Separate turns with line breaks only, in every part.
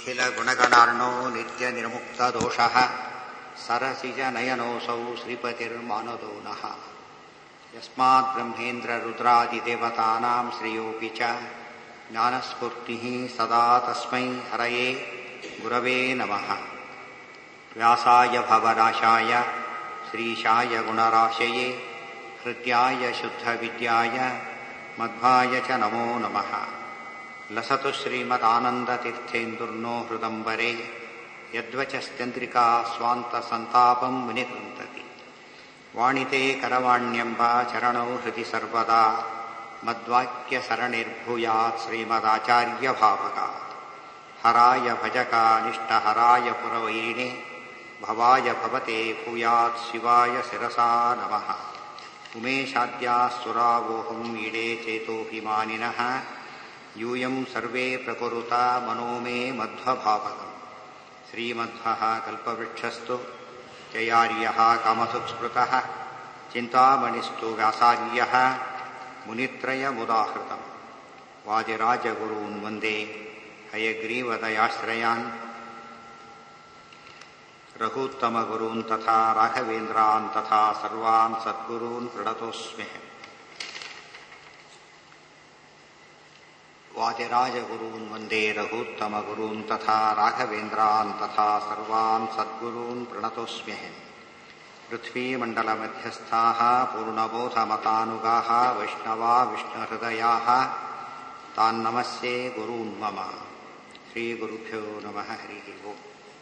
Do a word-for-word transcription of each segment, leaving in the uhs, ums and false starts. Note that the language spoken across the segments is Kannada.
ನಿಖಿಲ ಗುಣಗಣಾರ್ಣೋ ನಿತ್ಯ ನಿರ್ಮುಕ್ತ ದೋಷಃ ಸರಸಿಜ ನಯನೋಸೌ ಶ್ರೀಪತಿರ್ಮಾನದೋ ನಃ ಯಸ್ಮಾತ್ ಬ್ರಹ್ಮೇಂದ್ರ ರುದ್ರಾದಿದೇವತಾನಾಂ ಶ್ರೇಯೋಪಿ ಚ ಜ್ಞಾನಸ್ಫೂರ್ತಿಃ ಸದಾ ತಸ್ಮೈ ಹರಯೇ ಗುರವೇ ನಮಃ. ವ್ಯಾಸಾಯ ಭವನಾಶಾಯ ಶ್ರೀಶಾಯ ಗುಣರಾಶಯೇ ಹೃದ್ಯಾಯ ಶುದ್ಧವಿದ್ಯಾಯ ಮಧ್ವಾಯ ಚ ನಮೋ ನಮಃ. ಲಸತು ಶ್ರೀಮದಾನಂದತೀರ್ಥೇಂದುರ್ನೋ ಹೃದಂಬರೆ ಯದ್ವಚಶ್ಚಂದ್ರಿಕಾ ಸ್ವಾಂತ ಸಂತಾಪಂ ಮುನಿಕೃಂತತಿ. ವಾಣಿತೆ ಕರವಾಣ್ಯಂಬ ಚರಣೌ ಹೃದಿ ಸರ್ವದಾ ಮದ್ವಾಕ್ಯ ಸರಣಿರ್ಭೂಯಾತ್ ಶ್ರೀಮದಾಚಾರ್ಯ ಭಾವಗಾತ್. ಹರಾಯ ಭಜಕಾನಿಷ್ಠಹರಾಯ ಪುರವೈರಿಣೆ ಭವಾಯ ಭವತೆ ಭೂಯಾತ್ ಶಿವಾಯ ಶಿರಸಾ ನಮಃ. ಉಮೇಶಾದ್ಯಾಸುರಾವೋಹಂ ಈಡೇ ಚೇತೋಭಿಮಾನಿನಃ ಯೂಯಂ ಸರ್ವೇ ಪ್ರಕುರುತ ಮನೋ ಮೇ ಮಧ್ವಭಾವಕಂ. ಶ್ರೀಮಧ್ವಃ ಕಲ್ಪವೃಕ್ಷಸ್ತು ಜಯಾರ್ಯಃ ಕಾಮಸುಸ್ಮೃತಃ ಚಿಂತಾಮಣಿಸ್ತು ವ್ಯಾಸಾರ್ಯಃ ಮುನಿತ್ರಯಮುದಾಹೃತಂ. ವಾದಿರಾಜಗುರೂನ್ ವಂದೇ ಹಯಗ್ರೀವದಯಾಶ್ರಯಾನ್ ರಘೂತ್ತಮಗುರೂನ್ ತಥಾ ರಾಘವೇಂದ್ರಾನ್ ತಥಾ ಸರ್ವಾನ್ ಸದ್ಗುರೂನ್ ಪ್ರಣತೋಸ್ಮ್ಯಹಂ. ವಾದಿರಾಜಗುರೂನ್ ವಂದೇ ರಘೂತ್ತಮಗುರೂನ್ ತಥಾ ರಾಘವೇಂದ್ರಾನ್ ತಥಾ ಸರ್ವಾನ್ ಸದ್ಗುರೂನ್ ಪ್ರಣತೋಸ್ಮ್ಯಹಂ. ಪೃಥ್ವೀಮಂಡಲಮಧ್ಯಸ್ಥಾಃ ಪೂರ್ಣಬೋಧಮತಾನುಗಾಃ ವೈಷ್ಣವಾ ವಿಷ್ಣುಹೃದಯಾಃ ತಾನ್ ನಮಸ್ಯೆ ಗುರೂನ್ ಮಮ. ಶ್ರೀಗುರುಭ್ಯೋ ನಮಃ. ಹರಿ ಓಂ.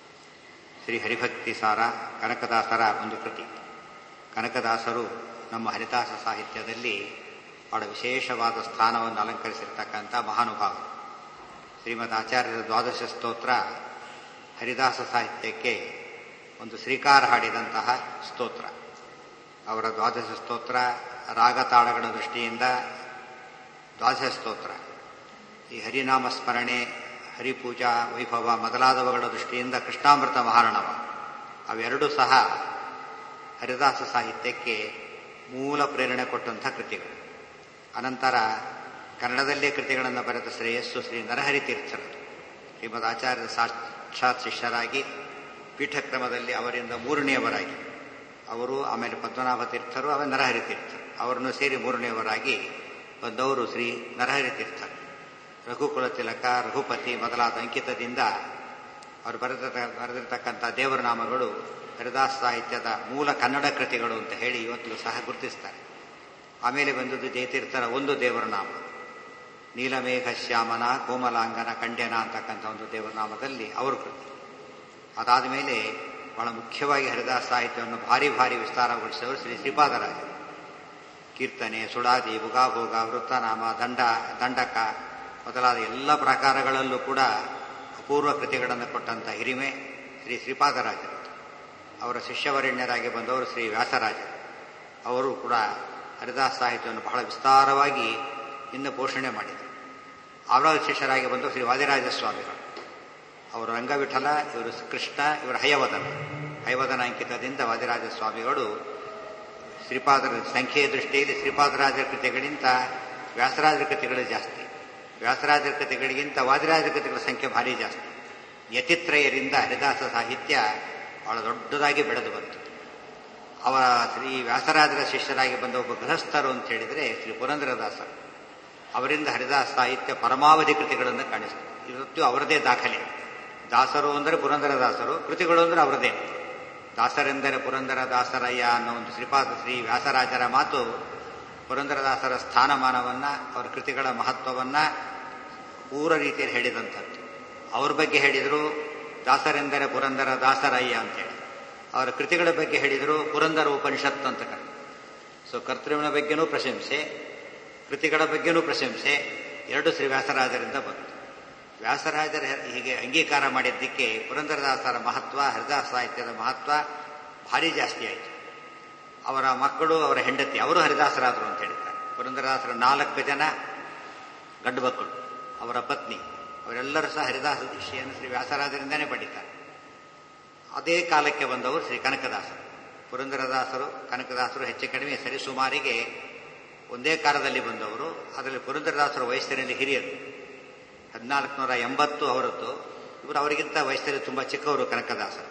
ಶ್ರೀ ಹರಿಭಕ್ತಿ ಸಾರ ಕನಕದಾಸರ ಒಂದು ಕೃತಿ. ಕನಕದಾಸರು ನಮ್ಮ ಹರಿದಾಸ ಸಾಹಿತ್ಯದಲ್ಲಿ ಬಹಳ ವಿಶೇಷವಾದ ಸ್ಥಾನವನ್ನು ಅಲಂಕರಿಸಿರ್ತಕ್ಕಂಥ ಮಹಾನುಭಾವರು. ಶ್ರೀಮದ್ ಆಚಾರ್ಯರ ದ್ವಾದಶ ಸ್ತೋತ್ರ ಹರಿದಾಸ ಸಾಹಿತ್ಯಕ್ಕೆ ಒಂದು ಶ್ರೀಕಾರ ಹಾಡಿದಂತಹ ಸ್ತೋತ್ರ. ಅವರ ದ್ವಾದಶ ಸ್ತೋತ್ರ ರಾಗತಾಳಗಳ ದೃಷ್ಟಿಯಿಂದ ದ್ವಾದಶ ಸ್ತೋತ್ರ, ಈ ಹರಿನಾಮ ಸ್ಮರಣೆ, ಹರಿಪೂಜಾ ವೈಭವ ಮೊದಲಾದವುಗಳ ದೃಷ್ಟಿಯಿಂದ ಕೃಷ್ಣಾಮೃತ ಮಹಾರ್ಣವ, ಅವೆರಡೂ ಸಹ ಹರಿದಾಸ ಸಾಹಿತ್ಯಕ್ಕೆ ಮೂಲ ಪ್ರೇರಣೆ ಕೊಟ್ಟಂಥ ಕೃತಿಗಳು. ಅನಂತರ ಕನ್ನಡದಲ್ಲೇ ಕೃತಿಗಳನ್ನು ಬರೆದ ಶ್ರೇಯಸ್ಸು ಶ್ರೀ ನರಹರಿ ತೀರ್ಥರದು. ಶ್ರೀಮದ್ ಆಚಾರ್ಯರ ಸಾಕ್ಷಾತ್ ಶಿಷ್ಯರಾಗಿ ಪೀಠಕ್ರಮದಲ್ಲಿ ಅವರಿಂದ ಮೂರನೆಯವರಾಗಿ ಅವರು, ಆಮೇಲೆ ಪದ್ಮನಾಭ ತೀರ್ಥರು, ಆಮೇಲೆ ನರಹರಿ ತೀರ್ಥರು, ಅವರನ್ನು ಸೇರಿ ಮೂರನೆಯವರಾಗಿ ಬಂದವರು ಶ್ರೀ ನರಹರಿ ತೀರ್ಥರು. ರಘುಕುಲ ತಿಲಕ, ರಘುಪತಿ ಮೊದಲಾದ ಅಂಕಿತದಿಂದ ಅವರು ಬರೆದ ಬರೆದಿರತಕ್ಕಂಥ ದೇವರ ನಾಮಗಳು ಹರಿದಾಸ ಸಾಹಿತ್ಯದ ಮೂಲ ಕನ್ನಡ ಕೃತಿಗಳು ಅಂತ ಹೇಳಿ ಇವತ್ತು ಸಹ ಗುರುತಿಸ್ತಾರೆ. ಆಮೇಲೆ ಬಂದದ್ದು ಜಯತೀರ್ಥರ ಒಂದು ದೇವರ ನಾಮ, ನೀಲಮೇಘ ಶ್ಯಾಮನ ಕೋಮಲಾಂಗನ ಕಂಡ್ಯನ ಅಂತಕ್ಕಂಥ ಒಂದು ದೇವರ ನಾಮದಲ್ಲಿ ಅವರು ಕೃತಿ. ಅದಾದ ಮೇಲೆ ಬಹಳ ಮುಖ್ಯವಾಗಿ ಹರಿದಾಸ ಸಾಹಿತ್ಯವನ್ನು ಭಾರಿ ಭಾರಿ ವಿಸ್ತಾರಗೊಳಿಸಿದವರು ಶ್ರೀ ಶ್ರೀಪಾದರಾಜರು. ಕೀರ್ತನೆ, ಸುಡಾದಿ, ಭುಗಾಭೋಗ, ವೃತ್ತನಾಮ, ದಂಡ ದಂಡಕ ಮೊದಲಾದ ಎಲ್ಲ ಪ್ರಕಾರಗಳಲ್ಲೂ ಕೂಡ ಅಪೂರ್ವ ಕೃತಿಗಳನ್ನು ಕೊಟ್ಟಂಥ ಹಿರಿಮೆ ಶ್ರೀ ಶ್ರೀಪಾದರಾಜರು. ಅವರ ಶಿಷ್ಯವರೆಣ್ಯರಾಗಿ ಬಂದವರು ಶ್ರೀ ವ್ಯಾಸರಾಜರು. ಅವರು ಕೂಡ ಹರಿದಾಸ ಸಾಹಿತ್ಯವನ್ನು ಬಹಳ ವಿಸ್ತಾರವಾಗಿ ಇನ್ನು ಪೋಷಣೆ ಮಾಡಿದರು. ಅವರ ಶಿಷ್ಯರಾಗಿ ಬಂದು ಶ್ರೀ ವಾದಿರಾಜ ಸ್ವಾಮಿಗಳು. ಅವರು ರಂಗವಿಠಲ, ಇವರು ಕೃಷ್ಣ, ಇವರು ಹಯವದನ. ಹಯವದನ ಅಂಕಿತದಿಂದ ವಾದಿರಾಜ ಸ್ವಾಮಿಗಳು ಶ್ರೀಪಾದರ ಸಂಖ್ಯೆಯ ದೃಷ್ಟಿಯಲ್ಲಿ ಶ್ರೀಪಾದರಾಜರ ಕೃತಿಗಳಿಗಿಂತ ವ್ಯಾಸರಾಜರ ಕೃತಿಗಳು ಜಾಸ್ತಿ, ವ್ಯಾಸರಾಜರ ಕೃತಿಗಳಿಗಿಂತ ವಾದಿರಾಜರ ಕೃತಿಗಳ ಸಂಖ್ಯೆ ಭಾರಿ ಜಾಸ್ತಿ. ಯತಿತ್ರಯರಿಂದ ಹರಿದಾಸ ಸಾಹಿತ್ಯ ಬಹಳ ದೊಡ್ಡದಾಗಿ ಬೆಳೆದು ಬಂತು. ಅವರ ಶ್ರೀ ವ್ಯಾಸರಾಜರ ಶಿಷ್ಯರಾಗಿ ಬಂದ ಒಬ್ಬ ಗೃಹಸ್ಥರು ಅಂತ ಹೇಳಿದರೆ ಶ್ರೀ ಪುರಂದರದಾಸರು. ಅವರಿಂದ ಹರಿದಾಸ ಸಾಹಿತ್ಯ ಪರಮಾವಧಿ ಕೃತಿಗಳನ್ನು ಕಾಣಿಸ್ತದೆ. ಇವತ್ತು ಅವರದೇ ದಾಖಲೆ. ದಾಸರು ಅಂದರೆ ಪುರಂದರದಾಸರು, ಕೃತಿಗಳು ಅಂದರೆ ಅವರದೇ. ದಾಸರೆಂದರೆ ಪುರಂದರ ದಾಸರಯ್ಯ ಅನ್ನೋ ಒಂದು ಶ್ರೀಪಾದ ಶ್ರೀ ವ್ಯಾಸರಾಜರ ಮಾತು ಪುರಂದರದಾಸರ ಸ್ಥಾನಮಾನವನ್ನು, ಅವರ ಕೃತಿಗಳ ಮಹತ್ವವನ್ನು ಪೂರ ರೀತಿಯಲ್ಲಿ ಹೇಳಿದಂಥದ್ದು. ಅವ್ರ ಬಗ್ಗೆ ಹೇಳಿದರು ದಾಸರೆಂದರೆ ಪುರಂದರ ದಾಸರಯ್ಯ ಅಂತೇಳಿ. ಅವರ ಕೃತಿಗಳ ಬಗ್ಗೆ ಹೇಳಿದರು ಪುರಂದರ ಉಪನಿಷತ್ತು ಅಂತ ಕರೆ. ಸೊ ಕರ್ತೃವಿನ ಬಗ್ಗೆನೂ ಪ್ರಶಂಸೆ, ಕೃತಿಗಳ ಬಗ್ಗೆನೂ ಪ್ರಶಂಸೆ, ಎರಡು ಶ್ರೀ ವ್ಯಾಸರಾಜರಿಂದ ಬಂತು. ವ್ಯಾಸರಾಜರ ಹೀಗೆ ಅಂಗೀಕಾರ ಮಾಡಿದ್ದಕ್ಕೆ ಪುರಂದರದಾಸರ ಮಹತ್ವ, ಹರಿದಾಸ ಸಾಹಿತ್ಯದ ಮಹತ್ವ ಭಾರಿ ಜಾಸ್ತಿ ಆಯಿತು. ಅವರ ಮಕ್ಕಳು, ಅವರ ಹೆಂಡತಿ, ಅವರು ಹರಿದಾಸರಾದರು ಅಂತ ಹೇಳಿದ್ದಾರೆ. ಪುರಂದರದಾಸರ ನಾಲ್ಕು ಜನ ಗಂಡು ಮಕ್ಕಳು, ಅವರ ಪತ್ನಿ, ಅವರೆಲ್ಲರೂ ಸಹ ಹರಿದಾಸ ದೀಕ್ಷೆಯನ್ನು ಶ್ರೀ ವ್ಯಾಸರಾಜರಿಂದನೇ ಪಡಿತಾರೆ. ಅದೇ ಕಾಲಕ್ಕೆ ಬಂದವರು ಶ್ರೀ ಕನಕದಾಸರು. ಪುರಂದರದಾಸರು, ಕನಕದಾಸರು ಹೆಚ್ಚು ಕಡಿಮೆ ಸರಿಸುಮಾರಿಗೆ ಒಂದೇ ಕಾಲದಲ್ಲಿ ಬಂದವರು. ಅದರಲ್ಲಿ ಪುರಂದರದಾಸರ ವಯಸ್ಸಿನಲ್ಲಿ ಹಿರಿಯರು. ಹದಿನಾಲ್ಕು ನೂರ ಎಂಬತ್ತು ಅವರದ್ದು, ಇವರು ಅವರಿಗಿಂತ ವಯಸ್ಸಲ್ಲಿ ತುಂಬ ಚಿಕ್ಕವರು ಕನಕದಾಸರು.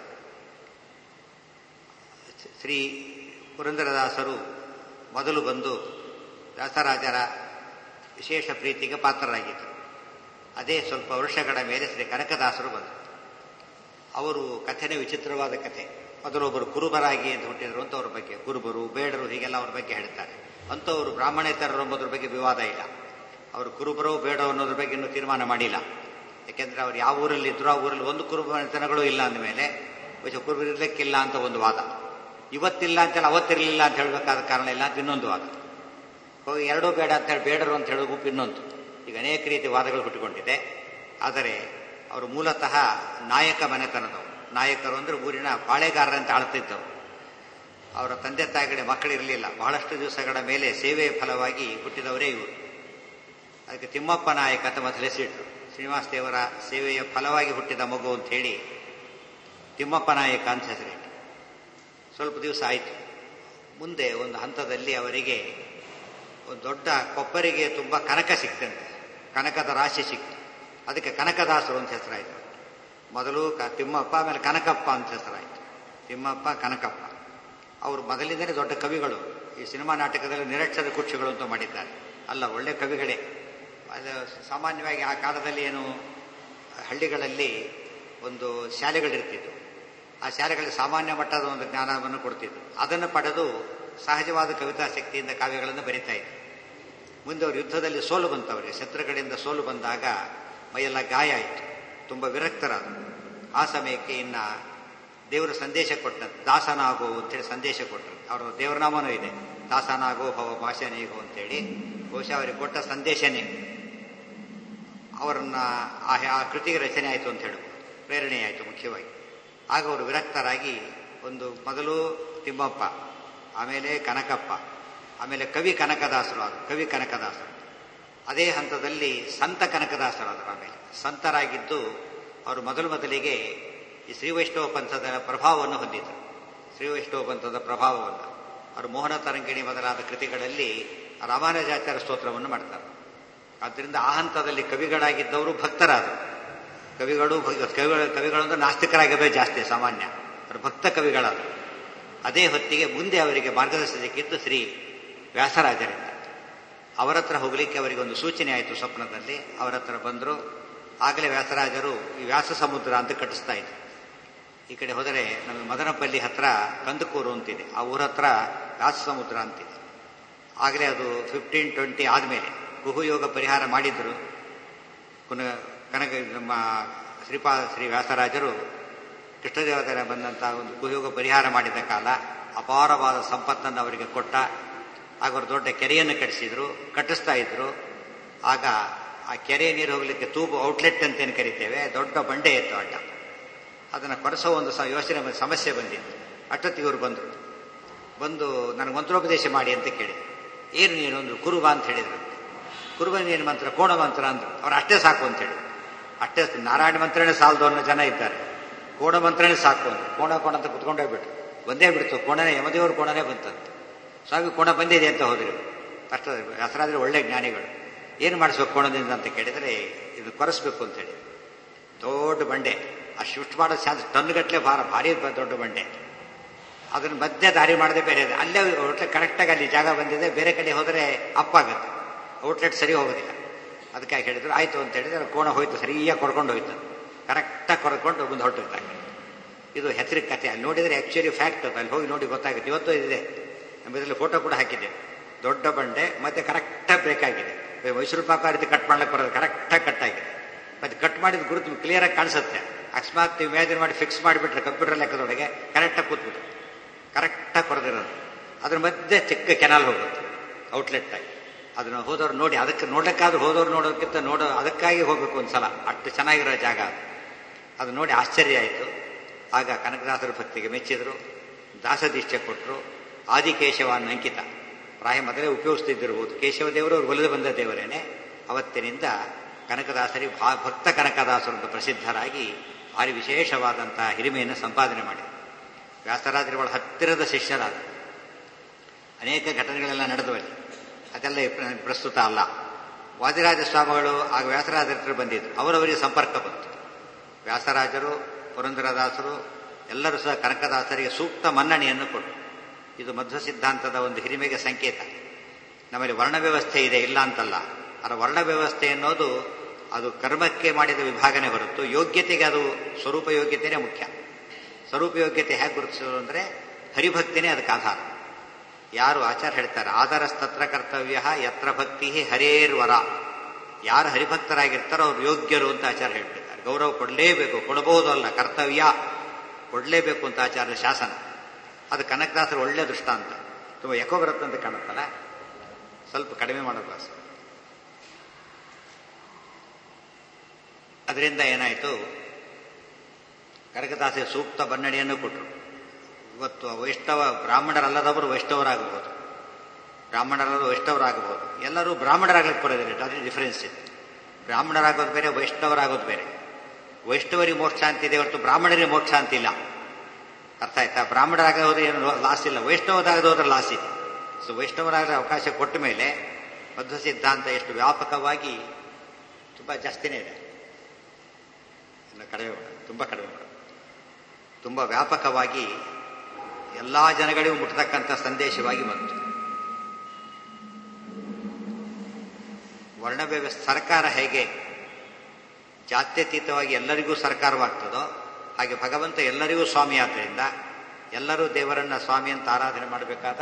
ಶ್ರೀ ಪುರಂದರದಾಸರು ಮೊದಲು ಬಂದು ವ್ಯಾಸರಾಜರ ವಿಶೇಷ ಪ್ರೀತಿಗೆ ಪಾತ್ರರಾಗಿದ್ದರು. ಅದೇ ಸ್ವಲ್ಪ ವರ್ಷಗಳ ಮೇಲೆ ಶ್ರೀ ಕನಕದಾಸರು ಬಂದರು. ಅವರು ಕಥೆನೇ ವಿಚಿತ್ರವಾದ ಕಥೆ. ಮೊದಲು ಒಬ್ಬರು ಕುರುಬರಾಗಿ ಅಂತ ಹುಟ್ಟಿದ್ರು ಅಂತ ಅವ್ರ ಬಗ್ಗೆ, ಕುರುಬರು ಬೇಡರು ಹೀಗೆಲ್ಲ ಅವ್ರ ಬಗ್ಗೆ ಹೇಳ್ತಾರೆ. ಅಂತೂ ಅವರು ಬ್ರಾಹ್ಮಣೇತರರು ಎಂಬುದ್ರ ಬಗ್ಗೆ ವಿವಾದ ಇಲ್ಲ. ಅವರು ಕುರುಬರೋ ಬೇಡೋ ಅನ್ನೋದ್ರ ಬಗ್ಗೆ ಇನ್ನೂ ತೀರ್ಮಾನ ಮಾಡಿಲ್ಲ. ಯಾಕೆಂದ್ರೆ ಅವ್ರು ಯಾವ ಊರಲ್ಲಿ ಇದ್ರು ಆ ಊರಲ್ಲಿ ಒಂದು ಕುರುಬತನಗಳು ಇಲ್ಲ ಅಂದಮೇಲೆ ಕುರುಬರು ಇರ್ಲಿಕ್ಕಿಲ್ಲ ಅಂತ ಒಂದು ವಾದ, ಇವತ್ತಿಲ್ಲ ಅಂತೇಳಿ ಅವತ್ತಿರಲಿಲ್ಲ ಅಂತ ಹೇಳಬೇಕಾದ ಕಾರಣ ಇಲ್ಲ ಅಂತ ಇನ್ನೊಂದು ವಾದ, ಹೋಗಿ ಎರಡೂ ಬೇಡ ಅಂತೇಳಿ ಬೇಡರು ಅಂತ ಹೇಳೋ ಗುಂಪು ಇನ್ನೊಂದು. ಈಗ ಅನೇಕ ರೀತಿ ವಾದಗಳು ಹುಟ್ಟುಕೊಂಡಿದೆ. ಆದರೆ ಅವರು ಮೂಲತಃ ನಾಯಕ ಮನೆತನದವರು. ನಾಯಕರು ಅಂದರೆ ಊರಿನ ಪಾಳೆಗಾರರಂತ ಆಳ್ತಿದ್ದವರು. ಅವರ ತಂದೆ ತಾಯಿಗಡೆ ಮಕ್ಕಳಿರಲಿಲ್ಲ. ಬಹಳಷ್ಟು ದಿವಸಗಳ ಮೇಲೆ ಸೇವೆಯ ಫಲವಾಗಿ ಹುಟ್ಟಿದವರೇ ಇವರು. ಅದಕ್ಕೆ ತಿಮ್ಮಪ್ಪ ನಾಯಕ ಅಂತ ಮೊದಲು ಹೆಸರಿಟ್ಟರು. ಶ್ರೀನಿವಾಸ ದೇವರ ಸೇವೆಯ ಫಲವಾಗಿ ಹುಟ್ಟಿದ ಮಗು ಅಂತ ಹೇಳಿ ತಿಮ್ಮಪ್ಪ ನಾಯಕ ಅಂತ ಹೆಸರಿಟ್ಟರು. ಸ್ವಲ್ಪ ದಿವಸ ಆಯಿತು. ಮುಂದೆ ಒಂದು ಹಂತದಲ್ಲಿ ಅವರಿಗೆ ಒಂದು ದೊಡ್ಡ ಕೊಬ್ಬರಿಗೆ ತುಂಬ ಕನಕ ಸಿಕ್ತಂತೆ. ಕನಕದ ರಾಶಿ ಸಿಕ್ತು. ಅದಕ್ಕೆ ಕನಕದಾಸರು ಅಂತ ಹೆಸರಾಯಿತು. ಮೊದಲು ಕ ತಿಮ್ಮಪ್ಪ, ಆಮೇಲೆ ಕನಕಪ್ಪ ಅಂತ ಹೆಸರಾಯಿತು. ತಿಮ್ಮಪ್ಪ, ಕನಕಪ್ಪ. ಅವರು ಮೊದಲಿಂದಲೇ ದೊಡ್ಡ ಕವಿಗಳು. ಈ ಸಿನಿಮಾ ನಾಟಕದಲ್ಲಿ ನಿರಕ್ಷರ ಕುಕ್ಷಿಗಳು ಅಂತ ಮಾಡಿದ್ದಾರೆ. ಅಲ್ಲ, ಒಳ್ಳೆ ಕವಿಗಳೇ. ಅದು ಸಾಮಾನ್ಯವಾಗಿ ಆ ಕಾಲದಲ್ಲಿ ಏನು ಹಳ್ಳಿಗಳಲ್ಲಿ ಒಂದು ಶಾಲೆಗಳಿರ್ತಿದ್ವು. ಆ ಶಾಲೆಗಳಲ್ಲಿ ಸಾಮಾನ್ಯ ಮಟ್ಟದ ಒಂದು ಜ್ಞಾನವನ್ನು ಕೊಡ್ತಿದ್ರು. ಅದನ್ನು ಪಡೆದು ಸಹಜವಾದ ಕವಿತಾ ಶಕ್ತಿಯಿಂದ ಕಾವ್ಯಗಳನ್ನು ಬರೀತಾ ಇದ್ರು. ಮುಂದೆ ಅವರು ಯುದ್ಧದಲ್ಲಿ ಸೋಲು ಬಂತವರಿಗೆ, ಶತ್ರುಗಳಿಂದ ಸೋಲು ಬಂದಾಗ ಮೈಯೆಲ್ಲ ಗಾಯ ಆಯಿತು. ತುಂಬ ವಿರಕ್ತರಾದರು. ಆ ಸಮಯಕ್ಕೆ ಇನ್ನು ದೇವರ ಸಂದೇಶ ಕೊಟ್ಟಂತೆ, ದಾಸನಾಗೋ ಅಂತೇಳಿ ಸಂದೇಶ ಕೊಟ್ಟರು. ಅವರ ದೇವರನಾಮನೂ ಇದೆ, ದಾಸನಾಗೋ ಭವ ಭಾಷಣೀಗೋ ಅಂತೇಳಿ. ಬಹುಶಃ ಅವರಿಗೆ ಕೊಟ್ಟ ಸಂದೇಶನೇ ಅವರನ್ನ ಆ ಕೃತಿಗೆ ರಚನೆ ಆಯಿತು ಅಂತ ಹೇಳಬಹುದು, ಪ್ರೇರಣೆ ಆಯಿತು ಮುಖ್ಯವಾಗಿ. ಆಗ ಅವರು ವಿರಕ್ತರಾಗಿ ಒಂದು ಮೊದಲು ತಿಮ್ಮಪ್ಪ, ಆಮೇಲೆ ಕನಕಪ್ಪ, ಆಮೇಲೆ ಕವಿ ಕನಕದಾಸರು ಆದರು. ಕವಿ ಕನಕದಾಸರು ಅದೇ ಹಂತದಲ್ಲಿ ಸಂತ ಕನಕದಾಸರಾದರು. ಆಮೇಲೆ ಸಂತರಾಗಿದ್ದು ಅವರು ಮೊದಲು ಮೊದಲಿಗೆ ಈ ಶ್ರೀ ವೈಷ್ಣವ ಪಂಥದ ಪ್ರಭಾವವನ್ನು ಹೊಂದಿದ್ದರು. ಶ್ರೀ ವೈಷ್ಣವ ಪಂಥದ ಪ್ರಭಾವವನ್ನು ಅವರು ಮೋಹನ ತರಂಗಿಣಿ ಮೊದಲಾದ ಕೃತಿಗಳಲ್ಲಿ ರಾಮಾನುಜಾಚಾರ್ಯ ಸ್ತೋತ್ರವನ್ನು ಮಾಡ್ತಾರೆ. ಆದ್ದರಿಂದ ಆ ಹಂತದಲ್ಲಿ ಕವಿಗಳಾಗಿದ್ದವರು ಭಕ್ತರಾದರು. ಕವಿಗಳು ಕವಿಗಳು ಕವಿಗಳಂದ್ರೆ ನಾಸ್ತಿಕರಾಗಿದ್ದೇ ಜಾಸ್ತಿ ಸಾಮಾನ್ಯ. ಅವರು ಭಕ್ತ ಕವಿಗಳಾದರು. ಅದೇ ಹೊತ್ತಿಗೆ ಮುಂದೆ ಅವರಿಗೆ ಮಾರ್ಗದರ್ಶನ ಸಿಕ್ಕಿದ್ದು ಶ್ರೀ ವ್ಯಾಸರಾಜರಿಂದ. ಅವರ ಹತ್ರ ಹೋಗಲಿಕ್ಕೆ ಅವರಿಗೆ ಒಂದು ಸೂಚನೆ ಆಯಿತು ಸ್ವಪ್ನದಲ್ಲಿ. ಅವರ ಹತ್ರ ಬಂದರು. ಆಗಲೇ ವ್ಯಾಸರಾಜರು ಈ ವ್ಯಾಸ ಸಮುದ್ರ ಅಂತ ಕಟ್ಟಿಸ್ತಾ ಇದ್ರು. ಈ ಕಡೆ ಹೋದರೆ ನಮಗೆ ಮದನಪಲ್ಲಿ ಹತ್ರ ಕಂದಕೂರು ಅಂತಿದೆ, ಆ ಊರ ಹತ್ರ ವ್ಯಾಸ ಸಮುದ್ರ ಅಂತಿದೆ. ಆಗಲೇ ಅದು ಫಿಫ್ಟೀನ್ ಟ್ವೆಂಟಿ ಆದಮೇಲೆ ಕುಹುಯೋಗ ಪರಿಹಾರ ಮಾಡಿದ್ರು. ಪುನಃ ಕನಕ ನಮ್ಮ ಶ್ರೀಪಾದ ಶ್ರೀ ವ್ಯಾಸರಾಜರು ಕೃಷ್ಣದೇವತರ ಬಂದಂಥ ಒಂದು ಕುಹುಯೋಗ ಪರಿಹಾರ ಮಾಡಿದ ಕಾಲ ಅಪಾರವಾದ ಸಂಪತ್ತನ್ನು ಅವರಿಗೆ ಕೊಟ್ಟ. ಆಗ ಅವರು ದೊಡ್ಡ ಕೆರೆಯನ್ನು ಕಟ್ಟಿಸಿದ್ರು, ಕಟ್ಟಿಸ್ತಾ ಇದ್ರು. ಆಗ ಆ ಕೆರೆ ನೀರು ಹೋಗಲಿಕ್ಕೆ ತೂಬು ಔಟ್ಲೆಟ್ ಅಂತೇನು ಕರಿತೇವೆ, ದೊಡ್ಡ ಬಂಡೆ ಇತ್ತು ಅಡ್ಡ. ಅದನ್ನು ಕೊರೆಸೋ ಒಂದು ಯೋಚನೆ ಸಮಸ್ಯೆ ಬಂದಿತ್ತು. ಅಷ್ಟೊತ್ತಿಗೆ ಇವರು ಬಂದರು. ಬಂದು ನನಗೆ ಮಂತ್ರೋಪದೇಶ ಮಾಡಿ ಅಂತ ಕೇಳಿ. ಏನು ನೀನು ಅಂದರು. ಕುರುಬ ಅಂತ ಹೇಳಿದ್ರು. ಕುರುಬ ನೀನು ಮಂತ್ರ, ಕೋಣ ಮಂತ್ರ ಅಂದರು. ಅವ್ರು ಅಷ್ಟೇ ಸಾಕು ಅಂತೇಳಿ. ಅಷ್ಟೇ ನಾರಾಯಣ ಮಂತ್ರನೇ ಸಾಲದು ಅನ್ನೋ ಜನ ಇದ್ದಾರೆ. ಕೋಣ ಮಂತ್ರನೇ ಸಾಕು ಅಂದರು. ಕೋಣ ಕೋಣ ಅಂತ ಕುತ್ಕೊಂಡೋಗ್ಬಿಟ್ರು. ಬಂದೇ ಬಿಡ್ತು ಕೋಣನೇ, ಯಮದೇವ್ರ ಕೋಣನೇ ಬಂತಂತೆ. ಸ್ವಾಮಿ ಕೋಣ ಬಂದಿದೆ ಅಂತ ಹೋದ್ರು. ಅಷ್ಟ ಹೆಸರಾದ್ರೆ ಒಳ್ಳೆ ಜ್ಞಾನಿಗಳು. ಏನು ಮಾಡಿಸ್ಬೇಕು ಕೋಣದಿಂದ ಅಂತ ಕೇಳಿದರೆ ಇದು ಕೊರೆಸ್ಬೇಕು ಅಂತೇಳಿ. ದೊಡ್ಡ ಬಂಡೆ, ಆ ಶಿಫ್ಟ್ ಮಾಡೋ ಚಾನ್ಸ್ ಟನ್ಗಟ್ಟಲೆ ಭಾರ, ಭಾರಿ ದೊಡ್ಡ ಬಂಡೆ. ಅದನ್ನು ಮಧ್ಯೆ ದಾರಿ ಮಾಡದೆ ಬೇರೆ ಇದೆ. ಅಲ್ಲೇ ಔಟ್ಲೆಟ್ ಕರೆಕ್ಟಾಗಿ ಅಲ್ಲಿ ಜಾಗ ಬಂದಿದೆ. ಬೇರೆ ಕಡೆ ಹೋದರೆ ಅಪ್ಪಾಗುತ್ತೆ, ಔಟ್ಲೆಟ್ ಸರಿ ಹೋಗೋದಿಲ್ಲ. ಅದಕ್ಕಾಗಿ ಹೇಳಿದ್ರು. ಆಯಿತು ಅಂತ ಹೇಳಿದ್ರೆ ಕೋಣ ಹೋಯ್ತು, ಸರಿಯಾಗಿ ಕೊಡ್ಕೊಂಡು ಹೋಯ್ತು. ಕರೆಕ್ಟಾಗಿ ಕೊಡ್ಕೊಂಡು ಮುಂದೆ ಹೊರಟಿರ್ತಾರೆ. ಇದು ಹೆಸರಿಗೆ ಕಥೆ. ಅಲ್ಲಿ ನೋಡಿದರೆ ಆ್ಯಕ್ಚುಲಿ ಫ್ಯಾಕ್ಟ್ ಅದು. ಅಲ್ಲಿ ಹೋಗಿ ನೋಡಿ ಗೊತ್ತಾಗುತ್ತೆ. ಇವತ್ತು ಇದೆ, ನಮ್ಮ ಇದರಲ್ಲಿ ಫೋಟೋ ಕೂಡ ಹಾಕಿದೆ. ದೊಡ್ಡ ಬಂಡೆ ಮತ್ತೆ ಕರೆಕ್ಟಾಗಿ ಬ್ರೇಕ್ ಆಗಿದೆ. ಮೈಸೂರು ಪಾಕ ರೀತಿ ಕಟ್ ಮಾಡ್ಲಿಕ್ಕೆ ಬರೋದು, ಕರೆಕ್ಟಾಗಿ ಕಟ್ ಆಗಿದೆ. ಮತ್ತೆ ಕಟ್ ಮಾಡಿದ ಗುರುತು ಕ್ಲಿಯರಾಗಿ ಕಾಣಿಸುತ್ತೆ. ಅಕಸ್ಮಾತ್ ಇಮ್ಯಾಜಿನ್ ಮಾಡಿ ಫಿಕ್ಸ್ ಮಾಡಿಬಿಟ್ರೆ ಕಂಪ್ಯೂಟರ್ ಲೆಕ್ಕದೊಳಗೆ ಕರೆಕ್ಟಾಗಿ ಕೂತ್ಬಿಟ್ಟು ಕರೆಕ್ಟಾಗಿ ಕೊರೆದಿರೋದು. ಅದ್ರ ಮಧ್ಯೆ ಚಿಕ್ಕ ಕೆನಾಲ್ ಹೋಗುತ್ತೆ ಔಟ್ಲೆಟ್ ಆಗಿ. ಅದನ್ನು ಹೋದವ್ರು ನೋಡಿ, ಅದಕ್ಕೆ ನೋಡ್ಲಿಕ್ಕಾದ್ರೂ ಹೋದವ್ರು ನೋಡೋದಕ್ಕಿಂತ ನೋಡೋ ಅದಕ್ಕಾಗಿ ಹೋಗ್ಬೇಕು ಒಂದ್ಸಲ. ಅಷ್ಟು ಚೆನ್ನಾಗಿರೋ ಜಾಗ ಅದು. ನೋಡಿ ಆಶ್ಚರ್ಯ ಆಯಿತು. ಆಗ ಕನಕದಾಸರ ಭಕ್ತಿಗೆ ಮೆಚ್ಚಿದ್ರು, ದಾಸದೀಕ್ಷೆ ಕೊಟ್ಟರು. ಆದಿಕೇಶವ ಅನ್ನೋ ಅಂಕಿತ ಪ್ರಾಯ ಮೊದಲೇ ಉಪಯೋಗಿಸ್ತಿದ್ದಿರ್ಬೋದು. ಕೇಶವ ದೇವರು ಅವ್ರು ಒಲಿದು ಬಂದ ದೇವರೇನೆ. ಅವತ್ತಿನಿಂದ ಕನಕದಾಸರಿ ಭಕ್ತ ಕನಕದಾಸರು ಅಂತ ಪ್ರಸಿದ್ಧರಾಗಿ ಭಾರಿ ವಿಶೇಷವಾದಂತಹ ಹಿರಿಮೆಯನ್ನು ಸಂಪಾದನೆ ಮಾಡಿದರು. ವ್ಯಾಸರಾಜರ ಬಹಳ ಹತ್ತಿರದ ಶಿಷ್ಯರಾದ ಅನೇಕ ಘಟನೆಗಳೆಲ್ಲ ನಡೆದವಲ್ಲಿ. ಅದೆಲ್ಲ ಪ್ರಸ್ತುತ ಅಲ್ಲ. ವಾದಿರಾಜ ಸ್ವಾಮಿಗಳು ಆಗ ವ್ಯಾಸರಾಜರ ಹತ್ರ ಬಂದಿದ್ರು. ಅವರವರಿಗೆ ಸಂಪರ್ಕ ಬಂತು. ವ್ಯಾಸರಾಜರು, ಪುರಂದರದಾಸರು ಎಲ್ಲರೂ ಸಹ ಕನಕದಾಸರಿಗೆ ಸೂಕ್ತ ಮನ್ನಣೆಯನ್ನು ಕೊಟ್ಟರು. ಇದು ಮಧ್ವ ಸಿದ್ಧಾಂತದ ಒಂದು ಹಿರಿಮೆಗೆ ಸಂಕೇತ. ನಮ್ಮಲ್ಲಿ ವರ್ಣ ವ್ಯವಸ್ಥೆ ಇದೆ, ಇಲ್ಲ ಅಂತಲ್ಲ. ಅದರ ವರ್ಣ ವ್ಯವಸ್ಥೆ ಅನ್ನೋದು ಅದು ಕರ್ಮಕ್ಕೆ ಮಾಡಿದ ವಿಭಾಗನೆ ಹೊರತು ಯೋಗ್ಯತೆಗೆ ಅದು ಸ್ವರೂಪ ಯೋಗ್ಯತೆಯೇ ಮುಖ್ಯ. ಸ್ವರೂಪ ಯೋಗ್ಯತೆ ಹೇಗೆ ಗುರುತಿಸೋದು ಅಂದರೆ ಹರಿಭಕ್ತಿನೇ ಅದಕ್ಕೆ ಆಧಾರ. ಯಾರು ಆಚಾರ್ಯ ಹೇಳ್ತಾರೆ, ಆದರಸ್ತತ್ರ ಕರ್ತವ್ಯ ಯತ್ರ ಭಕ್ತಿ ಹರೇರ್ವರ. ಯಾರು ಹರಿಭಕ್ತರಾಗಿರ್ತಾರೋ ಅವ್ರು ಯೋಗ್ಯರು ಅಂತ ಆಚಾರ್ಯ ಹೇಳ್ಬಿಡ್ತಾರೆ. ಗೌರವ ಕೊಡಲೇಬೇಕು, ಕೊಡಬಹುದು ಅಲ್ಲ, ಕರ್ತವ್ಯ ಕೊಡಲೇಬೇಕು ಅಂತ ಆಚಾರ್ಯ ಶಾಸನ. ಅದು ಕನಕದಾಸರು ಒಳ್ಳೆ ದೃಷ್ಟಾಂತ. ತುಂಬ ಎಕೋ ಬರುತ್ತಂತ ಕಾಣುತ್ತಲ್ಲ, ಸ್ವಲ್ಪ ಕಡಿಮೆ ಮಾಡೋದು ಆಸೆ. ಅದರಿಂದ ಏನಾಯಿತು, ಕನಕದಾಸರಿಗೆ ಸೂಕ್ತ ಬನ್ನಡಿಯನ್ನು ಕೊಟ್ಟರು. ಇವತ್ತು ವೈಷ್ಣವ ಬ್ರಾಹ್ಮಣರಲ್ಲದವರು ವೈಷ್ಣವರಾಗಬಹುದು, ಬ್ರಾಹ್ಮಣರಲ್ಲದ ವೈಷ್ಣವರಾಗಬಹುದು. ಎಲ್ಲರೂ ಬ್ರಾಹ್ಮಣರಾಗಲಿಕ್ಕೆ ಬರೋದಿಲ್ಲ, ಅದೇ ಡಿಫರೆನ್ಸ್ ಇದೆ. ಬ್ರಾಹ್ಮಣರಾಗೋದು ಬೇರೆ, ವೈಷ್ಣವರಾಗೋದು ಬೇರೆ. ವೈಷ್ಣವರಿಗೆ ಮೋಕ್ಷ ಅಂತಿದೆ ಹೊರತು ಬ್ರಾಹ್ಮಣರಿಗೆ ಮೋಕ್ಷ ಅಂತಿಲ್ಲ. ಅರ್ಥ ಆಯ್ತಾ? ಬ್ರಾಹ್ಮಣರಾಗೋದ್ರೆ ಏನು ಲಾಸ್ ಇಲ್ಲ, ವೈಷ್ಣವರಾಗೋದ್ರೆ ಲಾಸ್ ಇದೆ. ಸೊ ವೈಷ್ಣವರಾಗಲಿ ಅವಕಾಶ ಕೊಟ್ಟ ಮೇಲೆ ಮಧ್ವ ಸಿದ್ಧಾಂತ ಎಷ್ಟು ವ್ಯಾಪಕವಾಗಿ, ತುಂಬ ಜಾಸ್ತಿನೇ ಇದೆ, ಇನ್ನು ಕಡಿಮೆ ಮಾಡ ತುಂಬ ಕಡಿಮೆ ಮಾಡ ತುಂಬ ವ್ಯಾಪಕವಾಗಿ ಎಲ್ಲ ಜನಗಳಿಗೂ ಮುಟ್ಟತಕ್ಕಂಥ ಸಂದೇಶವಾಗಿ ಬಂತು. ವರ್ಣ ವ್ಯವಸ್ಥೆ ಸರ್ಕಾರ ಹೇಗೆ ಜಾತ್ಯತೀತವಾಗಿ ಎಲ್ಲರಿಗೂ ಸರ್ಕಾರವಾಗ್ತದೋ ಹಾಗೆ ಭಗವಂತ ಎಲ್ಲರಿಗೂ ಸ್ವಾಮಿ. ಆದ್ದರಿಂದ ಎಲ್ಲರೂ ದೇವರನ್ನ ಸ್ವಾಮಿ ಅಂತ ಆರಾಧನೆ ಮಾಡಬೇಕಾದ,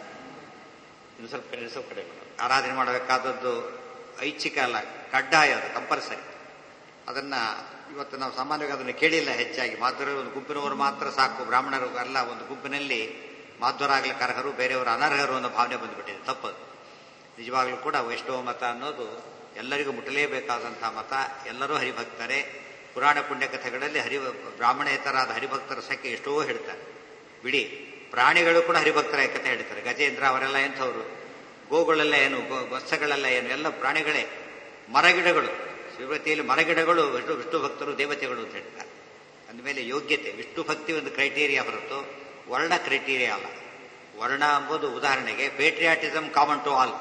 ಇನ್ನು ಸ್ವಲ್ಪ ಕಡೆ ಸ್ವಲ್ಪ ಕಡೆ ಆರಾಧನೆ ಮಾಡಬೇಕಾದದ್ದು ಐಚ್ಛಿಕ ಅಲ್ಲ, ಕಡ್ಡಾಯ, ಅದು ಕಂಪಲ್ಸರಿ. ಅದನ್ನ ಇವತ್ತು ನಾವು ಸಾಮಾನ್ಯವಾಗಿ ಅದನ್ನು ಕೇಳಿಲ್ಲ ಹೆಚ್ಚಾಗಿ. ಮಾಧ್ವರ ಒಂದು ಗುಂಪಿನವರು ಮಾತ್ರ ಸಾಕು, ಬ್ರಾಹ್ಮಣರು ಅಲ್ಲ. ಒಂದು ಗುಂಪಿನಲ್ಲಿ ಮಾಧ್ವರಾಗ್ಲಿಕ್ಕೆ ಅರ್ಹರು, ಬೇರೆಯವರು ಅನರ್ಹರು ಅನ್ನೋ ಭಾವನೆ ಬಂದುಬಿಟ್ಟಿದೆ. ತಪ್ಪದು. ನಿಜವಾಗ್ಲೂ ಕೂಡ ವೈಷ್ಣವ ಮತ ಅನ್ನೋದು ಎಲ್ಲರಿಗೂ ಮುಟ್ಟಲೇಬೇಕಾದಂತಹ ಮತ. ಎಲ್ಲರೂ ಹರಿಭಕ್ತರೇ. ಪುರಾಣ ಪುಣ್ಯಕಥೆಗಳಲ್ಲಿ ಹರಿ ಬ್ರಾಹ್ಮಣೇತರಾದ ಹರಿಭಕ್ತರ ಸಂಖ್ಯೆ ಎಷ್ಟೋ ಹೇಳ್ತಾರೆ. ಬಿಡಿ, ಪ್ರಾಣಿಗಳು ಕೂಡ ಹರಿಭಕ್ತರ ಕಥೆ ಹೇಳ್ತಾರೆ. ಗಜೇಂದ್ರ ಅವರೆಲ್ಲ ಎಂಥವ್ರು, ಗೋಗಳೆಲ್ಲ ಏನು, ವತ್ಸಗಳೆಲ್ಲ ಏನು, ಎಲ್ಲ ಪ್ರಾಣಿಗಳೇ. ಮರಗಿಡಗಳು, ಶಿವತಿಯಲ್ಲಿ ಮರಗಿಡಗಳು ವಿಷ್ಣು ವಿಷ್ಣು ಭಕ್ತರು, ದೇವತೆಗಳು ಅಂತ ಹೇಳ್ತಾರೆ. ಅಂದಮೇಲೆ ಯೋಗ್ಯತೆ, ವಿಷ್ಣು ಭಕ್ತಿ ಒಂದು ಕ್ರೈಟೀರಿಯಾ ಹೊರತು ವರ್ಣ ಕ್ರೈಟೀರಿಯಾ ಅಲ್ಲ. ವರ್ಣ ಎಂಬುದು ಉದಾಹರಣೆಗೆ ಪೇಟ್ರಿಯಾಟಿಸಮ್ ಕಾಮನ್ ಟು ಆಲ್.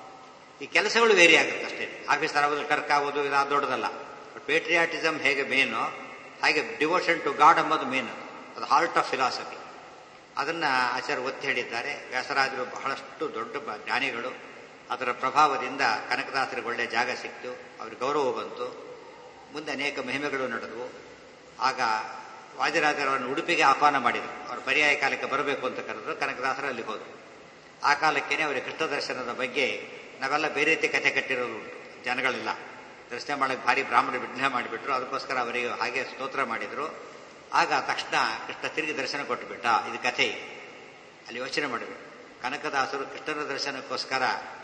ಈ ಕೆಲಸಗಳು ವೇರಿ ಆಗುತ್ತೆ ಅಷ್ಟೇ. ಆಫೀಸರ್ ಆಗೋದು, ಕ್ಲರ್ಕ್ ಆಗೋದು ಇದು ದೊಡ್ಡದಲ್ಲ. ಬಟ್ ಪೇಟ್ರಿಯಾಟಿಸಮ್ ಹೇಗೆ ಮೇನು, ಹಾಗೆ ಡಿವೋಷನ್ ಟು ಗಾಡ್ ಎಂಬುದು ಮೇನು. ಅದು ಹಾರ್ಟ್ ಆಫ್ ಫಿಲಾಸಫಿ. ಅದನ್ನ ಆಚಾರ್ಯ ಒತ್ತಿ ಹೇಳಿದ್ದಾರೆ. ವ್ಯಾಸರಾಜರು ಬಹಳಷ್ಟು ದೊಡ್ಡ ಜ್ಞಾನಿಗಳು. ಅದರ ಪ್ರಭಾವದಿಂದ ಕನಕದಾಸರಿಗೆ ಒಳ್ಳೆಯ ಜಾಗ ಸಿಕ್ತು, ಅವ್ರಿಗೆ ಗೌರವ ಬಂತು. ಮುಂದೆ ಅನೇಕ ಮಹಿಮೆಗಳು ನಡೆದವು. ಆಗ ವಾದಿರಾಜರವರನ್ನು ಉಡುಪಿಗೆ ಆಹ್ವಾನ ಮಾಡಿದರು. ಅವರು ಪರ್ಯಾಯ ಕಾಲಕ್ಕೆ ಬರಬೇಕು ಅಂತ ಕರೆದ್ರು. ಕನಕದಾಸರು ಅಲ್ಲಿ ಹೋದರು. ಆ ಕಾಲಕ್ಕೇನೆ ಅವರಿಗೆ ಕೃಷ್ಣ ದರ್ಶನದ ಬಗ್ಗೆ ನಾವೆಲ್ಲ ಬೇರೆ ರೀತಿ ಕಥೆ ಕಟ್ಟಿರೋದು ಉಂಟು. ಜನಗಳೆಲ್ಲ ದರ್ಶನ ಮಾಡಕ್ಕೆ ಭಾರಿ ಬ್ರಾಹ್ಮಣ ವಿಘ್ನ ಮಾಡಿಬಿಟ್ರು. ಅದಕ್ಕೋಸ್ಕರ ಅವರಿಗೆ ಹಾಗೆ ಸ್ತೋತ್ರ ಮಾಡಿದರು. ಆಗ ತಕ್ಷಣ ಕೃಷ್ಣ ತಿರುಗಿ ದರ್ಶನ ಕೊಟ್ಟುಬಿಟ್ಟ. ಇದು ಕಥೆ. ಅಲ್ಲಿ ಯೋಚನೆ ಮಾಡಬೇಕು. ಕನಕದಾಸರು ಕೃಷ್ಣನ ದರ್ಶನಕ್ಕೋಸ್ಕರ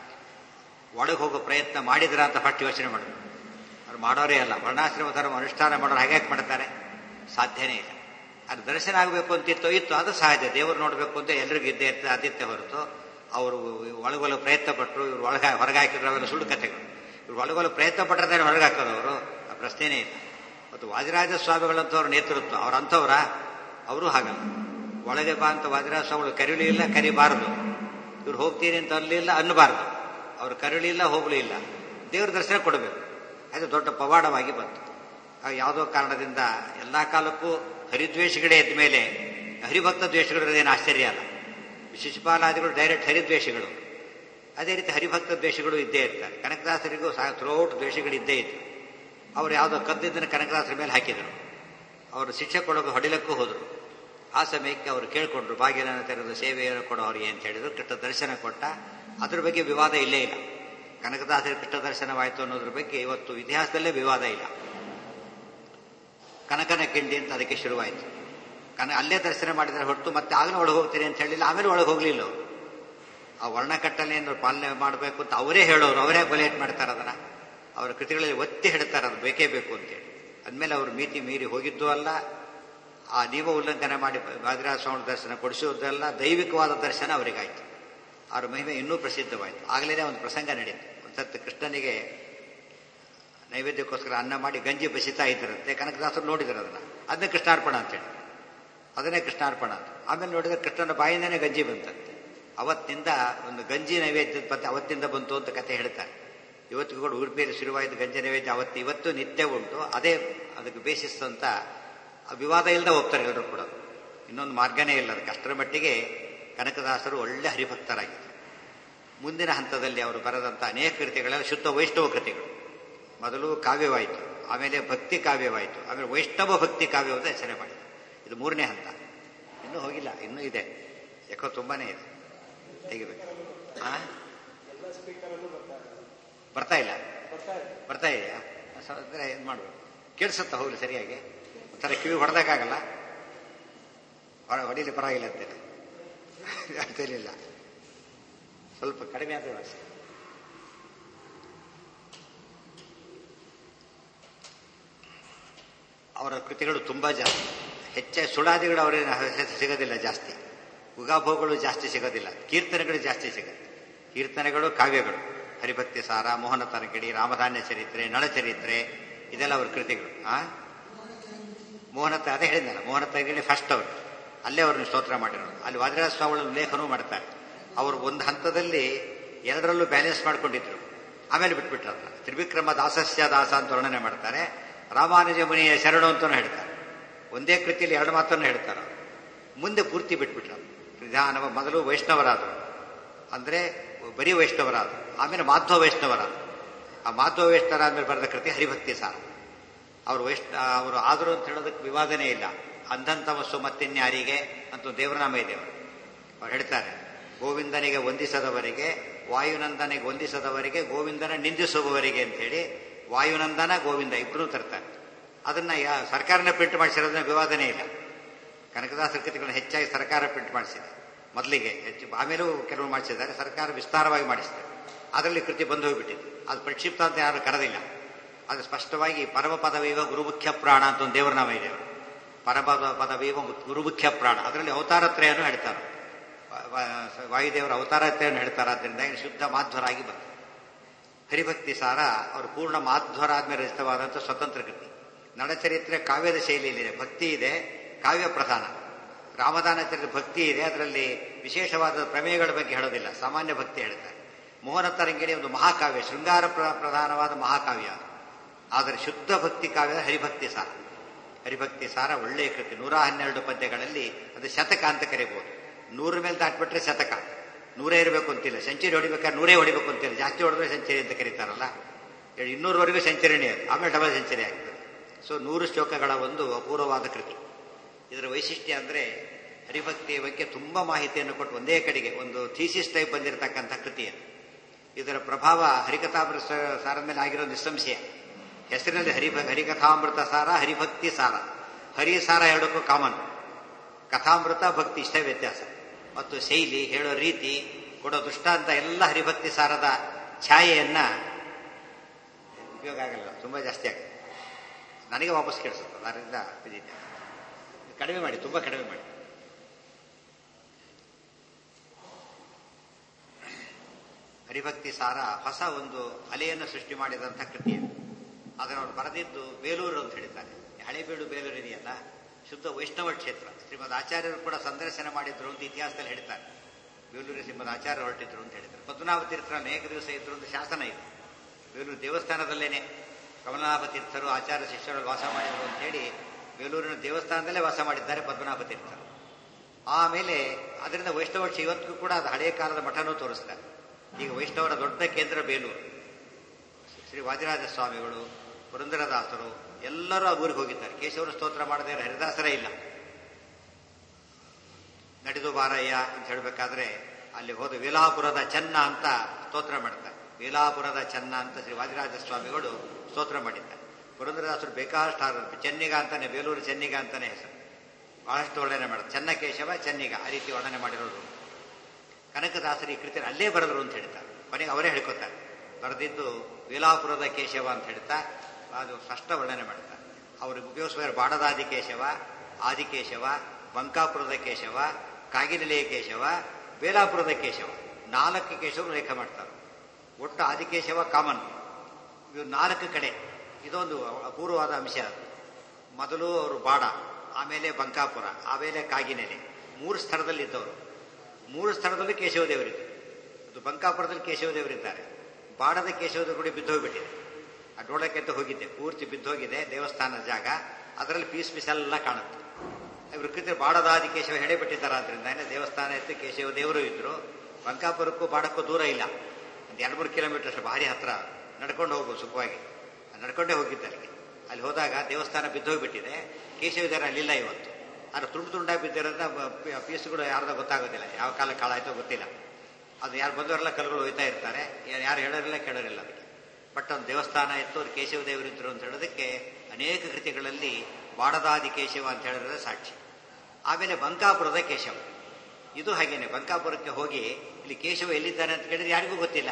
ಒಳಗೆ ಹೋಗೋ ಪ್ರಯತ್ನ ಮಾಡಿದ್ರ ಅಂತ ಫಸ್ಟ್ ಯೋಚನೆ ಮಾಡಬೇಕು. ಅವ್ರು ಮಾಡೋರೇ ಅಲ್ಲ. ವರ್ಣಾಶ್ರಮ ಧರ್ಮ ಅನುಷ್ಠಾನ ಮಾಡೋರು ಹಾಗೆ ಮಾಡ್ತಾರೆ? ಸಾಧ್ಯನೇ ಇಲ್ಲ. ಅದು ದರ್ಶನ ಆಗಬೇಕು ಅಂತಿತ್ತು, ಇತ್ತು, ಅದು ಸಹಜ. ದೇವರು ನೋಡಬೇಕು ಅಂತ ಎಲ್ರಿಗೂ ಇದ್ದೇ ಇರ್ತದೆ, ಆದಿತ್ಯ ಹೊರತು ಅವರು ಒಳಗೊಲ್ಲ ಪ್ರಯತ್ನ ಪಟ್ಟರು. ಇವ್ರು ಒಳಗ ಹೊರಗೆ ಹಾಕಿದ್ರು, ಅವೆಲ್ಲ ಸುಳ್ಳು ಕಥೆಗಳು. ಇವ್ರು ಒಳಗೊಲ್ಲ ಪ್ರಯತ್ನ ಪಟ್ಟರೆ ಹೊರಗೆ ಹಾಕೋದವರು, ಆ ಪ್ರಶ್ನೆನೇ ಇಲ್ಲ. ಮತ್ತು ವಾದಿರಾಜ ಸ್ವಾಮಿಗಳಂತವ್ರ ನೇತೃತ್ವ ಅವ್ರಂಥವ್ರ ಅವರು ಹಾಗಲ್ಲ. ಒಳಗೆ ಬಾ ಅಂತ ವಾದಿರಾಜ ಸ್ವಾಮಿಗಳು ಕರೀಲಿ ಇಲ್ಲ, ಕರಿಬಾರದು. ಇವ್ರು ಹೋಗ್ತೀನಿ ಅಂತ ಅಲ್ಲಿಲ್ಲ, ಅನ್ನಬಾರದು. ಅವ್ರು ಕರುಳಿ ಇಲ್ಲ, ಹೋಗ್ಲೂ ಇಲ್ಲ. ದೇವ್ರ ದರ್ಶನ ಕೊಡಬೇಕು. ಅದು ದೊಡ್ಡ ಪವಾಡವಾಗಿ ಬಂತು. ಯಾವುದೋ ಕಾರಣದಿಂದ ಎಲ್ಲಾ ಕಾಲಕ್ಕೂ ಹರಿದ್ವೇಷಗಳೇ ಎದ್ದ ಮೇಲೆ ಹರಿಭಕ್ತ ದ್ವೇಷಗಳಿರೋದೇನು ಆಶ್ಚರ್ಯ ಅಲ್ಲ. ಶಿಶುಪಾಲಾದಿಗಳು ಡೈರೆಕ್ಟ್ ಹರಿದ್ವೇಷಗಳು. ಅದೇ ರೀತಿ ಹರಿಭಕ್ತ ದ್ವೇಷಗಳು ಇದ್ದೇ ಇರ್ತಾರೆ. ಕನಕದಾಸರಿಗೂ ಸಹ ಥ್ರೂಔಟ್ ದ್ವೇಷಗಳಿದ್ದೇ ಇತ್ತು. ಅವ್ರು ಯಾವುದೋ ಕದ್ದಿದ್ದನ್ನು ಕನಕದಾಸರ ಮೇಲೆ ಹಾಕಿದರು. ಅವರು ಶಿಕ್ಷೆ ಕೊಡೋದು ಹೊಡಿಲಕ್ಕೂ ಹೋದರು. ಆ ಸಮಯಕ್ಕೆ ಅವರು ಕೇಳಿಕೊಂಡ್ರು, ಬಾಗಿಲನ್ನು ತೆರೆದು ಸೇವೆಯನ್ನು ಕೊಡೋ ಅವ್ರಿಗೆ ಅಂತ ಹೇಳಿದ್ರು. ಕೃಷ್ಣ ದರ್ಶನ ಕೊಟ್ಟ. ಅದ್ರ ಬಗ್ಗೆ ವಿವಾದ ಇಲ್ಲೇ ಇಲ್ಲ. ಕನಕದಾಸರಿಗೆ ಕೃಷ್ಣ ದರ್ಶನವಾಯಿತು ಅನ್ನೋದ್ರ ಬಗ್ಗೆ ಇವತ್ತು ಇತಿಹಾಸದಲ್ಲೇ ವಿವಾದ ಇಲ್ಲ. ಕನಕನ ಕಿಂಡಿ ಅಂತ ಅದಕ್ಕೆ ಶುರುವಾಯಿತು. ಕನ ಅಲ್ಲೇ ದರ್ಶನ ಮಾಡಿದರೆ ಹೊರತು ಮತ್ತೆ ಆಗಲೇ ಒಳಗೆ ಹೋಗ್ತೀರಿ ಅಂತ ಹೇಳಿಲ್ಲ. ಆಮೇಲೆ ಒಳಗೆ ಹೋಗ್ಲಿಲ್ಲ ಅವರು. ಆ ವರ್ಣಕಟ್ಟಲೆಯನ್ನು ಪಾಲನೆ ಮಾಡಬೇಕು ಅಂತ ಅವರೇ ಹೇಳೋರು. ಅವರೇ ಬಲೇಟ್ ಮಾಡ್ತಾರೆ ಅದನ್ನ. ಅವರ ಕೃತಿಗಳಲ್ಲಿ ಒತ್ತಿ ಹೇಳ್ತಾರೆ, ಅದು ಬೇಕೇ ಬೇಕು ಅಂತೇಳಿ. ಅಂದಮೇಲೆ ಅವರು ಮಿತಿ ಮೀರಿ ಹೋಗಿದ್ದು ಅಲ್ಲ, ಆ ನಿಯಮ ಉಲ್ಲಂಘನೆ ಮಾಡಿ ವಾದಿರಾಜ ಸ್ವಾಮಿ ದರ್ಶನ ಕೊಡಿಸುವುದಲ್ಲ, ದೈವಿಕವಾದ ದರ್ಶನ ಅವರಿಗಾಯ್ತು. ಅವರ ಮಹಿಮೆ ಇನ್ನೂ ಪ್ರಸಿದ್ಧವಾಯಿತು. ಆಗಲೇ ಒಂದು ಪ್ರಸಂಗ ನಡೆಯಿತು. ಒಂದ್ಸತ್ತು ಕೃಷ್ಣನಿಗೆ ನೈವೇದ್ಯಕ್ಕೋಸ್ಕರ ಅನ್ನ ಮಾಡಿ ಗಂಜಿ ಬಸಿತಾ ಇದ್ದರಂತೆ. ಕನಕದಾಸರು ನೋಡಿದ್ರು ಅದನ್ನ. ಅದನ್ನೇ ಕೃಷ್ಣಾರ್ಪಣ ಅಂತೇಳಿ, ಅದನ್ನೇ ಕೃಷ್ಣಾರ್ಪಣ ಅಂತ. ಆಮೇಲೆ ನೋಡಿದ್ರೆ ಕೃಷ್ಣನ ಬಾಯಿಂದನೇ ಗಂಜಿ ಬಂತಂತೆ. ಅವತ್ತಿಂದ ಒಂದು ಗಂಜಿ ನೈವೇದ್ಯದ ಪದ್ಧತಿ ಅವತ್ತಿಂದ ಬಂತು ಅಂತ ಕತೆ ಹೇಳ್ತಾರೆ. ಇವತ್ತಿಗೂ ಕೂಡ ಉಡುಪಿಯಲ್ಲಿ ಶುರುವಾಯಿತು ಗಂಜ ನೈವೇದ್ಯ ಅವತ್ತು ಇವತ್ತು ನಿತ್ಯ ಉಂಟು. ಅದೇ ಅದಕ್ಕೆ ಬೇಸಿಸ್ ಅಂತ ವಿವಾದ ಇಲ್ಲದೆ ಹೋಗ್ತಾರೆ ಎಲ್ಲರೂ ಕೂಡ. ಇನ್ನೊಂದು ಮಾರ್ಗನೇ ಇಲ್ಲ ಅದಕ್ಕೆ. ಅಷ್ಟರ ಮಟ್ಟಿಗೆ ಕನಕದಾಸರು ಒಳ್ಳೆ ಹರಿಭಕ್ತರಾಗಿದ್ದರು. ಮುಂದಿನ ಹಂತದಲ್ಲಿ ಅವರು ಬರೆದಂಥ ಅನೇಕ ಕೃತಿಗಳೆಲ್ಲ ಶುದ್ಧ ವೈಷ್ಣವ ಕೃತಿಗಳು. ಮೊದಲು ಕಾವ್ಯವಾಯಿತು, ಆಮೇಲೆ ಭಕ್ತಿ ಕಾವ್ಯವಾಯಿತು, ಆಮೇಲೆ ವೈಷ್ಣವ ಭಕ್ತಿ ಕಾವ್ಯವನ್ನು ರಚನೆ ಮಾಡಿದರು. ಇದು ಮೂರನೇ ಹಂತ. ಇನ್ನೂ ಹೋಗಿಲ್ಲ, ಇನ್ನೂ ಇದೆ, ಯಾಕೋ ತುಂಬಾನೇ ಇದೆ, ತೆಗಿಬೇಕು. ಆ ಬರ್ತಾ ಇಲ್ಲ, ಬರ್ತಾ ಇದೆಯಾ? ಅಂದ್ರೆ ಏನು ಮಾಡ್ಬೇಕು, ಕೇಳಿಸುತ್ತಾ ಹೋಗ್ಲಿ ಸರಿಯಾಗಿ. ಒಂಥರ ಕಿವಿ ಹೊಡೆದಾಗಲ್ಲ, ಹೊಡೀಲಿ ಪರವಾಗಿಲ್ಲ ಅಂತೇಳಿ ಅಂತೇಲಿಲ್ಲ, ಸ್ವಲ್ಪ ಕಡಿಮೆ ಆದ್ರೆ ವಾಸಿ. ಅವರ ಕೃತಿಗಳು ತುಂಬಾ ಜಾಸ್ತಿ. ಹೆಚ್ಚಾಗಿ ಸುಳಾದಿಗಳು ಅವರೇನು ಸಿಗೋದಿಲ್ಲ ಜಾಸ್ತಿ, ಉಗಾಭೋಗಗಳು ಜಾಸ್ತಿ ಸಿಗೋದಿಲ್ಲ, ಕೀರ್ತನೆಗಳು ಜಾಸ್ತಿ ಸಿಗುತ್ತೆ. ಕೀರ್ತನೆಗಳು, ಕಾವ್ಯಗಳು, ಹರಿಭಕ್ತಿ ಸಾರ, ಮೋಹನ ತರಂಗಿಣಿ, ರಾಮಧಾನ್ಯ ಚರಿತ್ರೆ, ನಳಚರಿತ್ರೆ, ಇದೆಲ್ಲ ಅವ್ರ ಕೃತಿಗಳು. ಆ ಮೋಹನ ಅದೇ ಹೇಳಿದ್ನಲ್ಲ, ಮೋಹನ ತರಂಗಿಣಿ ಫಸ್ಟ್ ಅವರು, ಅಲ್ಲೇ ಅವ್ರನ್ನ ಸ್ತೋತ್ರ ಮಾಡಿರೋರು. ಅಲ್ಲಿ ವಾದಿರಾಜ ಸ್ವಾಮಿಗಳು ಲೇಖನೂ ಮಾಡ್ತಾರೆ. ಅವರು ಒಂದು ಹಂತದಲ್ಲಿ ಎರಡರಲ್ಲೂ ಬ್ಯಾಲೆನ್ಸ್ ಮಾಡ್ಕೊಂಡಿದ್ರು, ಆಮೇಲೆ ಬಿಟ್ಬಿಟ್ರಲ್ಲ. ತ್ರಿವಿಕ್ರಮ ದಾಸಸ್ಯ ದಾಸ ಅಂತ ವರ್ಣನೆ ಮಾಡ್ತಾರೆ, ರಾಮಾನುಜ ಮುನಿಯ ಶರಣು ಅಂತಲೂ ಹೇಳ್ತಾರೆ. ಒಂದೇ ಕೃತಿಯಲ್ಲಿ ಎರಡು ಮಾತನ್ನು ಹೇಳ್ತಾರೆ. ಮುಂದೆ ಪೂರ್ತಿ ಬಿಟ್ಬಿಟ್ರು. ನಿಧಾನವ ಮೊದಲು ವೈಷ್ಣವರಾದರು, ಅಂದ್ರೆ ಬರೀ ವೈಷ್ಣವರಾದರು, ಆಮೇಲೆ ಮಾಧ್ವ ವೈಷ್ಣವರಾದರು. ಆ ಮಾಧ್ವ ವೈಷ್ಣವರಾದ್ಮೇಲೆ ಬರೆದ ಕೃತಿ ಹರಿಭಕ್ತಿ ಸಾರ. ಅವರು ವೈಷ್ಣ ಅವರು ಆದರು ಅಂತ ಹೇಳೋದಕ್ಕೆ ವಿವಾದನೇ ಇಲ್ಲ. ಅಂಧಂತಮಸ್ಸು ಮತ್ತಿನ್ಯಾರಿಗೆ ಅಂತ ದೇವರನಾಮ ಇದೆ. ಅವರು ಅವ್ರು ಹೇಳ್ತಾರೆ, ಗೋವಿಂದನಿಗೆ ವಂದಿಸದವರಿಗೆ, ವಾಯುನಂದನಿಗೆ ವಂದಿಸದವರಿಗೆ, ಗೋವಿಂದನ ನಿಂದಿಸುವವರಿಗೆ ಅಂತ ಹೇಳಿ ವಾಯುನಂದನ ಗೋವಿಂದ ಇಬ್ಬರೂ ತರ್ತಾರೆ. ಅದನ್ನ ಸರ್ಕಾರನೇ ಪ್ರಿಂಟ್ ಮಾಡಿಸಿರೋದನ್ನ ವಿವಾದನೇ ಇಲ್ಲ. ಕನಕದಾಸರ ಕೃತಿಗಳನ್ನ ಹೆಚ್ಚಾಗಿ ಸರ್ಕಾರ ಪ್ರಿಂಟ್ ಮಾಡಿಸಿದೆ ಮೊದಲಿಗೆ, ಹೆಚ್ಚು ಆಮೇಲೂ ಕೆಲವು ಮಾಡಿಸಿದ್ದಾರೆ. ಸರ್ಕಾರ ವಿಸ್ತಾರವಾಗಿ ಮಾಡಿಸಿದ್ದಾರೆ. ಅದರಲ್ಲಿ ಕೃತಿ ಬಂದು ಹೋಗ್ಬಿಟ್ಟಿದೆ. ಅದು ಪ್ರಕ್ಷಿಪ್ತ ಅಂತ ಯಾರು ಕರೆದಿಲ್ಲ. ಅದು ಸ್ಪಷ್ಟವಾಗಿ ಪರಮ ಪದವೀವ ಗುರುಮುಖ್ಯ ಪ್ರಾಣ ಅಂತ ಒಂದು ದೇವರನಾಮ ಇದೆ. ಅವರು ಪರಮ ಪದವೀವ ಗುರುಮುಖ್ಯ ಪ್ರಾಣ, ಅದರಲ್ಲಿ ಅವತಾರತ್ರಯನ್ನು ಹೇಳ್ತಾರೆ. ವಾಯುದೇವರ ಅವತಾರತ್ರೆಯನ್ನು ಹೇಳ್ತಾರೆ. ಆದ್ದರಿಂದ ಶುದ್ಧ ಮಾಧ್ವರಾಗಿ ಬರ್ತಾರೆ. ಹರಿಭಕ್ತಿ ಸಾರ ಅವರು ಪೂರ್ಣ ಮಾಧ್ವರಾದ್ಮೇಲೆ ರಚಿತವಾದಂಥ ಸ್ವತಂತ್ರ ಕೃತಿ. ನಡಚರಿತ್ರೆ ಕಾವ್ಯದ ಶೈಲಿಯಲ್ಲಿದೆ, ಭಕ್ತಿ ಇದೆ, ಕಾವ್ಯ ಪ್ರಧಾನ. ರಾಮದಾನ ಚರಿತ್ರೆ ಭಕ್ತಿ ಇದೆ, ಅದರಲ್ಲಿ ವಿಶೇಷವಾದ ಪ್ರಮೇಯಗಳ ಬಗ್ಗೆ ಹೇಳೋದಿಲ್ಲ, ಸಾಮಾನ್ಯ ಭಕ್ತಿ ಹೇಳ್ತಾರೆ. ಮೋಹನ ತರಂಗಿಣಿ ಒಂದು ಮಹಾಕಾವ್ಯ, ಶೃಂಗಾರ ಪ್ರಧಾನವಾದ ಮಹಾಕಾವ್ಯ. ಆದರೆ ಶುದ್ಧ ಭಕ್ತಿ ಕಾವ್ಯದ ಹರಿಭಕ್ತಿ ಸಾರ. ಹರಿಭಕ್ತಿ ಸಾರ ಒಳ್ಳೆಯ ಕೃತಿ. ನೂರ ಹನ್ನೆರಡು ಪದ್ಯಗಳಲ್ಲಿ ಅದು ಶತಕ ಅಂತ ಕರಿಬಹುದು. ನೂರ ಮೇಲೆ ದಾಟ್ಬಿಟ್ರೆ ಶತಕ, ನೂರೇ ಇರಬೇಕು ಅಂತಿಲ್ಲ. ಸೆಂಚುರಿ ಹೊಡಿಬೇಕಾದ್ರೆ ನೂರೇ ಹೊಡಿಬೇಕು ಅಂತಿಲ್ಲ, ಜಾಸ್ತಿ ಹೊಡೆದ್ರೆ ಸೆಂಚುರಿ ಅಂತ ಕರೀತಾರಲ್ಲ. ಇನ್ನೂರವರೆಗೂ ಸೆಂಚುರಿನೇ ಅದು, ಆಮೇಲೆ ಡಬಲ್ ಸೆಂಚುರಿ ಆಗ್ತದೆ. ಸೊ ನೂರು ಶ್ಲೋಕಗಳ ಒಂದು ಅಪೂರ್ವವಾದ ಕೃತಿ. ಇದರ ವೈಶಿಷ್ಟ್ಯ ಅಂದ್ರೆ ಹರಿಭಕ್ತಿಯ ಬಗ್ಗೆ ತುಂಬಾ ಮಾಹಿತಿಯನ್ನು ಕೊಟ್ಟು ಒಂದೇ ಕಡೆಗೆ ಒಂದು ಥೀಸಿಸ್ ಟೈಪ್ ಬಂದಿರತಕ್ಕಂಥ ಕೃತಿ ಅದು. ಇದರ ಪ್ರಭಾವ ಹರಿಕಥಾಮೃತ ಸಾರ ಮೇಲೆ ಆಗಿರೋ ನಿಸ್ಸಂಶಯ. ಹೆಸರಿನಲ್ಲಿ ಹರಿ ಹರಿಕಥಾಮೃತ ಸಾರ, ಹರಿಭಕ್ತಿ ಸಾರ. ಹರಿ ಸಾರ ಎರಡಕ್ಕೂ ಕಾಮನ್, ಕಥಾಮೃತ ಭಕ್ತಿ ಇಷ್ಟೇ ವ್ಯತ್ಯಾಸ. ಮತ್ತು ಶೈಲಿ, ಹೇಳೋ ರೀತಿ, ಕೊಡೋ ದೃಷ್ಟಾಂತ ಎಲ್ಲ ಹರಿಭಕ್ತಿ ಸಾರದ ಛಾಯೆಯನ್ನ ಉಪಯೋಗ ಆಗಲ್ಲ, ತುಂಬಾ ಜಾಸ್ತಿ ಆಗುತ್ತೆ. ನನಗೆ ವಾಪಸ್ ಕೇಳಿಸುತ್ತೆ. ಅದರಿಂದ ಕಡಿಮೆ ಮಾಡಿ, ತುಂಬಾ ಕಡಿಮೆ ಮಾಡಿ. ಹರಿಭಕ್ತಿ ಸಾರ ಹೊಸ ಒಂದು ಅಲೆಯನ್ನು ಸೃಷ್ಟಿ ಮಾಡಿದಂಥ ಕೃತಿ. ಅದನ್ನು ಅವರು ಬರೆದಿದ್ದು ಬೇಲೂರು ಅಂತ ಹೇಳಿದ್ದಾರೆ. ಹಳೇಬೀಡು ಬೇಲೂರು ಇದೆಯಲ್ಲ, ಶುದ್ಧ ವೈಷ್ಣವ ಕ್ಷೇತ್ರ. ಶ್ರೀಮದ್ ಆಚಾರ್ಯರು ಕೂಡ ಸಂದರ್ಶನ ಮಾಡಿದ್ರು ಅಂತ ಇತಿಹಾಸದಲ್ಲಿ ಹೇಳ್ತಾರೆ. ಬೇಲೂರು ಶ್ರೀಮದ್ ಆಚಾರ್ಯ ಹೊರಟಿದ್ರು ಅಂತ ಹೇಳಿದ್ದಾರೆ. ಪದ್ಮನಾಭ ತೀರ್ಥರು ಅನೇಕ ದಿವಸ ಇದ್ರು ಅಂತ ಶಾಸನ ಇದೆ. ಬೇಲೂರು ದೇವಸ್ಥಾನದಲ್ಲೇನೆ ಕಮಲನಾಭ ತೀರ್ಥರು ಆಚಾರ್ಯ ಶಿಷ್ಯರು ವಾಸ ಮಾಡಿದ್ರು ಅಂತ ಹೇಳಿ ಬೇಲೂರಿನ ದೇವಸ್ಥಾನದಲ್ಲೇ ವಾಸ ಮಾಡಿದ್ದಾರೆ ಪದ್ಮನಾಭ ತೀರ್ಥರು. ಆಮೇಲೆ ಅದರಿಂದ ವೈಷ್ಣವ ಇವತ್ತಿಗೂ ಕೂಡ ಅದು ಹಳೆಯ ಕಾಲದ ಮಠನೂ ತೋರಿಸ್ತಾರೆ. ಈಗ ವೈಷ್ಣವರ ದೊಡ್ಡ ಕೇಂದ್ರ ಬೇಲೂರು. ಶ್ರೀ ವಾದಿರಾಜ ಸ್ವಾಮಿಗಳು, ಪುರಂದರದಾಸರು ಎಲ್ಲರೂ ಆ ಊರಿಗೆ ಹೋಗಿದ್ದಾರೆ. ಕೇಶವರ ಸ್ತೋತ್ರ ಮಾಡದೇ ಹರಿದಾಸರೇ ಇಲ್ಲ. ನಡೆದು ಬಾರಯ್ಯ ಅಂತ ಹೇಳಬೇಕಾದ್ರೆ ಅಲ್ಲಿ ಹೋದ ವೇಲಾಪುರದ ಚೆನ್ನ ಅಂತ ಸ್ತೋತ್ರ ಮಾಡ್ತಾರೆ. ವೇಲಾಪುರದ ಚೆನ್ನ ಅಂತ ಶ್ರೀ ವಾದಿರಾಜ ಸ್ವಾಮಿಗಳು ಸ್ತೋತ್ರ ಮಾಡಿದ್ದಾರೆ. ಪುರಂದರದಾಸರು ಬೇಕಾದಷ್ಟು ಚೆನ್ನಿಗ ಅಂತಾನೆ, ಬೇಲೂರು ಚೆನ್ನಿಗ ಅಂತಾನೆ ಹೆಸರು. ಬಹಳಷ್ಟು ವರ್ಣನೆ ಮಾಡ್ತಾರೆ. ಚೆನ್ನಕೇಶವ, ಚೆನ್ನಿಗ, ಆ ರೀತಿ ವರ್ಣನೆ ಮಾಡಿರೋರು. ಕನಕದಾಸರು ಈ ಕೃತಿಯನ್ನು ಅಲ್ಲೇ ಬರೆದರು ಅಂತ ಹೇಳ್ತಾರೆ. ಕೊನೆಗೆ ಅವರೇ ಹೇಳ್ಕೊತಾರೆ, ಬರೆದಿದ್ದು ವೇಲಾಪುರದ ಕೇಶವ ಅಂತ ಹೇಳ್ತಾ ಅದು ಸ್ಪಷ್ಟ ವರ್ಣನೆ ಮಾಡ್ತಾರೆ. ಅವ್ರಿಗೆ ಉಪಯೋಗಿಸುವ ಬಾಡದಾದಿ ಕೇಶವ, ಆದಿಕೇಶವ, ಬಂಕಾಪುರದ ಕೇಶವ, ಕಾಗಿನೆಲೆಯ ಕೇಶವ, ಬೇಲಾಪುರದ ಕೇಶವ, ನಾಲ್ಕು ಕೇಶವರು ಲೇಖ ಮಾಡ್ತಾರೆ. ಒಟ್ಟು ಆದಿಕೇಶವ ಕಾಮನ್, ಇವು ನಾಲ್ಕು ಕಡೆ. ಇದೊಂದು ಅಪೂರ್ವವಾದ ಅಂಶ. ಮೊದಲು ಅವರು ಬಾಡ, ಆಮೇಲೆ ಬಂಕಾಪುರ, ಆಮೇಲೆ ಕಾಗಿನೆಲೆ, ಮೂರು ಸ್ಥಳದಲ್ಲಿದ್ದವರು. ಮೂರು ಸ್ಥಳದಲ್ಲಿ ಕೇಶವದೇವರಿದ್ದಾರೆ. ಅದು ಬಂಕಾಪುರದಲ್ಲಿ ಕೇಶವದೇವರಿದ್ದಾರೆ, ಬಾಡದ ಕೇಶವದ ಗುಡಿ ಬಿದ್ದೋಗ್ಬಿಟ್ಟಿದೆ. ಆ ನೋಡಕ್ಕೆಂತ ಹೋಗಿದ್ದೆ, ಪೂರ್ತಿ ಬಿದ್ದೋಗಿದೆ ದೇವಸ್ಥಾನದ ಜಾಗ. ಅದರಲ್ಲಿ ಪೀಸ್ ಪೀಸ್ ಎಲ್ಲ ಕಾಣುತ್ತೆ. ಇವರು ಕೃತ್ಯ ಬಾಡದಾದಿ ಕೇಶವ ಹೆಡೆಬಿಟ್ಟಿದ್ದಾರೆ. ಆದ್ರಿಂದ ದೇವಸ್ಥಾನ ಇತ್ತು, ಕೇಶವ ದೇವರು ಇದ್ರು. ಬಂಕಾಪುರಕ್ಕೂ ಬಾಡಕ್ಕೂ ದೂರ ಇಲ್ಲ, ಒಂದು ಎರಡು ಮೂರು ಕಿಲೋಮೀಟರ್ ಅಷ್ಟು, ಭಾರಿ ಹತ್ರ, ನಡ್ಕೊಂಡು ಹೋಗ್ಬೋದು ಸುಖವಾಗಿ. ನಡ್ಕೊಂಡೇ ಹೋಗಿದ್ದೆ ಅಲ್ಲಿಗೆ. ಅಲ್ಲಿ ಹೋದಾಗ ದೇವಸ್ಥಾನ ಬಿದ್ದೋಗ್ಬಿಟ್ಟಿದೆ. ಕೇಶವ ದೇವರ ಅಲ್ಲಿಲ್ಲ ಇವತ್ತು. ಅದು ತುಂಡು ತುಂಡಾಗಿ ಬಿದ್ದಿರೋದ್ರಿಂದ ಪೀಸ್ಗಳು ಯಾರ್ದೋ ಗೊತ್ತಾಗೋದಿಲ್ಲ, ಯಾವ ಕಾಲ ಕಾಳ ಆಯ್ತೋ ಗೊತ್ತಿಲ್ಲ. ಅದು ಯಾರು ಬಂದವರೆಲ್ಲ ಕಲ್ಗಳು ಹೋಯ್ತಾ ಇರ್ತಾರೆ, ಯಾರು ಹೇಳೋರಿಲ್ಲ ಕೇಳೋರಿಲ್ಲ ಅದಕ್ಕೆ. ಬಟ್ ಒಂದು ದೇವಸ್ಥಾನ ಇತ್ತು, ಅವ್ರು ಕೇಶವ ದೇವರಿದ್ರು ಅಂತ ಹೇಳೋದಕ್ಕೆ ಅನೇಕ ಕೃತಿಗಳಲ್ಲಿ ಬಾಡದಾದಿ ಕೇಶವ ಅಂತ ಹೇಳಿದ್ರೆ ಸಾಕ್ಷಿ. ಆಮೇಲೆ ಬಂಕಾಪುರದ ಕೇಶವ, ಇದು ಹಾಗೇನೆ. ಬಂಕಾಪುರಕ್ಕೆ ಹೋಗಿ ಇಲ್ಲಿ ಕೇಶವ ಎಲ್ಲಿದ್ದಾನೆ ಅಂತ ಕೇಳಿದ್ರೆ ಯಾರಿಗೂ ಗೊತ್ತಿಲ್ಲ.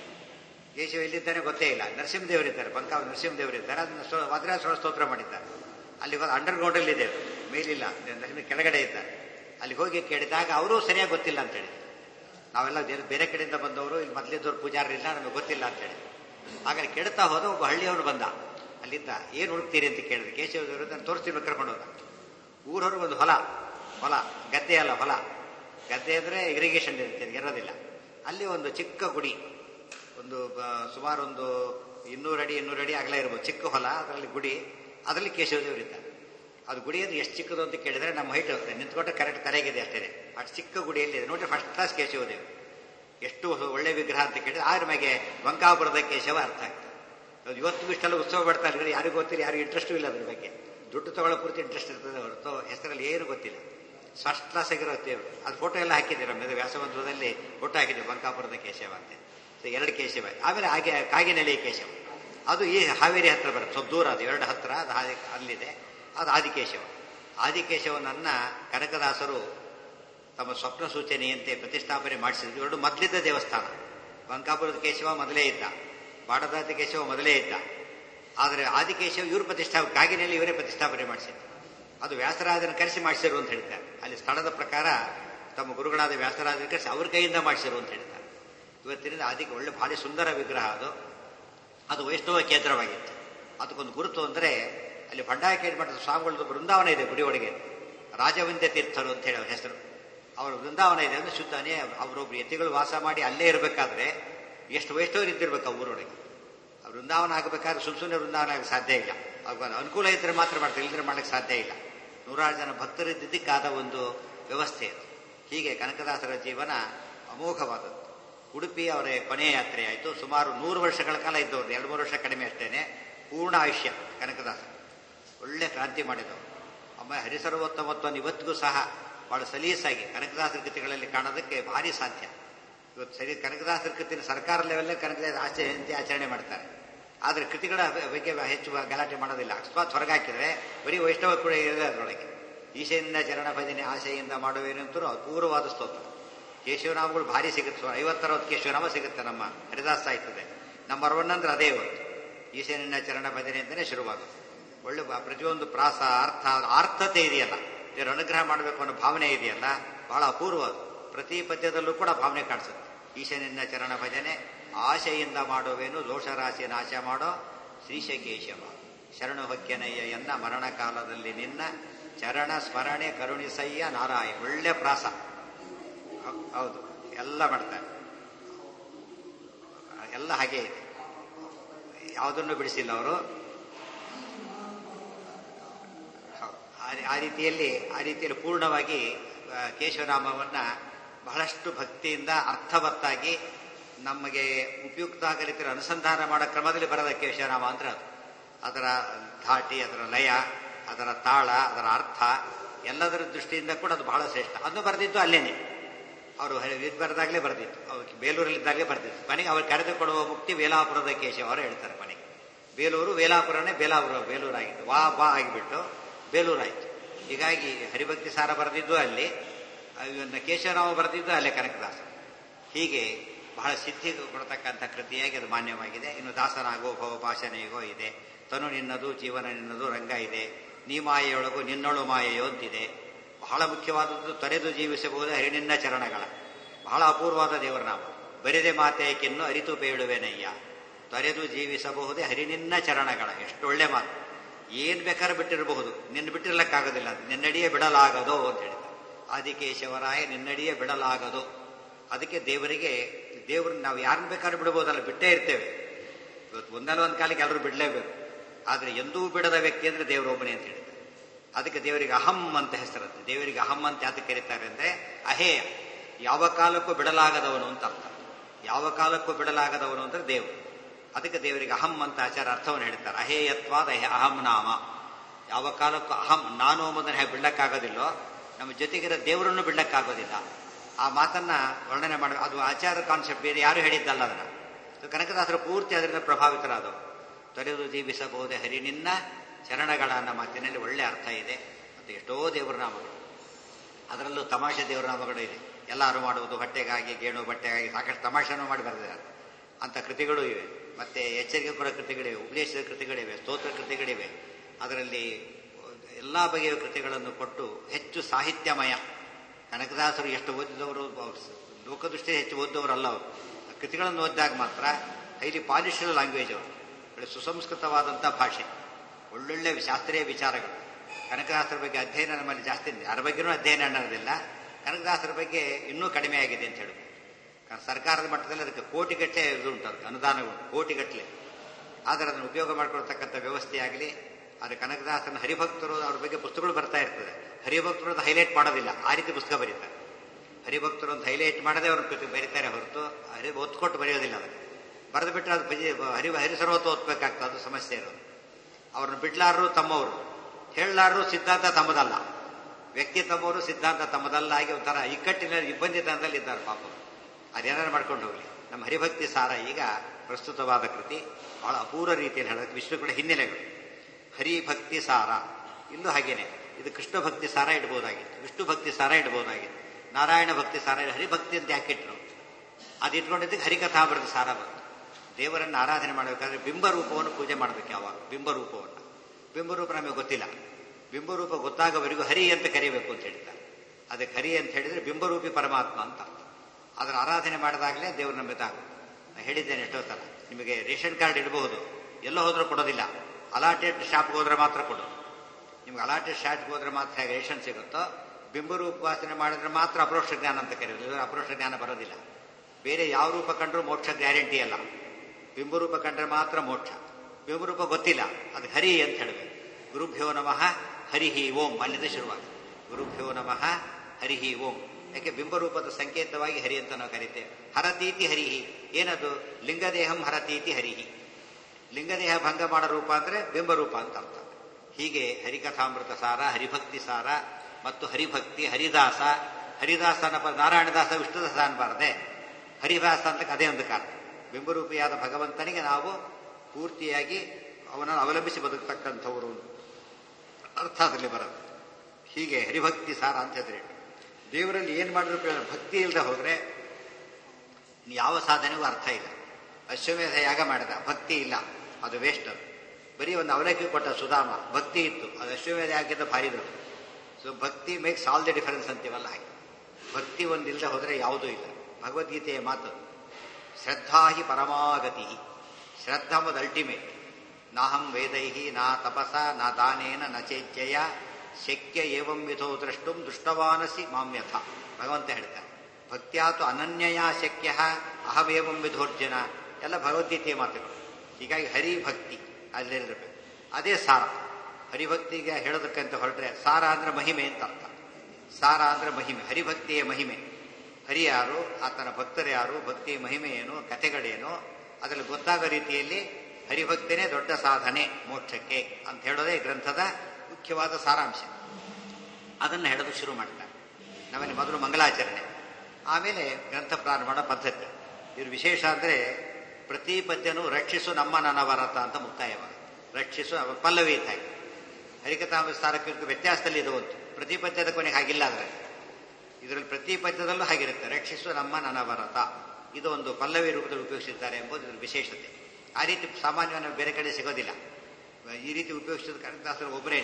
ಕೇಶವ ಎಲ್ಲಿದ್ದಾನೆ ಗೊತ್ತೇ ಇಲ್ಲ. ನರಸಿಂಹದೇವರಿದ್ದಾರೆ, ಬಂಕಾಪುರ ನರಸಿಂಹದೇವರಿದ್ದಾರೆ. ಅದನ್ನ ವಜ್ರಾಸುರ ಸ್ತೋತ್ರ ಮಾಡಿದ್ದಾರೆ. ಅಲ್ಲಿ ಅಂಡರ್ ಗ್ರೌಂಡ್ ಅಲ್ಲಿ ಇದೆ, ಮೇಲಿಲ್ಲ, ನರಸಿಂಹ ಕೆಳಗಡೆ ಇದ್ದಾರೆ. ಅಲ್ಲಿ ಹೋಗಿ ಕೇಳಿದಾಗ ಅವರು ಸರಿಯಾಗಿ ಗೊತ್ತಿಲ್ಲ ಅಂತ ಹೇಳಿದ್ರು. ನಾವೆಲ್ಲ ಬೇರೆ ಕಡೆಯಿಂದ ಬಂದವರು, ಇಲ್ಲಿ ಮೊದಲಿದ್ದವ್ರು ಪೂಜಾರಿಲ್ಲ, ನಮಗೆ ಗೊತ್ತಿಲ್ಲ ಅಂತ ಹೇಳಿ. ಹಾಗಾಗಿ ಕೆಡ್ತಾ ಹೋದ ಒಬ್ಬ ಹಳ್ಳಿಯವನು ಬಂದ. ಅಲ್ಲಿಂದ ಏನು ಹುಡುಕ್ತೀರಿ ಅಂತ ಕೇಳಿದ್ರೆ ಕೇಶವದೇವರು ನಾನು ತೋರಿಸ್ತೀನಿ ಕರ್ಕೊಂಡು ಹೋದ. ಊರವ್ರಿಗೆ ಒಂದು ಹೊಲ, ಹೊಲ ಗದ್ದೆ ಅಲ್ಲ ಹೊಲ, ಗದ್ದೆ ಅಂದ್ರೆ ಇರಿಗೇಷನ್ ಇರುತ್ತೆ, ಇರೋದಿಲ್ಲ. ಅಲ್ಲಿ ಒಂದು ಚಿಕ್ಕ ಗುಡಿ, ಒಂದು ಸುಮಾರು ಒಂದು ಇನ್ನೂರು ಅಡಿ ಇನ್ನೂರು ಅಡಿ ಅಗಲ ಇರ್ಬೋದು, ಚಿಕ್ಕ ಹೊಲ, ಅದರಲ್ಲಿ ಗುಡಿ, ಅದರಲ್ಲಿ ಕೇಶವದೇವರು ಇದ್ದಾರೆ. ಅದು ಗುಡಿ ಅಂದ್ರೆ ಎಷ್ಟು ಚಿಕ್ಕದು ಅಂತ ಕೇಳಿದ್ರೆ ನಮ್ಮ ಹೈಟ್ ಇರುತ್ತೆ, ನಿಂತ್ಕೊಂಡ್ರೆ ಕರೆಕ್ಟ್ ಕರೆಗಿದೆ ಅಷ್ಟೇ. ಅಷ್ಟು ಚಿಕ್ಕ ಗುಡಿಯಲ್ಲಿ ಇದೆ ನೋಡ್ರಿ, ಫಸ್ಟ್ ಕ್ಲಾಸ್ ಕೇಶವದೇವರು. ಎಷ್ಟು ಒಳ್ಳೆ ವಿಗ್ರಹ ಅಂತ ಕೇಳಿದ್ರೆ ಆದ್ರ ಮಗೆ ಬಂಕಾಪುರದ ಕೇಶವ ಅರ್ಥ ಆಗ್ತದೆ. ಇವತ್ತು ಇಷ್ಟೆಲ್ಲ ಉತ್ಸವ ಪಡ್ತಾ ಇದ್ರೆ ಯಾರಿಗೂ ಗೊತ್ತಿಲ್ಲ, ಯಾರಿಗೂ ಇಂಟ್ರೆಸ್ಟೂ ಇಲ್ಲ ಅದ್ರ ಬಗ್ಗೆ. ದುಡ್ಡು ತಗೊಳ್ಳೋ ಪೂರ್ತಿ ಇಂಟ್ರೆಸ್ಟ್ ಇರ್ತದೆ ಹೊರತು ಹೆಸರಲ್ಲಿ ಏನು ಗೊತ್ತಿಲ್ಲ. ಫಸ್ಟ್ ಕ್ಲಾಸ್ ಆಗಿರೋ ದೇವರು. ಅದು ಫೋಟೋ ಎಲ್ಲ ಹಾಕಿದ್ದೀರ ಮೇಲೆ ವ್ಯಾಸವಂತದಲ್ಲಿ ಫೋಟೋ ಹಾಕಿದೆ ಬಂಕಾಪುರದ ಕೇಶವ ಅಂತ. ಎರಡು ಕೇಶವ. ಆಮೇಲೆ ಹಾಗೆ ಕಾಗಿನೆಲೆ ಕೇಶವ, ಅದು ಈ ಹಾವೇರಿ ಹತ್ರ ಬರುತ್ತೆ, ಸ್ವಲ್ಪ ದೂರ, ಅದು ಎರಡು ಹತ್ರ, ಅದು ಅಲ್ಲಿದೆ. ಅದು ಆದಿಕೇಶವ. ಆದಿಕೇಶವನನ್ನ ಕನಕದಾಸರು ತಮ್ಮ ಸ್ವಪ್ನ ಸೂಚನೆಯಂತೆ ಪ್ರತಿಷ್ಠಾಪನೆ ಮಾಡಿಸಿದ್ರು. ಎರಡು ಮೊದಲಿದ್ದ ದೇವಸ್ಥಾನ. ಬಂಕಾಪುರದ ಕೇಶವ ಮೊದಲೇ ಇದ್ದ, ಬಾಡದಾದಿ ಕೇಶವ ಮೊದಲೇ ಇದ್ದ. ಆದರೆ ಆದಿಕೇಶವ ಇವರು ಪ್ರತಿಷ್ಠಾಪನೆ, ಕಾಗಿನೆಲೆ ಇವರೇ ಪ್ರತಿಷ್ಠಾಪನೆ ಮಾಡಿಸಿದ್ರು. ಅದು ವ್ಯಾಸರಾಜನ ಕರೆಸಿ ಮಾಡಿಸಿರು ಅಂತ ಹೇಳ್ತಾರೆ. ಅಲ್ಲಿ ಸ್ಥಳದ ಪ್ರಕಾರ ತಮ್ಮ ಗುರುಗಳಾದ ವ್ಯಾಸರಾಜನ ಕರೆಸಿ ಅವ್ರ ಕೈಯಿಂದ ಮಾಡಿಸಿರು ಅಂತ ಹೇಳ್ತಾರೆ. ಇವತ್ತಿನಿಂದ ಅದಕ್ಕೆ ಒಳ್ಳೆ ಭಾರಿ ಸುಂದರ ವಿಗ್ರಹ ಅದು. ಅದು ವೈಷ್ಣವ ಕೇಂದ್ರವಾಗಿತ್ತು. ಅದಕ್ಕೊಂದು ಗುರುತು ಅಂದರೆ ಅಲ್ಲಿ ಭಂಡಾರಕೇರಿ ಮಠದ ಸ್ವಾಮಿಗಳದ್ದು ಬೃಂದಾವನ ಇದೆ ಗುಡಿ ಒಳಗೆ, ರಾಜವಿಂದ್ಯ ತೀರ್ಥರು ಅಂತ ಹೇಳಿ ಅವ್ರ ಹೆಸರು. ಅವರ ಬೃಂದಾವನ ಇದೆ ಅಂದ್ರೆ ಶುದ್ಧನೇ. ಅವರೊಬ್ರು ಯತಿಗಳು ವಾಸ ಮಾಡಿ ಅಲ್ಲೇ ಇರಬೇಕಾದ್ರೆ ಎಷ್ಟು ವೈಷ್ಣವರು ಇದ್ದಿರ್ಬೇಕು ಆ ಊರೊಳಗೆ. ಆ ಬೃಂದಾವನ ಆಗಬೇಕಾದ್ರೆ ಸುಮ್ ಸುಮ್ಮನೆ ಬೃಂದಾವನ ಆಗಕ್ಕೆ ಸಾಧ್ಯ ಇಲ್ಲ. ಅವ್ರ ಅನುಕೂಲ ಇದ್ರೆ ಮಾತ್ರ ಮಾಡ್ತಾರೆ, ಇಲ್ಲದ್ರೆ ಮಾಡಕ್ಕೆ ಸಾಧ್ಯ ಇಲ್ಲ. ನೂರಾರು ಜನ ಭಕ್ತರಿದ್ದಕ್ಕಾದ ಒಂದು ವ್ಯವಸ್ಥೆ ಅದು. ಹೀಗೆ ಕನಕದಾಸರ ಜೀವನ ಅಮೋಘವಾದದ್ದು. ಉಡುಪಿ ಅವರ ಕೊನೆಯ ಯಾತ್ರೆ ಆಯಿತು. ಸುಮಾರು ನೂರು ವರ್ಷಗಳ ಕಾಲ ಇದ್ದವ್ರು, ಎರಡು ಮೂರು ವರ್ಷ ಕಡಿಮೆ ಅಷ್ಟೇನೆ. ಪೂರ್ಣ ಆಯುಷ್ಯ ಕನಕದಾಸ. ಒಳ್ಳೆ ಕ್ರಾಂತಿ ಮಾಡಿದವರು. ಆಮೇಲೆ ಹರಿಸರ್ವೋತ್ತಮತ್ವವನ್ನು ಇವತ್ತಿಗೂ ಸಹ ಬಹಳ ಸಲೀಸಾಗಿ ಕನಕದಾಸರ ಕೃತಿಗಳಲ್ಲಿ ಕಾಣೋದಕ್ಕೆ ಭಾರಿ ಸಾಧ್ಯ. ಇವತ್ತು ಸರಿ ಕನಕದಾಸರ ಕೃತಿನ ಸರ್ಕಾರ ಲೆವೆಲ್ಲೇ ಕನಕದಾಸ ಆಚರಣೆ ಆಚರಣೆ ಮಾಡ್ತಾರೆ. ಆದರೆ ಕೃತಿಗಳ ಬಗ್ಗೆ ಹೆಚ್ಚು ಗಲಾಟೆ ಮಾಡೋದಿಲ್ಲ. ಅಕಸ್ಮಾತ್ ಹೊರಗಾಕಿದ್ರೆ ಬರೀ ವೈಷ್ಣವ ಕೂಡ ಇದೆ ಅದರೊಳಗೆ. ಈಶೆಯಿಂದ ಚರಣ ಭಜನೆ ಆಶೆಯಿಂದ ಮಾಡುವೇನಂತರೂ ಅಪೂರ್ವವಾದ ಸ್ತೋತ್ರ. ಕೇಶವನಾಮಗಳು ಭಾರಿ ಸಿಗುತ್ತೆ. ಐವತ್ತರವತ್ತು ಕೇಶವನಾಮ ಸಿಗುತ್ತೆ ನಮ್ಮ ಹರಿದಾಸ ಸಾಹಿತ್ಯದೆ. ನಂಬರ್ ಒನ್ ಅಂದ್ರೆ ಅದೇ ಇವತ್ತು ಈಶೆನಿಂದ ಚರಣ ಭಜನೆ ಅಂತಲೇ ಶುರುವಾಗುತ್ತೆ. ಒಳ್ಳೆ ಪ್ರತಿಯೊಂದು ಪ್ರಾಸ, ಅರ್ಥ, ಆರ್ಥತೆ ಇದೆಯಲ್ಲ, ದೇವರ ಅನುಗ್ರಹ ಮಾಡಬೇಕು ಅನ್ನೋ ಭಾವನೆ ಇದೆಯಲ್ಲ, ಬಹಳ ಅಪೂರ್ವ. ಪ್ರತಿ ಪದ್ಯದಲ್ಲೂ ಕೂಡ ಭಾವನೆ ಕಾಣಿಸುತ್ತೆ. ಈಶನಿನ್ನ ಚರಣ ಭಜನೆ ಆಶೆಯಿಂದ ಮಾಡುವೇನು, ದೋಷರಾಶಿ ನಾಶ ಮಾಡೋ ಶ್ರೀಶಕೇಶವ ಶರಣು ಹೊಕ್ಕೆನಯ್ಯ ಎನ್ನ ಮರಣ ಕಾಲದಲ್ಲಿ ನಿನ್ನ ಚರಣ ಸ್ಮರಣೆ ಕರುಣಿಸಯ್ಯ ನಾರಾಯಣ. ಒಳ್ಳೆ ಪ್ರಾಸ. ಹೌದು, ಎಲ್ಲ ಮಾಡ್ತಾರೆ, ಎಲ್ಲ ಹಾಗೆ ಇದೆ, ಯಾವುದನ್ನು ಬಿಡಿಸಿಲ್ಲ ಅವರು. ಆ ರೀತಿಯಲ್ಲಿ ಆ ರೀತಿಯಲ್ಲಿ ಪೂರ್ಣವಾಗಿ ಕೇಶವನಾಮವನ್ನ ಬಹಳಷ್ಟು ಭಕ್ತಿಯಿಂದ ಅರ್ಥವತ್ತಾಗಿ ನಮಗೆ ಉಪಯುಕ್ತ ಆಗಲಿಕ್ಕೆ ಅನುಸಂಧಾನ ಮಾಡೋ ಕ್ರಮದಲ್ಲಿ ಬರದ ಕೇಶವನಾಮ ಅಂದ್ರೆ ಅದು. ಅದರ ಧಾಟಿ, ಅದರ ಲಯ, ಅದರ ತಾಳ, ಅದರ ಅರ್ಥ ಎಲ್ಲದರ ದೃಷ್ಟಿಯಿಂದ ಕೂಡ ಅದು ಬಹಳ ಶ್ರೇಷ್ಠ. ಅದನ್ನು ಬರೆದಿದ್ದು ಅಲ್ಲೇನೆ, ಅವರು ಇದು ಬರೆದಾಗಲೇ ಬರೆದಿತ್ತು, ಅವ್ರಿಗೆ ಬೇಲೂರಲ್ಲಿದ್ದಾಗಲೇ ಬರೆದಿತ್ತು. ಕೊನೆಗೆ ಅವ್ರು ಕರೆದುಕೊಡುವ ಮುಕ್ತಿ ವೇಲಾಪುರದ ಕೇಶವ ಅವರು ಹೇಳ್ತಾರೆ. ಕೊನೆಗೆ ಬೇಲೂರು ವೇಲಾಪುರನೇ ಬೇಲಾಪುರ ಬೇಲೂರಾಗಿತ್ತು, ವಾ ಬಾ ಆಗಿಬಿಟ್ಟು ಬೇಲೂರಾಯಿತು. ಹೀಗಾಗಿ ಹರಿಭಕ್ತಿ ಸಾರ ಬರೆದಿದ್ದು ಅಲ್ಲಿ, ಇವನ್ನ ಕೇಶವನಾಮ ಬರೆದಿದ್ದು ಅಲ್ಲೇ ಕನಕದಾಸ. ಹೀಗೆ ಬಹಳ ಸಿದ್ಧಿ ಕೊಡ್ತಕ್ಕಂಥ ಕೃತಿಯಾಗಿ ಅದು ಮಾನ್ಯವಾಗಿದೆ. ಇನ್ನು ದಾಸನಾಗೋ ಭವ ಭಾಷಣೆಗೋ ಇದೆ. ತನು ನಿನ್ನದು ಜೀವನ ನಿನ್ನದು ರಂಗ ಇದೆ. ನೀ ಮಾಯೆಯೊಳಗು ನಿನ್ನೊಳು ಮಾಯೆಯೋ ಅಂತಿದೆ. ಬಹಳ ಮುಖ್ಯವಾದದ್ದು ತೊರೆದು ಜೀವಿಸಬಹುದು ಹರಿನಿನ್ನ ಚರಣಗಳ. ಬಹಳ ಅಪೂರ್ವವಾದ ದೇವರ ನಾಮ. ಬರಿದೆ ಮಾತೇಕಿನ್ನು ಅರಿತು ಬೇಳುವೆನಯ್ಯ, ತೊರೆದು ಜೀವಿಸಬಹುದೇ ಹರಿನಿನ್ನ ಚರಣಗಳ. ಎಷ್ಟು ಒಳ್ಳೆ ಮಾತು. ಏನ್ ಬೇಕಾದ್ರೂ ಬಿಟ್ಟಿರಬಹುದು, ನಿನ್ನ ಬಿಟ್ಟಿರ್ಲಕ್ಕಾಗೋದಿಲ್ಲ, ನಿನ್ನಡಿಯೇ ಬಿಡಲಾಗದೋ ಅಂತ ಹೇಳಿದ ಆದಿಕೇಶವರಾಯ. ನಿನ್ನಡಿಯೇ ಬಿಡಲಾಗದು. ಅದಕ್ಕೆ ದೇವರಿಗೆ ದೇವ್ರನ್ನ ನಾವು ಯಾರನ್ನ ಬೇಕಾದ್ರೂ ಬಿಡ್ಬೋದಲ್ಲ, ಬಿಟ್ಟೇ ಇರ್ತೇವೆ. ಇವತ್ತು ಒಂದಲ್ಲ ಒಂದು ಕಾಲಕ್ಕೆ ಎಲ್ಲರೂ ಬಿಡಲೇಬೇಕು. ಆದರೆ ಎಂದೂ ಬಿಡದ ವ್ಯಕ್ತಿ ಅಂದರೆ ದೇವರೊಬ್ಬನೇ ಅಂತ ಹೇಳಿದ್ದಾರೆ. ಅದಕ್ಕೆ ದೇವರಿಗೆ ಅಹಂ ಅಂತ ಹೆಸರಂತೆ. ದೇವರಿಗೆ ಅಹಂ ಅಂತ ಯಾತಕ್ಕೆ ಕರೀತಾರೆ ಅಂದರೆ ಅಹೇಯ, ಯಾವ ಕಾಲಕ್ಕೂ ಬಿಡಲಾಗದವನು ಅಂತ ಅರ್ಥ. ಯಾವ ಕಾಲಕ್ಕೂ ಬಿಡಲಾಗದವನು ಅಂದರೆ ದೇವರು. ಅದಕ್ಕೆ ದೇವರಿಗೆ ಅಹಂ ಅಂತ ಆಚಾರ ಅರ್ಥವನ್ನು ಹೇಳ್ತಾರೆ. ಅಹೇಯತ್ವಾದ ಅಹಂ ನಾಮ. ಯಾವ ಕಾಲಕ್ಕೂ ಅಹಂ ನಾನು ಎಂಬುದನ್ನು ಹೇಗೆ ಬಿಡಕ್ಕಾಗೋದಿಲ್ಲೋ, ನಮ್ಮ ಜೊತೆಗಿರೋ ದೇವರನ್ನು ಬಿಡಕ್ಕಾಗೋದಿಲ್ಲ. ಆ ಮಾತನ್ನ ವರ್ಣನೆ ಮಾಡ, ಅದು ಆಚಾರ ಕಾನ್ಸೆಪ್ಟ್, ಬೇರೆ ಯಾರು ಹೇಳಿದ್ದಲ್ಲ ಅದನ್ನು. ಕನಕದಾಸರು ಪೂರ್ತಿ ಅದರಿಂದ ಪ್ರಭಾವಿತರಾದವು. ತೊರೆದು ಜೀವಿಸಬಹುದೇ ಹರಿ ನಿನ್ನ ಚರಣಗಳ ಅನ್ನೋ ಮಾತಿನಲ್ಲಿ ಒಳ್ಳೆ ಅರ್ಥ ಇದೆ. ಮತ್ತು ಎಷ್ಟೋ ದೇವರ ನಾಮಗಳು, ಅದರಲ್ಲೂ ತಮಾಷೆ ದೇವರ ನಾಮಗಳು ಇದೆ. ಎಲ್ಲರೂ ಮಾಡುವುದು ಹೊಟ್ಟೆಗಾಗಿ, ಗೇಣು ಬಟ್ಟೆಗಾಗಿ ಸಾಕಷ್ಟು ತಮಾಷೆನೂ ಮಾಡಿ ಬರೆದಿದ್ದಾರೆ. ಅಂಥ ಕೃತಿಗಳು ಇವೆ. ಮತ್ತೆ ಎಚ್ಚರಿಕೆ ಕೊಡೋ ಕೃತಿಗಳಿವೆ, ಉಪದೇಶದ ಕೃತಿಗಳಿವೆ, ಸ್ತೋತ್ರ ಕೃತಿಗಳಿವೆ. ಅದರಲ್ಲಿ ಎಲ್ಲ ಬಗೆಯ ಕೃತಿಗಳನ್ನು ಕೊಟ್ಟು ಹೆಚ್ಚು ಸಾಹಿತ್ಯಮಯ. ಕನಕದಾಸರು ಎಷ್ಟು ಓದಿದವರು, ಲೋಕದೃಷ್ಟಿ ಹೆಚ್ಚು ಓದಿದವರಲ್ಲ ಅವರು. ಕೃತಿಗಳನ್ನು ಓದಿದಾಗ ಮಾತ್ರ ಹೈಲಿ ಪಾಲಿಶ್ಡ್ ಲ್ಯಾಂಗ್ವೇಜ್ ಅವರು, ಒಳ್ಳೆ ಸುಸಂಸ್ಕೃತವಾದಂಥ ಭಾಷೆ, ಒಳ್ಳೊಳ್ಳೆ ಶಾಸ್ತ್ರೀಯ ವಿಚಾರಗಳು. ಕನಕದಾಸರ ಬಗ್ಗೆ ಅಧ್ಯಯನ ನಮ್ಮಲ್ಲಿ ಜಾಸ್ತಿ ಇದೆ. ಯಾರ ಬಗ್ಗೆನೂ ಅಧ್ಯಯನ ಅನ್ನೋದಿಲ್ಲ. ಕನಕದಾಸರ ಬಗ್ಗೆ ಇನ್ನೂ ಕಡಿಮೆ ಆಗಿದೆ ಅಂತ ಹೇಳ್ಬೋದು. ಕಾರಣ ಸರ್ಕಾರದ ಮಟ್ಟದಲ್ಲಿ ಅದಕ್ಕೆ ಕೋಟಿಗಟ್ಟಲೆ ಇದು ಉಂಟು, ಅದಕ್ಕೆ ಅನುದಾನಗಳು ಕೋಟಿಗಟ್ಟಲೆ. ಆದರೆ ಅದನ್ನು ಉಪಯೋಗ ಮಾಡಿಕೊಳ್ತಕ್ಕಂಥ ವ್ಯವಸ್ಥೆ ಆಗಲಿ, ಆದರೆ ಕನಕದಾಸನ ಹರಿಭಕ್ತರು ಅವ್ರ ಬಗ್ಗೆ ಪುಸ್ತಕಗಳು ಬರ್ತಾ ಇರ್ತದೆ. ಹರಿಭಕ್ತರು ಅಂತ ಹೈಲೈಟ್ ಮಾಡೋದಿಲ್ಲ, ಆ ರೀತಿ ಪುಸ್ತಕ ಬರೀತಾರೆ. ಹರಿಭಕ್ತರು ಅಂತ ಹೈಲೈಟ್ ಮಾಡದೆ ಅವ್ರ ಕೃತಿ ಬರೀತಾರೆ ಹೊರತು ಹರಿ ಒತ್ಕೊಟ್ಟು ಬರೆಯೋದಿಲ್ಲ. ಅದಕ್ಕೆ ಬರೆದು ಬಿಟ್ಟರೆ ಅದು ಬಜಿ ಹರಿ ಹರಿಸರ್ವತ್ತು ಓದ್ಬೇಕಾಗ್ತದೆ. ಅದು ಸಮಸ್ಯೆ ಇರೋದು. ಅವ್ರನ್ನ ಬಿಡ್ಲಾರರು ತಮ್ಮವರು, ಹೇಳಲಾರರು ಸಿದ್ಧಾಂತ ತಮ್ಮದಲ್ಲ, ವ್ಯಕ್ತಿ ತಮ್ಮವರು ಸಿದ್ಧಾಂತ ತಮ್ಮದಲ್ಲ ಆಗಿ ಒಂಥರ ಇಕ್ಕಟ್ಟಿನ ಇಬ್ಬಂದಿತನದಲ್ಲಿ ಇದ್ದಾರೆ ಪಾಪ. ಅದೇನಾರು ಮಾಡ್ಕೊಂಡು ಹೋಗಲಿ. ನಮ್ಮ ಹರಿಭಕ್ತಿ ಸಾರ ಈಗ ಪ್ರಸ್ತುತವಾದ ಕೃತಿ ಬಹಳ ಅಪೂರ್ವ ರೀತಿಯಲ್ಲಿ ಹೇಳೋದು. ವಿಷ್ಣು ಕೂಡ ಹಿನ್ನೆಲೆಗಳು. ಹರಿಭಕ್ತಿ ಸಾರ ಇಲ್ಲೂ ಹಾಗೇನೆ. ಇದು ಕೃಷ್ಣ ಭಕ್ತಿ ಸಾರ ಇಡ್ಬೋದಾಗಿತ್ತು, ವಿಷ್ಣು ಭಕ್ತಿ ಸಾರ ಇಡ್ಬೋದಾಗಿತ್ತು, ನಾರಾಯಣ ಭಕ್ತಿ ಸಾರ. ಹರಿಭಕ್ತಿ ಅಂತ ಯಾಕಿಟ್ರು? ಅದು ಇಟ್ಕೊಂಡಿದ್ದಕ್ಕೆ ಹರಿಕಥಾಮೃತ ಸಾರ ಬಂತು. ದೇವರನ್ನು ಆರಾಧನೆ ಮಾಡಬೇಕಾದ್ರೆ ಬಿಂಬರೂಪವನ್ನು ಪೂಜೆ ಮಾಡಬೇಕು. ಯಾವಾಗ ಬಿಂಬರೂಪವನ್ನು, ಬಿಂಬರೂಪ ನಮಗೆ ಗೊತ್ತಿಲ್ಲ. ಬಿಂಬರೂಪ ಗೊತ್ತಾಗೋವರೆಗೂ ಹರಿ ಅಂತ ಕರಿಬೇಕು ಅಂತ ಹೇಳ್ತಾರೆ. ಅದಕ್ಕೆ ಹರಿ ಅಂತ ಹೇಳಿದ್ರೆ ಬಿಂಬರೂಪಿ ಪರಮಾತ್ಮ ಅಂತ. ಅದರ ಆರಾಧನೆ ಮಾಡಿದಾಗಲೇ ದೇವರು ನಂಬಿತಾಗುತ್ತೆ. ನಾನು ಹೇಳಿದ್ದೇನೆ ಎಷ್ಟೋ ಸಲ, ನಿಮಗೆ ರೇಷನ್ ಕಾರ್ಡ್ ಇಡಬಹುದು, ಎಲ್ಲೋ ಹೋದ್ರೂ ಕೊಡೋದಿಲ್ಲ. ಅಲಾಟೆಡ್ ಶಾಪ್ಗೆ ಹೋದ್ರೆ ಮಾತ್ರ ಕೊಡೋದು. ನಿಮ್ಗೆ ಅಲಾಟೆಡ್ ಶಾಪ್ಗೆ ಹೋದ್ರೆ ಮಾತ್ರ ಹೇಗೆ ರೇಷನ್ ಸಿಗುತ್ತೋ, ಬಿಂಬರೂಪಾಸನೆ ಮಾಡಿದ್ರೆ ಮಾತ್ರ ಅಪರೋಕ್ಷ ಜ್ಞಾನ ಅಂತ ಕರೆಯೋದು. ಅಪರೋಕ್ಷ ಜ್ಞಾನ ಬರೋದಿಲ್ಲ. ಬೇರೆ ಯಾವ ರೂಪ ಕಂಡ್ರೂ ಮೋಕ್ಷ ಗ್ಯಾರಂಟಿ ಅಲ್ಲ. ಬಿಂಬರೂಪ ಕಂಡ್ರೆ ಮಾತ್ರ ಮೋಕ್ಷ. ಬಿಂಬರೂಪ ಗೊತ್ತಿಲ್ಲ, ಅದಕ್ಕೆ ಹರಿ ಅಂತ ಹೇಳಬೇಕು. ಗುರುಭ್ಯೋ ನಮಃ ಹರಿಹಿ ಓಂ, ಅಲ್ಲಿಂದ ಶುರುವಾಗುತ್ತೆ. ಗುರುಭ್ಯೋ ನಮಃ ಹರಿಹಿ ಓಂ. ಯಾಕೆ ಬಿಂಬರೂಪದ ಸಂಕೇತವಾಗಿ ಹರಿ ಅಂತ ನಾವು ಕರಿತೇವೆ. ಹರತೀತಿ ಹರಿಹಿ, ಏನದು? ಲಿಂಗದೇಹಂ ಹರತೀತಿ ಹರಿಹಿ. ಲಿಂಗದೇಹ ಭಂಗ ಮಾಡೋ ರೂಪ ಅಂದ್ರೆ ಬಿಂಬರೂಪ ಅಂತ ಅರ್ಥ. ಹೀಗೆ ಹರಿಕಥಾಮೃತ ಸಾರ, ಹರಿಭಕ್ತಿ ಸಾರ ಮತ್ತು ಹರಿಭಕ್ತಿ, ಹರಿದಾಸ. ಹರಿದಾಸ ಅನ್ನೋ ನಾರಾಯಣದಾಸ ವಿಷ್ಣುದಾಸ ಅನ್ಬಾರದೆ, ಹರಿದಾಸ ಅಂತ ಅದೇ ಒಂದು ಕಾರಣ. ಬಿಂಬರೂಪಿಯಾದ ಭಗವಂತನಿಗೆ ನಾವು ಪೂರ್ತಿಯಾಗಿ ಅವನನ್ನು ಅವಲಂಬಿಸಿ ಬದುಕತಕ್ಕಂಥವರು ಅರ್ಥ ಅದರಲ್ಲಿ ಬರುತ್ತೆ. ಹೀಗೆ ಹರಿಭಕ್ತಿ ಸಾರ ಅಂತ ಹೇಳಿದ್ರೆ ದೇವರಲ್ಲಿ ಏನು ಮಾಡಿದ್ರು ಭಕ್ತಿ ಇಲ್ಲದೆ ಹೋದ್ರೆ ಯಾವ ಸಾಧನೆಗೂ ಅರ್ಥ ಇಲ್ಲ. ಅಶ್ವಮೇಧ ಯಾಗ ಮಾಡಿದ, ಭಕ್ತಿ ಇಲ್ಲ, ಅದು ವೇಸ್ಟ್. ಅದು ಬರೀ ಒಂದು ಅವಲಕ್ಕಿ ಕೊಟ್ಟ ಸುಧಾಮ, ಭಕ್ತಿ ಇತ್ತು, ಅದು ಅಶ್ವಮೇಧ ಯಾಗಿದ್ದ ಭಾರಿ ದೊಡ್ಡ. ಸೊ ಭಕ್ತಿ ಮೇಕ್ಸ್ ಆಲ್ ದಿ ಡಿಫರೆನ್ಸ್ ಅಂತೀವಲ್ಲ ಹಾಗೆ. ಭಕ್ತಿ ಒಂದಿಲ್ಲದೆ ಹೋದರೆ ಯಾವುದೂ ಇಲ್ಲ. ಭಗವದ್ಗೀತೆಯ ಮಾತು, ಶ್ರದ್ಧಾ ಹಿ ಪರಮಾಗತಿ. ಶ್ರದ್ಧಾ ಎಂಬುದು ಅಲ್ಟಿಮೇಟ್. ನಾಹಂ ವೇದೈಹಿ ನಾ ತಪಸ ನಾ ದಾನೇನ ನ ಚೇಜ್ಜಯ ಶಕ್ಯ ಏವಂ ವಿಧೋ ದ್ರಷ್ಟುಂ ದೃಷ್ಟವಾನಸಿ ಮಾಮ್ಯಥ. ಭಗವಂತ ಹೇಳ್ತಾರೆ, ಭಕ್ತ್ಯಾತು ಅನನ್ಯಯ ಶಕ್ಯ ಅಹಮೇವಂ ವಿಧೋರ್ಜನ. ಎಲ್ಲ ಭಗವದ್ಗೀತೆಯ ಮಾತುಗಳು. ಹೀಗಾಗಿ ಹರಿಭಕ್ತಿ ಅಲ್ಲಿರಬೇಕು. ಅದೇ ಸಾರ. ಹರಿಭಕ್ತಿಗೆ ಹೇಳೋದಕ್ಕಂತ ಹೊರಟ್ರೆ ಸಾರ ಅಂದ್ರೆ ಮಹಿಮೆ ಅಂತ ಅರ್ಥ. ಸಾರ ಅಂದ್ರೆ ಮಹಿಮೆ, ಹರಿಭಕ್ತಿಯ ಮಹಿಮೆ. ಹರಿ ಯಾರು, ಆತನ ಭಕ್ತರು ಯಾರು, ಭಕ್ತಿಯ ಮಹಿಮೆ ಏನು, ಕಥೆಗಳೇನು, ಅದರಲ್ಲಿ ಗೊತ್ತಾಗೋ ರೀತಿಯಲ್ಲಿ ಹರಿಭಕ್ತಿನೇ ದೊಡ್ಡ ಸಾಧನೆ ಮೋಕ್ಷಕ್ಕೆ ಅಂತ ಹೇಳೋದೇ ಗ್ರಂಥದ ಮುಖ್ಯವಾದ ಸಾರಾಂಶ. ಅದನ್ನು ಹೇಳೋದು ಶುರು ಮಾಡ್ತಾರೆ. ನಮ್ಮಲ್ಲಿ ಮೊದಲು ಮಂಗಲಾಚರಣೆ, ಆಮೇಲೆ ಗ್ರಂಥ ಪ್ರಾರಂಭ ಮಾಡೋ ಪದ್ಧತಿ. ಇವ್ರ ವಿಶೇಷ ಅಂದರೆ ಪ್ರತಿ ಪದ್ಯನೂ ರಕ್ಷಿಸು ನಮ್ಮ ನನವರತ ಅಂತ ಮುಕ್ತಾಯವಾಗ. ರಕ್ಷಿಸು ಪಲ್ಲವಿ ಇದ್ದಾಗಿ. ಹರಿಕಥಾಮೃತಾರಕ್ಕೆ ವ್ಯತ್ಯಾಸದಲ್ಲಿ ಇದು ಒಂದು. ಪ್ರತಿ ಪದ್ಯದ ಕೊನೆಗೆ ಹಾಗಿಲ್ಲ. ಅದರಲ್ಲಿ ಇದರಲ್ಲಿ ಪ್ರತಿ ಪದ್ಯದಲ್ಲೂ ಹಾಗಿರುತ್ತೆ, ರಕ್ಷಿಸು ನಮ್ಮ ನನವರತ. ಇದು ಒಂದು ಪಲ್ಲವಿ ರೂಪದಲ್ಲಿ ಉಪಯೋಗಿಸಿದ್ದಾರೆ ಎಂಬುದು ಇದರ ವಿಶೇಷತೆ. ಆ ರೀತಿ ಸಾಮಾನ್ಯವಾಗಿ ಬೇರೆ ಕಡೆ ಸಿಗೋದಿಲ್ಲ. ಈ ರೀತಿ ಉಪಯೋಗಿಸಿದ ಕನಕದಾಸರು ಒಬ್ಬರೇ.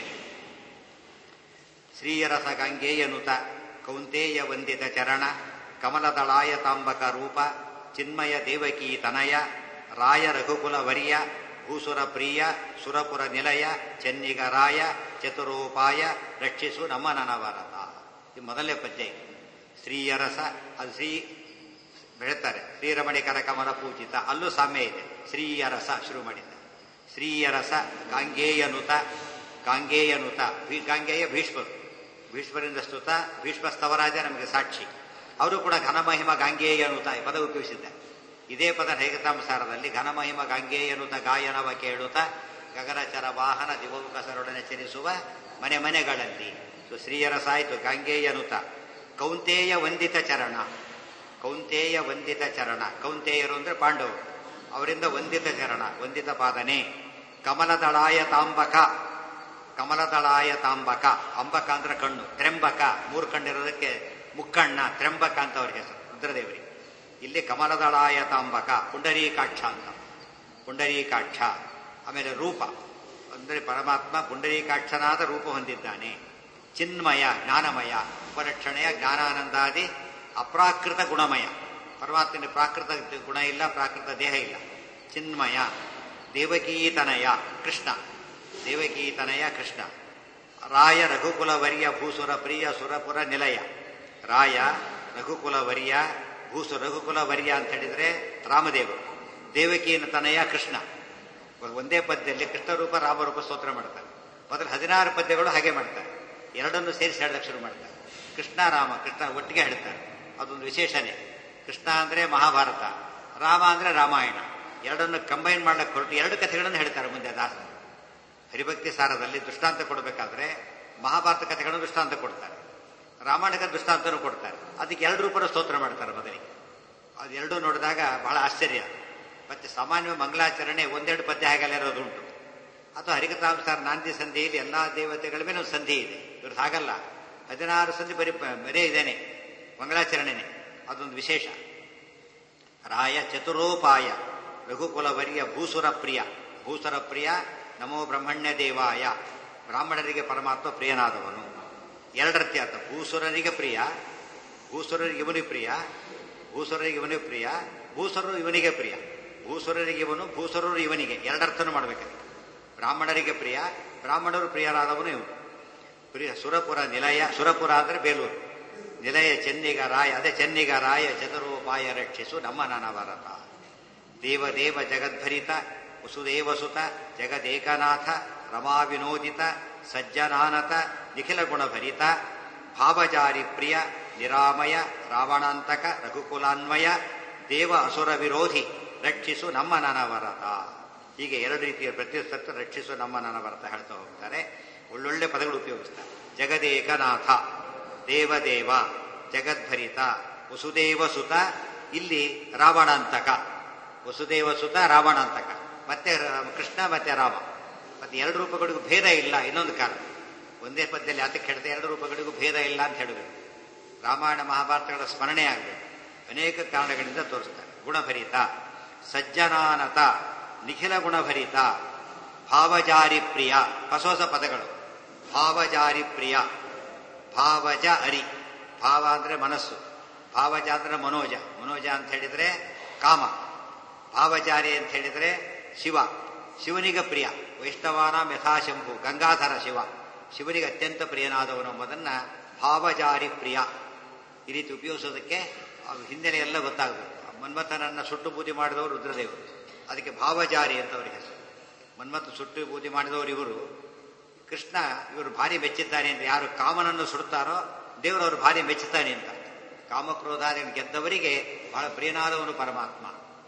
ಶ್ರೀಯರಸ ಗಂಗೇಯನುತ ಕೌಂತೇಯ ವಂದಿತ ಚರಣ ಕಮಲದಳಾಯ ತಾಂಬಕ ರೂಪ ಚಿನ್ಮಯ ದೇವಕೀ ತನಯ ರಾಯ ರಘುಕುಲ ವರ್ಯ ಭೂಸುರ ಪ್ರಿಯ ಸುರಪುರ ನಿಲಯ ಚೆನ್ನಿಗರಾಯ ಚತುರೋಪಾಯ ರಕ್ಷಿಸು ನಮ್ಮ ನನವರತ. ಇದು ಮೊದಲನೇ ಪದ್ಯ. ಶ್ರೀಯರಸ, ಅದು ಶ್ರೀ ಬೆಳೆತಾರೆ. ಶ್ರೀರಮಣಿಕರ ಕಮಲ ಪೂಜಿತ, ಅಲ್ಲೂ ಸಾಮ್ಯ ಇದೆ. ಶ್ರೀಯರಸ ಶುರು ಮಾಡಿದ. ಶ್ರೀಯರಸ ಗಾಂಗೇಯನುತ, ಗಾಂಗೇಯನುತ ಗಾಂಗೇಯ ಭೀಷ್ಮರು, ಭೀಷ್ಮರಿಂದ ಸ್ತುತ, ಭೀಷ್ಮ ಸ್ತವರಾಜ ನಮಗೆ ಸಾಕ್ಷಿ. ಅವರು ಕೂಡ ಘನಮಹಿಮ ಗಾಂಗೇಯನುತ ಪದ ಉಪಯೋಗಿಸಿದ್ದಾರೆ. ಇದೇ ಪದ ಹೇಗತಾಂಸಾರದಲ್ಲಿ ಘನಮಹಿಮ ಗಾಂಗೇಯನುತ ಗಾಯನವ ಕೇಳುತ್ತ ಗಗನಚರ ವಾಹನ ದಿವೌಕಸರೊಡನೆ ಚರಿಸುವ ಮನೆ ಮನೆಗಳಲ್ಲಿ. ಸೊ ಶ್ರೀಯರಸ ಆಯಿತು. ಗಾಂಗೇಯನುತ ಕೌಂತೇಯ ವಂದಿತ ಚರಣ, ಕೌಂತೇಯ ವಂದಿತ ಚರಣ, ಕೌಂತೇಯರು ಅಂದ್ರೆ ಪಾಂಡವರು, ಅವರಿಂದ ವಂದಿತ ಚರಣ, ವಂದಿತ ಪಾದನೆ. ಕಮಲದಳಾಯ ತಾಂಬಕ, ಕಮಲದಳಾಯ ತಾಂಬಕ, ಅಂಬಕ ಅಂದ್ರೆ ಕಣ್ಣು, ತ್ರೆಂಬಕ ಮೂರು ಕಣ್ಣಿರೋದಕ್ಕೆ ಮುಕ್ಕಣ್ಣ, ತ್ರೆಂಬಕ ಅಂತ ಅವ್ರಿಗೆ ಹೆಸರು ರುದ್ರದೇವರಿಗೆ. ಇಲ್ಲಿ ಕಮಲದಳಾಯ ತಾಂಬಕ, ಪುಂಡರೀಕಾಕ್ಷ ಅಂತ, ಪುಂಡರೀಕಾಕ್ಷ. ಆಮೇಲೆ ರೂಪ ಅಂದರೆ ಪರಮಾತ್ಮ ಪುಂಡರೀಕಾಕ್ಷನಾದ ರೂಪ ಹೊಂದಿದ್ದಾನೆ. ಚಿನ್ಮಯ ಜ್ಞಾನಮಯ, ಉಪರಕ್ಷಣೆಯ ಜ್ಞಾನಾನಂದಾದಿ ಅಪ್ರಾಕೃತ ಗುಣಮಯ. ಪರಮಾತ್ಮನ ಪ್ರಾಕೃತ ಗುಣ ಇಲ್ಲ, ಪ್ರಾಕೃತ ದೇಹ ಇಲ್ಲ. ಚಿನ್ಮಯ. ದೇವಕೀತನಯ ಕೃಷ್ಣ, ದೇವಕೀತನಯ ಕೃಷ್ಣ. ರಾಯ ರಘುಕುಲ ವರ್ಯ ಭೂಸುರ ಪ್ರಿಯ ಸುರಪುರ ನಿಲಯ. ರಾಯ ರಘುಕುಲ ವರ್ಯ ಭೂಸು ರಘುಕುಲ ವರ್ಯ ಅಂತ ಹೇಳಿದ್ರೆ ರಾಮದೇವರು, ದೇವಕೀನ ತನಯ ಕೃಷ್ಣ. ಒಂದೇ ಪದ್ಯದಲ್ಲಿ ಕೃಷ್ಣ ರೂಪ ರಾಮರೂಪ ಸ್ತೋತ್ರ ಮಾಡ್ತಾರೆ. ಮೊದಲು ಹದಿನಾರು ಪದ್ಯಗಳು ಹಾಗೆ ಮಾಡ್ತಾರೆ, ಎರಡನ್ನು ಸೇರಿಸಿ ಹೇಳಕ್ಕೆ ಶುರು ಮಾಡ್ತಾರೆ. ಕೃಷ್ಣ ರಾಮ ಕೃಷ್ಣ ಒಟ್ಟಿಗೆ ಹೇಳ್ತಾರೆ, ಅದೊಂದು ವಿಶೇಷನೇ. ಕೃಷ್ಣ ಅಂದ್ರೆ ಮಹಾಭಾರತ, ರಾಮ ಅಂದ್ರೆ ರಾಮಾಯಣ, ಎರಡನ್ನು ಕಂಬೈನ್ ಮಾಡ್ಲಿಕ್ಕೆ ಹೊರಟು ಎರಡು ಕಥೆಗಳನ್ನು ಹೇಳ್ತಾರೆ ಮುಂದೆ ದಾಸ. ಹರಿಭಕ್ತಿ ಸಾರದಲ್ಲಿ ದೃಷ್ಟಾಂತ ಕೊಡಬೇಕಾದ್ರೆ ಮಹಾಭಾರತ ಕಥೆಗಳನ್ನು ದೃಷ್ಟಾಂತ ಕೊಡ್ತಾರೆ, ರಾಮಾಯಣಕ ದೃಷ್ಟಾಂತನೂ ಕೊಡ್ತಾರೆ. ಅದಕ್ಕೆ ಎರಡು ರೂಪದ ಸ್ತೋತ್ರ ಮಾಡ್ತಾರೆ ಮೊದಲಿಗೆ. ಅದೆರಡೂ ನೋಡಿದಾಗ ಬಹಳ ಆಶ್ಚರ್ಯ. ಮತ್ತೆ ಸಾಮಾನ್ಯ ಮಂಗಲಾಚರಣೆ ಒಂದೆರಡು ಪದ್ಯ ಹಾಗೆಲ್ಲ ಇರೋದುಂಟು. ಅಥವಾ ಹರಿಕಥಾಂಸಾರ ನಾಂದಿ ಸಂಧಿಯಲ್ಲಿ ಎಲ್ಲಾ ದೇವತೆಗಳ ಮೇಲೆ ಒಂದು ಸಂಧಿ ಇದೆ. ಇವ್ರದ್ದು ಹಾಗಲ್ಲ, ಹದಿನಾರು ಸಂಧಿ ಬರೀ ಬರೇ ಇದೇನೆ, ಮಂಗಳಾಚರಣೆನೆ, ಅದೊಂದು ವಿಶೇಷ. ರಾಯ ಚತುರೋಪಾಯ ರಘುಕುಲ ವರ್ಯ ಭೂಸುರ ಪ್ರಿಯ, ಭೂಸುರ ಪ್ರಿಯ ನಮೋ ಬ್ರಹ್ಮಣ್ಯ ದೇವಾಯ, ಬ್ರಾಹ್ಮಣರಿಗೆ ಪರಮಾತ್ಮ ಪ್ರಿಯನಾದವನು. ಎರಡರತ್ತಿ ಅರ್ಥ, ಭೂಸುರರಿಗೆ ಪ್ರಿಯ, ಭೂಸುರರಿಗೆ ಇವನಿಗೆ ಪ್ರಿಯ, ಭೂಸುರರಿಗೆ ಇವನಿಗೆ ಪ್ರಿಯ, ಭೂಸುರರು ಇವನಿಗೆ ಪ್ರಿಯ, ಭೂಸುರರಿಗೆ ಇವನು, ಭೂಸುರರು ಇವನಿಗೆ, ಎರಡರ್ಥನೂ ಮಾಡಬೇಕಾಗಿ. ಬ್ರಾಹ್ಮಣರಿಗೆ ಪ್ರಿಯ, ಬ್ರಾಹ್ಮಣರು ಪ್ರಿಯರಾದವನು ಇವನು. ಪ್ರಿಯ ಸುರಪುರ ನಿಲಯ, ಸುರಪುರ ಅಂದ್ರೆ ಬೇಲೂರು, ನಿಲಯ ಚೆನ್ನಿಗ ರಾಯ, ಅದೇ ಚೆನ್ನಿಗ ರಾಯ ಚತುರೋಪಾಯ ರಕ್ಷಿಸು ನಮ್ಮ ನನವರತ. ದೇವದೇವ ಜಗದ್ಭರಿತ ವಸುದೇವಸುತ ಜಗದೇಕನಾಥ ರಮಾ ವಿನೋದಿತ ಸಜ್ಜನಾನತ ನಿಖಿಲ ಗುಣಭರಿತ ಭಾವಜಾರಿ ಪ್ರಿಯ ನಿರಾಮಯ ರಾವಣಾಂತಕ ರಘುಕುಲಾನ್ವಯ ದೇವ ಅಸುರ ವಿರೋಧಿ ರಕ್ಷಿಸು ನಮ್ಮ ನನವರತ. ಹೀಗೆ ಎರಡು ರೀತಿಯ ಪ್ರತ್ಯುತ್ತರ ರಕ್ಷಿಸು ನಮ್ಮ ನನವರತ ಹೇಳ್ತಾ ಹೋಗ್ತಾರೆ. ಒಳ್ಳೊಳ್ಳೆ ಪದಗಳು ಉಪಯೋಗಿಸ್ತಾರೆ. ಜಗದೇಕನಾಥ, ದೇವದೇವ, ಜಗದ್ಭರಿತ, ವಸುದೇವಸುತ, ಇಲ್ಲಿ ರಾವಣಾಂತಕ, ವಸುದೇವಸುತ ರಾವಣಾಂತಕ, ಮತ್ತೆ ಕೃಷ್ಣ ಮತ್ತೆ ರಾಮ. ಮತ್ತೆ ಎರಡು ರೂಪಗಳಿಗೂ ಭೇದ ಇಲ್ಲ. ಇನ್ನೊಂದು ಕಾರಣ, ಒಂದೇ ಪದ್ಯದಲ್ಲಿ ಅದಕ್ಕೆ ಹೇಳಿದೆ ಎರಡು ರೂಪಗಳಿಗೂ ಭೇದ ಇಲ್ಲ ಅಂತ ಹೇಳಬೇಕು. ರಾಮಾಯಣ ಮಹಾಭಾರತಗಳ ಸ್ಮರಣೆ ಆಗಬೇಕು. ಅನೇಕ ಕಾರಣಗಳಿಂದ ತೋರಿಸ್ತಾರೆ. ಗುಣಭರಿತ, ಸಜ್ಜನಾನತ, ನಿಖಿಲ ಗುಣಭರಿತ, ಭಾವಜಾರಿ ಪ್ರಿಯ, ಹೊಸ ಹೊಸ ಪದಗಳು. ಭಾವಜಾರಿ ಪ್ರಿಯ, ಭಾವಜ ಅರಿ, ಭಾವ ಅಂದ್ರೆ ಮನಸ್ಸು, ಭಾವಜ ಅಂದ್ರೆ ಮನೋಜ, ಮನೋಜ ಅಂತ ಹೇಳಿದ್ರೆ ಕಾಮ, ಭಾವಜಾರಿ ಅಂತ ಹೇಳಿದ್ರೆ ಶಿವ, ಶಿವನಿಗೆ ಪ್ರಿಯ. ವೈಷ್ಣವಾನಾಂ ಯಥಾಶಂಭು, ಗಂಗಾಧರ ಶಿವ, ಶಿವನಿಗೆ ಅತ್ಯಂತ ಪ್ರಿಯನಾದವನು ಎಂಬುದನ್ನ ಭಾವಜಾರಿ ಪ್ರಿಯ ಈ ರೀತಿ ಉಪಯೋಗಿಸೋದಕ್ಕೆ ಹಿನ್ನೆಲೆ ಎಲ್ಲ ಗೊತ್ತಾಗಬೇಕು. ಮನ್ಮಥನನ್ನ ಸುಟ್ಟು ಬೂದಿ ಮಾಡಿದವರು ರುದ್ರದೇವರು, ಅದಕ್ಕೆ ಭಾವಜಾರಿ ಅಂತ ಅವರಿಗೆ ಹೆಸರು. ಮನ್ಮಥ ಸುಟ್ಟು ಬೂದಿ ಮಾಡಿದವರು ಇವರು. ಕೃಷ್ಣ ಇವರು ಭಾರಿ ಮೆಚ್ಚಿದ್ದಾನೆ ಅಂತ, ಯಾರು ಕಾಮನನ್ನು ಸುಡುತ್ತಾರೋ ದೇವರವರು ಭಾರಿ ಮೆಚ್ಚುತ್ತಾನೆ ಅಂತ. ಕಾಮಕ್ರೋಧಾದಿ ಗೆದ್ದವರಿಗೆ ಬಹಳ ಪ್ರಿಯನಾದವನು ಪರಮಾತ್ಮ.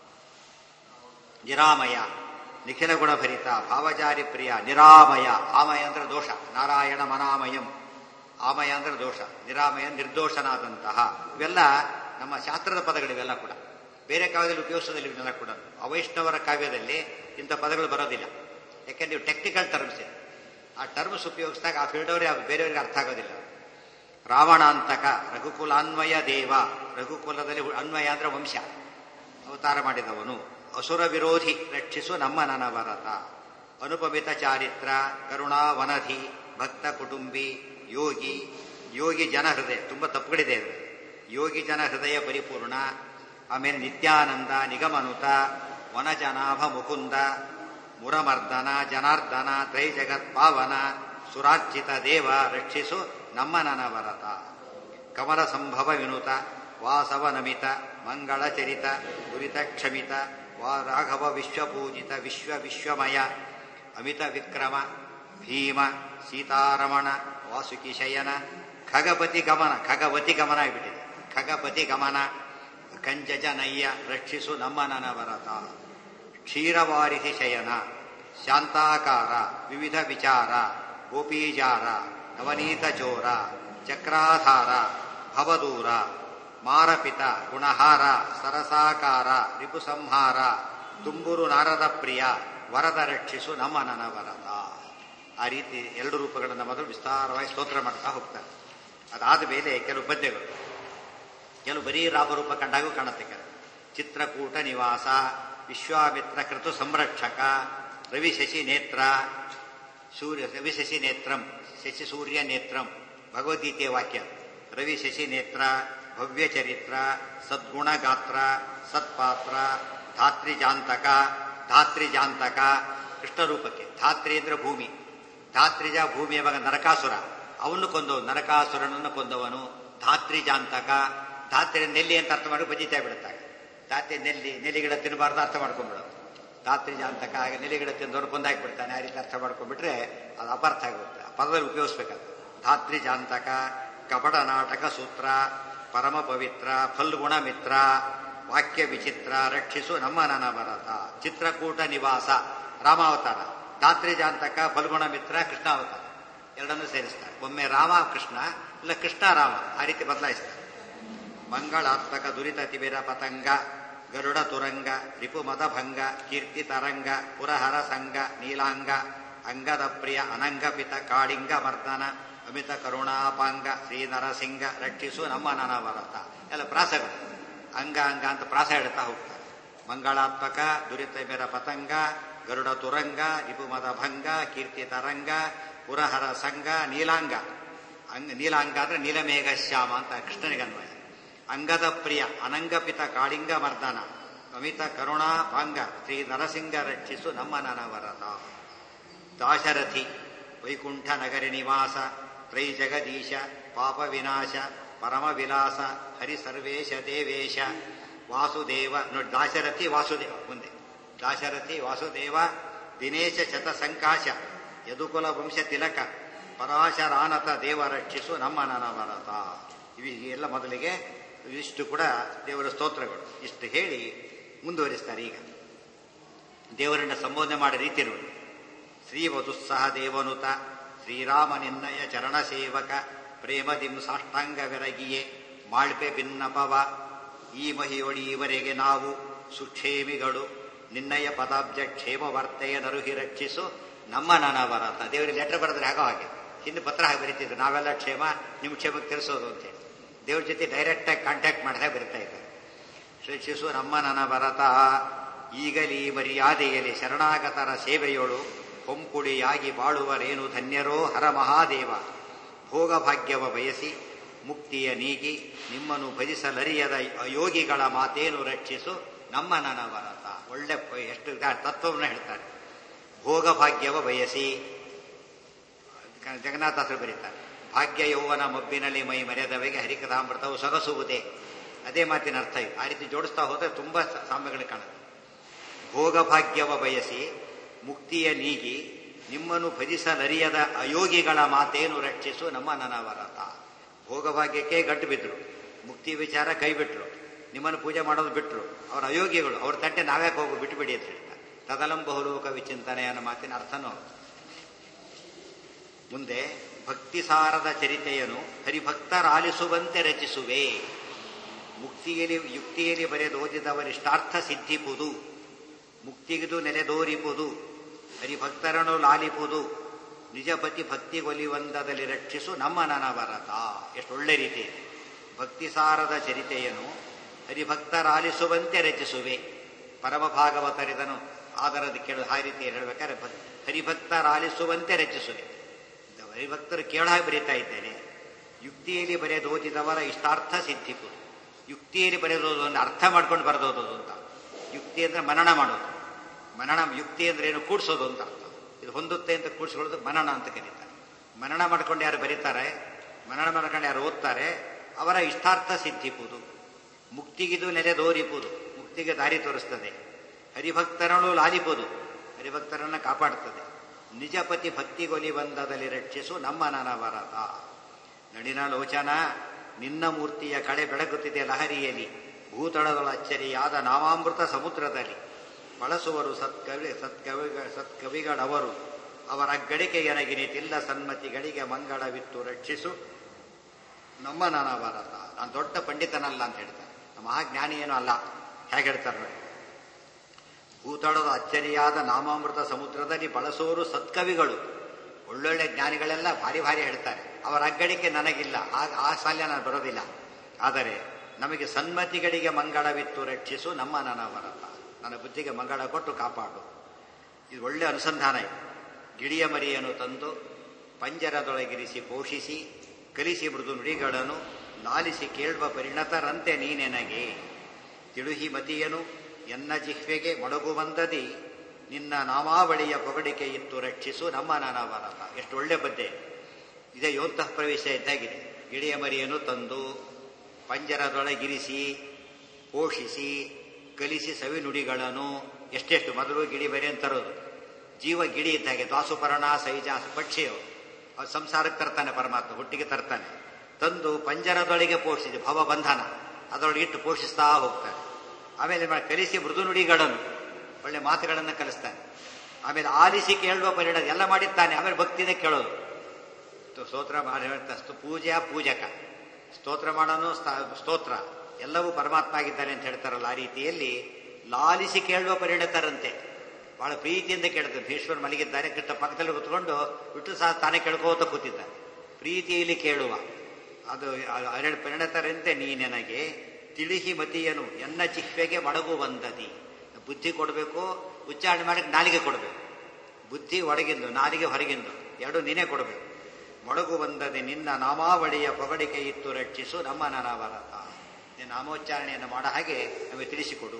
ನಿರಾಮಯ, ನಿಖಿಲ ಗುಣಭರಿತ, ಭಾವಜಾರಿ ಪ್ರಿಯ, ನಿರಾಮಯ. ಆಮಯ ಅಂದ್ರೆ ದೋಷ, ನಾರಾಯಣ ಮನಾಮಯಂ. ಆಮಯ ಅಂದ್ರೆ ದೋಷ, ನಿರಾಮಯ ನಿರ್ದೋಷನಾದಂತಹ. ಇವೆಲ್ಲ ನಮ್ಮ ಶಾಸ್ತ್ರದ ಪದಗಳಿವೆಲ್ಲ ಕೂಡ. ಬೇರೆ ಕಾವ್ಯದಲ್ಲಿ ಉಪಯೋಗಿಸೋದಿಲ್ಲ ಇವನ್ನೆಲ್ಲ ಕೂಡ. ಅವೈಷ್ಣವರ ಕಾವ್ಯದಲ್ಲಿ ಇಂಥ ಪದಗಳು ಬರೋದಿಲ್ಲ. ಯಾಕೆಂದ್ರೆ ಇವು ಟೆಕ್ನಿಕಲ್ ಟರ್ಮ್ಸ್ ಇದೆ. ಆ ಟರ್ಮ್ಸ್ ಉಪಯೋಗಿಸಿದಾಗ ಆ ಫೀಲ್ಡವರೇ ಬೇರೆಯವರಿಗೆ ಅರ್ಥ ಆಗೋದಿಲ್ಲ. ರಾವಣಾಂತಕ, ರಘುಕುಲಾನ್ವಯ ದೇವ, ರಘುಕುಲದಲ್ಲಿ ಅನ್ವಯ ಅಂದ್ರೆ ವಂಶ, ಅವತಾರ ಮಾಡಿದವನು. ಅಸುರ ವಿರೋಧಿ ರಕ್ಷಿಸು ನಮ್ಮ ನನವರತ. ಅನುಪಮಿತ ಚಾರಿತ್ರ, ಕರುಣಾವನಧಿ, ಭಕ್ತ ಕುಟುಂಬಿ, ಯೋಗಿ, ಯೋಗಿ ಜನ ಹೃದಯ, ತುಂಬಾ ತಪ್ಪುಗಳಿದೆ. ಯೋಗಿ ಜನ ಹೃದಯ ಪರಿಪೂರ್ಣ. ಆಮೇಲೆ ನಿತ್ಯಾನಂದ, ನಿಗಮನುತ, ವನಜನಾಭ ಮುಕುಂದ, ಮುರಮರ್ದನ, ಜನಾರ್ದನ, ತ್ರೈ ಜಗತ್ ಪಾವನ, ಸುರಾರ್ಚಿತ ದೇವ ರಕ್ಷಿಸು ನಮ್ಮ ನನವರತ. ಕಮಲ ಸಂಭವ ವಿನುತ, ವಾಸವ ನಮಿತ, ಮಂಗಳ ಚರಿತ ದುರಿತ ಕ್ಷಮಿತ ವಾ ರಾಘವ ವಿಶ್ವಪೂಜಿತ ವಿಶ್ವ ವಿಶ್ವಮಯ ಅಮಿತ ವಿಕ್ರಮ ಭೀಮ ಸೀತಾರಮಣ ವಾಸುಕಿ ಶಯನ ಖಗಪತಿ ಗಮನ ಖಗವತಿ ಗಮನ ಆಗಿಬಿಟ್ಟಿದೆ. ಖಗಪತಿ ಗಮನ ಕಂಜಜನಯ್ಯ ರಕ್ಷಿಸು ನಮ್ಮ ನನವರತ. ಕ್ಷೀರವಾರಿಸಿ ಶಯನ ಶಾಂತಾಕಾರ ವಿವಿಧ ವಿಚಾರ ಗೋಪೀಜಾರ ನವನೀತ ಚೋರ ಚಕ್ರಾಧಾರ ಭವದೂರ ಮಾರಪಿತ ಗುಣಹಾರ ಸರಸಾಕಾರ ರಿಪುಸಂಹಾರ ತುಂಬುರು ನಾರದ ಪ್ರಿಯ ವರದ ರಕ್ಷಿಸು ನಮ್ಮ ನನವರತ. ಆ ರೀತಿ ಎರಡು ರೂಪಗಳನ್ನು ಮೊದಲು ವಿಸ್ತಾರವಾಗಿ ಸ್ತೋತ್ರ ಮಾಡ್ತಾ ಹೋಗ್ತಾರೆ. ಅದಾದ ಮೇಲೆ ಕೆಲವು ಪದ್ಯಗಳು, ಕೆಲವು ಬರೀ ರಾಮರೂಪ ಕಂಡಾಗೂ ಕಾಣುತ್ತೆ. ಕೆಲವು ಚಿತ್ರಕೂಟ ನಿವಾಸ ವಿಶ್ವಾಮಿತ್ರ ಕೃತು ಸಂರಕ್ಷಕ ರವಿ ಶಶಿ ನೇತ್ರ ಸೂರ್ಯ ರವಿ ಶಶಿ ನೇತ್ರಂ ಶಶಿ ಸೂರ್ಯ ನೇತ್ರಂ ಭಗವದ್ಗೀತೆಯ ವಾಕ್ಯ. ರವಿ ಶಶಿ ನೇತ್ರ ಭವ್ಯ ಚರಿತ್ರ ಸದ್ಗುಣ ಗಾತ್ರ ಸತ್ಪಾತ್ರ ಧಾತ್ರಿಜಾಂತಕ ಧಾತ್ರಿಜಾಂತಕ ಕೃಷ್ಣ ರೂಪಕ್ಕೆ. ಧಾತ್ರಿ ಅಂದ್ರೆ ಭೂಮಿ, ಧಾತ್ರಿಜ ಭೂಮಿಯ ಮಗ ನರಕಾಸುರ, ಅವನು ಕೊಂದವನು, ನರಕಾಸುರನನ್ನು ಕೊಂದವನು ಧಾತ್ರಿಜಾಂತಕ. ಧಾತ್ರಿ ನೆಲ್ಲಿ ಅಂತ ಅರ್ಥ ಮಾಡಿ ಬಜಿತಾ ಬಿಡುತ್ತಾರೆ. ಧಾತ್ರಿ ನೆಲ್ಲಿ ನೆಲ್ಲಿ ಗಿಡ ತಿನ್ನಬಾರ್ದು ಅರ್ಥ ಮಾಡ್ಕೊಂಡ್ಬಿಡೋದು. ಧಾತ್ರಿಜಾಂತಕ ಆಗ ನೆಲ್ಲಿ ಗಿಡ ತಿಂದವರು ಕೊಂದಾಕಿಬಿಡ್ತಾನೆ. ಆ ರೀತಿ ಅರ್ಥ ಮಾಡ್ಕೊಂಡ್ಬಿಟ್ರೆ ಅದು ಅಪಾರ್ಥ ಆಗುತ್ತೆ. ಆ ಪದದಲ್ಲಿ ಉಪಯೋಗಿಸ್ಬೇಕಾಗ್ತದೆ. ಧಾತ್ರಿಜಾಂತಕ ಕಪಟ ನಾಟಕ ಸೂತ್ರ ಪರಮ ಪವಿತ್ರ ಫಲ್ಗುಣ ಮಿತ್ರ ವಾಕ್ಯ ವಿಚಿತ್ರ ರಕ್ಷಿಸು ನಮ್ಮ ನನವರತ. ಚಿತ್ರಕೂಟ ನಿವಾಸ ರಾಮಾವತಾರ, ಧಾತ್ರಿಜಾಂತಕ ಫಲ್ಗುಣ ಮಿತ್ರ ಕೃಷ್ಣಾವತಾರ, ಎರಡನ್ನೂ ಸೇರಿಸ್ತಾರೆ. ಒಮ್ಮೆ ರಾಮ ಕೃಷ್ಣ, ಇಲ್ಲ ಕೃಷ್ಣ ರಾಮ, ಆ ರೀತಿ ಬದಲಾಯಿಸ್ತಾರೆ. ಮಂಗಳಾತ್ಮಕ ದುರಿತ ತಿಬಿರ ಪತಂಗ ಗರುಡ ತುರಂಗ ರಿಪು ಮದಭಂಗ ಕೀರ್ತಿ ತರಂಗ ಪುರಹರ ಸಂಗ ನೀಲಾಂಗ ಅಂಗದ ಪ್ರಿಯ ಅನಂಗಪಿತ ಕಾಳಿಂಗ ಮರ್ದನ ಅಮಿತ ಕರುಣಾಪಾಂಗ ಶ್ರೀ ನರಸಿಂಗ ರಕ್ಷಿಸು ನಮ್ಮ ನನವರತ. ಎಲ್ಲ ಪ್ರಾಸಗಳು ಅಂಗ ಅಂಗ ಅಂತ ಪ್ರಾಸ ಹೇಳ್ತಾ ಹೋಗ್ತಾರೆ. ಮಂಗಳಾತ್ಮಕ ದುರಿತ ಮೇರ ಪತಂಗ ಗರುಡ ತುರಂಗ ರಿಪುಮದ ಭಂಗ ಕೀರ್ತಿ ತರಂಗ ಪುರಹರ ಸಂಗ ನೀಲಾಂಗ. ಅಂಗ ನೀಲಾಂಗ ಅಂದ್ರೆ ನೀಲಮೇಘ ಶ್ಯಾಮ ಅಂತ ಕೃಷ್ಣನಿಗನ್ವಯ. ಅಂಗದ ಪ್ರಿಯ ಅನಂಗಪಿತ ಕಾಳಿಂಗ ಮರ್ದನ ಅಮಿತ ಕರುಣಾಪಾಂಗ ಶ್ರೀ ನರಸಿಂಗ ರಕ್ಷಿಸು ನಮ್ಮ ನನವರತ. ದಾಶರಥಿ ವೈಕುಂಠ ನಗರಿ ನಿವಾಸ ತ್ರೈ ಜಗದೀಶ ಪಾಪ ವಿನಾಶ ಪರಮ ವಿಲಾಸ ಹರಿ ಸರ್ವೇಶ ದೇವೇಶ ವಾಸುದೇವ. ನೋಡಿ, ದಾಶರಥಿ ವಾಸುದೇವ ಮುಂದೆ. ದಾಶರಥಿ ವಾಸುದೇವ ದಿನೇಶ ಶತ ಸಂಕಾಶ ಯದುಕುಲ ವಂಶ ತಿಲಕ ಪರಾಶರಾನತ ದೇವ ರಕ್ಷಿಸು ನಮ್ಮ ನನವರತ. ಇವು ಎಲ್ಲ ಮೊದಲಿಗೆ ಇಷ್ಟು ಕೂಡ ದೇವರ ಸ್ತೋತ್ರಗಳು. ಇಷ್ಟು ಹೇಳಿ ಮುಂದುವರಿಸ್ತಾರೆ. ಈಗ ದೇವರನ್ನ ಸಂಬೋಧನೆ ಮಾಡೋ ರೀತಿ ನೋಡಿ. ಶ್ರೀ ವಧುಸ್ಸಹ ದೇವನುತ ಶ್ರೀರಾಮ ನಿನ್ನಯ ಚರಣ ಸೇವಕ ಪ್ರೇಮದಿಂ ಸಾಷ್ಟಾಂಗ ಬೆರಗಿಯೇ ಮಾಳ್ಪೆ ಭಿನ್ನಪವ ಈ ಮಹಿಯೊಡಿ ಇವರೆಗೆ ನಾವು ಸುಕ್ಷೇಮಿಗಳು ನಿನ್ನಯ ಪದಾಬ್ಜ ಕ್ಷೇಮ ವಾರ್ತೆಯ ನರುಹಿ ರಕ್ಷಿಸು ನಮ್ಮ ನನವರತ. ದೇವರಿಗೆ ಲೆಟರ್ ಬರೆದ್ರೆ ಆಗೋ ಹಾಗೆ ಹಿಂದೆ ಪತ್ರ ಹಾಗೆ ಬರೀತಿದ್ರು, ನಾವೆಲ್ಲ ಕ್ಷೇಮ ನಿಮ್ಮ ಕ್ಷೇಮಕ್ಕೆ ತಿಳಿಸೋದು ಅಂತೇಳಿ. ದೇವ್ರ ಜೊತೆ ಡೈರೆಕ್ಟ್ ಆಗಿ ಕಾಂಟ್ಯಾಕ್ಟ್ ಮಾಡಿದಾಗ ಬರೀತಾ ಇದ್ದಾರೆ. ರಕ್ಷಿಸು ನಮ್ಮ ನನವರತ. ಈಗಲೀ ಮರ್ಯಾದೆಯಲ್ಲಿ ಶರಣಾಗತರ ಸೇವೆಯೋಳು ಹೊಂಕುಡಿಯಾಗಿ ಬಾಳುವರೇನು ಧನ್ಯರೋ ಹರ ಮಹಾದೇವ. ಭೋಗಭಾಗ್ಯವ ಬಯಸಿ ಮುಕ್ತಿಯ ನೀಗಿ ನಿಮ್ಮನ್ನು ಭಜಿಸಲರಿಯದ ಅಯೋಗಿಗಳ ಮಾತೇನು ರಕ್ಷಿಸು ನಮ್ಮ ನನವರತ. ಒಳ್ಳೆ ಎಷ್ಟು ತತ್ವವನ್ನು ಹೇಳ್ತಾರೆ. ಭೋಗಭಾಗ್ಯವ ಬಯಸಿ, ಜಗನ್ನಾಥಾಸರು ಬರೀತಾರೆ, ಭಾಗ್ಯ ಯೌವನ ಮಬ್ಬಿನಲ್ಲಿ ಮೈ ಮರೆಯದವೆಗೆ ಹರಿಕಥಾಮೃತವು ಸೊಗಸುವುದೇ. ಅದೇ ಮಾತಿನ ಅರ್ಥ ಇದು. ಆ ರೀತಿ ಜೋಡಿಸ್ತಾ ಹೋದರೆ ತುಂಬಾ ಸಾಮ್ಯಗಳು ಕಾಣುತ್ತೆ. ಭೋಗಭಾಗ್ಯವ ಬಯಸಿ ಮುಕ್ತಿಯ ನೀಗಿ ನಿಮ್ಮನ್ನು ಭಜಿಸಲರಿಯದ ಅಯೋಗಿಗಳ ಮಾತೇನು ರಕ್ಷಿಸು ನಮ್ಮ ನನವರತ. ಭೋಗಭಾಗ್ಯಕ್ಕೆ ಗಟ್ಟು ಬಿದ್ರು, ಮುಕ್ತಿ ವಿಚಾರ ಕೈ ಬಿಟ್ರು, ನಿಮ್ಮನ್ನು ಪೂಜೆ ಮಾಡೋದು ಬಿಟ್ರು. ಅವರ ಅಯೋಗಿಗಳು, ಅವ್ರ ತಂಟೆ ನಾವ್ಯಾಕೆ ಹೋಗು ಬಿಟ್ಟುಬಿಡಿ ಅಂತ ಹೇಳ್ತಾರೆ. ತದಲಂ ಬಹುಲೋಕ ವಿಚಿಂತನೆ ಅನ್ನೋ ಮಾತಿನ ಅರ್ಥನೂ. ಮುಂದೆ ಭಕ್ತಿಸಾರದ ಚರಿತೆಯನ್ನು ಹರಿಭಕ್ತರಾಲಿಸುವಂತೆ ರಚಿಸುವೆ. ಮುಕ್ತಿಯಲ್ಲಿ ಯುಕ್ತಿಯಲ್ಲಿ ಬರೆದೋದಿದವರಿಷ್ಟಾರ್ಥ ಸಿದ್ಧಿಪುದು, ಮುಕ್ತಿಗಿದು ನೆಲೆದೋರಿಪುದು, ಹರಿಭಕ್ತರನ್ನು ಲಾಲಿಪುದು, ನಿಜಪತಿ ಭಕ್ತಿಗೊಲಿವಂದದಲ್ಲಿ ರಕ್ಷಿಸು ನಮ್ಮ ನನವರತ. ಎಷ್ಟು ಒಳ್ಳೆ ರೀತಿ ಇದೆ. ಭಕ್ತಿಸಾರದ ಚರಿತೆಯನ್ನು ಹರಿಭಕ್ತರಾಲಿಸುವಂತೆ ರಚಿಸುವೆ. ಪರಮ ಭಾಗವತರಿದನು ಆದರದ ಕೇಳು ಆ ರೀತಿ ಹೇಳಬೇಕಾದ್ರೆ ಹರಿಭಕ್ತರಾಲಿಸುವಂತೆ ರಚಿಸುವೆ. ಹರಿಭಕ್ತರು ಕೇಳಾಗಿ ಬರೀತಾ ಇದ್ದೇನೆ. ಯುಕ್ತಿಯಲ್ಲಿ ಬರೆದೋದಿದವರ ಇಷ್ಟಾರ್ಥ ಸಿದ್ಧಿಪುದು. ಯುಕ್ತಿಯಲ್ಲಿ ಬರೆದೋದು ಒಂದು ಅರ್ಥ ಮಾಡ್ಕೊಂಡು ಬರೆದೋದು ಅಂತ. ಯುಕ್ತಿ ಅಂದ್ರೆ ಮನನ ಮಾಡೋದು. ಮನನ ಯುಕ್ತಿ ಅಂದ್ರೆ ಏನು, ಕೂಡ್ಸೋದು ಅಂತ ಅರ್ಥ. ಇದು ಹೊಂದುತ್ತೆ ಅಂತ ಕೂಡ್ಸ್ಕೊಳ್ಳೋದು ಮನನ ಅಂತ ಕರೀತಾರೆ. ಮನನ ಮಾಡ್ಕೊಂಡು ಯಾರು ಬರೀತಾರೆ, ಮನನ ಮಾಡ್ಕೊಂಡು ಯಾರು ಓದ್ತಾರೆ, ಅವರ ಇಷ್ಟಾರ್ಥ ಸಿದ್ಧಿಪುದು. ಮುಕ್ತಿಗಿದು ನೆಲೆದೋರಿಪುದು, ಮುಕ್ತಿಗೆ ದಾರಿ ತೋರಿಸ್ತದೆ. ಹರಿಭಕ್ತರನ್ನು ಲಾಲಿಪುದು, ಹರಿಭಕ್ತರನ್ನು ಕಾಪಾಡುತ್ತದೆ. ನಿಜಪತಿ ಭಕ್ತಿಗೊಲಿ ಬಂಧದಲ್ಲಿ ರಕ್ಷಿಸು ನಮ್ಮ ನನವರತ. ನಳಿನ ಲೋಚನ ನಿನ್ನ ಮೂರ್ತಿಯ ಕಳೆ ಬೆಳಗುತ್ತಿದೆ ಲಹರಿಯಲ್ಲಿ, ಭೂತಳದೊಳ ಅಚ್ಚರಿಯಾದ ನಾಮಾಮೃತ ಸಮುದ್ರದಲ್ಲಿ. ಬಳಸುವರು ಸತ್ಕವಿ ಸತ್ಕವಿ ಸತ್ಕವಿಗಳವರು, ಅವರ ಗಡಿಕೆ ಎನಗಿನಿತಿಲ್ಲ ಸನ್ಮತಿಗಳಿಗೆ ಮಂಗಳವಿತ್ತು ರಕ್ಷಿಸು ನಮ್ಮ ನನವರತ. ನಾನು ದೊಡ್ಡ ಪಂಡಿತನಲ್ಲ ಅಂತ ಹೇಳ್ತಾರೆ, ನಮ್ಮ ಮಹಾಜ್ಞಾನಿ ಏನೂ ಅಲ್ಲ. ಹೇಗೆ ಹೇಳ್ತಾರೆ ನೋಡಿ, ಭೂತಳದ ಅಚ್ಚರಿಯಾದ ನಾಮಾಮೃತ ಸಮುದ್ರದಲ್ಲಿ ಬಳಸೋರು ಸತ್ಕವಿಗಳು, ಒಳ್ಳೊಳ್ಳೆ ಜ್ಞಾನಿಗಳೆಲ್ಲ ಭಾರಿ ಭಾರಿ ಹೇಳ್ತಾರೆ. ಅವರ ಅಗ್ಗಡಿಕೆ ನನಗಿಲ್ಲ, ಆಗ ಆ ಸಾಲ್ಯ ನಾನು ಬರೋದಿಲ್ಲ. ಆದರೆ ನಮಗೆ ಸನ್ಮತಿಗಳಿಗೆ ಮಂಗಳವಿತ್ತು ರಕ್ಷಿಸು ನಮ್ಮ ನನವರತ. ನನ್ನ ಬುದ್ಧಿಗೆ ಮಂಗಳ ಕೊಟ್ಟು ಕಾಪಾಡು. ಇದು ಒಳ್ಳೆ ಅನುಸಂಧಾನ. ಇದು ಗಿಳಿಯ ಮರಿಯನ್ನು ತಂದು ಪಂಜರದೊಳಗಿರಿಸಿ ಪೋಷಿಸಿ ಕಲಿಸಿ ಮೃದು ನುಡಿಗಳನ್ನು ಲಾಲಿಸಿ ಕೇಳುವ ಪರಿಣತರಂತೆ ನೀನೆನಗೆ. ತಿಳುಹಿ ಮತಿಯನು ಎನ್ನ ಜಿಹ್ವೆಗೆ ಮೊಡಗು ಬಂದದಿ, ನಿನ್ನ ನಾಮಾವಳಿಯ ಪೊಗಡಿಕೆ ಇತ್ತು ರಕ್ಷಿಸು ನಮ್ಮ ನನವರತ. ಎಷ್ಟು ಒಳ್ಳೆ ಪದ್ಯ ಇದೇ. ಯೋಂತಃ ಪ್ರವೇಶ ಇದ್ದಾಗಿದೆ. ಗಿಳಿಯ ಮರಿಯನ್ನು ತಂದು ಪಂಜರದೊಳಗಿರಿಸಿ ಪೋಷಿಸಿ ಕಲಿಸಿ ಸವಿ ನುಡಿಗಳನ್ನು ಎಷ್ಟೆಷ್ಟು. ಮೊದಲು ಗಿಳಿ ಮರಿ ಅಂತ ತರೋದು, ಜೀವ ಗಿಳಿ ಇದ್ದಾಗೆ. ದ್ವಾಸುಪರ್ಣ ಸೈಜಾಸ ಪಕ್ಷಿಯು ಅವ್ರು ಸಂಸಾರಕ್ಕೆ ತರ್ತಾನೆ, ಪರಮಾತ್ಮ ಹುಟ್ಟಿಗೆ ತರ್ತಾನೆ. ತಂದು ಪಂಜರದೊಳಗೆ ಪೋಷಿಸಿ ಭವಬಂಧನ ಅದರೊಳಗೆ ಇಟ್ಟು ಪೋಷಿಸ್ತಾ ಹೋಗ್ತಾನೆ. ಆಮೇಲೆ ಕಲಿಸಿ ಮೃದು ನುಡಿಗಳನ್ನು ಒಳ್ಳೆ ಮಾತುಗಳನ್ನು ಕಲಿಸ್ತಾನೆ. ಆಮೇಲೆ ಆಲಿಸಿ ಕೇಳುವ ಪರಿಣಾಮ ಎಲ್ಲ ಮಾಡಿದ್ದಾನೆ. ಆಮೇಲೆ ಭಕ್ತಿಯಿಂದ ಕೇಳೋದು, ಸ್ತೋತ್ರ ಮಾಡಿ ಪೂಜೆಯ ಪೂಜಕ, ಸ್ತೋತ್ರ ಮಾಡೋನು ಸ್ತೋತ್ರ, ಎಲ್ಲವೂ ಪರಮಾತ್ಮ ಆಗಿದ್ದಾನೆ ಅಂತ ಹೇಳ್ತಾರಲ್ಲ. ಆ ರೀತಿಯಲ್ಲಿ ಲಾಲಿಸಿ ಕೇಳುವ ಪರಿಣತರಂತೆ ಬಹಳ ಪ್ರೀತಿಯಿಂದ ಕೇಳ್ತಾರೆ. ಭೀಷ್ಮರು ಮಲಗಿದ್ದಾರೆ, ಕೃಷ್ಣ ಪಕ್ಕದಲ್ಲಿ ಕೂತ್ಕೊಂಡು ಬಿಟ್ಟು ಸಹ ತಾನೇ ಕೇಳ್ಕೋತ ಕೂತಿದ್ದಾನೆ. ಪ್ರೀತಿಯಲ್ಲಿ ಕೇಳುವ ಅದು ಅರಳು ಪರಿಣತರಂತೆ ನೀ ನನಗೆ. ತಿಳಿಹಿ ಮತಿಯನು ಎನ್ನ ಜಿಹ್ವೆಗೆ ಮಡಗು ಬಂದದಿ. ಬುದ್ಧಿ ಕೊಡಬೇಕು, ಉಚ್ಚಾರಣೆ ಮಾಡಕ್ಕೆ ನಾಲಿಗೆ ಕೊಡಬೇಕು. ಬುದ್ಧಿ ಒಳಗಿಂದು, ನಾಲಿಗೆ ಹೊರಗಿಂದು, ಎರಡು ನೀನೇ ಕೊಡಬೇಕು. ಮೊಡಗು ಬಂದದೆ ನಿನ್ನ ನಾಮಾವಳಿಯ ಪೊಗಡಿಕೆ ಇತ್ತು ರಕ್ಷಿಸು ನಮ್ಮ ನನವರತ. ನಿನ್ನ ನಾಮೋಚ್ಚಾರಣೆಯನ್ನು ಮಾಡೋ ಹಾಗೆ ನಮಗೆ ತಿಳಿಸಿಕೊಡು.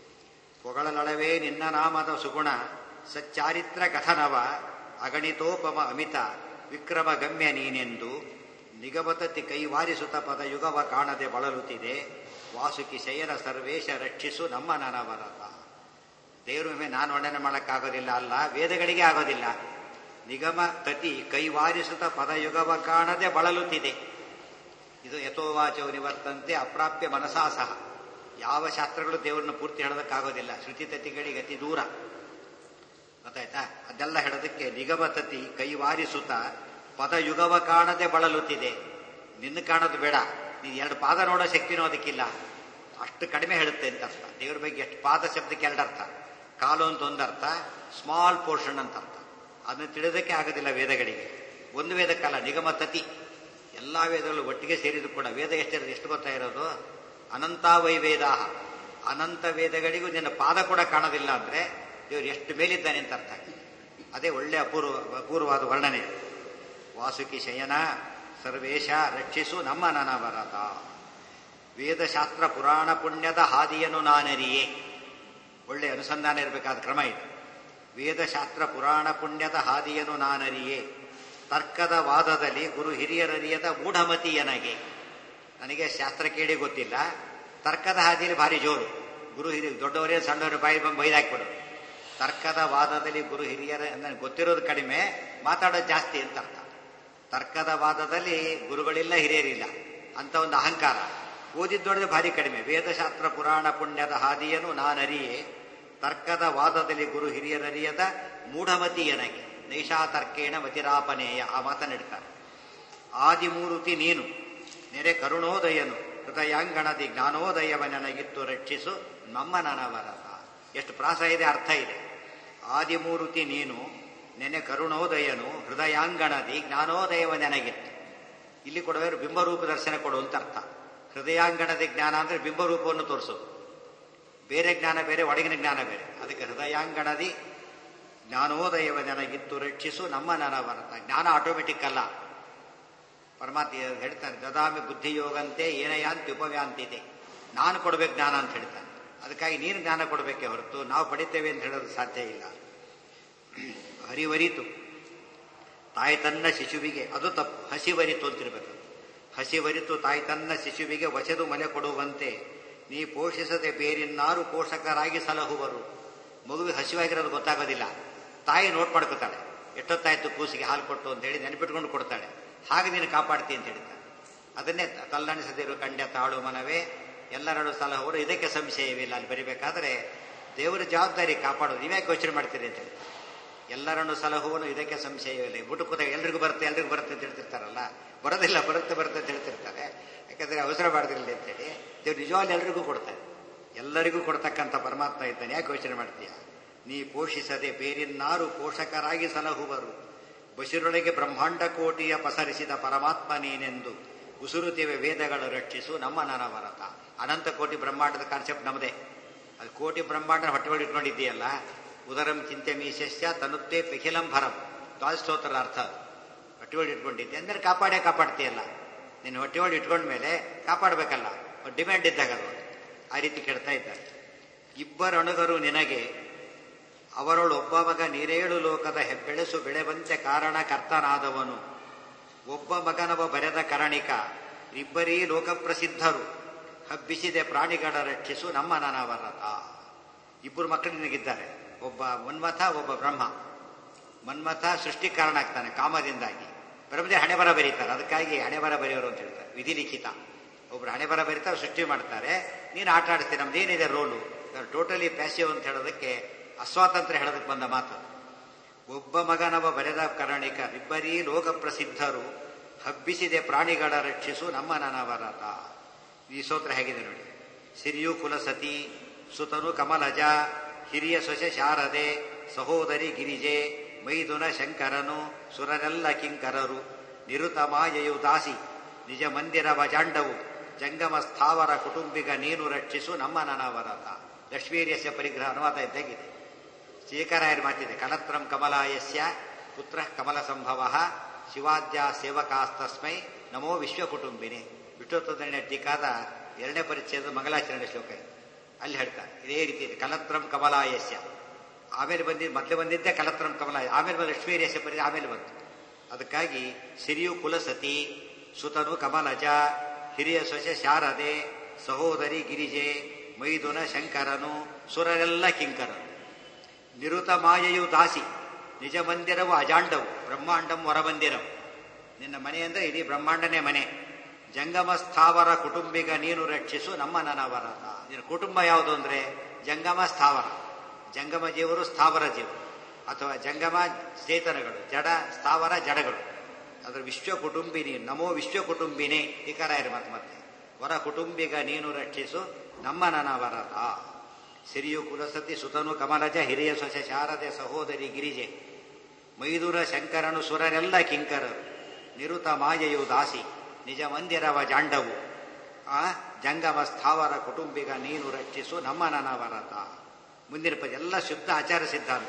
ಪೊಗಳಲಳವೇ ನಿನ್ನ ನಾಮದ ಸುಗುಣ ಸಚ್ಚಾರಿತ್ರ ಕಥನವ, ಅಗಣಿತೋಪಮ ಅಮಿತ ವಿಕ್ರಮ ಗಮ್ಯ ನೀನೆಂದು. ನಿಗಮತತಿ ಕೈವಾರಿಸುತ್ತ ಪದ ಯುಗವ ಕಾಣದೆ ಬಳಲುತ್ತಿದೆ, ವಾಸುಕಿ ಶಯನ ಸರ್ವೇಶ ರಕ್ಷಿಸು ನಮ್ಮ ನನವರತ. ದೇವ್ರ ಮೇಲೆ ನಾನು ವರ್ಣನೆ ಮಾಡೋಕ್ಕಾಗೋದಿಲ್ಲ ಅಲ್ಲ, ವೇದಗಳಿಗೆ ಆಗೋದಿಲ್ಲ. ನಿಗಮ ತತಿ ಕೈವಾರಿಸುತ್ತ ಪದಯುಗವ ಕಾಣದೆ ಬಳಲುತ್ತಿದೆ. ಇದು ಯಥೋವಾಚೋ ನಿವರ್ತಂತೆ ಅಪ್ರಾಪ್ಯ ಮನಸಾ ಸಹ. ಯಾವ ಶಾಸ್ತ್ರಗಳು ದೇವರನ್ನು ಪೂರ್ತಿ ಹೇಳೋದಕ್ಕಾಗೋದಿಲ್ಲ, ಶ್ರುತಿ ತತಿಗಳಿಗೆ ಅತಿ ದೂರ. ಗೊತ್ತಾಯ್ತಾ? ಅದೆಲ್ಲ ಹೇಳೋದಕ್ಕೆ ನಿಗಮ ತತಿ ಕೈವಾರಿಸುತ್ತ ಪದಯುಗವ ಕಾಣದೆ ಬಳಲುತ್ತಿದೆ. ನಿನ್ನ ಕಾಣೋದು ಬೇಡ, ನೀನು ಎರಡು ಪಾದ ನೋಡೋ ಶಕ್ತಿನೂ ಅದಕ್ಕಿಲ್ಲ, ಅಷ್ಟು ಕಡಿಮೆ ಹೇಳುತ್ತೆ ಅಂತ ಅರ್ಥ. ದೇವ್ರ ಬಗ್ಗೆ ಎಷ್ಟು ಪಾದ ಶಬ್ದಕ್ಕೆ ಎರಡು ಅರ್ಥ, ಕಾಲು ಅಂತ ಒಂದರ್ಥ, ಸ್ಮಾಲ್ ಪೋರ್ಷನ್ ಅಂತ ಅರ್ಥ. ಅದನ್ನು ತಿಳಿಯೋದಕ್ಕೆ ಆಗೋದಿಲ್ಲ ವೇದಗಳಿಗೆ. ಒಂದು ವೇದಕ್ಕಲ್ಲ, ನಿಗಮ ತತಿ ಎಲ್ಲ ವೇದಗಳು ಒಟ್ಟಿಗೆ ಸೇರಿದ್ರು ಕೂಡ ವೇದ ಎಷ್ಟಿರೋದು ಎಷ್ಟು ಗೊತ್ತಾ ಇರೋದು? ಅನಂತ ವೈವೇದಾಹ, ಅನಂತ ವೇದಗಳಿಗೂ ನಿನ್ನ ಪಾದ ಕೂಡ ಕಾಣೋದಿಲ್ಲ ಅಂದ್ರೆ ದೇವರು ಎಷ್ಟು ಮೇಲಿದ್ದಾನೆ ಅಂತ ಅರ್ಥ. ಅದೇ ಒಳ್ಳೆ ಅಪೂರ್ವ ಅಪೂರ್ವವಾದ ವರ್ಣನೆ. ವಾಸುಕಿ ಶಯನ ಸರ್ವೇಶ ರಕ್ಷಿಸು ನಮ್ಮ ನನವರತ. ವೇದಶಾಸ್ತ್ರ ಪುರಾಣ ಪುಣ್ಯದ ಹಾದಿಯನ್ನು ನಾನರಿಯೇ. ಒಳ್ಳೆ ಅನುಸಂಧಾನ ಇರಬೇಕಾದ ಕ್ರಮ ಇದು. ವೇದಶಾಸ್ತ್ರ ಪುರಾಣ ಪುಣ್ಯದ ಹಾದಿಯನ್ನು ನಾನರಿಯೇ. ತರ್ಕದ ವಾದದಲ್ಲಿ ಗುರು ಹಿರಿಯರರಿಯದ ಮೂಢಮತಿಯನಗೆ. ನನಗೆ ಶಾಸ್ತ್ರ ಕೇಳಿ ಗೊತ್ತಿಲ್ಲ, ತರ್ಕದ ಹಾದಿಯಲ್ಲಿ ಭಾರಿ ಜೋರು. ಗುರು ಹಿರಿಯ ದೊಡ್ಡವರೇ ಸಣ್ಣವರು ಬಾಯಿ ಬಂದು ಬೈದಾಕ್ಬಿಡು. ತರ್ಕದ ವಾದದಲ್ಲಿ ಗುರು ಹಿರಿಯರ ನನಗೆ ಗೊತ್ತಿರೋದು ಕಡಿಮೆ, ಮಾತಾಡೋದು ಜಾಸ್ತಿ ಅಂತ ಅರ್ಥ. ತರ್ಕದ ವಾದದಲ್ಲಿ ಗುರುಗಳಿಲ್ಲ, ಹಿರಿಯರಿಲ್ಲ ಅಂತ ಒಂದು ಅಹಂಕಾರ. ಓದಿದ್ದೊಡದೆ ಭಾರಿ ಕಡಿಮೆ. ವೇದಶಾಸ್ತ್ರ ಪುರಾಣ ಪುಣ್ಯದ ಹಾದಿಯನ್ನು ನಾನರಿಯೇ. ತರ್ಕದ ವಾದದಲ್ಲಿ ಗುರು ಹಿರಿಯರರಿಯದ ಮೂಢಮತಿಯನಗೆ. ನೈಷಾ ತರ್ಕೇಣ ಮತಿರಾಪನೇಯ. ಆ ಮಾತನ್ನಿಡ್ತಾರೆ. ಆದಿಮೂರುತಿ ನೀನು ನೆರೆ ಕರುಣೋದಯನು, ಹೃದಯಾಂಗಣದಿ ಜ್ಞಾನೋದಯವ ನನಗಿತ್ತು ರಕ್ಷಿಸು ನಮ್ಮ ನನವರತ. ಎಷ್ಟು ಪ್ರಾಸ ಇದೆ, ಅರ್ಥ ಇದೆ. ಆದಿಮೂರುತಿ ನೀನು ನೆನೆ ಕರುಣೋದಯನು, ಹೃದಯಾಂಗಣದಿ ಜ್ಞಾನೋದಯವ ನನಗಿತ್ತು. ಇಲ್ಲಿ ಕೊಡುವರು ಬಿಂಬರೂಪ ದರ್ಶನ ಕೊಡು ಅಂತ ಅರ್ಥ. ಹೃದಯಾಂಗಣದಿ ಜ್ಞಾನ ಅಂದ್ರೆ ಬಿಂಬರೂಪವನ್ನು ತೋರಿಸೋದು. ಬೇರೆ ಜ್ಞಾನ ಬೇರೆ, ಒಳಗಿನ ಜ್ಞಾನ ಬೇರೆ. ಅದಕ್ಕೆ ಹೃದಯಾಂಗಣದಿ ಜ್ಞಾನೋದಯವ ನನಗಿತ್ತು ರಕ್ಷಿಸು ನಮ್ಮ ನನವರತ. ಜ್ಞಾನ ಆಟೋಮೆಟಿಕ್ ಅಲ್ಲ. ಪರಮಾತ್ಮ ಹೇಳ್ತಾನೆ, ದದಾಮಿ ಬುದ್ಧಿಯೋಗಂತೆ ಏನಯಾಂತಿ ಉಪವ್ಯಾಂತಿದೆ. ನಾನು ಕೊಡಬೇಕು ಜ್ಞಾನ ಅಂತ ಹೇಳ್ತಾನೆ. ಅದಕ್ಕಾಗಿ ನೀನು ಜ್ಞಾನ ಕೊಡಬೇಕೇ ಹೊರತು ನಾವು ಪಡಿತೇವೆ ಅಂತ ಹೇಳೋದು ಸಾಧ್ಯ ಇಲ್ಲ. ಹರಿವರಿತು ತಾಯಿ ತನ್ನ ಶಿಶುವಿಗೆ, ಅದು ತಪ್ಪು. ಹಸಿವರಿತು ಅಂತಿರ್ಬೇಕು. ಹಸಿವರಿತು ತಾಯಿ ತನ್ನ ಶಿಶುವಿಗೆ ವಸೆದು ಮಲೆ ಕೊಡುವಂತೆ ನೀ ಪೋಷಿಸದೆ ಬೇರಿನ್ನಾರು ಪೋಷಕರಾಗಿ ಸಲಹುವರು. ಮಗುವಿಗೆ ಹಸಿವಾಗಿರೋದು ಗೊತ್ತಾಗೋದಿಲ್ಲ, ತಾಯಿ ನೋಟ್ ಮಾಡ್ಕೋತಾಳೆ. ಎಷ್ಟೊತ್ತಾಯ್ತು ಕೂಸಿಗೆ ಹಾಲು ಕೊಟ್ಟು ಅಂತ ಹೇಳಿ ನೆನಪಿಟ್ಕೊಂಡು ಕೊಡ್ತಾಳೆ. ಹಾಗೆ ನೀನು ಕಾಪಾಡ್ತೀನಿ ಅಂತ ಹೇಳ್ತಾಳೆ. ಅದನ್ನೇ ತಲ್ಲಣಿಸದಿರು ಕಂಡ್ಯ ತಾಳು ಮನವೇ ಎಲ್ಲರಡು ಸಲಹುವರು, ಇದಕ್ಕೆ ಸಂಶಯವಿಲ್ಲ. ಅಲ್ಲಿ ಬರಿಬೇಕಾದ್ರೆ ದೇವರ ಜವಾಬ್ದಾರಿ ಕಾಪಾಡೋದು, ನೀವ್ಯಾಕೆ ಯೋಚನೆ ಮಾಡ್ತೀರಿ ಅಂತ ಹೇಳಿ. ಎಲ್ಲರನ್ನು ಸಲಹುವನು ಇದಕ್ಕೆ ಸಂಶಯವಿಲ್ಲ. ಬಿಟ್ಟು ಕೂತಾಗ ಎಲ್ರಿಗೂ ಬರುತ್ತೆ ಎಲ್ರಿಗೂ ಬರುತ್ತೆ ಅಂತ ಹೇಳ್ತಿರ್ತಾರಲ್ಲ, ಬರೋದಿಲ್ಲ ಬರುತ್ತೆ ಬರುತ್ತೆ ಅಂತ ಹೇಳ್ತಿರ್ತಾರೆ. ಯಾಕಂದ್ರೆ ಅವಸರ ಮಾಡ್ದಿರಲಿ ಅಂತೇಳಿ ದೇವ್ರು ನಿಜವಾಗ್ಲೂ ಎಲ್ರಿಗೂ ಕೊಡ್ತಾರೆ. ಎಲ್ಲರಿಗೂ ಕೊಡ್ತಕ್ಕಂಥ ಪರಮಾತ್ಮ ಇದ್ದಾನೆ, ಯಾಕೆ ಯೋಚನೆ ಮಾಡ್ತೀಯ? ನೀ ಪೋಷಿಸದೆ ಬೇರಿನ್ನಾರು ಪೋಷಕರಾಗಿ ಸಲಹುವರು. ಬಸಿರೊಳಗೆ ಬ್ರಹ್ಮಾಂಡ ಕೋಟಿಯ ಪಸರಿಸಿದ ಪರಮಾತ್ಮ ನೀನೆಂದು ಉಸುರುತಿವೆ ವೇದಗಳು ರಕ್ಷಿಸು ನಮ್ಮ ನನವರತ. ಅನಂತ ಕೋಟಿ ಬ್ರಹ್ಮಾಂಡದ ಕಾನ್ಸೆಪ್ಟ್ ನಮ್ಮದೇ. ಅದು ಕೋಟಿ ಬ್ರಹ್ಮಾಂಡ ಹೊಟ್ಟೆಗಳು ಇಟ್ಕೊಂಡಿದ್ದೀಯಲ್ಲ. ಉದರಂ ಚಿಂತೆ ಮೀಶಸ್ಯ ತನುತ್ತೇ ಪಿಖಿಲಂ ಭರಂ ದ್ವಾದಸ್ತೋತ್ರದ ಅರ್ಥ. ಹೊಟ್ಟೆಗಳು ಇಟ್ಕೊಂಡಿದ್ದೆ ಅಂದ್ರೆ ಕಾಪಾಡೇ ಕಾಪಾಡ್ತೀಯಲ್ಲ. ನಿನ್ನ ಹೊಟ್ಟೆಗಳು ಇಟ್ಕೊಂಡ್ಮೇಲೆ ಕಾಪಾಡಬೇಕಲ್ಲ, ಡಿಮ್ಯಾಂಡ್ ಇದ್ದಾಗ ಅದು ಆ ರೀತಿ ಕೆಡ್ತಾ ಇದ್ದಾರೆ. ಇಬ್ಬರೊಣಗರು ನಿನಗೆ ಅವರೊಳು ಒಬ್ಬ ಮಗ ನೀರೇಳು ಲೋಕದ ಹೆಬ್ಬೆಳೆಸು ಬೆಳೆವಂತೆ ಕಾರಣ ಕರ್ತನಾದವನು. ಒಬ್ಬ ಮಗನವ ಬರೆದ ಕರಣಿಕ ಇಬ್ಬರೀ ಲೋಕಪ್ರಸಿದ್ಧರು. ಹಬ್ಬಿಸಿದೆ ಪ್ರಾಣಿಗಳ ರಕ್ಷಿಸು ನಮ್ಮ ನನವರತ. ಇಬ್ಬರು ಮಕ್ಕಳು ನಿನಗಿದ್ದಾರೆ, ಒಬ್ಬ ಮನ್ಮಥ ಒಬ್ಬ ಬ್ರಹ್ಮ. ಮನ್ಮಥ ಸೃಷ್ಟಿ ಕಾರಣ ಆಗ್ತಾನೆ ಕಾಮದಿಂದಾಗಿ, ಬ್ರಹ್ಮದೇ ಹಣೆ ಬರ ಬರೀತಾರೆ. ಅದಕ್ಕಾಗಿ ಹಣೆ ಬರ ಬರೆಯೋರು ಅಂತ ಹೇಳ್ತಾರೆ, ವಿಧಿ ಲಿಖಿತ. ಒಬ್ರು ಹಣೆ ಬರ ಬರೀತಾರೆ, ಸೃಷ್ಟಿ ಮಾಡ್ತಾರೆ, ನೀನು ಆಟ ಆಡ್ತೀರಿ. ನಮ್ದೇನಿದೆ ರೋಲು, ಟೋಟಲಿ ಪ್ಯಾಸಿವ್ ಅಂತ ಹೇಳೋದಕ್ಕೆ ಅಸ್ವಾತಂತ್ರ್ಯ ಹೇಳೋದಕ್ಕೆ ಬಂದ ಮಾತು. ಒಬ್ಬ ಮಗನವ ಬರೆದ ಕರಣಿಕ ಇಬ್ಬರೀ ಲೋಕ ಪ್ರಸಿದ್ಧರು. ಹಬ್ಬಿಸಿದೆ ಪ್ರಾಣಿಗಳ ರಕ್ಷಿಸು ನಮ್ಮ ನನವರತ. ಈ ಸ್ತೋತ್ರ ಹೇಗಿದೆ ನೋಡಿ. ಸಿರಿಯು ಕುಲಸತಿ ಸುತನು ಕಮಲಜ ಹಿರಿಯ ಸೊಸೆ ಶಾರದೆ ಸಹೋದರಿ ಗಿರಿಜೆ ಮೈದುನ ಶಂಕರನು ಸುರರೆಲ್ಲ ಕಿಂಕರರು. ನಿರುತ ಮಾಯೆಯು ದಾಸಿ ನಿಜ ಮಂದಿರವ ಜಾಂಡವು ಜಂಗಮ ಸ್ಥಾವರ ಕುಟುಂಬಿಗ ನೀನು ರಕ್ಷಿಸು ನಮ್ಮ ನನವರತ. ಲಕ್ಷ್ಮೀರ್ಯಸ್ಯ ಪರಿಗ್ರಹ ಅನುವಾದ ಇದ್ದಾಗಿದೆ. ಶ್ರೀಕರಾಯರ ಮಾತಿದೆ. ಕಲತ್ರಂ ಕಮಲಾಯಸ್ಯ ಪುತ್ರ ಕಮಲ ಸಂಭವ ಶಿವಾದ್ಯ ಸೇವಕಾಸ್ತಸ್ಮೈ ನಮೋ ವಿಶ್ವಕುಟುಂಬಿನಿ. ವಿಷ್ಣುತಂತ್ರಣ್ಯ ಟೀಕಾದ ಎರಡನೇ ಪರಿಚ್ಛೇದ ಮಂಗಲಾಚರಣೆ ಶ್ಲೋಕ ಇದೆ. ಅಲ್ಲಿ ಹೇಳ್ತಾರೆ ಇದೇ ರೀತಿ ಇದೆ. ಕಲತ್ರಂ ಕಮಲಾಯಸ್ಯ ಆಮೇಲೆ ಬಂದಿದ್ದು, ಮೊದಲು ಬಂದಿದ್ದೆ ಕಲತ್ರಂ ಕಮಲಾಯ, ಆಮೇಲೆ ಬಂದು ಲಕ್ಷ್ಮೀರ್ಯಸ್ಯ ಪರಿ ಆಮೇಲೆ ಬಂತು. ಅದಕ್ಕಾಗಿ ಸಿರಿಯು ಕುಲಸತಿ ಸುತನು ಕಮಲಜ ಹಿರಿಯ ಸೊಸೆ ಶಾರದೆ ಸಹೋದರಿ ಗಿರಿಜೆ ಮೈದುನ ಶಂಕರನು ಸುರರೆಲ್ಲ ಕಿಂಕರನು. ನಿರುತ ಮಾಯೆಯು ದಾಸಿ ನಿಜ ಮಂದಿರವು ಅಜಾಂಡವು ಬ್ರಹ್ಮಾಂಡಂ ಹೊರಬಂದಿರವು. ನಿನ್ನ ಮನೆ ಅಂದ್ರೆ ಇಡೀ ಬ್ರಹ್ಮಾಂಡನೇ ಮನೆ. ಜಂಗಮ ಸ್ಥಾವರ ಕುಟುಂಬಿಗ ನೀನು ರಕ್ಷಿಸು ನಮ್ಮ ನನವರತ. ನಿನ್ನ ಕುಟುಂಬ ಯಾವುದು ಅಂದ್ರೆ ಜಂಗಮ ಸ್ಥಾವರ. ಜಂಗಮ ಜೀವರು ಸ್ಥಾವರ ಜೀವರು, ಅಥವಾ ಜಂಗಮ ಚೇತನಗಳು, ಜಡ ಸ್ಥಾವರ ಜಡಗಳು. ಅದರ ವಿಶ್ವ ಕುಟುಂಬಿನಿ ನಮೋ ವಿಶ್ವ ಕುಟುಂಬಿನಿ ಇಕರಾಯರು ಮತ್ತೆ ಮತ್ತೆ ವರ ಕುಟುಂಬಿಗ ನೀನು ರಕ್ಷಿಸು ನಮ್ಮ ನನವರತ. ಸಿರಿಯು ಕುಲಸತಿ ಸುತನು ಕಮಲಜ ಹಿರಿಯ ಸೊಸೆ ಶಾರದೆ ಸಹೋದರಿ ಗಿರಿಜೆ ಮೈದುರ ಶಂಕರನು ಸುರರೆಲ್ಲ ಕಿಂಕರರು. ನಿರುತ ಮಾಯೆಯು ದಾಸಿ ನಿಜ ಮಂದಿರವ ಜಾಂಡವು ಆ ಜಂಗಮ ಸ್ಥಾವರ ಕುಟುಂಬಿಗ ನೀನು ರಕ್ಷಿಸು ನಮ್ಮ ನನವರತ. ಮುಂದಿನ ಪದ ಎಲ್ಲ ಶುದ್ಧ ಆಚಾರ ಸಿದ್ಧಾಂತ.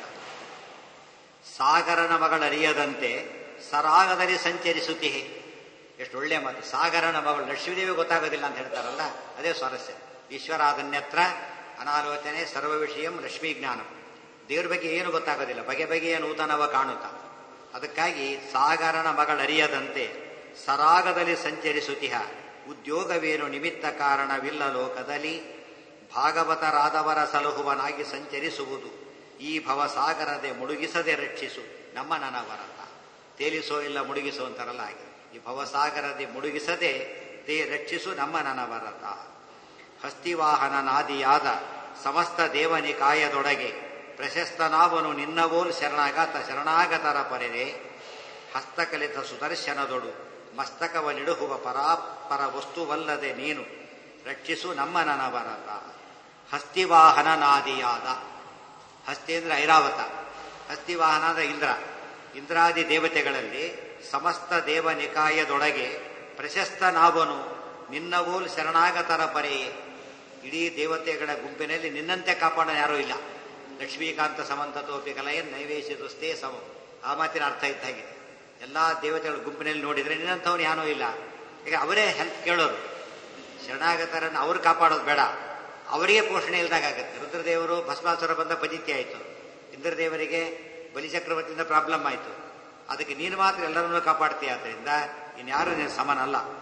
ಸಾಗರನ ಮಗಳರಿಯದಂತೆ ಸರಾಗದಲ್ಲಿ ಸಂಚರಿಸುತ್ತಿಹೆ. ಎಷ್ಟು ಒಳ್ಳೆ ಮಾತು. ಸಾಗರನ ಮಗಳು ಲಕ್ಷ್ಮೀದೇವಿ ಗೊತ್ತಾಗೋದಿಲ್ಲ ಅಂತ ಹೇಳ್ತಾರಲ್ಲ, ಅದೇ ಸ್ವಾರಸ್ಯ. ಈಶ್ವರಾದನ್ಯತ್ರ ಅನಾಲೋಚನೆ ಸರ್ವ ವಿಷಯಂ ಲಕ್ಷ್ಮೀ ಜ್ಞಾನಂ. ದೇವ್ರ ಬಗ್ಗೆ ಏನು ಗೊತ್ತಾಗೋದಿಲ್ಲ, ಬಗೆ ಬಗೆಯ ನೂತನವ ಕಾಣುತ್ತ. ಅದಕ್ಕಾಗಿ ಸಾಗರನ ಮಗಳರಿಯದಂತೆ ಸರಾಗದಲ್ಲಿ ಸಂಚರಿಸುತ್ತಿಹ. ಉದ್ಯೋಗವೇನು ನಿಮಿತ್ತ ಕಾರಣವಿಲ್ಲ ಲೋಕದಲ್ಲಿ ಭಾಗವತರಾದವರ ಸಲಹುವನಾಗಿ ಸಂಚರಿಸುವುದು. ಈ ಭವಸಾಗರದೆ ಮುಳುಗಿಸದೆ ರಕ್ಷಿಸು ನಮ್ಮ ನನವರತ. ತೇಲಿಸೋ ಇಲ್ಲ ಮುಳುಗಿಸೋ ಅಂತಾರಲ್ಲ ಹಾಗೆ, ಈ ಭವಸಾಗರದೆ ಮುಳುಗಿಸದೆ ದೇ ರಕ್ಷಿಸು ನಮ್ಮ ನನವರತ. ಹಸ್ತಿವಾಹನನಾದಿಯಾದ ಸಮಸ್ತ ದೇವನಿಕಾಯದೊಳಗೆ ಪ್ರಶಸ್ತನಾವನು ನಿನ್ನವೋಲ್ ಶರಣಾಗತ ಶರಣಾಗತರ ಪರೆರೆ. ಹಸ್ತಕಲಿತ ಸುದರ್ಶನದೊಡು ಮಸ್ತಕವನಿಡುಹುವ ಪರಾಪರ ವಸ್ತುವಲ್ಲದೆ ನೀನು ರಕ್ಷಿಸು ನಮ್ಮ ನನವರತ. ಹಸ್ತಿವಾಹನನಾದಿಯಾದ, ಹಸ್ತಿ ಅಂದ್ರೆ ಐರಾವತ, ಹಸ್ತಿವಾಹನಾದ ಇಂದ್ರ. ಇಂದ್ರಾದಿ ದೇವತೆಗಳಲ್ಲಿ ಸಮಸ್ತ ದೇವನಿಕಾಯದೊಳಗೆ ಪ್ರಶಸ್ತನಾವನು ನಿನ್ನವೋಲ್ ಶರಣಾಗತರ ಪರೆಯೇ. ಇಡೀ ದೇವತೆಗಳ ಗುಂಪಿನಲ್ಲಿ ನಿನ್ನಂತೆ ಕಾಪಾಡ ಯಾರೂ ಇಲ್ಲ. ಲಕ್ಷ್ಮೀಕಾಂತ ಸಮಂತತೋಪಿ ಕಲಯನ್ ನೈವೇಶ್ಯದುಸ್ತೇ ಸಮ. ಆ ಮಾತಿನ ಅರ್ಥ ಇದ್ದಾಗಿದೆ. ಎಲ್ಲಾ ದೇವತೆಗಳ ಗುಂಪಿನಲ್ಲಿ ನೋಡಿದ್ರೆ ನಿನ್ನಂಥವನು ಯಾನೂ ಇಲ್ಲ. ಈಗ ಅವರೇ ಹೆಲ್ಪ್ ಕೇಳೋರು. ಶರಣಾಗತರನ್ನು ಅವರು ಕಾಪಾಡೋದು ಬೇಡ, ಅವರಿಗೆ ಪೋಷಣೆ ಇಲ್ದಾಗತ್ತೆ. ರುದ್ರದೇವರು ಭಸ್ಮಾಸುರ ಬಂದ ಪಜಿತಿ ಆಯಿತು, ಇಂದ್ರದೇವರಿಗೆ ಬಲಿಚಕ್ರವರ್ತಿಯಿಂದ ಪ್ರಾಬ್ಲಮ್ ಆಯಿತು. ಅದಕ್ಕೆ ನೀನು ಮಾತ್ರ ಎಲ್ಲರನ್ನೂ ಕಾಪಾಡ್ತೀಯ. ಆದ್ದರಿಂದ ಇನ್ಯಾರು ನೀನು ಸಮನಲ್ಲ.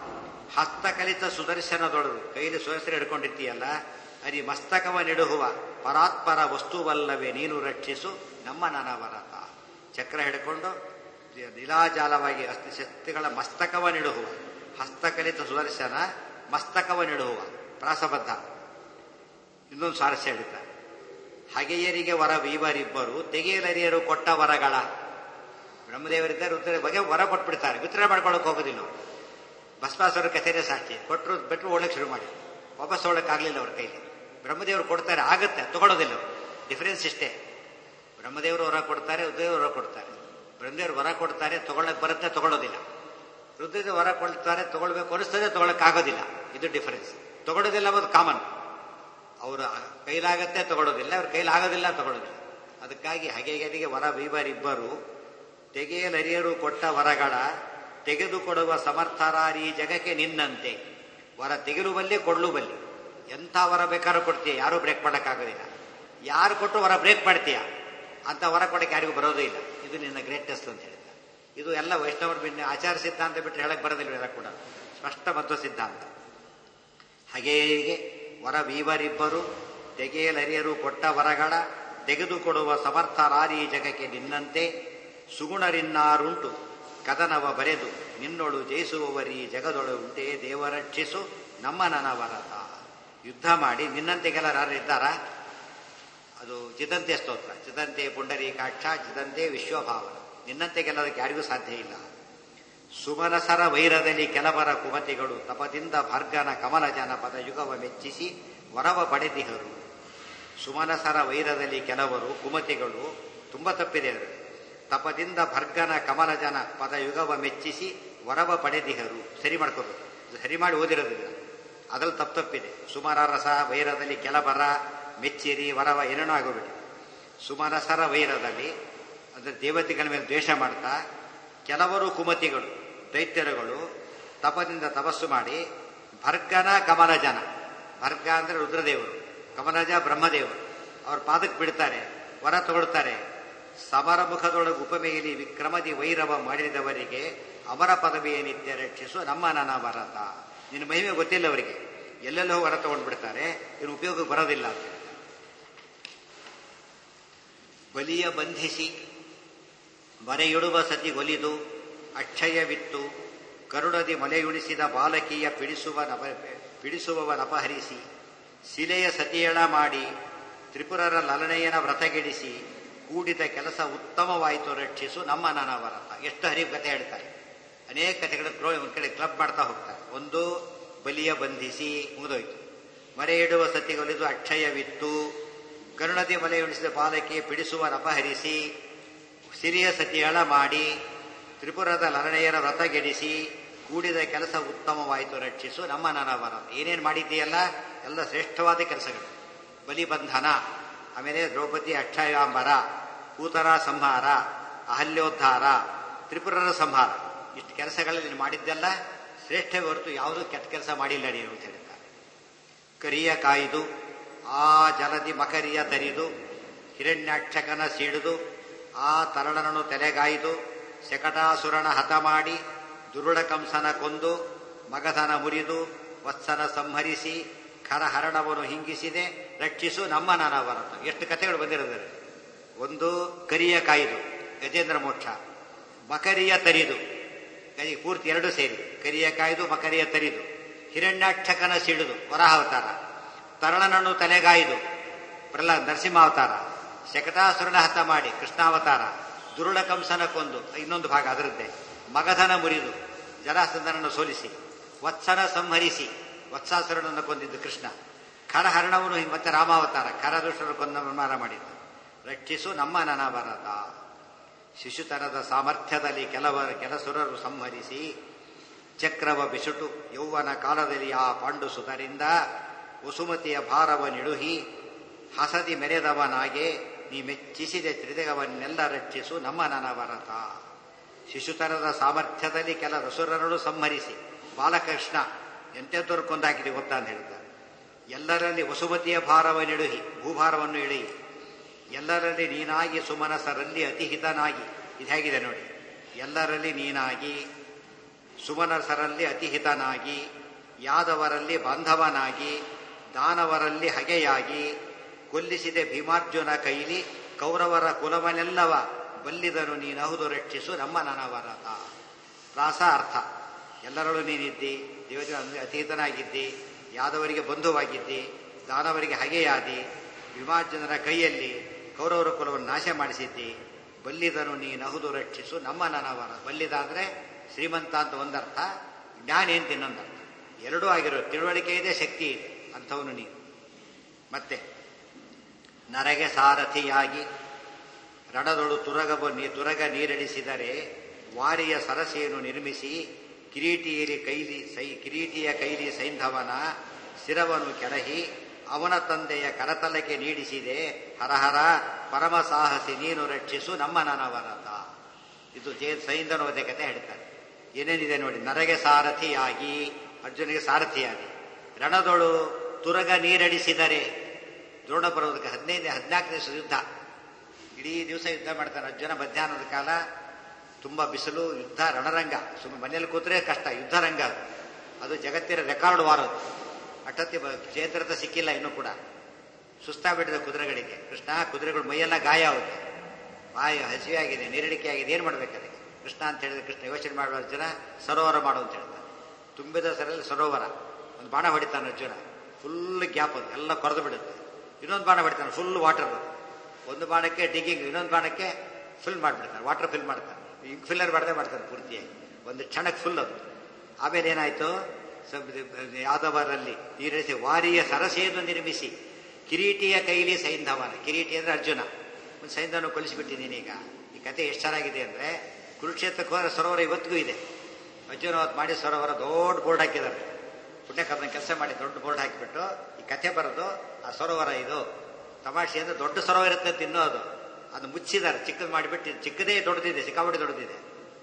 ಹಸ್ತಕಲಿತ ಸುದರ್ಶನದೊಡರು, ಕೈಲಿ ಸುದರ್ಶನ ಹಿಡ್ಕೊಂಡಿರ್ತೀಯಲ್ಲ, ಅದಿ ಮಸ್ತಕವ ನಿಡುಹುವ ಪರಾತ್ಪರ ವಸ್ತುವಲ್ಲವೇ ನೀನು ರಕ್ಷಿಸು ನಮ್ಮ ನನವರತ. ಚಕ್ರ ಹಿಡ್ಕೊಂಡು ಲೀಲಾಜಾಲವಾಗಿ ಅಸ್ತಿಶಕ್ತಿಗಳ ಮಸ್ತಕವ ನಿಡುಹುವ, ಹಸ್ತಕಲಿತ ಸುದರ್ಶನ ಮಸ್ತಕವ ನಿಡುಹುವ ಪ್ರಾಸಬದ್ಧ. ಇನ್ನೊಂದು ಸಾರಸ್ಯ ಹೇಳ್ತಾರೆ, ಹಗೆಯರಿಗೆ ವರ ವೀವರಿಬ್ಬರು ತೆಗೆಯಲರಿಯರು ಕೊಟ್ಟ ವರಗಳ. ಬ್ರಹ್ಮದೇವರಿದ್ದಾರೆ, ರುದ್ರ ಬಗ್ಗೆ ವರ ಕೊಟ್ಬಿಡ್ತಾರೆ, ವಿತರಣೆ ಮಾಡ್ಕೊಳಕ್ ಹೋಗೋದಿಲ್ಲ ಅವರು. ಭಸ್ಮಾಸುರ ಕಥೆನೇ ಸಾಕ್ಷಿ, ಕೊಟ್ಟರು ಬಿಟ್ಟರು ಓಡಕ್ಕೆ ಶುರು ಮಾಡಿ ವಾಪಸ್ ಓಡಕ್ಕಾಗಲಿಲ್ಲ ಅವ್ರ ಕೈಲಿ. ಬ್ರಹ್ಮದೇವರು ಕೊಡ್ತಾರೆ, ಆಗುತ್ತೆ, ತಗೊಳ್ಳೋದಿಲ್ಲ ಅವರು. ಡಿಫರೆನ್ಸ್ ಇಷ್ಟೇ, ಬ್ರಹ್ಮದೇವರು ವರ ಕೊಡ್ತಾರೆ, ರುದ್ರದೇವರು ವರ ಕೊಡ್ತಾರೆ. ಬ್ರಹ್ಮದೇವರು ವರ ಕೊಡ್ತಾರೆ, ತಗೊಳ್ಳಕ್ ಬರುತ್ತೆ, ತಗೊಳ್ಳೋದಿಲ್ಲ. ರುದ್ರದೇವರು ವರ ಕೊಡ್ತಾರೆ, ತಗೊಳ್ಬೇಕು ಅನಿಸ್ತದೆ, ತಗೊಳಕ್ಕಾಗೋದಿಲ್ಲ. ಇದು ಡಿಫರೆನ್ಸ್. ತಗೊಳ್ಳೋದಿಲ್ಲ ಅನ್ನೋದು ಕಾಮನ್. ಅವರು ಕೈಲಾಗತ್ತೆ ತಗೊಳ್ಳೋದಿಲ್ಲ, ಅವ್ರ ಕೈಲಾಗೋದಿಲ್ಲ ತಗೊಳ್ಳೋದಿಲ್ಲ. ಅದಕ್ಕಾಗಿ ಹಗೆಗರಿಗೆ ವರ ವೀವರಿಬ್ಬರು ತೆಗೆಯಲರಿಯರು ಕೊಟ್ಟ ವರಗಳ ತೆಗೆದುಕೊಡುವ ಸಮರ್ಥರಾರಿ ಜಗಕ್ಕೆ ನಿನ್ನಂತೆ. ವರ ತೆಗೆಲು ಬಲ್ಲಿ ಕೊಡ್ಲು ಬಲ್ಲಿ. ಎಂಥ ವರ ಬೇಕಾದ್ರೂ ಕೊಡ್ತೀಯ, ಯಾರೂ ಬ್ರೇಕ್ ಮಾಡೋಕ್ಕಾಗೋದಿಲ್ಲ. ಯಾರು ಕೊಟ್ಟು ವರ ಬ್ರೇಕ್ ಮಾಡ್ತೀಯ ಅಂತ ವರ ಕೊಡಕ್ಕೆ ಯಾರಿಗೂ ಬರೋದೇ ಇಲ್ಲ. ಇದು ನಿನ್ನ ಗ್ರೇಟೆಸ್ಟ್ ಅಂತ ಹೇಳಿದ. ಇದು ಎಲ್ಲ ವೈಷ್ಣವರು ಬಿನ್ನ ಆಚಾರ ಸಿದ್ಧಾಂತ ಬಿಟ್ಟರೆ ಹೇಳಕ್ ಬರೋದಿಲ್ಲ. ಎಲ್ಲ ಕೂಡ ಸ್ಪಷ್ಟ ಮಧ್ವ ಸಿದ್ಧಾಂತ. ಹಾಗೆಯೇ ವರ ವೀವರಿಬ್ಬರು ತೆಗೆಯಲರಿಯರು ಕೊಟ್ಟ ವರಗಳ ತೆಗೆದುಕೊಡುವ ಸಮರ್ಥರಾರಿ ಜಗಕ್ಕೆ ನಿನ್ನಂತೆ. ಸುಗುಣರಿನ್ನಾರುಂಟು ಕದನವ ಬರೆದು ನಿನ್ನೊಳು ಜಯಿಸುವವರೀ ಜಗದೊಳು ಉಂಟೆ ದೇವರಕ್ಷಿಸು ನಮ್ಮ ನನವರತ. ಯುದ್ಧ ಮಾಡಿ ನಿನ್ನಂತೆ ಕೆಲವರು ಇದ್ದಾರ? ಅದು ಚಿದಂತೆ ಸ್ತೋತ್ರ. ಚಿದಂತೆ ಪುಂಡರೀಕಾಕ್ಷ ಚಿದಂತೆ ವಿಶ್ವಭಾವನ. ನಿನ್ನಂತೆ ಗೆಲ್ಲೋದಕ್ಕೆ ಯಾರಿಗೂ ಸಾಧ್ಯ ಇಲ್ಲ. ಸುಮನಸರ ವೈರದಲ್ಲಿ ಕೆಲವರ ಕುಮತಿಗಳು ತಪದಿಂದ ಭರ್ಗನ ಕಮಲ ಜನಪದ ಯುಗವ ಮೆಚ್ಚಿಸಿ ವರವ ಪಡೆದಿಹರು. ಸುಮನಸರ ವೈರದಲ್ಲಿ ಕೆಲವರು ಕುಮತಿಗಳು, ತುಂಬ ತಪ್ಪಿದೆ ಅವರು. ತಪದಿಂದ ಭರ್ಗನ ಕಮಲ ಜನ ಪದ ಯುಗವ ಮೆಚ್ಚಿಸಿ ವರವ ಪಡೆದಿಹರು. ಸರಿ ಮಾಡ್ಕೋಬೇಕು, ಸರಿ ಮಾಡಿ ಓದಿರೋದಿಲ್ಲ, ಅದ್ರಲ್ಲಿ ತಪ್ಪು ತಪ್ಪಿದೆ. ಸುಮನರಸ ವೈರದಲ್ಲಿ ಕೆಲವರ ಮೆಚ್ಚಿರಿ ವರವ ಏನೇನೋ ಆಗೋಗ್ಬಿಟ್ಟು. ಸುಮನಸರ ವೈರದಲ್ಲಿ ಅಂದರೆ ದೇವತೆಗಳ ಮೇಲೆ ದ್ವೇಷ ಮಾಡ್ತಾ ಕೆಲವರು ಕುಮತಿಗಳು ದೈತ್ಯರುಗಳು ತಪದಿಂದ ತಪಸ್ಸು ಮಾಡಿ ಭರ್ಗನ ಕಮಲ ಜನ, ಭರ್ಗ ಅಂದ್ರೆ ರುದ್ರದೇವರು, ಕಮಲಜ ಬ್ರಹ್ಮದೇವರು, ಅವ್ರ ಪಾದಕ್ಕೆ ಬಿಡ್ತಾರೆ, ವರ ತಗೊಳ್ತಾರೆ. ಸಮರ ಮುಖದೊಳಗೆ ಉಪಮೆಯಲ್ಲಿ ವಿಕ್ರಮದಿ ವೈರವ ಮಾಡಿದವರಿಗೆ ಅಮರ ಪದವಿಯ ನಿತ್ಯ ರಕ್ಷಿಸು ನಮ್ಮ ನನವರತ. ನಿನ್ನ ಮಹಿಮೆ ಗೊತ್ತಿಲ್ಲ ಅವರಿಗೆ, ಎಲ್ಲೆಲ್ಲೋ ವರ ತಗೊಂಡು ಬಿಡ್ತಾರೆ, ಇನ್ನು ಉಪಯೋಗಕ್ಕೆ ಬರೋದಿಲ್ಲ ಅಂತ. ಬಲಿಯ ಬಂಧಿಸಿ ಮರೆಯುಡುವ ಸತಿ ಒಲಿದು ಅಕ್ಷಯವಿತ್ತು ಕರುಣದಿ ಮಲೆಯುಣಿಸಿದ ಬಾಲಕಿಯ ಪಿಡಿಸುವ ನಪ ಪಿಡಿಸುವವನಪಹರಿಸಿ ಶಿಲೆಯ ಸತಿಯಳ ಮಾಡಿ ತ್ರಿಪುರರ ಲಲನೆಯನ ವ್ರತಗೆಡಿಸಿ ಕೂಡಿದ ಕೆಲಸ ಉತ್ತಮವಾಯಿತು ರಕ್ಷಿಸು ನಮ್ಮ ನನವರತ. ಎಷ್ಟು ಹರಿವು ಕಥೆ ಹೇಳ್ತಾರೆ, ಅನೇಕ ಕಥೆಗಳು ಒಂದು ಕಡೆ ಕ್ಲಬ್ ಮಾಡ್ತಾ ಹೋಗ್ತಾರೆ. ಒಂದು ಬಲಿಯ ಬಂಧಿಸಿ ಮುಗಿದೋಯ್ತು, ಮರೆ ಇಡುವ ಸತಿಗೊಲಿದು ಅಕ್ಷಯವಿತ್ತು ಕರುಣದಿ ಮಲೆಯುಣಿಸಿದ ಬಾಲಕಿಯ ಪಿಡಿಸುವನಪಹರಿಸಿ ಸಿರಿಯ ಸತಿಯಳ ಮಾಡಿ ತ್ರಿಪುರದ ಲಲನೆಯರ ವ್ರತಗೆಡಿಸಿ ಕೂಡಿದ ಕೆಲಸ ಉತ್ತಮವಾಯಿತು ರಕ್ಷಿಸು ನಮ್ಮ ನನವರತ. ಏನೇನು ಮಾಡಿದ್ದೀಯಲ್ಲ ಎಲ್ಲ ಶ್ರೇಷ್ಠವಾದ ಕೆಲಸಗಳು. ಬಲಿಬಂಧನ, ಆಮೇಲೆ ದ್ರೌಪದಿ ಅಕ್ಷಯಾಂಬರ, ಕೂತರ ಸಂಹಾರ, ಅಹಲ್ಯೋದ್ಧಾರ, ತ್ರಿಪುರರ ಸಂಹಾರ, ಇಷ್ಟು ಕೆಲಸಗಳಲ್ಲಿ ನೀನು ಮಾಡಿದ್ದೆಲ್ಲ ಶ್ರೇಷ್ಠ ಹೊರತು ಯಾವುದೂ ಕೆಟ್ಟ ಕೆಲಸ ಮಾಡಿಲ್ಲ ನೀನು ಅಂತ ಹೇಳ್ತಾರೆ. ಕರಿಯ ಕಾಯ್ದು ಆ ಜಲದಿ ಮಕರಿಯ ತರಿದು ಹಿರಣ್ಯಾಕ್ಷಕನ ಸೀಡಿದು ಆ ತರಣನನ್ನು ತಲೆಗಾಯ್ದು ಶಕಟಾಸುರನ ಹತ ಮಾಡಿ ದುರುಳ ಕಂಸನ ಕೊಂದು ಮಗಧನ ಮುರಿದು ವತ್ಸನ ಸಂಹರಿಸಿ ಖರಹರಣವನ್ನು ಹಿಂಗಿಸಿದೆ ರಕ್ಷಿಸು ನಮ್ಮ ನನವರತ. ಎಷ್ಟು ಕಥೆಗಳು ಬಂದಿರೋದರೆ. ಒಂದು ಕರಿಯ ಕಾಯ್ದು ಗಜೇಂದ್ರ ಮೋಕ್ಷ, ಮಕರಿಯ ತರಿದು ಗಜ ಪೂರ್ತಿ ಎರಡು ಸೇರಿ ಕರಿಯ ಕಾಯ್ದು ಮಕರಿಯ ತರಿದು, ಹಿರಣ್ಯಾಕ್ಷಕನ ಸಿಡಿದು ವರಾಹಾವತಾರ, ತರಣನನ್ನು ತಲೆಗಾಯ್ದು ಪ್ರಹ್ಲಾದ ನರಸಿಂಹಾವತಾರ, ಶಕಟಾಸುರನ ಹತ ಮಾಡಿ ಕೃಷ್ಣಾವತಾರ, ದುರುಳ ಕಂಸನ ಕೊಂದು ಇನ್ನೊಂದು ಭಾಗ ಅದರದ್ದೇ, ಮಗಧನ ಮುರಿದು ಜರಾಸಂಧನನ್ನು ಸೋಲಿಸಿ, ವತ್ಸನ ಸಂಹರಿಸಿ ವತ್ಸಾಸುರನನ್ನು ಕೊಂದಿದ್ದು ಕೃಷ್ಣ, ಖರಹರಣವನ್ನು ಮತ್ತೆ ರಾಮಾವತಾರ ಖರದುಷ್ಟರು ಕೊಂದ ನಿರ್ಮಾಣ ಮಾಡಿದ್ದು. ರಕ್ಷಿಸು ನಮ್ಮ ನನವರತ. ಶಿಶುತನದ ಸಾಮರ್ಥ್ಯದಲ್ಲಿ ಕೆಲವರ ಕೆಲಸುರರು ಸಂಹರಿಸಿ ಚಕ್ರವ ಬಿಸುಟು ಯೌವನ ಕಾಲದಲ್ಲಿ ಆ ಪಾಂಡು ಸುತರಿಂದ ವಸುಮತಿಯ ಭಾರವ ನಿಡುಹಿ ಹಸದಿ ಮೆರೆದವನಾಗೆ ನೀ ಮೆಚ್ಚಿಸಿದೆ ತ್ರಿದಗವನ್ನೆಲ್ಲ ರಕ್ಷಿಸು ನಮ್ಮ ನನವರತ. ಶಿಶುತನದ ಸಾಮರ್ಥ್ಯದಲ್ಲಿ ಕೆಲ ರಸುರರನ್ನು ಸಂಹರಿಸಿ ಬಾಲಕೃಷ್ಣ ಎಂತೆಂತವ್ರು ಕೊಂದಾಕಿದೆ ಗೊತ್ತಾ ಅಂತ ಹೇಳ್ತಾರೆ. ಎಲ್ಲರಲ್ಲಿ ವಸುಮತಿಯ ಭಾರವ ನಿಡುಹಿ ಭೂಭಾರವನ್ನು ಇಳಿ ಎಲ್ಲರಲ್ಲಿ ನೀನಾಗಿ ಸುಮನಸರಲ್ಲಿ ಅತಿಹಿತನಾಗಿ ಇದು ಹೇಗಿದೆ ನೋಡಿ. ಎಲ್ಲರಲ್ಲಿ ನೀನಾಗಿ ಸುಮನಸರಲ್ಲಿ ಅತಿಹಿತನಾಗಿ, ಯಾದವರಲ್ಲಿ ಬಾಂಧವನಾಗಿ, ದಾನವರಲ್ಲಿ ಹಗೆಯಾಗಿ, ಕೊಲ್ಲಿಸಿದೆ ಭೀಮಾರ್ಜುನ ಕೈಲಿ, ಕೌರವರ ಕುಲವನೆಲ್ಲವ ಬಲ್ಲಿದನು ನೀನಹುದು ರಕ್ಷಿಸು ನಮ್ಮ ನನವರತ. ಪ್ರಾಸ ಅರ್ಥ. ಎಲ್ಲರಲ್ಲೂ ನೀನಿದ್ದಿ, ದೇವತೆಗಳ ಅತೀತನಾಗಿದ್ದಿ, ಯಾದವರಿಗೆ ಬಂಧುವಾಗಿದ್ದಿ, ದಾನವರಿಗೆ ಹಗೆಯಾದಿ, ಭೀಮಾರ್ಜುನರ ಕೈಯಲ್ಲಿ ಕೌರವರ ಕುಲವನ್ನು ನಾಶ ಮಾಡಿಸಿದ್ದಿ, ಬಲ್ಲಿದನು ನೀನಹುದು ರಕ್ಷಿಸು ನಮ್ಮ ನನವರ. ಬಲ್ಲಿದ ಅಂದರೆ ಶ್ರೀಮಂತ ಅಂತ ಒಂದರ್ಥ, ಜ್ಞಾನಿ ಅಂತ ಇನ್ನೊಂದರ್ಥ. ಎರಡೂ ಆಗಿರೋ ತಿಳುವಳಿಕೆ ಇದೆ, ಶಕ್ತಿ ಇದೆ ಅಂಥವನು ನೀನು. ಮತ್ತೆ ನರಗೆ ಸಾರಥಿಯಾಗಿ ರಣದೊಳು ತುರಗಬ ತುರಗ ನೀರಡಿಸಿದರೆ ವಾರಿಯ ಸರಸೆಯನ್ನು ನಿರ್ಮಿಸಿ, ಕಿರೀಟಿಯಲ್ಲಿ ಕೈಲಿ ಸೈ ಕಿರೀಟಿಯ ಕೈಲಿ ಸೈಂಧವನ ಶಿರವನ್ನು ಕೆಡಹಿ ಅವನ ತಂದೆಯ ಕರತಲಕ್ಕೆ ನೀಡಿಸಿದೆ. ಹರಹರ ಪರಮ ಸಾಹಸಿ ನೀನು ರಕ್ಷಿಸು ನಮ್ಮ ನನವರತ. ಇದು ಜೇ ಸೈಂಧನೋದ ಕತೆ ಹೇಳ್ತಾರೆ. ಏನೇನಿದೆ ನೋಡಿ. ನರಗೆ ಸಾರಥಿಯಾಗಿ, ಅರ್ಜುನಿಗೆ ಸಾರಥಿಯಾಗಿ, ರಣದೊಳು ತುರಗ ನೀರಡಿಸಿದರೆ, ದ್ರೋಣ ಪರ್ವತಕ್ಕೆ ಹದಿನೈದು ಹದಿನಾಲ್ಕು ದಿವಸ ಯುದ್ಧ, ಇಡೀ ದಿವಸ ಯುದ್ಧ ಮಾಡ್ತಾನೆ ಅರ್ಜುನ. ಮಧ್ಯಾಹ್ನದ ಕಾಲ ತುಂಬಾ ಬಿಸಿಲು, ಯುದ್ಧ ರಣರಂಗ. ಸುಮ್ಮನೆ ಮನೆಯಲ್ಲಿ ಕೂತ್ರೆ ಕಷ್ಟ, ಯುದ್ಧರಂಗ ಅದು ಜಗತ್ತಿನ ರೆಕಾರ್ಡ್ ವಾರದು. ಅಟ್ಟತ್ತಿ ಚೇತ್ರತ ಸಿಕ್ಕಿಲ್ಲ ಇನ್ನೂ ಕೂಡ. ಸುಸ್ತಾಗ್ಬಿಟ್ಟಿದೆ ಕುದುರೆಗಳಿಗೆ. ಕೃಷ್ಣ ಕುದುರೆಗಳು ಮೈಯೆಲ್ಲ ಗಾಯ ಆಗುತ್ತೆ, ಬಾಯಿ ಹಸಿವೆ ಆಗಿದೆ, ನೀರಡಿಕೆ ಆಗಿದೆ, ಏನು ಮಾಡ್ಬೇಕಾದ್ರೆ ಕೃಷ್ಣ ಅಂತ ಹೇಳಿದ್ರೆ ಕೃಷ್ಣ ಯೋಚನೆ ಮಾಡುವ ಅರ್ಜುನ ಸರೋವರ ಮಾಡು ಅಂತ ಹೇಳ್ತಾನೆ. ತುಂಬಿದ ಸರಲ್ಲಿ ಸರೋವರ. ಒಂದು ಬಾಣ ಹೊಡಿತಾನೆ ಅರ್ಜುನ, ಫುಲ್ ಗ್ಯಾಪ್ ಅದು ಎಲ್ಲ ಕೊರೆದು ಬಿಡುತ್ತೆ. ಇನ್ನೊಂದು ಬಾಣ ಹೊಡಿತಾನೆ, ಫುಲ್ ವಾಟರ್. ಒಂದು ಬಾಣಕ್ಕೆ ಡಿಗ್ಗಿಂಗ್, ಇನ್ನೊಂದು ಬಾಣಕ್ಕೆ ಫಿಲ್ ಮಾಡಿಬಿಡ್ತಾನೆ, ವಾಟರ್ ಫಿಲ್ ಮಾಡ್ತಾನೆ. ಈಗ ಫಿಲ್ಲರ್ ಮಾಡದೆ ಮಾಡ್ತಾನೆ ಪೂರ್ತಿಯಾಗಿ, ಒಂದು ಕ್ಷಣಕ್ಕೆ ಫುಲ್ ಅದು. ಆಮೇಲೆ ಏನಾಯ್ತು, ಯಾದವರಲ್ಲಿ ನೀರಿಸಿ ವಾರಿಯ ಸರಸೆಯನ್ನು ನಿರ್ಮಿಸಿ, ಕಿರೀಟಿಯ ಕೈಲಿ ಸೈಂಧವನ. ಕಿರೀಟಿ ಅಂದ್ರೆ ಅರ್ಜುನ, ಒಂದು ಸೈಂಧವನ ಕೊಲಿಸಿಬಿಟ್ಟಿದ್ದೀನಿ. ಈಗ ಈ ಕತೆ ಎಷ್ಟು ಚೆನ್ನಾಗಿದೆ ಅಂದ್ರೆ, ಕುರುಕ್ಷೇತ್ರಕ್ಕೆ ಹೋದ್ರೆ ಸರೋವರ ಇವತ್ತಿಗೂ ಇದೆ. ಅರ್ಜುನ ಅವತ್ತು ಮಾಡಿ ಸರೋವರ ದೊಡ್ಡ ಬೋರ್ಡ್ ಹಾಕಿದ್ದಾರೆ. ಪುಣ್ಯಕರ್ನ ಕೆಲಸ ಮಾಡಿ ದೊಡ್ಡ ಬೋರ್ಡ್ ಹಾಕಿಬಿಟ್ಟು ಈ ಕಥೆ ಬರೋದು ಆ ಸರೋವರ ಇದು. ತಮಾಷೆ ಅಂದ್ರೆ ದೊಡ್ಡ ಸರೋವರ ಇರುತ್ತೆ ತಿನ್ನೋ ಅದು, ಅದು ಮುಚ್ಚಿದ್ದಾರೆ, ಚಿಕ್ಕದು ಮಾಡಿಬಿಟ್ಟು. ಚಿಕ್ಕದೇ ದೊಡ್ಡದಿದೆ, ಸಿಕ್ಕಾಪಟ್ಟೆ ದೊಡ್ಡದಿದೆ.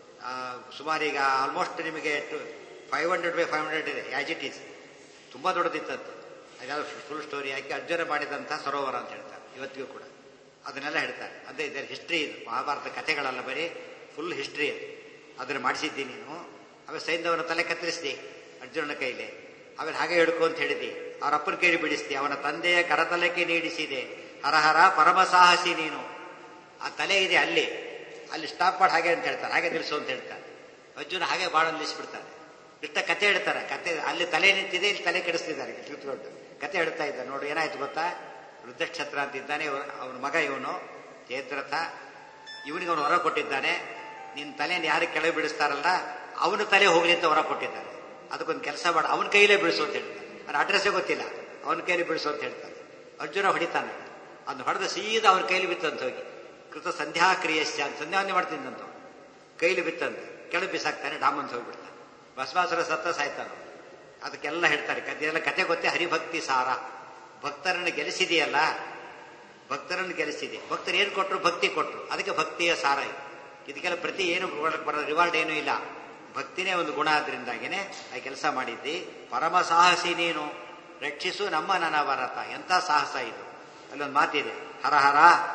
ಸುಮಾರು ಈಗ ಆಲ್ಮೋಸ್ಟ್ ನಿಮಗೆ five hundred by five hundred ಇದೆ, ಆಸ್ ಇಟ್ ಈಸ್. ತುಂಬ ದೊಡ್ಡದಿತ್ತದ್ದು. ಅದ್ಯಾವುದು ಫುಲ್ ಸ್ಟೋರಿ ಹಾಕಿ ಅರ್ಜುನ ಮಾಡಿದಂಥ ಸರೋವರ ಅಂತ ಹೇಳ್ತಾರೆ ಇವತ್ತಿಗೂ ಕೂಡ. ಅದನ್ನೆಲ್ಲ ಹೇಳ್ತಾರೆ. ಅದೇ ಇದರ ಹಿಸ್ಟ್ರಿ ಇದು. ಮಹಾಭಾರತ ಕಥೆಗಳೆಲ್ಲ ಬರೀ ಫುಲ್ ಹಿಸ್ಟ್ರಿ ಅದು. ಅದನ್ನು ಮಾಡಿಸಿದ್ದೀನಿ ನೀನು. ಆಮೇಲೆ ಸೈಂಧವನ ತಲೆ ಕತ್ತರಿಸಿದೆ ಅರ್ಜುನನ ಕೈಲಿ. ಆಮೇಲೆ ಹಾಗೆ ಹಿಡ್ಕೊ ಅಂತ ಹೇಳಿದ್ದಿ. ಅವ್ರ ಅಪ್ಪನ ಕೈಲಿ ಬಿಡಿಸ್ತಿ, ಅವನ ತಂದೆಯ ಕರತಲಕ್ಕೆ ನೀಡಿಸಿದೆ. ಹರಹರ ಪರಮ ಸಾಹಸಿ ನೀನು. ಆ ತಲೆ ಇದೆ ಅಲ್ಲಿ, ಅಲ್ಲಿ ಸ್ಟಾಪ್ ಮಾಡಿ ಹಾಗೆ ಅಂತ ಹೇಳ್ತಾರೆ, ಹಾಗೆ ನಿಲ್ಲಿಸು ಅಂತ ಹೇಳ್ತಾರೆ. ಅರ್ಜುನ ಹಾಗೆ ಬಾಳ ನಿಲ್ಲಿಸ್ಬಿಡ್ತಾರೆ. ಇಷ್ಟ ಕತೆ ಹೇಳ್ತಾರೆ. ಕತೆ ಅಲ್ಲಿ ತಲೆ ನಿಂತಿದೆ, ಇಲ್ಲಿ ತಲೆ ಕೆಡಿಸ್ತಿದ್ದಾರೆ ಕಿತ್ಕೊಂಡು. ಕತೆ ಹೇಳ್ತಾ ಇದ್ದಾರೆ. ನೋಡಿ ಏನಾಯ್ತು ಗೊತ್ತಾ, ವೃದ್ಧಕ್ಷತ್ರ ಅಂತ ಇದ್ದಾನೆ, ಅವನ ಮಗ ಇವನು ಜಯದ್ರಥ. ಇವನಿಗೆ ಅವನು ಹೊರ ಕೊಟ್ಟಿದ್ದಾನೆ, ನಿನ್ನ ತಲೆಯನ್ನು ಯಾರು ಕೆಳಗೆ ಬಿಡಿಸ್ತಾರಲ್ಲ ಅವನ ತಲೆ ಹೋಗ್ಲಿ ಅಂತ ಹೊರ ಕೊಟ್ಟಿದ್ದಾನೆ. ಅದಕ್ಕೊಂದು ಕೆಲಸ ಮಾಡ, ಅವನ ಕೈಲೇ ಬಿಡಿಸು ಅಂತ ಹೇಳ್ತಾನೆ. ಅವ್ರ ಅಡ್ರೆಸ್ಸೇ ಗೊತ್ತಿಲ್ಲ, ಅವನ ಕೈಲಿ ಬಿಡಿಸು ಅಂತ ಹೇಳ್ತಾನೆ. ಅರ್ಜುನ ಹೊಡಿತಾನೆ, ಅದನ್ನ ಹೊಡೆದ ಸೀದಾ ಅವ್ರ ಕೈಲಿ ಬಿತ್ತಂತ ಹೋಗಿ. ಕೃತ ಸಂಧ್ಯಾ ಕ್ರಿಯಶ್ಚ ಅಂತ ಸಂಧ್ಯಾವಂದನೆ ಮಾಡ್ತಿದ್ದಂತ ಕೈಲಿ ಬಿತ್ತಂತೆ, ಕೆಳಗೆ ಬಿಸಾಕ್ತಾನೆ, ಡಾಮಂತ ಹೋಗ್ಬಿಡ್ತಾನೆ. ಭಸ್ಮಾಸುರ ಸತ್ತ ಸಾಯ್ತಾನೆ. ಅದಕ್ಕೆಲ್ಲ ಹೇಳ್ತಾರೆ ಕಥೆಯೆಲ್ಲ. ಕತೆ ಗೊತ್ತೇ, ಹರಿಭಕ್ತಿ ಸಾರ. ಭಕ್ತರನ್ನು ಗೆಲ್ಲಿಸಿದೆಯಲ್ಲ, ಭಕ್ತರನ್ನು ಗೆಲ್ಲಿಸಿದೆ. ಭಕ್ತರು ಏನು ಕೊಟ್ಟರು, ಭಕ್ತಿ ಕೊಟ್ಟರು, ಅದಕ್ಕೆ ಭಕ್ತಿಯ ಸಾರ ಇದು. ಇದಕ್ಕೆಲ್ಲ ಪ್ರತಿ ಏನು ಬರೋ ರಿವಾರ್ಡ್ ಏನೂ ಇಲ್ಲ, ಭಕ್ತಿನೇ ಒಂದು ಗುಣ. ಆದ್ರಿಂದಾಗೇನೆ ಆ ಕೆಲಸ ಮಾಡಿದ್ದಿ. ಪರಮ ಸಾಹಸಿ ನೀನು, ರಕ್ಷಿಸು ನಮ್ಮ ನನವರತ. ಎಂಥ ಸಾಹಸ ಇದು. ಅಲ್ಲೊಂದು ಮಾತಿದೆ, ಹರಹರ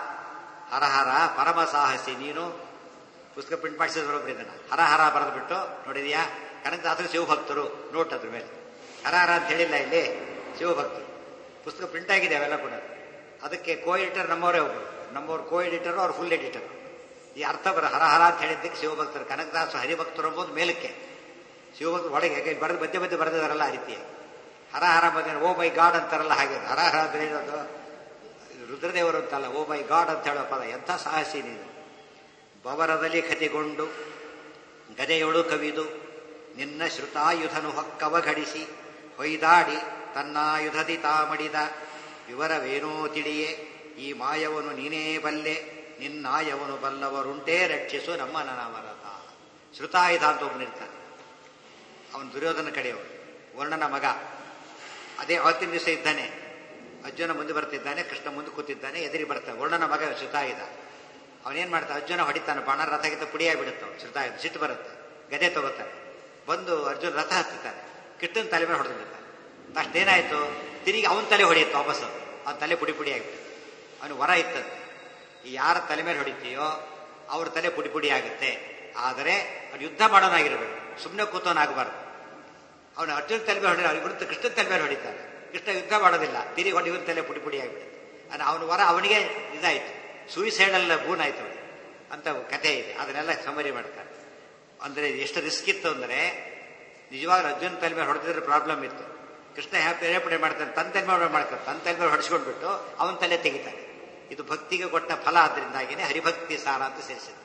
ಹರಹರ ಪರಮ ಸಾಹಸಿ ನೀನು. ಪುಸ್ತಕ ಪ್ರಿಂಟ್ ಮಾಡಿಸಿದ್ರು ಇದನ್ನ ಹರಹರ ಬರೆದ್ಬಿಟ್ಟು ನೋಡಿದ್ಯಾ, ಕನಕದಾಸರು ಶಿವಭಕ್ತರು ನೋಟ್ ಅದ್ರ ಮೇಲೆ ಹರಹರ ಅಂತ ಹೇಳಿಲ್ಲ, ಇಲ್ಲಿ ಶಿವಭಕ್ತರು. ಪುಸ್ತಕ ಪ್ರಿಂಟ್ ಆಗಿದೆ ಅವೆಲ್ಲ ಕೂಡ. ಅದಕ್ಕೆ ಕೋ ಎಡಿಟರ್ ನಮ್ಮವರೇ ಒಬ್ಬರು, ನಮ್ಮವ್ರು ಕೋ ಎಡಿಟರು, ಅವ್ರು ಫುಲ್ ಎಡಿಟರ್. ಈ ಅರ್ಥ ಬರ ಹರಹರ ಅಂತ ಹೇಳಿದ್ದಕ್ಕೆ ಶಿವಭಕ್ತರು. ಕನಕದಾಸರು ಹರಿಭಕ್ತರು ಅಂಬೋದು ಮೇಲಕ್ಕೆ, ಶಿವಭಕ್ತರು ಒಳಗೆ ಬರೆದು ಮಧ್ಯೆ ಮಧ್ಯೆ ಬರೆದಿದಾರಲ್ಲ ಆ ರೀತಿ. ಹರಹರ ಮಧ್ಯ ಓ ಮೈ ಗಾಡ್ ಅಂತಾರಲ್ಲ ಹಾಗೆ. ಹರಹರ ಅಂದ್ರೆ ಹೇಳೋದು ರುದ್ರದೇವರು ಅಂತಲ್ಲ, ಓ ಮೈ ಗಾಡ್ ಅಂತ ಹೇಳೋ ಪದ. ಎಂಥ ಸಾಹಸಿ ನೀನು. ಬವರದಲ್ಲಿ ಕತಿಗೊಂಡು ಗದೆಯೊಳು ಕವಿದು ನಿನ್ನ ಶ್ರುತಾಯುಧನು ಹೊಕ್ಕವಘಡಿಸಿ ಹೊಯ್ದಾಡಿ ತನ್ನಾಯುಧದಿ ತಾಮಡಿದ ವಿವರವೇನೋ ತಿಳಿಯೇ ಈ ಮಾಯವನು ನೀನೇ ಬಲ್ಲೆ ನಿನ್ನಾಯವನು ಬಲ್ಲವರುಂಟೇ ರಕ್ಷಿಸು ನಮ್ಮ ನನವರತ. ಶ್ರುತಾಯುಧ ಅಂತ ಒಬ್ಬನಿರ್ತಾನೆ, ಅವನು ದುರ್ಯೋಧನ ಕಡೆಯವರು, ವರ್ಣನ ಮಗ. ಅದೇ ಅವತ್ತಿನ ದಿವಸ ಇದ್ದಾನೆ. ಅರ್ಜುನ ಮುಂದೆ ಬರ್ತಿದ್ದಾನೆ, ಕೃಷ್ಣ ಮುಂದೆ ಕೂತಿದ್ದಾನೆ, ಎದುರಿ ಬರ್ತಾನೆ ವರ್ಣನ ಮಗ ಶ್ರುತಾಯುಧ. ಅವನೇನ್ ಮಾಡ್ತಾನೆ, ಅರ್ಜುನ ಹೊಡಿತಾನೆ, ಬಾಣ ರಥಗಿಂತ ಪುಡಿಯಾಗಿಬಿಡುತ್ತೆ. ಶ್ರುತಾಯುಧ ಸಿಟ್ಟು ಬರುತ್ತೆ, ಗದೆ ತಗೋತಾನೆ, ಬಂದು ಅರ್ಜುನ ರಥ ಹತ್ತುತ್ತಾನೆ, ಕೃಷ್ಣನ ತಲೆ ಮೇಲೆ ಹೊಡೆದು ಬಿಡ್ತಾನೆ. ಅಷ್ಟೇನಾಯ್ತು, ತಿರುಗಿ ಅವನ ತಲೆ ಹೊಡೆಯುತ್ತೆ ವಾಪಸ್. ಅವನ ತಲೆ ಪುಡಿ ಪುಡಿ ಆಗಿಬಿಟ್ಟು ಅವನು ವರ ಇತ್ತದು, ಯಾರ ತಲೆ ಮೇಲೆ ಹೊಡಿತೀಯೋ ಅವ್ರ ತಲೆ ಪುಡಿ ಪುಡಿ ಆಗುತ್ತೆ. ಆದರೆ ಅವ್ನು ಯುದ್ಧ ಮಾಡೋನಾಗಿರ್ಬೇಕು, ಸುಮ್ಮನೆ ಕೂತವನಾಗಬಾರ್ದು. ಅವನು ಅರ್ಜುನ ತಲೆ ಮೇಲೆ ಹೊಡಿ, ಅವ್ರಿಗೆ ವಿರುದ್ಧ ಕೃಷ್ಣ ತಲೆ ಮೇಲೆ ಹೊಡಿತಾರೆ. ಕೃಷ್ಣ ಯುದ್ಧ ಮಾಡೋದಿಲ್ಲ, ತಿರುಗಿ ಹೊಡಿ ಇವನ ತಲೆ ಪುಡಿ ಪುಡಿ ಆಗಿಬಿಡುತ್ತೆ. ಅಂದರೆ ಅವನ ವರ ಅವನಿಗೆ ಇದಾಯಿತು, ಸೂಯಿಸೈಡಲ್ಲ ಬೂನ್ ಆಯ್ತು ಅವನಿಗೆ ಅಂತ ಕಥೆ ಇದೆ. ಅದನ್ನೆಲ್ಲ ಸಮರಿ ಮಾಡ್ತಾರೆ. ಅಂದರೆ ಎಷ್ಟು ರಿಸ್ಕ್ ಇತ್ತು ಅಂದರೆ ನಿಜವಾಗ್ಲೂ ಅರ್ಜುನ ತಲೆ ಮೇಲೆ ಹೊಡೆದಿದ್ರೆ ಪ್ರಾಬ್ಲಮ್ ಇತ್ತು. ಕೃಷ್ಣ ಹ್ಯಾಪಿ ಪ್ರೇರೇಪಣೆ ಮಾಡ್ತಾನೆ, ತನ್ನ ತಲೆ ಮೇಲೆ ಮಾಡ್ತಾರೆ, ತನ್ನ ತಲೆ ಮೇಲೆ ಹೊಡಿಸ್ಕೊಂಡ್ಬಿಟ್ಟು ಅವನ ತಲೆ ತೆಗಿತಾನೆ. ಇದು ಭಕ್ತಿಗೆ ಕೊಟ್ಟ ಫಲ, ಆದ್ದರಿಂದಾಗಿನೇ ಹರಿಭಕ್ತಿ ಸಾರ ಅಂತ ಸೇರಿಸಿದ್ದಾರೆ.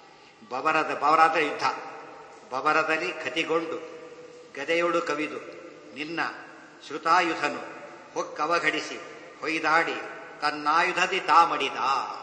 ಬಬರದ ಬವರಾದ ಯುದ್ಧ, ಬಬರದಲ್ಲಿ ಕತಿಗೊಂಡು ಗದೆಯೋಡು ಕವಿದು ನಿನ್ನ ಶ್ರುತಾಯುಧನು ಹೊಕ್ಕವಘಡಿಸಿ ಹೊಯ್ದಾಡಿ ತನ್ನಾಯುಧದಿ ತಾ ಮಡಿದ.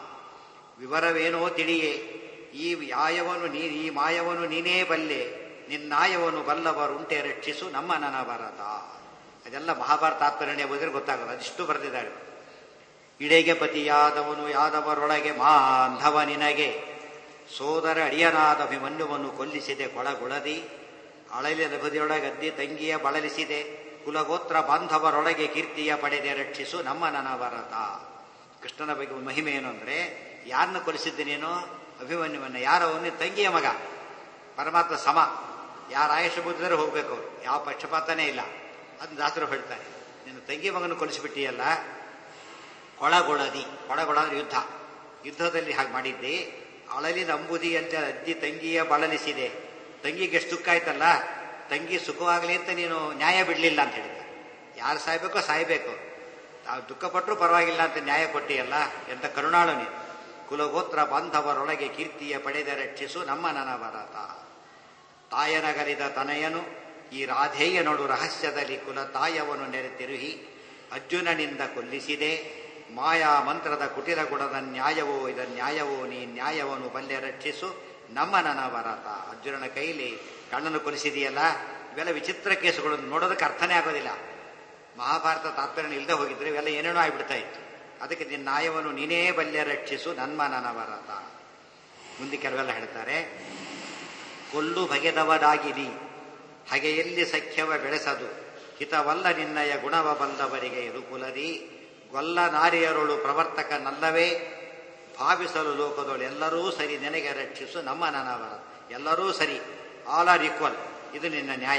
ವಿವರವೇನೋ ತಿಳಿಯೇ ಈ ಯಾಯವನು ನೀ ಈ ಮಾಯವನು ನೀನೇ ಬಲ್ಲೆ, ನಿನ್ನಾಯವನು ಬಲ್ಲವರುಂಟೆ ರಕ್ಷಿಸು ನಮ್ಮ ನನವರತ. ಅದೆಲ್ಲ ಮಹಾಭಾರತ ತಾತ್ಪರ್ಯ ಓದಿದ್ರೆ ಗೊತ್ತಾಗೋದು, ಅದಿಷ್ಟು ಬರೆದಿದ್ದಾರೆ. ಇಡೆಗೆ ಪತಿಯಾದವನು ಯಾದವರೊಳಗೆ ಮಾಂಧವ ನಿನಗೆ ಸೋದರ ಅಡಿಯನಾದ ಅಭಿಮನ್ಯುವನ್ನು ಕೊಲ್ಲಿಸಿದೆ ಕೊಳಗುಳದಿ. ಅಳಲಿ ನಭದಿಯೊಳಗದ್ದಿ ತಂಗಿಯ ಬಳಲಿಸಿದೆ ಕುಲಗೋತ್ರ ಬಾಂಧವರೊಳಗೆ ಕೀರ್ತಿಯ ಪಡೆದೆ ರಕ್ಷಿಸು ನಮ್ಮ ನನವರತ. ಕೃಷ್ಣನ ಬಗ್ಗೆ ಮಹಿಮೆ ಏನು ಅಂದ್ರೆ, ಯಾರನ್ನು ಕೊಲಿಸಿದ್ದೇನೇನೋ ಅಭಿಮನ್ಯುವನ್ನ. ಯಾರವನ್ನ ತಂಗಿಯ ಮಗ, ಪರಮಾತ್ಮ ಸಮ. ಯಾರ ಆಯುಷ ಬುದ್ಧಿದ್ರೆ ಹೋಗ್ಬೇಕು ಅವರು, ಯಾವ ಪಕ್ಷಪಾತನೇ ಇಲ್ಲ. ಅದನ್ನ ದಾಸರು ಹೇಳ್ತಾರೆ, ನಿನ್ನ ತಂಗಿ ಮಗನ ಕೊಲಿಸಿಬಿಟ್ಟಿಯಲ್ಲ. ಕೊಳಗೊಳದಿ, ಕೊಳಗೊಳ ಅಂದ್ರೆ ಯುದ್ಧ, ಯುದ್ಧದಲ್ಲಿ ಹಾಗೆ ಮಾಡಿದ್ದೆ. ಅಳಲಿ ನಂಬುದಿ ಅಂತ ಅದ್ದಿ ತಂಗಿಯ ಬಳಲಿಸಿದೆ. ತಂಗಿಗೆ ಎಷ್ಟು ಸುಖ ಆಯ್ತಲ್ಲ, ತಂಗಿ ಸುಖವಾಗಲಿ ಅಂತ ನೀನು ನ್ಯಾಯ ಬಿಡ್ಲಿಲ್ಲ ಅಂತ ಹೇಳ್ತಾರೆ. ಯಾರು ಸಾಯ್ಬೇಕೋ ಸಾಯ್ಬೇಕು, ತಾವು ದುಃಖ ಪಟ್ಟರು ಪರವಾಗಿಲ್ಲ ಅಂತ ನ್ಯಾಯ ಕೊಟ್ಟಿಯಲ್ಲ, ಎಂತ ಕರುಣಾಳು ನೀನು. ಕುಲಗೋತ್ರ ಬಾಂಧವರೊಳಗೆ ಕೀರ್ತಿಯ ಪಡೆದ ರಕ್ಷಿಸು ನಮ್ಮ ನನವರತ. ತಾಯನಗಲಿದ ತನಯನು ಈ ರಾಧೇಯ ನೋಡು ರಹಸ್ಯದಲ್ಲಿ ಕುಲ ತಾಯವನು ನೆರೆತಿರುಹಿ ಅರ್ಜುನನಿಂದ ಕೊಲ್ಲಿಸಿದೆ. ಮಾಯಾ ಮಂತ್ರದ ಕುಟಿಲ ಗುಣದ ನ್ಯಾಯವೋ ಇದ ನ್ಯಾಯವೋ ನೀ ನ್ಯಾಯವನ್ನು ಬಲ್ಲೆ ರಕ್ಷಿಸು ನಮ್ಮ ನನವರತ. ಅರ್ಜುನನ ಕೈಲಿ ಕಣ್ಣನ್ನು ಕೊಲಿಸಿದೆಯಲ್ಲ, ಇವೆಲ್ಲ ವಿಚಿತ್ರ ಕೇಸುಗಳನ್ನು ನೋಡೋದಕ್ಕೆ ಅರ್ಥನೇ ಆಗೋದಿಲ್ಲ. ಮಹಾಭಾರತ ತಾತ್ಪರ್ಯ ಇಲ್ಲದೆ ಹೋಗಿದ್ರೆ ಇವೆಲ್ಲ ಏನೇನೋ ಆಗ್ಬಿಡ್ತಾ ಇತ್ತು. ಅದಕ್ಕೆ ನಿನ್ನ ನ್ಯಾಯವನ್ನು ನೀನೇ ಬಲ್ಲೆ ರಕ್ಷಿಸು ನನ್ಮ ನನವರತ. ಮುಂದೆ ಕೆಲವೆಲ್ಲ ಹೇಳ್ತಾರೆ, ಕೊಲ್ಲು ಬಗೆದವದಾಗಿನಿ ಹಗೆಯಲ್ಲಿ ಸಖ್ಯವ ಬೆಳೆಸದು ಹಿತವಲ್ಲ ನಿನ್ನಯ ಗುಣವ ಬಲ್ಲವರಿಗೆ ಇರುಕುಲದಿ. ಗೊಲ್ಲ ನಾರಿಯರೊಳು ಪ್ರವರ್ತಕ ನಲ್ಲವೇ ಭಾವಿಸಲು ಲೋಕದೊಳು ಎಲ್ಲರೂ ಸರಿ ನೆನೆಗೆ ರಕ್ಷಿಸು ನಮ್ಮ ನನವರ. ಎಲ್ಲರೂ ಸರಿ, ಆಲ್ ಆರ್ ಈಕ್ವಲ್, ಇದು ನಿನ್ನ ನ್ಯಾಯ.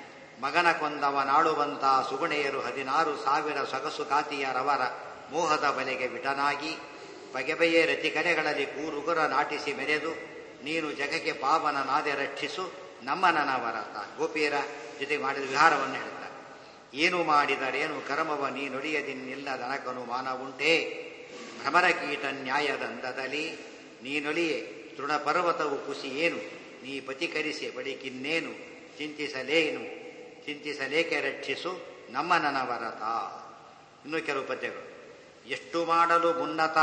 ಮಗನ ಕೊಂದವನಾಳುವಂತ ಸುಗುಣೆಯರು ಹದಿನಾರು ಸಾವಿರ ಸೊಗಸು ಕಾತಿಯರವರ ಮೋಹದ ಬಲೆಗೆ ವಿಟನಾಗಿ ಬಗೆ ಬಗೆಯ ರತಿಕಲೆಗಳಲ್ಲಿ ಕೂರುಗುರ ನಾಟಿಸಿ ಮೆರೆದು ನೀನು ಜಗಕ್ಕೆ ಪಾವನನಾದೆ ರಕ್ಷಿಸು ನಮ್ಮ ನನವರತ. ಗೋಪಿಯರ ಜೊತೆ ಮಾಡಿದ ವಿಹಾರವನ್ನು ಹೇಳ್ತಾರೆ. ಏನು ಮಾಡಿದರೇನು ಕರ್ಮವ ನೀ ನುಡಿಯದಿನ್ನಿಲ್ಲ ದನಕನು ಮಾನವುಂಟೇ ಭ್ರಮರ ಕೀಟ ನ್ಯಾಯದಂದದಲ್ಲಿ ನೀನೊಲಿಯೇ ತೃಣ ಪರ್ವತವು ಕುಸಿ ಏನು ನೀ ಪತಿಕರಿಸಿ ಬಳಿಕಿನ್ನೇನು ಚಿಂತಿಸಲೇನು ಚಿಂತಿಸಲೇಕೆ ರಕ್ಷಿಸು ನಮ್ಮ ನನವರತ. ಇನ್ನು ಕೆಲವು ಪದ್ಯಗಳು. ಎಷ್ಟು ಮಾಡಲು ಮುನ್ನತ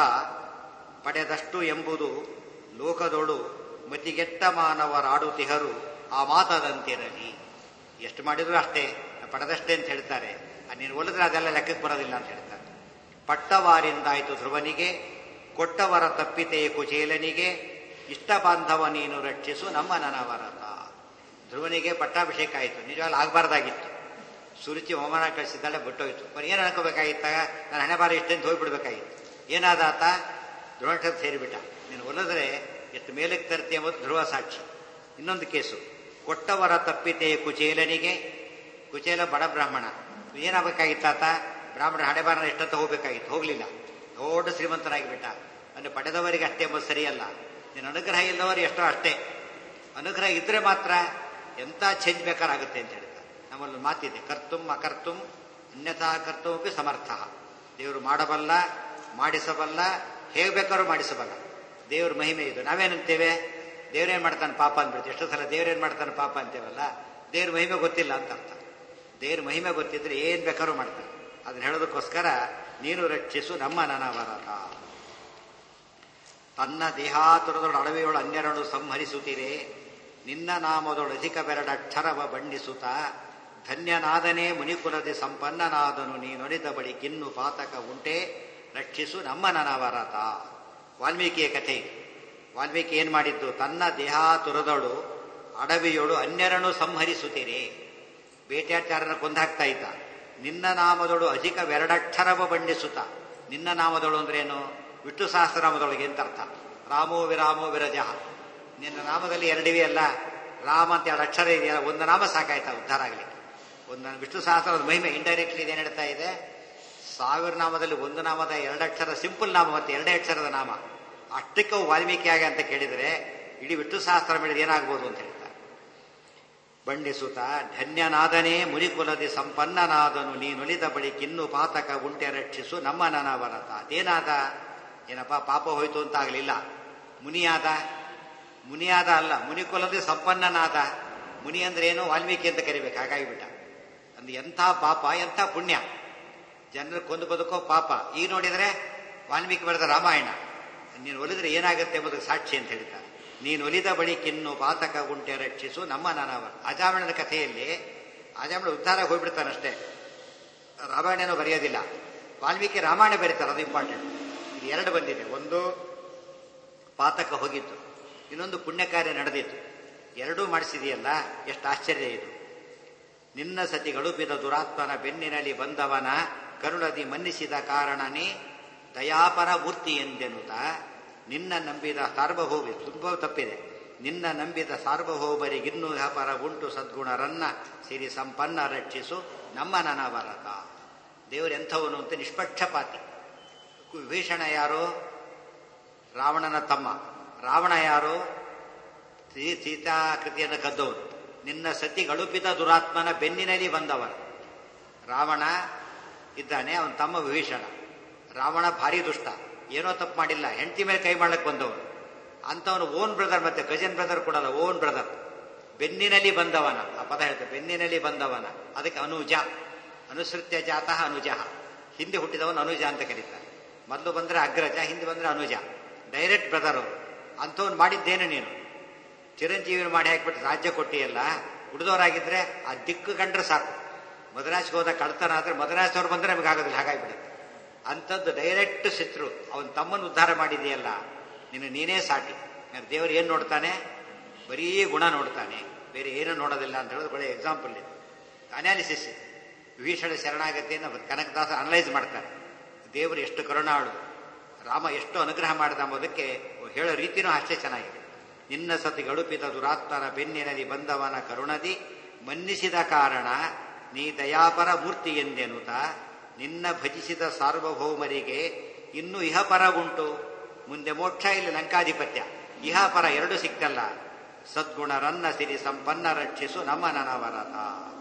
ಪಡೆದಷ್ಟು ಎಂಬುದು ಲೋಕದೊಳು ಮತಿಗೆಟ್ಟ ಮಾನವರಾಡುತ್ತಿಹರು ಆ ಮಾತದಂತಿರಲಿ. ಎಷ್ಟು ಮಾಡಿದ್ರು ಅಷ್ಟೇ, ಪಡೆದಷ್ಟೇ ಅಂತ ಹೇಳ್ತಾರೆ. ನೀನು ಒಲಿದ್ರೆ ಅದೆಲ್ಲ ಲೆಕ್ಕಕ್ಕೆ ಬರೋದಿಲ್ಲ ಅಂತ ಹೇಳ್ತಾರೆ. ಪಟ್ಟವಾರಿಂದಾಯ್ತು ಧ್ರುವನಿಗೆ ಕೊಟ್ಟವರ ತಪ್ಪಿತೆಯ ಕುಚೇಲನಿಗೆ ಇಷ್ಟ ಬಾಂಧವ ನೀನು ರಕ್ಷಿಸು ನಮ್ಮ ನನವರತ. ಧ್ರುವನಿಗೆ ಪಟ್ಟಾಭಿಷೇಕ ಆಯಿತು, ನಿಜವಾಗ್ಲೂ ಆಗಬಾರ್ದಾಗಿತ್ತು. ಸುರುಚಿ ಹೋಮನ ಕಳಿಸಿದ್ದಾಳೆ, ಬಿಟ್ಟೋಯ್ತು. ಬರೀ ಏನು ಅನ್ಕೋಬೇಕಾಗಿತ್ತಾಗ ನಾನು ಹಣೆ ಬಾರಿ ಇಷ್ಟೆಂದು ಹೋಗ್ಬಿಡ್ಬೇಕಾಗಿತ್ತು. ಏನಾದಾತ ಧ್ರುವನಕ್ಷತ್ರ ಸೇರಿಬಿಟ್ಟ. ನೀನು ಒಲಿದ್ರೆ ಎಷ್ಟು ಮೇಲಕ್ಕೆ ತರ್ತಿ ಎಂಬುದು ಧ್ರುವ ಸಾಕ್ಷಿ. ಇನ್ನೊಂದು ಕೇಸು, ಕೊಟ್ಟವರ ತಪ್ಪಿತೆಯ ಕುಚೇಲನಿಗೆ. ಕುಚೇಲ ಬಡ ಬ್ರಾಹ್ಮಣ, ಏನಾಗಬೇಕಾಗಿತ್ತಾತ? ಬ್ರಾಹ್ಮಣ ಹಣೆ ಬಾರನ ಎಷ್ಟಂತ ಹೋಗ್ಬೇಕಾಗಿತ್ತು, ಹೋಗ್ಲಿಲ್ಲ. ದೊಡ್ಡ ಶ್ರೀಮಂತನಾಗಿಬಿಟ್ಟ. ಅಂದ್ರೆ ಪಡೆದವರಿಗೆ ಅಷ್ಟೇ ಎಂಬುದು ಸರಿಯಲ್ಲ. ನೀನು ಅನುಗ್ರಹ ಇಲ್ಲವರು ಎಷ್ಟೋ ಅಷ್ಟೇ. ಅನುಗ್ರಹ ಇದ್ರೆ ಮಾತ್ರ ಎಂತ ಚೇಂಜ್ ಬೇಕಾಗುತ್ತೆ ಅಂತ ಹೇಳ್ತಾರೆ. ನಮ್ಮಲ್ಲಿ ಮಾತಿದೆ, ಕರ್ತುಂ ಅಕರ್ತುಂ ಅನ್ಯಥಾ ಕರ್ತುಮಪಿ ಸಮರ್ಥ. ದೇವರು ಮಾಡಬಲ್ಲ, ಮಾಡಿಸಬಲ್ಲ, ಹೇಗೆ ಬೇಕಾದ್ರೂ ಮಾಡಿಸಬಲ್ಲ. ದೇವ್ರ ಮಹಿಮೆ ಇದು. ನಾವೇನಂತೇವೆ, ದೇವ್ರೇನ್ ಮಾಡ್ತಾನೆ ಪಾಪ ಅಂದ್ಬಿಡ್ತೀವಿ. ಎಷ್ಟೋ ಸಲ ದೇವ್ರೇನ್ ಮಾಡ್ತಾನೆ ಪಾಪ ಅಂತೇವಲ್ಲ. ದೇವ್ರ ಮಹಿಮೆ ಗೊತ್ತಿಲ್ಲ ಅಂತ ಅರ್ಥ. ದೇವ್ರ ಮಹಿಮೆ ಗೊತ್ತಿದ್ರೆ ಏನ್ ಬೇಕಾದ್ರೂ ಮಾಡ್ತಾನೆ. ಅದನ್ನ ಹೇಳೋದಕ್ಕೋಸ್ಕರ ನೀನು ರಕ್ಷಿಸು ನಮ್ಮ ನನವರತ. ತನ್ನ ದೇಹಾತುರದೊಳು ಅಡವೆಯೊಳು ಅನ್ಯರನ್ನು ಸಂಹರಿಸುತ್ತೀರೆ ನಿನ್ನ ನಾಮದೊಳು ಅಧಿಕ ಬೆರಡಕ್ಷರವ ಬಣ್ಣಿಸುತ್ತ ಧನ್ಯನಾದನೇ ಮುನಿಕುಲದಿ ಸಂಪನ್ನನಾದನು ನೀ ನುಡಿದ ಬಳಿ ಕಿನ್ನು ಪಾತಕ ಉಂಟೆ ರಕ್ಷಿಸು ನಮ್ಮ ನನವರತ. ವಾಲ್ಮೀಕಿಯ ಕಥೆ. ವಾಲ್ಮೀಕಿ ಏನ್ ಮಾಡಿದ್ದು? ತನ್ನ ದೇಹಾತುರದೊಳು ಅಡವಿಯೋಳು ಅನ್ಯರನ್ನು ಸಂಹರಿಸುತ್ತೀರಿ. ಬೇಟೆಯಾಚಾರನ ಕೊಂದಾಕ್ತಾ ಇದ್ದ. ನಿನ್ನ ನಾಮದೊಳು ಅಧಿಕ ಬೆರಡಕ್ಷರವ ಬಣ್ಣಿಸುತ್ತ. ನಿನ್ನ ನಾಮದೊಳು ಅಂದ್ರೇನು? ವಿಷ್ಣು ಸಹಸ್ರನಾಮದೊಳಗೆ ಅಂತ ಅರ್ಥ. ರಾಮೋ ವಿರಾಮೋ ವಿರಜ. ನಿನ್ನ ನಾಮದಲ್ಲಿ ಎರಡಿವೆ ಅಲ್ಲ, ರಾಮ ಅಂತ ಎರಡು ಅಕ್ಷರ ಇದೆಯಲ್ಲ, ಒಂದು ನಾಮ ಸಾಕಾಯ್ತಾ ಉದ್ಧಾರ ಆಗಲಿಕ್ಕೆ. ಒಂದು ವಿಷ್ಣು ಸಹಸ್ರದ ಮಹಿಮೆ ಇಂಡೈರೆಕ್ಟ್ಲಿ ಇದೇನು ಹೇಳ್ತಾ ಇದೆ, ಸಾವಿರ ನಾಮದಲ್ಲಿ ಒಂದು ನಾಮದ ಎರಡಕ್ಷರ ಸಿಂಪಲ್ ನಾಮ ಮತ್ತೆ ಎರಡೇ ಅಕ್ಷರದ ನಾಮ, ಅಷ್ಟಕ್ಕೆ ವಾಲ್ಮೀಕಿ ಆಗ ಅಂತ ಕೇಳಿದರೆ ಇಡೀ ವಿಷ್ಣು ಸಹಸ್ರ ಮಾಡಿದ್ರೆ ಏನಾಗ್ಬೋದು ಅಂತ ಹೇಳ್ತಾರೆ. ಬಂಡಿಸುತ್ತ ಧನ್ಯನಾದನೇ ಮುನಿಕುಲದಿ ಸಂಪನ್ನನಾದನು ನೀನುಲಿದ ಬಳಿ ಕಿನ್ನು ಪಾತಕ ಉಂಟೆ ರಕ್ಷಿಸು ನಮ್ಮ ನನವರತ. ಅದೇನಾದ, ಏನಪ್ಪ ಪಾಪ ಹೋಯ್ತು ಅಂತ ಆಗಲಿಲ್ಲ, ಮುನಿಯಾದ. ಮುನಿಯಾದ ಅಲ್ಲ, ಮುನಿಕುಲದಿ ಸಂಪನ್ನನಾದ. ಮುನಿ ಅಂದ್ರೆ ಏನು, ವಾಲ್ಮೀಕಿ ಅಂತ ಕರಿಬೇಕು, ಹಾಗಾಗಿಬಿಟ್ಟ. ಅಂದ್ರೆ ಎಂಥ ಪಾಪ ಎಂಥ ಪುಣ್ಯ, ಜನರು ಕೊಂದು ಬದುಕೋ ಪಾಪ. ಈಗ ನೋಡಿದ್ರೆ ವಾಲ್ಮೀಕಿ ಬರೆದ ರಾಮಾಯಣ, ನೀನು ಒಲಿದ್ರೆ ಏನಾಗುತ್ತೆ ಎಂಬುದಕ್ಕೆ ಸಾಕ್ಷಿ ಅಂತ ಹೇಳ್ತಾರೆ. ನೀನು ಒಲಿದ ಬಳಿ ಕಿನ್ನು ಪಾತಕ ಉಂಟೆ ರಕ್ಷಿಸು ನಮ್ಮ ನನವ. ಅಜಾಮಿಳನ ಕಥೆಯಲ್ಲಿ ಅಜಾಮಿಳ ಉದ್ಧಾರ ಹೋಗ್ಬಿಡ್ತಾನಷ್ಟೇ, ರಾಮಾಯಣನೂ ಬರೆಯೋದಿಲ್ಲ. ವಾಲ್ಮೀಕಿ ರಾಮಾಯಣ ಬರೀತಾರೆ, ಅದು ಇಂಪಾರ್ಟೆಂಟ್. ಇದು ಎರಡು ಬಂದಿದೆ, ಒಂದು ಪಾತಕ ಹೋಗಿತ್ತು, ಇನ್ನೊಂದು ಪುಣ್ಯ ಕಾರ್ಯ ನಡೆದಿತ್ತು. ಎರಡೂ ಮಾಡಿಸಿದೆಯಲ್ಲ, ಎಷ್ಟು ಆಶ್ಚರ್ಯ ಇದು. ನಿನ್ನ ಸತಿ ಗಳುಪಿದ ದುರಾತ್ಮನ ಬೆನ್ನಿನಲ್ಲಿ ಬಂದವನ ಕರುಣದಿ ಮನ್ನಿಸಿದ ಕಾರಣನೇ ದಯಾಪರ ಮೂರ್ತಿ ಎಂದೆನುತ ನಿನ್ನ ನಂಬಿದ ಸಾರ್ವಭೌಮಿ ತುಂಬ ತಪ್ಪಿದೆ. ನಿನ್ನ ನಂಬಿದ ಸಾರ್ವಭೌಮರಿಗಿನ್ನೂ ಪರ ಉಂಟು ಸದ್ಗುಣರನ್ನ ಸಿರಿ ಸಂಪನ್ನ ರಕ್ಷಿಸು ನಮ್ಮ ನನವರತ. ದೇವರೆಂಥವನು ಅಂತ ನಿಷ್ಪಕ್ಷಪಾತಿ. ವಿಭೀಷಣ ಯಾರು, ರಾವಣನ ತಮ್ಮ. ರಾವಣ ಯಾರು, ಸೀತಾಕೃತಿಯನ್ನು ಕದ್ದವನು. ನಿನ್ನ ಸತಿ ಗಳುಪಿದ ದುರಾತ್ಮನ ಬೆನ್ನಿನಲ್ಲಿ ಬಂದವನು. ರಾವಣ ಇದ್ದಾನೆ, ಅವನ ತಮ್ಮ ವಿಭೀಷಣ. ರಾವಣ ಭಾರಿ ದುಷ್ಟ, ಏನೋ ತಪ್ಪು ಮಾಡಿಲ್ಲ, ಹೆಂಡತಿ ಮೇಲೆ ಕೈ ಮಾಡ್ಲಿಕ್ಕೆ ಬಂದವನು. ಅಂತವನು ಓನ್ ಬ್ರದರ್, ಮತ್ತೆ ಕಜನ್ ಬ್ರದರ್ ಕೊಡಲ್ಲ, ಓನ್ ಬ್ರದರ್. ಬೆನ್ನಿನಲ್ಲಿ ಬಂದವನ, ಆ ಪದ ಹೇಳ್ತಾರೆ, ಬೆನ್ನಿನಲ್ಲಿ ಬಂದವನ. ಅದಕ್ಕೆ ಅನುಜ, ಅನುಸೃತ್ಯ ಜಾತಃ ಅನುಜ. ಹಿಂದೆ ಹುಟ್ಟಿದವನು ಅನುಜ ಅಂತ ಕರೀತಾರೆ. ಮೊದಲು ಬಂದ್ರೆ ಅಗ್ರಜ, ಹಿಂದೆ ಬಂದ್ರೆ ಅನುಜ, ಡೈರೆಕ್ಟ್ ಬ್ರದರ್ ಅವರು. ಅಂಥವ್ನು ಮಾಡಿದ್ದೇನು ನೀನು, ಚಿರಂಜೀವಿನ ಮಾಡಿ ಹಾಕಿಬಿಟ್ಟು ರಾಜ್ಯ ಕೊಟ್ಟಿಯಲ್ಲ. ಉಳಿದವರಾಗಿದ್ರೆ ಆ ದಿಕ್ಕು ಕಂಡ್ರೆ ಸಾಕು. ಮದ್ರಾಸ್ಗೆ ಹೋದ ಕಳ್ತನ ಆದ್ರೆ ಮದ್ರಾಸ್ ಅವ್ರು ಬಂದ್ರೆ ನಮಗೆ ಆಗೋದಿಲ್ಲ, ಹಾಗಾಗಿಬಿಡುತ್ತೆ. ಅಂಥದ್ದು ಡೈರೆಕ್ಟ್ ಶತ್ರು. ಅವನ ತಮ್ಮನ್ನು ಉದ್ಧಾರ ಮಾಡಿದೆಯಲ್ಲ, ನೀನು ನೀನೇ ಸಾಟಿ. ದೇವರು ಏನು ನೋಡ್ತಾನೆ, ಬರೀ ಗುಣ ನೋಡ್ತಾನೆ, ಬೇರೆ ಏನೂ ನೋಡೋದಿಲ್ಲ ಅಂತ ಹೇಳೋದು ಒಳ್ಳೆ ಎಕ್ಸಾಂಪಲ್ ಇದೆ, ಅನಾಲಿಸಿಸ್. ವಿಭೀಷಣ ಶರಣಾಗತಿಯನ್ನು ಕನಕದಾಸ ಅನಲೈಸ್ ಮಾಡ್ತಾರೆ. ದೇವರು ಎಷ್ಟು ಕರುಣಾಳು, ರಾಮ ಎಷ್ಟು ಅನುಗ್ರಹ ಮಾಡಿದ ಎಂಬುದಕ್ಕೆ ಹೇಳೋ ರೀತಿನೂ ಅಷ್ಟೇ ಚೆನ್ನಾಗಿದೆ. ನಿನ್ನ ಸತಿ ಗಳುಪಿದ ದುರಾತ್ಮನ ಬೆನ್ನಿನಲ್ಲಿ ಬಂದವನ ಕರುಣದಿ ಮನ್ನಿಸಿದ ಕಾರಣ ನೀ ದಯಾಪರ ಮೂರ್ತಿ ಎಂದೆನುತ ನಿನ್ನ ಭಜಿಸಿದ ಸಾರ್ವಭೌಮರಿಗೆ ಇನ್ನೂ ಇಹಪರ ಉಂಟು. ಮುಂದೆ ಮೋಕ್ಷ, ಇಲ್ಲಿ ಲಂಕಾಧಿಪತ್ಯ. ಇಹಪರ ಎರಡು ಸಿಕ್ಕಲ್ಲ. ಸದ್ಗುಣರನ್ನ ಸಿರಿ ಸಂಪನ್ನ ರಕ್ಷಿಸು ನಮ್ಮ ನನವರತ.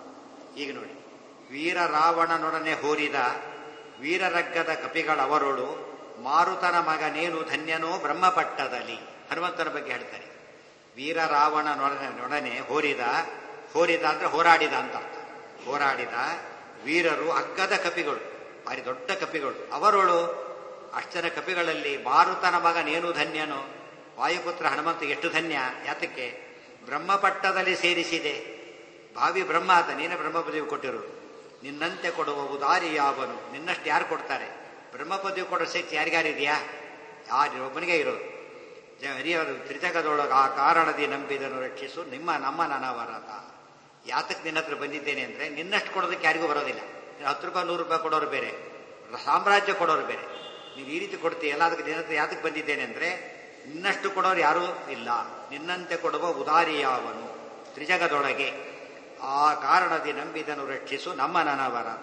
ಈಗ ನೋಡಿ, ವೀರ ರಾವಣನೊಡನೆ ಹೋರಿದ ವೀರರಗ್ಗದ ಕಪಿಗಳವರೋಳು ಮಾರುತನ ಮಗನೇನು ಧನ್ಯನೋ ಬ್ರಹ್ಮಪಟ್ಟದಲ್ಲಿ. ಹನುಮಂತನ ಬಗ್ಗೆ ಹೇಳ್ತಾರೆ. ವೀರ ರಾವಣನೊಡನೆ ನೊಡನೆ ಹೋರಿದ, ಹೋರಿದ ಅಂದ್ರೆ ಹೋರಾಡಿದ ಅಂತ ಅರ್ಥ. ಹೋರಾಡಿದ ವೀರರು, ಅಗ್ಗದ ಕಪಿಗಳು, ಭಾರಿ ದೊಡ್ಡ ಕಪಿಗಳು. ಅವರೋಳು, ಅಷ್ಟು ಜನ ಕಪಿಗಳಲ್ಲಿ ಮಾರುತನ ಮಗನೇನು ಧನ್ಯನೋ, ವಾಯುಪುತ್ರ ಹನುಮಂತ ಎಷ್ಟು ಧನ್ಯ. ಯಾತಕ್ಕೆ, ಬ್ರಹ್ಮಪಟ್ಟದಲ್ಲಿ ಸೇರಿಸಿದೆ. ಭಾವಿ ಬ್ರಹ್ಮ ಆತ, ನೀನೇ ಬ್ರಹ್ಮ ಪದವಿ ಕೊಟ್ಟಿರೋದು. ನಿನ್ನಂತೆ ಕೊಡುವ ಉದಾರಿ ಯಾವನು, ನಿನ್ನಷ್ಟು ಯಾರು ಕೊಡ್ತಾರೆ? ಬ್ರಹ್ಮ ಪದವಿ ಕೊಡೋ ಶಕ್ತಿ ಯಾರಿಗಾರಿದೆಯಾ? ಯಾರು ಒಬ್ಬನಿಗೆ ಇರೋದು. ಹರಿಯವರು ತ್ರಿಜಗದೊಳಗ ಆ ಕಾರಣದಿ ನಂಬಿದನು ರಕ್ಷಿಸು ನಿಮ್ಮ ನಮ್ಮ ನನವರತ. ಯಾತಕ್ಕೆ ನಿನ್ನ ಹತ್ರ ಬಂದಿದ್ದೇನೆ ಅಂದ್ರೆ, ನಿನ್ನಷ್ಟು ಕೊಡೋದಕ್ಕೆ ಯಾರಿಗೂ ಬರೋದಿಲ್ಲ. ಹತ್ತು ರೂಪಾಯಿ ನೂರು ರೂಪಾಯಿ ಕೊಡೋರು ಬೇರೆ, ಸಾಮ್ರಾಜ್ಯ ಕೊಡೋರು ಬೇರೆ. ನೀನು ಈ ರೀತಿ ಕೊಡ್ತೀಯಲ್ಲ, ಅದಕ್ಕೆ ನಿನ್ನ ಹತ್ರ ಯಾತಕ್ಕೆ ಬಂದಿದ್ದೇನೆ ಅಂದ್ರೆ, ನಿನ್ನಷ್ಟು ಕೊಡೋರು ಯಾರೂ ಇಲ್ಲ. ನಿನ್ನಂತೆ ಕೊಡುವ ಉದಾರಿ ಯಾವನು ತ್ರಿಜಗದೊಳಗೆ ಆ ಕಾರಣದಿ ನಂಬಿದನು ರಕ್ಷಿಸು ನಮ್ಮ ನನವರತ.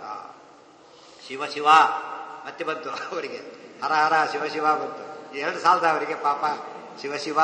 ಶಿವ ಶಿವ ಮತ್ತೆ ಬಂತು ಅವರಿಗೆ, ಹರ ಹರ ಶಿವ ಶಿವ ಬಂತು. ಎರಡು ಸಾಲದ ಅವರಿಗೆ ಪಾಪ. ಶಿವ ಶಿವ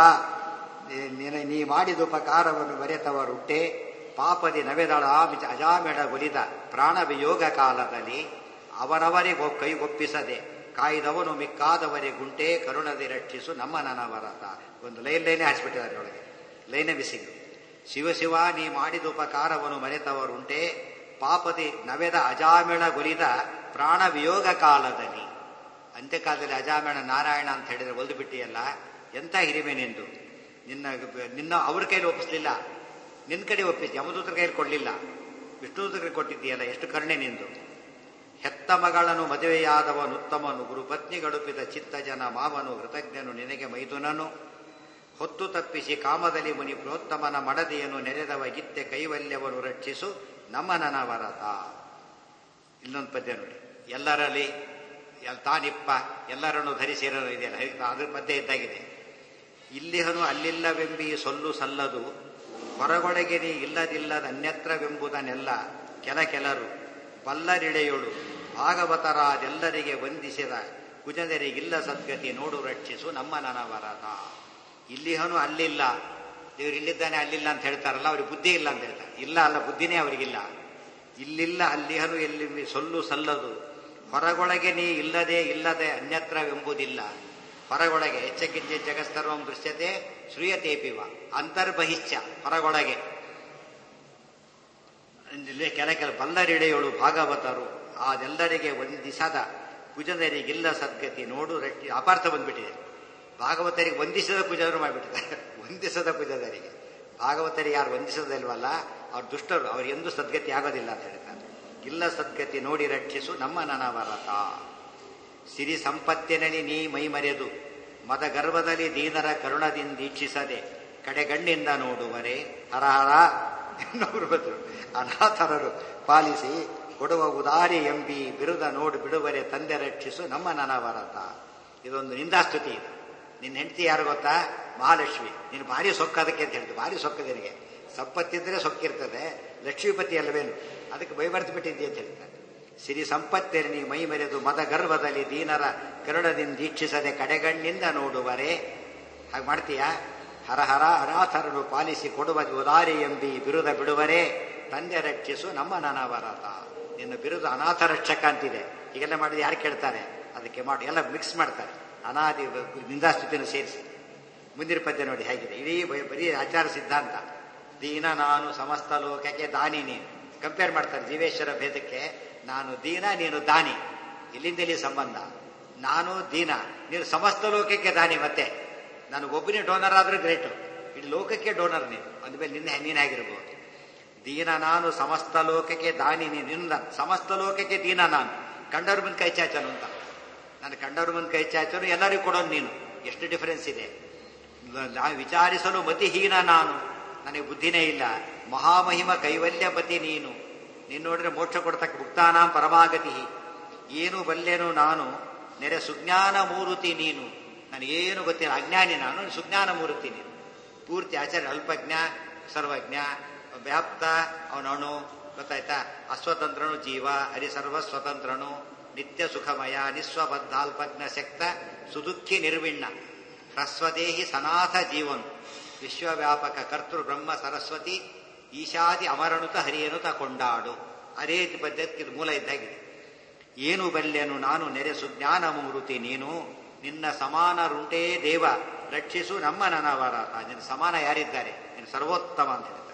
ನೀ ಮಾಡಿದ ಉಪಕಾರವನ್ನು ಬರೆತವರುಟ್ಟೆ ಪಾಪದಿ ನವೆದಳ ಅಜಾಮೆಡ ಗೊಲಿದ ಪ್ರಾಣ ವಿಯೋಗ ಕಾಲದಲ್ಲಿ ಅವರವರಿಗೆ ಕೈಗೊಪ್ಪಿಸದೆ ಕಾಯ್ದವನು ಮಿಕ್ಕಾದವರೇ ಗುಂಟೆ ಕರುಣದಿ ರಕ್ಷಿಸು ನಮ್ಮ ನನವರತ. ಒಂದು ಲೈನ್ ಲೈನೇ ಹಾರಿಸ್ಬಿಟ್ಟಿದ್ದಾರೆ ಒಳಗೆ, ಲೈನೇ ಮಿಸ್ಸಿಂಗ್. ಶಿವ ಶಿವ ನೀ ಮಾಡಿದ ಉಪಕಾರವನ್ನು ಮರೆತವರುಂಟೆ ಪಾಪದಿ ನವೆದ ಅಜಾಮೆಳ ಗೊಲಿದ ಪ್ರಾಣ ವಿಯೋಗ ಕಾಲದಲ್ಲಿ. ಅಂತ್ಯಕಾಲದಲ್ಲಿ ಅಜಾಮೇಣ ನಾರಾಯಣ ಅಂತ ಹೇಳಿದ್ರೆ ಒಲ್ದು ಬಿಟ್ಟಿಯಲ್ಲ, ಎಂಥ ಹಿರಿಮೆ ನಿಂದು. ನಿನ್ನ ನಿನ್ನ ಅವ್ರ ಕೈಲಿ ಒಪ್ಪಿಸ್ಲಿಲ್ಲ, ನಿನ್ನ ಕಡೆ ಒಪ್ಪಿಸಿ. ಯಮದೂತರ ಕೈಲಿ ಕೊಡಲಿಲ್ಲ, ವಿಷ್ಣುದೂತರ ಕೈ ಕೊಟ್ಟಿದ್ದೀಯಲ್ಲ, ಎಷ್ಟು ಕರುಣೆ ನಿಂದು. ಹೆತ್ತ ಮಗಳನ್ನು ಮದುವೆಯಾದವನು ಉತ್ತಮನು ಗುರುಪತ್ನಿ ಗಡುಪಿದ ಚಿತ್ತ ಜನ ಮಾವನು ಕೃತಜ್ಞನು ನಿನಗೆ ಮೈದುನನು ಹೊತ್ತು ತಪ್ಪಿಸಿ ಕಾಮದಲ್ಲಿ ಮುನಿ ಪ್ರೋತ್ತಮನ ಮಡದಿಯನ್ನು ನೆರೆದವ ಗಿತ್ತೆ ಕೈವಲ್ಯವನ್ನು ರಕ್ಷಿಸು ನಮ್ಮ ನನವರತ. ಇನ್ನೊಂದು ಪದ್ಯ ನೋಡಿ, ಎಲ್ಲರಲ್ಲಿ ತಾನಿಪ್ಪ ಎಲ್ಲರನ್ನು ಧರಿಸಿರೋ ಇದೆಯಲ್ಲ, ಅದ್ರ ಮಧ್ಯೆ ಇದ್ದಾಗಿದೆ. ಇಲ್ಲಿಹನು ಅಲ್ಲಿಲ್ಲವೆಂಬಿ ಸೊಲ್ಲು ಸಲ್ಲದು, ಹೊರಗೊಳಗೆ ನೀ ಇಲ್ಲದಿಲ್ಲದ ಅನ್ಯತ್ರವೆಂಬುದನ್ನೆಲ್ಲ ಕೆಲ ಕೆಲರು ಬಲ್ಲರಿಳೆಯೊಳು ಭಾಗವತರಾದೆಲ್ಲರಿಗೆ ವಂದಿಸಿದ ಕುಜನರಿಗಿಲ್ಲ ಸದ್ಗತಿ ನೋಡು ರಕ್ಷಿಸು ನಮ್ಮ ನನವರದ. ಇಲ್ಲಿಹನು ಅಲ್ಲಿಲ್ಲ, ದೇವ್ರು ಇಲ್ಲಿದ್ದಾನೆ ಅಲ್ಲಿಲ್ಲ ಅಂತ ಹೇಳ್ತಾರಲ್ಲ, ಅವ್ರಿಗೆ ಬುದ್ಧಿ ಇಲ್ಲ ಅಂತ ಹೇಳ್ತಾರೆ. ಇಲ್ಲ ಅಲ್ಲ, ಬುದ್ಧಿನೇ ಅವರಿಗಿಲ್ಲ. ಇಲ್ಲಿಲ್ಲ ಅಲ್ಲಿಹನು ಎಲ್ಲಿ ಸೊಲ್ಲು ಸಲ್ಲದು, ಹೊರಗೊಳಗೆ ನೀ ಇಲ್ಲದೆ ಇಲ್ಲದೆ ಅನ್ಯತ್ರವೆಂಬುದಿಲ್ಲ. ಹೊರಗೊಳಗೆ ಎಚ್ಚಕ್ಕಿಂಚೆ ಜಗತ್ಸರ್ವಂ ದೃಶ್ಯತೆ ಶ್ರೂಯತೇಪಿವ ಅಂತರ್ಬಹಿಶ್ಚ, ಹೊರಗೊಳಗೆ ಕೆಲ ಕೆಲ ಬಲ್ಲರಿಡೆಯೊಳು ಭಾಗವತರು ಅದೆಲ್ಲರಿಗೆ ವಂದಿಸದ ಕುಜನರಿಗಿಲ್ಲ ಸದ್ಗತಿ ನೋಡು ರಟ್ಟಿ. ಅಪಾರ್ಥ ಬಂದ್ಬಿಟ್ಟಿದೆ. ಭಾಗವತರಿಗೆ ವಂದಿಸದ ಕುಜನರು ಮಾಡಿಬಿಟ್ಟಿದ್ದಾರೆ. ವಂದಿಸದ ಕುಜನರಿಗೆ, ಭಾಗವತರಿಗೆ ಯಾರು ವಂದಿಸೋದಿಲ್ವಲ್ಲ ಅವ್ರು ದುಷ್ಟರು, ಅವ್ರು ಎಂದೂ ಸದ್ಗತಿ ಆಗೋದಿಲ್ಲ ಅಂತ ಹೇಳ್ತಾರೆ. ಇಲ್ಲ ಸದ್ಗತಿ ನೋಡಿ ರಕ್ಷಿಸು ನಮ್ಮ ನನವರತ. ಸಿರಿ ಸಂಪತ್ತಿನಲ್ಲಿ ನೀ ಮೈ ಮರೆದು ಮದ ಗರ್ಭದಲ್ಲಿ ದೀನರ ಕರುಣದಿಂದ ದೀಕ್ಷಿಸದೆ ಕಡೆಗಣ್ಣಿಂದ ನೋಡುವರೆ ಹರಹರ ಇನ್ನೊಬ್ಬರು ಬಂದರು ಅನಾಥರರು ಪಾಲಿಸಿ ಕೊಡುವ ಉದಾರಿ ಎಂಬಿ ಬಿರುದ ನೋಡು ಬಿಡುವರೆ ತಂದೆ ರಕ್ಷಿಸು ನಮ್ಮ ನನವರತ. ಇದೊಂದು ನಿಂದಾಸ್ತುತಿ. ಇದು ನಿನ್ನ ಹೆಂಡತಿ ಯಾರು ಗೊತ್ತಾ? ಮಹಾಲಕ್ಷ್ಮಿ. ನೀನು ಭಾರಿ ಸೊಕ್ಕದಕ್ಕೆ ಅಂತ ಹೇಳ್ತು. ಭಾರಿ ಸೊಕ್ಕ ನಿನಗೆ, ಸಂಪತ್ತಿದ್ರೆ ಸೊಕ್ಕಿರ್ತದೆ, ಲಕ್ಷ್ಮೀಪತಿ ಅಲ್ವೇನು, ಅದಕ್ಕೆ ಬೈಬರ್ತು ಬಿಟ್ಟಿದ್ದೆ ಅಂತ ಹೇಳ್ತಾರೆ. ಸಿರಿ ಸಂಪತ್ತೇರಿ ನೀ ಮೈ ಮೆರೆದು ಮದ ಗರ್ಭದಲ್ಲಿ ದೀನರ ಕರುಣದಿಂದ ದೀಕ್ಷಿಸದೆ ಕಡೆಗಣ್ಣಿಂದ ನೋಡುವರೆ. ಹಾಗೆ ಮಾಡ್ತೀಯಾ? ಹರಹರ ಅನಾಥರನ್ನು ಪಾಲಿಸಿ ಕೊಡುವ ಉದಾರಿ ಎಂಬಿ ಬಿರುದ ಬಿಡುವರೆ ತಂದೆ ರಕ್ಷಿಸು ನಮ್ಮ ನನವರತ. ನಿನ್ನ ಬಿರುದು ಅನಾಥ ರಕ್ಷಕ ಅಂತಿದೆ. ಹೀಗೆಲ್ಲ ಮಾಡಿದ್ರೆ ಯಾರು ಕೇಳ್ತಾರೆ? ಅದಕ್ಕೆ ಮಾಡಿ ಎಲ್ಲ ಮಿಕ್ಸ್ ಮಾಡ್ತಾರೆ, ಅನಾದಿ ನಿಂದಾಸ್ತುತಿಯನ್ನು ಸೇರಿಸಿ. ಮುಂದಿನ ಪದ್ಯ ನೋಡಿ ಹೇಗಿದೆ. ಇಡೀ ಬರೀ ಆಚಾರ ಸಿದ್ಧಾಂತ. ದೀನ ನಾನು ಸಮಸ್ತ ಲೋಕಕ್ಕೆ ದಾನಿ ನೀನು. ಕಂಪೇರ್ ಮಾಡ್ತಾರೆ ಜೀವೇಶ್ವರ ಭೇದಕ್ಕೆ. ನಾನು ದೀನ, ನೀನು ದಾನಿ. ಇಲ್ಲಿಂದಲೇ ಸಂಬಂಧ. ನಾನು ದೀನ, ನೀನು ಸಮಸ್ತ ಲೋಕಕ್ಕೆ ದಾನಿ. ಮತ್ತೆ ನನಗೊಬ್ಬನೇ ಡೋನರ್ ಆದ್ರೂ ಗ್ರೇಟು, ಇಡೀ ಲೋಕಕ್ಕೆ ಡೋನರ್ ನೀನು. ಅಂದಮೇಲೆ ನಿನ್ನೆ ನೀನಾಗಿರ್ಬೋದು. ದೀನ ನಾನು ಸಮಸ್ತ ಲೋಕಕ್ಕೆ ದಾನಿ ನೀನು. ನಿನ್ನ ಸಮಸ್ತ ಲೋಕಕ್ಕೆ ದೀನ ನಾನು. ಕಂಡವ್ರ ಮುಂದೆ ಕೈ ಚಾಚನು ಅಂತ. ನಾನು ಕಂಡವ್ರ ಮುಂದೆ ಕೈ ಚಾಚನು, ಎಲ್ಲರಿಗೂ ಕೊಡೋನು ನೀನು. ಎಷ್ಟು ಡಿಫರೆನ್ಸ್ ಇದೆ. ವಿಚಾರಿಸಲು ಮತಿಹೀನ ನಾನು, ನನಗೆ ಬುದ್ಧಿನೇ ಇಲ್ಲ. ಮಹಾಮಹಿಮ ಕೈವಲ್ಯಪತಿ ನೀನು. ನೀನು ನೋಡಿದ್ರೆ ಮೋಕ್ಷ ಕೊಡ್ತಕ್ಕ ಮುಕ್ತಾನಾಂ ಪರಮಾಗತಿ. ಏನು ಬಲ್ಲೆನು ನಾನು ನೆರೆ ಸುಜ್ಞಾನ ಮೂರುತಿ ನೀನು. ನನಗೇನು ಗೊತ್ತಿಲ್ಲ, ಅಜ್ಞಾನಿ ನಾನು, ಸುಜ್ಞಾನ ಮೂರುತಿ ನೀನು. ಪೂರ್ತಿ ಆಚಾರ್ಯ ಅಲ್ಪಜ್ಞ, ಸರ್ವಜ್ಞ, ವ್ಯಾಪ್ತ, ಅವನವನು ಗೊತ್ತಾಯ್ತಾ. ಅಸ್ವತಂತ್ರನು ಜೀವ, ಹರಿಸರ್ವ ಸ್ವತಂತ್ರನು, ನಿತ್ಯ ಸುಖಮಯ, ನಿಸ್ವಬದ್ಧಾಲ್ಪಜ್ಞ ಶಕ್ತ, ಸುದುಃಖಿ ನಿರ್ವಿಣ್ಣ, ಹ್ರಸ್ವದೇಹಿ ಸನಾಥ ಜೀವನು, ವಿಶ್ವವ್ಯಾಪಕ ಕರ್ತೃ ಬ್ರಹ್ಮ ಸರಸ್ವತಿ, ಈಶಾದಿ ಅಮರನುತ ಹರಿಯನುತ ಕೊಂಡಾಡು. ಅದೇ ಪದ್ಧತಿ ಮೂಲ ಇದ್ದಾಗಿದೆ. ಏನು ಬಲ್ಲೆನು ನಾನು ನೆರೆ ಸುಜ್ಞಾನ ಮೂರುತಿ ನೀನು. ನಿನ್ನ ಸಮಾನರುಂಟೇ ದೇವ ರಕ್ಷಿಸು ನಮ್ಮ ನನವರತ. ನಿನ್ನ ಸಮಾನ ಯಾರಿದ್ದಾರೆ? ನೀನು ಸರ್ವೋತ್ತಮ ಅಂತ ಹೇಳ್ತಾರೆ.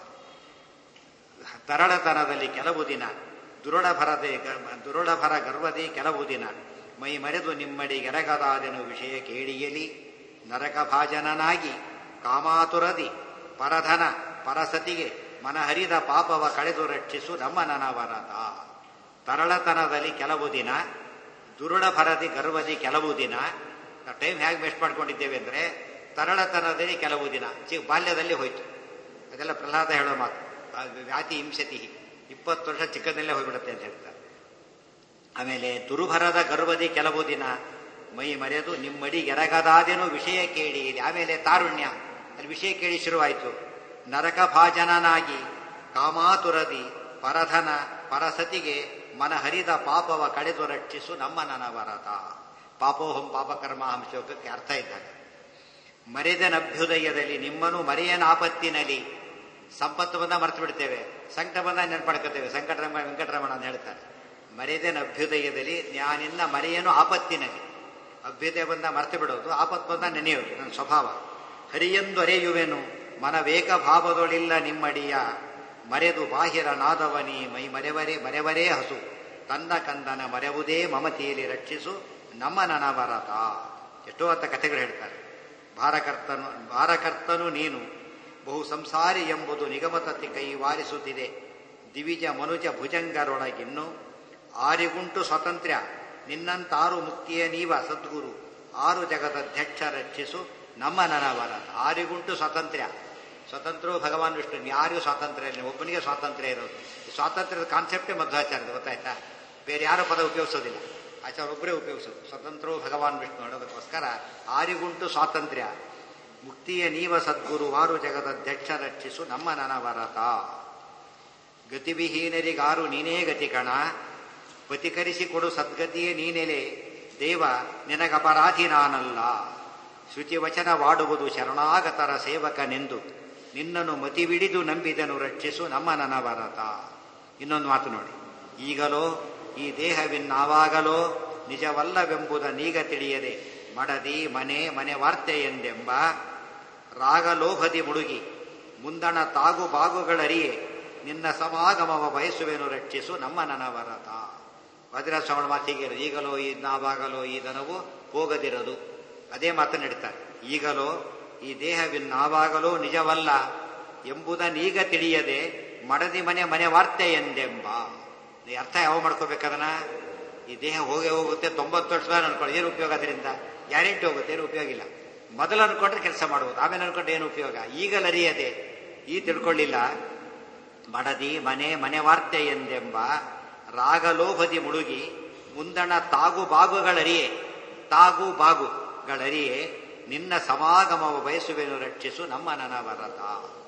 ತರಳತನದಲ್ಲಿ ಕೆಲವು ದಿನ ದುರುಳಭರದೆ ದುರುಳಭರ ಗರ್ವದೆ ಕೆಲವು ದಿನ ಮೈ ಮರೆದು ನಿಮ್ಮಡಿ ಗೆರಗದಾದೆನು ವಿಷಯ ಕೇಳಿಯಲಿ. ನರಕ ಭಾಜನನಾಗಿ ಕಾಮಾತುರದಿ ಪರಧನ ಪರಸತಿಗೆ ಮನಹರಿದ ಪಾಪವ ಕಳೆದು ರಕ್ಷಿಸು ನಮ್ಮ ನನವರತ. ತರಳತನದಲ್ಲಿ ಕೆಲವು ದಿನ, ದುರುಳಭರದಿ ಗರ್ವದಿ ಕೆಲವು ದಿನ. ಟೈಮ್ ಹೇಗೆ ವೇಸ್ಟ್ ಮಾಡ್ಕೊಂಡಿದ್ದೇವೆ ಅಂದರೆ, ತರಳತನದಲ್ಲಿ ಕೆಲವು ದಿನ, ಚಿಕ್ಕ ಬಾಲ್ಯದಲ್ಲಿ ಹೋಯ್ತು. ಅದೆಲ್ಲ ಪ್ರಹ್ಲಾದ ಹೇಳೋ ಮಾತು. ವ್ಯಾತಿ ಹಿಂಸತಿ, ಇಪ್ಪತ್ತು ವರ್ಷ ಚಿಕ್ಕದಲ್ಲೇ ಹೋಗ್ಬಿಡುತ್ತೆ ಅಂತ ಹೇಳ್ತಾರೆ. ಆಮೇಲೆ ದುರುಭರದ ಗರ್ವದಿ ಕೆಲವು ದಿನ ಮೈ ಮರೆದು ನಿಮ್ಮಡಿ ಎರಗದಾದೇನೋ ವಿಷಯ ಕೇಳಿ. ಆಮೇಲೆ ತಾರುಣ್ಯ, ಅಲ್ಲಿ ವಿಷಯ ಕೇಳಿ ಶುರುವಾಯಿತು. ನರಕ ಭಾಜನನಾಗಿ ಕಾಮಾತುರದಿ ಪರಧನ ಪರಸತಿಗೆ ಮನಹರಿದ ಪಾಪವ ಕಳೆದು ರಕ್ಷಿಸು ನಮ್ಮ ನನವರತ. ಪಾಪೋಹಂ ಪಾಪಕರ್ಮ ಶ್ಲೋಕಕ್ಕೆ ಅರ್ಥ ಇದ್ದಾಗ, ಮರೆದನಭ್ಯುದಯದಲ್ಲಿ ನಿಮ್ಮನ್ನು ಮರೆಯನಾಪತ್ತಿನಲ್ಲಿ. ಸಂಪತ್ತು ಬಂದ ಮರ್ತು ಬಿಡ್ತೇವೆ, ಸಂಕಟ ಬಂದ ನೆನ್ಪಡ್ಕೋತೇವೆ. ಸಂಕಟರಮಣ ವೆಂಕಟರಮಣ ಅಂತ ಹೇಳ್ತಾರೆ. ಮರೆದನಭ್ಯುದಯದಲ್ಲಿ ಜ್ಞಾನಿಂದ ಮರೆಯನು ಆಪತ್ತಿನಲ್ಲಿ. ಅಭ್ಯುದಯ ಬಂದ ಮರ್ತು ಬಿಡೋದು, ಆಪತ್ತು ಬಂದ ನೆನೆಯೋದು ನನ್ನ ಸ್ವಭಾವ. ಹರಿಯೆಂದು ಅರೆಯುವೆನು ಮನವೇಕ ಭಾವದೊಳಿಲ್ಲ ನಿಮ್ಮಡಿಯ. ಮರೆದು ಬಾಹಿರ ನಾದವನಿ ಮೈ ಮರೆವರೇ ಮರೆವರೇ ಹಸು. ತನ್ನ ಕಂದನ ಮರೆವುದೇ ಮಮತಿಯಲ್ಲಿ ರಕ್ಷಿಸು ನಮ್ಮ ನನವರತ. ಎಷ್ಟೋ ಅಂತ ಕಥೆಗಳು ಹೇಳ್ತಾರೆ. ಭಾರಕರ್ತನು ಭಾರಕರ್ತನು ನೀನು ಬಹು ಸಂಸಾರಿ ಎಂಬುದು ನಿಗಮತತಿ ಕೈ ವಾರಿಸುತ್ತಿದೆ. ದಿವಿಜ ಮನುಜ ಭುಜಂಗರೊಳಗಿನ್ನು ಆರಿಗುಂಟು ಸ್ವಾತಂತ್ರ್ಯ ನಿನ್ನಂತಾರು ಮುಕ್ತಿಯ ನೀವ ಸದ್ಗುರು. ಆರು ಜಗದಧ್ಯಕ್ಷ ರಕ್ಷಿಸು ನಮ್ಮ ನನವರತ. ಆರಿಗುಂಟು ಸ್ವಾತಂತ್ರ್ಯ. ಸ್ವತಂತ್ರೋ ಭಗವಾನ್ ವಿಷ್ಣು, ಯಾರಿಗೂ ಸ್ವಾತಂತ್ರ್ಯ ಇಲ್ಲ, ಒಬ್ಬನಿಗೆ ಸ್ವಾತಂತ್ರ್ಯ ಇರೋದು. ಈ ಸ್ವಾತಂತ್ರ್ಯದ ಕಾನ್ಸೆಪ್ಟೇ ಮಧ್ವಾಚಾರ್ಯದ, ಗೊತ್ತಾಯ್ತಾ? ಬೇರೆ ಯಾರು ಪದ ಉಪಯೋಗಿಸೋದಿಲ್ಲ, ಆಚಾರ್ಯ ಒಬ್ಬರೇ ಉಪಯೋಗಿಸೋದು. ಸ್ವತಂತ್ರೋ ಭಗವಾನ್ ವಿಷ್ಣು ಅನ್ನೋದಕ್ಕೋಸ್ಕರ ಆರಿಗುಂಟು ಸ್ವಾತಂತ್ರ್ಯ. ಮುಕ್ತಿಯ ನೀವ ಸದ್ಗುರು ವಾರು ಜಗದಧ್ಯಕ್ಷ ರಕ್ಷಿಸು ನಮ್ಮ ನನವರತ. ಗತಿವಿಹೀನರಿಗಾರು ನೀನೇ ಗತಿ ಕಣ, ಪತಿಕರಿಸಿಕೊಡು ಸದ್ಗತಿಯೇ ನೀನೆಲೆ ದೇವ ನಿನಗಪರಾಧಿ ನಾನಲ್ಲ. ಶುಚಿವಚನವಾಡುವುದು ಶರಣಾಗತರ ಸೇವಕನೆಂದು ನಿನ್ನನ್ನು ಮತಿವಿಡಿದು ನಂಬಿದನು ರಕ್ಷಿಸು ನಮ್ಮ ನನವರತ. ಇನ್ನೊಂದು ಮಾತು ನೋಡಿ, ಈಗಲೋ ಈ ದೇಹವಿನ್ನಾವಾಗಲೋ ನಿಜವಲ್ಲವೆಂಬುದ ನೀಗ ತಿಳಿಯದೆ ಮಡದಿ ಮನೆ ಮನೆ ವಾರ್ತೆ ಎಂದೆಂಬ ರಾಗಲೋಭದಿ ಮುಡುಗಿ ಮುಂದಣ ತಾಗು ಬಾಗುಗಳರಿಯೇ ನಿನ್ನ ಸಮಾಗಮವ ಬಯಸುವೆನು ರಕ್ಷಿಸು ನಮ್ಮ ನನವರತ. ವಜ್ರಶ್ರವಣ ಮಾತಿಗೆ ಈಗಲೋ ಈ ನಾವಾಗಲೋ ಈ ದನವು ಹೋಗದಿರದು, ಅದೇ ಮಾತನ್ನು ನಡೀತಾರೆ. ಈಗಲೋ ಈ ದೇಹವಿನ್ನಾವಾಗಲೋ ನಿಜವಲ್ಲ ಎಂಬುದನ್ನೀಗ ತಿಳಿಯದೆ ಮಡದಿ ಮನೆ ಮನೆ ವಾರ್ತೆ ಎಂದೆಂಬ. ಅರ್ಥ ಯಾವ ಮಾಡ್ಕೋಬೇಕದನ್ನ? ಈ ದೇಹ ಹೋಗೇ ಹೋಗುತ್ತೆ, ತೊಂಬತ್ತು ವರ್ಷ ಅನ್ಕೊಂಡು ಏನು ಉಪಯೋಗ? ಅದರಿಂದ ಗ್ಯಾರಂಟಿ ಹೋಗುತ್ತೆ, ಏನು ಉಪಯೋಗ ಇಲ್ಲ. ಮೊದಲು ಅನ್ಕೊಂಡ್ರೆ ಕೆಲಸ ಮಾಡುವುದು, ಆಮೇಲೆ ಅನ್ಕೊಂಡ್ರೆ ಏನು ಉಪಯೋಗ? ಈಗಲರಿಯದೆ ಈ ತಿಳ್ಕೊಳ್ಳಿಲ್ಲ ಮಡದಿ ಮನೆ ಮನೆ ವಾರ್ತೆ ಎಂದೆಂಬ ರಾಗಲೋಭದಿ ಮುಳುಗಿ ಮುಂದಣ ತಾಗು ಬಾಗುಗಳರಿಯೇ ತಾಗು ಬಾಗುಗಳರಿಯೇ ನಿನ್ನ ಸಮಾಗಮವ ಬಯಸುವೆನು ರಕ್ಷಿಸು ನಮ್ಮ ನನವರತ.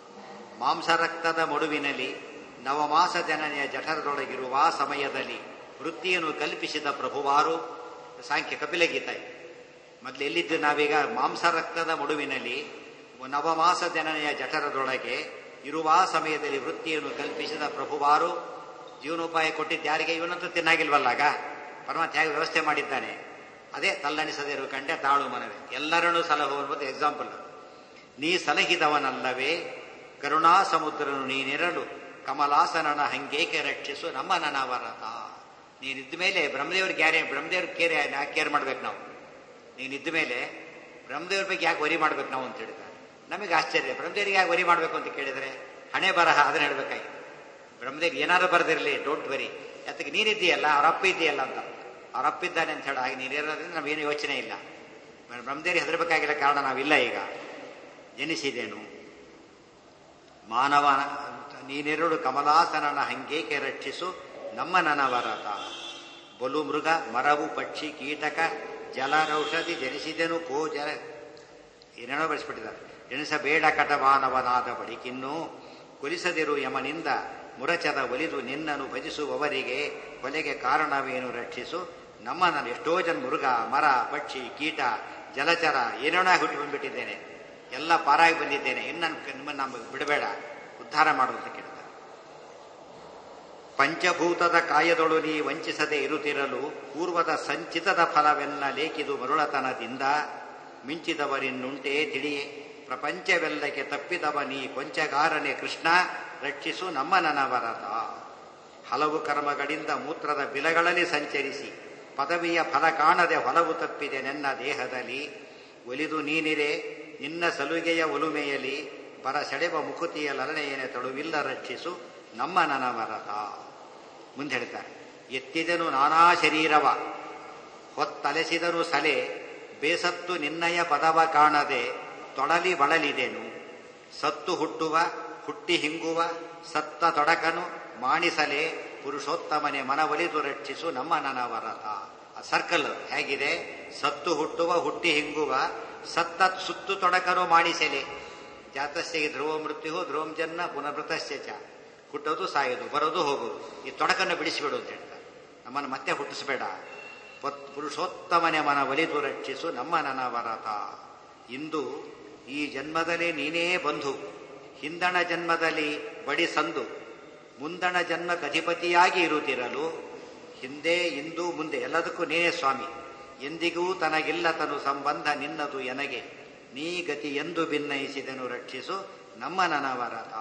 ಮಾಂಸರಕ್ತದ ಮಡುವಿನಲ್ಲಿ ನವಮಾಸ ಜನನೆಯ ಜಠರದೊಳಗಿರುವ ಸಮಯದಲ್ಲಿ ವೃತ್ತಿಯನ್ನು ಕಲ್ಪಿಸಿದ ಪ್ರಭುವಾರು. ಸಾಂಖ್ಯ ಕಪಿಲಗೀತ ಇದೆ. ಮೊದಲು ಎಲ್ಲಿದ್ದು ನಾವೀಗ? ಮಾಂಸರಕ್ತದ ಮಡುವಿನಲ್ಲಿ ನವಮಾಸ ಜನನೆಯ ಜಠರದೊಳಗೆ ಇರುವ ಸಮಯದಲ್ಲಿ ವೃತ್ತಿಯನ್ನು ಕಲ್ಪಿಸಿದ ಪ್ರಭುವಾರು. ಜೀವನೋಪಾಯ ಕೊಟ್ಟಿದ್ದು ಯಾರಿಗೆ? ಇವನಂತೂ ತಿನ್ನಾಗಿಲ್ವಲ್ಲಾಗ, ಪರಮಾತ್ಮ ಹೇಗೆ ವ್ಯವಸ್ಥೆ ಮಾಡಿದ್ದಾನೆ. ಅದೇ ತಲ್ಲಣಿಸದಿರು ಕಂಡೆ ತಾಳು ಮನವೇ ಎಲ್ಲರನ್ನೂ ಸಲಹು ಅನ್ನೋದು ಎಕ್ಸಾಂಪಲ್. ನೀ ಸಲಹಿದವನಲ್ಲವೇ ಕರುಣಾ ಸಮುದ್ರನು ನೀನಿರಲು ಕಮಲಾಸನನ ಹಂಗೇಕೆ ರಕ್ಷಿಸು ನಮ್ಮ ನನವರತ. ನೀನಿದ್ದ ಮೇಲೆ ಬ್ರಹ್ಮದೇವ್ರಿಗೆ ಯಾರೇ ಬ್ರಹ್ಮದೇವ್ರ ಕೇರ್ ಯಾಕೆ ಕೇರ್ ಮಾಡ್ಬೇಕು ನಾವು? ನೀನಿದ್ದ ಮೇಲೆ ಬ್ರಹ್ಮದೇವ್ರ ಬಗ್ಗೆ ಯಾಕೆ ವರಿ ಮಾಡ್ಬೇಕು ನಾವು ಅಂತ ಹೇಳಿದ್ದಾರೆ. ನಮಗೆ ಆಶ್ಚರ್ಯ, ಬ್ರಹ್ಮದೇವ್ರಿಗೆ ಯಾಕೆ ವರಿ ಮಾಡಬೇಕು ಅಂತ ಕೇಳಿದರೆ ಹಣೆ ಬರಹ ಅದನ್ನ ಹೇಳ್ಬೇಕಾಗಿ. ಬ್ರಹ್ಮದೇವ್ ಏನಾದ್ರು ಬರೆದಿರಲಿ, ಡೋಂಟ್ ವರಿ, ಯಾತಕ್ಕೆ ನೀನಿದ್ದೀಯಲ್ಲ, ಅವ್ರ ಅಪ್ಪ ಇದೆಯಲ್ಲ ಅಂತ. ಅವ್ರ ಅಪ್ಪ ಇದ್ದಾನೆ ಅಂತ ಹೇಳಿ ಹಾಗೆ ನೀನಿರೋದ್ರಿಂದ ನಮಗೇನು ಯೋಚನೆ ಇಲ್ಲ. ಬ್ರಹ್ಮದೇವ್ರಿಗೆ ಹೆದರ್ಬೇಕಾಗಿಲ್ಲ, ಕಾರಣ ನಾವಿಲ್ಲ. ಈಗ ಜನಿಸಿದೇನು ಮಾನವ ನೀನೆರಡು ಕಮಲಾಸನನ ಹಂಗೇಕೆ ರಕ್ಷಿಸು ನಮ್ಮ ನನವರತ. ಬಲು ಮೃಗ ಮರವು ಪಕ್ಷಿ ಕೀಟಕ ಜಲರೌಷಧಿ ಜನಿಸಿದೆನು ಕೋ ಜಲ ಏನೇನೋ ಬೆಳೆಸ್ಬಿಟ್ಟಿದ್ದಾರೆ. ಜನಿಸಬೇಡ ಕಟಮಾನವನಾದ ಬಳಿಕಿನ್ನೂ ಕೊಲಿಸದಿರು ಯಮನಿಂದ ಮುರಚದ ಒಲಿದು ನಿನ್ನನ್ನು ಭಜಿಸುವವರಿಗೆ ಕೊಲೆಗೆ ಕಾರಣವೇನು ರಕ್ಷಿಸು ನಮ್ಮ ನಾನು. ಎಷ್ಟೋ ಜನ ಮೃಗ ಮರ ಪಕ್ಷಿ ಕೀಟ ಜಲಚರ ಏನೇನೋ ಹುಟ್ಟಿ ಬಂದ್ಬಿಟ್ಟಿದ್ದೇನೆ, ಎಲ್ಲ ಪಾರಾಗಿ ಬಂದಿದ್ದೇನೆ, ಇನ್ನು ನಿಮ್ಮನ್ನು ನಮಗೆ ಬಿಡಬೇಡ, ಉದ್ಧಾರ ಮಾಡುವಂತ ಕೇಳ್ತಾರೆ. ಪಂಚಭೂತದ ಕಾಯದೊಳು ನೀ ವಂಚಿಸದೆ ಇರುತ್ತಿರಲು ಪೂರ್ವದ ಸಂಚಿತದ ಫಲವೆಲ್ಲ ಲೇಖಿದು ಮರುಳತನದಿಂದ ಮಿಂಚಿದವರಿನ್ನುಂಟೇ ತಿಳಿಯೇ ಪ್ರಪಂಚವೆಲ್ಲಕ್ಕೆ ತಪ್ಪಿದವ ನೀ ಕೊಂಚಗಾರನೆ ಕೃಷ್ಣ ರಕ್ಷಿಸು ನಮ್ಮ ನನವರತ. ಹಲವು ಕರ್ಮಗಳಿಂದ ಮೂತ್ರದ ಬಿಲಗಳಲ್ಲಿ ಸಂಚರಿಸಿ ಪದವಿಯ ಫಲ ಕಾಣದೆ ಹೊಲವು ತಪ್ಪಿದೆ ನನ್ನ ದೇಹದಲ್ಲಿ ಒಲಿದು ನೀನಿರೆ ನಿನ್ನ ಸಲುಗೆಯ ಒಲುಮೆಯಲ್ಲಿ ಬರ ಸೆಳೆವ ಮುಕುತಿಯ ಲಲನೆಯನೆ ತಳುವಿಲ್ಲ ರಕ್ಷಿಸು ನಮ್ಮ ನನವರತ. ಮುಂದೆ ಹೇಳ್ತಾರೆ, ಎತ್ತಿದನು ನಾನಾ ಶರೀರವ ಹೊತ್ತಲೆಸಿದನು ಸಲೆ ಬೇಸತ್ತು ನಿನ್ನಯ ಪದವ ಕಾಣದೆ ತೊಳಲಿ ಬಳಲಿದೆನು ಸತ್ತು ಹುಟ್ಟುವ ಹುಟ್ಟಿ ಹಿಂಗುವ ಸತ್ತ ತೊಡಕನು ಮಾಣಿಸಲೆ ಪುರುಷೋತ್ತಮನೆ ಮನವೊಲಿದು ರಕ್ಷಿಸು ನಮ್ಮ ನನವರತ. ಆ ಸರ್ಕಲ್ ಹೇಗಿದೆ? ಸತ್ತು ಹುಟ್ಟುವ ಹುಟ್ಟಿ ಹಿಂಗುವ ಸತ್ತ ಸುತ್ತು ತೊಡಕನು ಮಾಣಿಸಲೆ ಜಾತಸ್ಯ ಧ್ರುವ ಮೃತ್ಯು ಧ್ರುವಂ ಜನ್ನ ಪುನರ್ಭೃತಸ್ಯ ಚ. ಹುಟ್ಟೋದು ಸಾಯೋದು ಬರೋದು ಹೋಗೋದು, ಈ ತೊಡಕನ್ನು ಬಿಡಿಸಿಬಿಡು ಅಂತ ಹೇಳ್ತಾರೆ. ನಮ್ಮನ್ನು ಮತ್ತೆ ಹುಟ್ಟಿಸಬೇಡ. ಪುರುಷೋತ್ತಮನೆ ಮನ ಒಲಿದು ರಕ್ಷಿಸು ನಮ್ಮ ನನವರತ. ಇಂದು ಈ ಜನ್ಮದಲ್ಲಿ ನೀನೇ ಬಂಧು, ಹಿಂದಣ ಜನ್ಮದಲ್ಲಿ ಬಡಿ ಸಂದು, ಮುಂದಣ ಜನ್ಮಕ್ಕೆ ಅಧಿಪತಿಯಾಗಿ ಇರುತ್ತಿರಲು ಹಿಂದೆ ಇಂದು ಮುಂದೆ ಎಲ್ಲದಕ್ಕೂ ನೀನೇ ಸ್ವಾಮಿ. ಎಂದಿಗೂ ತನಗಿಲ್ಲ ತನು ಸಂಬಂಧ ನಿನ್ನದು ಎನಗೆ ನೀ ಗತಿ ಎಂದು ಭಿನ್ನಯಿಸಿದನು ರಕ್ಷಿಸು ನಮ್ಮ ನನವರತ.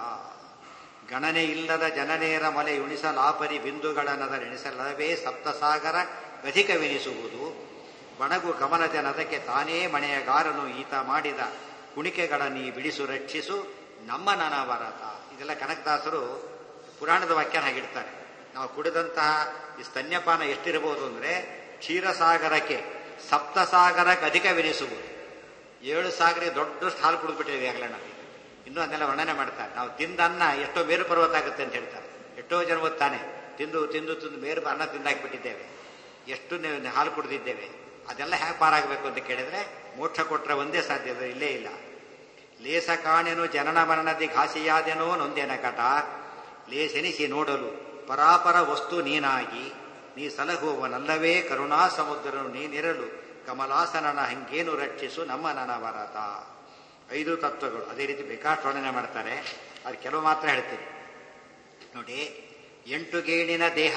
ಗಣನೆ ಇಲ್ಲದ ಜನನೇರ ಮೊಲೆ ಉಣಿಸಲಾಪರಿ ಬಿಂದುಗಳನ್ನದರೆಣಿಸಲವೇ ಸಪ್ತಸಾಗರ ಗಧಿಕವೆನಿಸುವುದು ಬಣಗು ಗಮನದ ನದಕ್ಕೆ ತಾನೇ ಮಣೆಯಗಾರನು ಈತ ಮಾಡಿದ ಕುಣಿಕೆಗಳ ನೀ ಬಿಡಿಸು ರಕ್ಷಿಸು ನಮ್ಮ ನನವರತ. ಇದೆಲ್ಲ ಕನಕದಾಸರು ಪುರಾಣದ ವಾಕ್ಯನ ಹಾಗಿಡ್ತಾರೆ. ನಾವು ಕುಡಿದಂತಹ ಈ ಸ್ತನ್ಯಪಾನ ಎಷ್ಟಿರಬಹುದು ಅಂದರೆ ಕ್ಷೀರಸಾಗರಕ್ಕೆ ಸಪ್ತಸಾಗರಕ್ಕೆ ಅಧಿಕವೆನಿಸುವುದು. ಏಳು ಸಾಗರ ದೊಡ್ಡಷ್ಟು ಹಾಲು ಕುಡಿದ್ಬಿಟ್ಟಿದೆ ಆಗಲೇ ನಾವು. ಇನ್ನೂ ಅದನ್ನೆಲ್ಲ ವರ್ಣನೆ ಮಾಡ್ತಾರೆ. ನಾವು ತಿಂದ ಅನ್ನ ಎಷ್ಟೋ ಮೇರು ಪರ್ವತ ಆಗುತ್ತೆ ಅಂತ ಹೇಳ್ತಾರೆ. ಎಷ್ಟೋ ಜನ ಓದ್ತಾನೆ ತಿಂದು ತಿಂದು ತಿಂದು ಮೇರು ಅನ್ನ ತಿಂದಾಕ್ಬಿಟ್ಟಿದ್ದೇವೆ, ಎಷ್ಟು ಹಾಲು ಕುಡಿದಿದ್ದೇವೆ. ಅದೆಲ್ಲ ಹೇಗೆ ಪಾರಾಗಬೇಕು ಅಂತ ಕೇಳಿದ್ರೆ ಮೋಕ್ಷ ಕೊಟ್ಟರೆ ಒಂದೇ ಸಾಧ್ಯ, ಇಲ್ಲೇ ಇಲ್ಲ. ಲೇಸ ಕಾಣೆನು ಜನನ ಮರಣದಿ ಘಾಸಿಯಾದೆನೋ ನೊಂದೆನ ಕಟ ಲೇಸೆನಿಸಿ ನೋಡಲು ಪರಾಪರ ವಸ್ತು ನೀನಾಗಿ ನೀ ಸಲಹುವನಲ್ಲವೇ ಕರುಣಾ ಸಮುದ್ರನು ನೀನಿರಲು ಕಮಲಾಸನನ ಹಂಗೇನು ರಕ್ಷಿಸು ನಮ್ಮ ನನವರತ. ಐದು ತತ್ವಗಳು ಅದೇ ರೀತಿ ಬೇಕಾಷ್ಟು ವರ್ಣನೆ ಮಾಡ್ತಾರೆ. ಅದು ಕೆಲವು ಮಾತ್ರ ಹೇಳ್ತೀನಿ ನೋಡಿ. ಎಂಟು ಗೇಣಿನ ದೇಹ,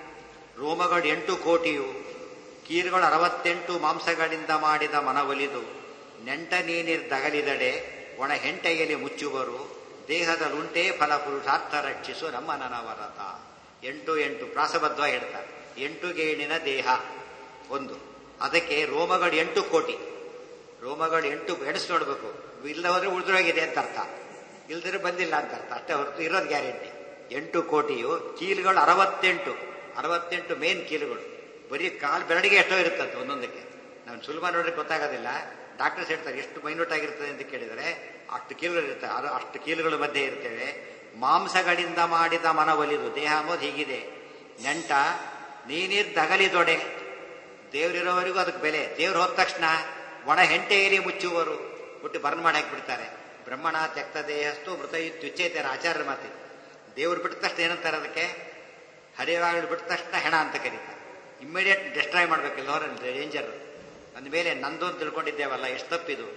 ರೋಮಗಳು ಎಂಟು ಕೋಟಿಯು, ಕೀರುಗಳು ಅರವತ್ತೆಂಟು ಮಾಂಸಗಳಿಂದ ಮಾಡಿದ ಮನವೊಲಿದು, ನೆಂಟ ನೀನಿರ್ದಗಲಿದಡೆ ಒಣ ಹೆಂಟೆಯಲ್ಲಿ ಮುಚ್ಚುವರು, ದೇಹದಲ್ಲುಂಟೇ ಫಲ ಪುರುಷಾರ್ಥ ರಕ್ಷಿಸು ನಮ್ಮ ನನವರತ. ಎಂಟು ಎಂಟು ಪ್ರಾಸಬದ್ಧವಾಗಿ ಹೇಳ್ತಾರೆ. ಎಂಟು ಗೇಣಿನ ದೇಹ ಒಂದು, ಅದಕ್ಕೆ ರೋಮಗಳು ಎಂಟು ಕೋಟಿ. ರೋಮಗಳು ಎಂಟು ಎಣಿಸ್ ನೋಡ್ಬೇಕು, ಇಲ್ಲದವರೆ ಉಳಿದ್ರೋಗಿದೆ ಅಂತ ಅರ್ಥ, ಇಲ್ದಿದ್ರೆ ಬಂದಿಲ್ಲ ಅಂತ ಅರ್ಥ, ಅಷ್ಟೇ ಹೊರತು ಇರೋದು ಗ್ಯಾರಂಟಿ. ಎಂಟು ಕೋಟಿಯು, ಕೀಲುಗಳು ಅರವತ್ತೆಂಟು ಅರವತ್ತೆಂಟು ಮೇನ್ ಕೀಲುಗಳು. ಬರೀ ಕಾಲು ಬೆರಡಿಗೆ ಎಷ್ಟೋ ಇರುತ್ತಂತೆ ಒಂದೊಂದಕ್ಕೆ. ನಾವು ಸುಲಭ ನೋಡ್ರಿ ಗೊತ್ತಾಗೋದಿಲ್ಲ. ಡಾಕ್ಟರ್ಸ್ ಹೇಳ್ತಾರೆ ಎಷ್ಟು ಮೈನ್ಯೂಟ್ ಆಗಿರ್ತದೆ ಅಂತ ಕೇಳಿದರೆ ಅಷ್ಟು ಕೀಲುಗಳು ಇರ್ತವೆ. ಅದು ಅಷ್ಟು ಕೀಲುಗಳ ಮಧ್ಯೆ ಇರ್ತೇವೆ. ಮಾಂಸಗಳಿಂದ ಮಾಡಿದ ಮನವೊಲಿದು, ದೇಹ ಅಂಬೋದು ಹೀಗಿದೆ. ನೆಂಟ ನೀನಿರ್ದಗಲಿದೊಡೆ, ದೇವರಿರೋವರೆಗೂ ಅದಕ್ಕೆ ಬೆಲೆ. ದೇವ್ರು ಹೋದ ತಕ್ಷಣ ಒಣ ಹೆಂಟೆಯಲ್ಲಿ ಮುಚ್ಚುವರು, ಬಿಟ್ಟು ಬರ್ನ್ ಮಾಡಿ ಹಾಕಿಬಿಡ್ತಾರೆ. ಬ್ರಹ್ಮಣ ತ್ಯಕ್ತ ದೇಹಸ್ತು ಮೃತ ಇತ್ಯುಚ್ಚೇತರ ಆಚಾರ್ಯರ ಮಾತಿದೆ. ದೇವ್ರು ಬಿಟ್ಟ ತಕ್ಷಣ ಏನಂತಾರೆ ಅದಕ್ಕೆ? ಹರಿವಾಗಳು ಬಿಟ್ಟ ತಕ್ಷಣ ಹೆಣ ಅಂತ ಕರೀತಾರೆ. ಇಮ್ಮಿಡಿಯೇಟ್ ಡಿಸ್ಟ್ರಾಯ್ ಮಾಡ್ಬೇಕಿಲ್ಲ, ಡೇಂಜರ್. ಅಂದಮೇಲೆ ನಂದು ಅಂತ ತಿಳ್ಕೊಂಡಿದ್ದೇವಲ್ಲ, ಎಷ್ಟು ತಪ್ಪಿದು.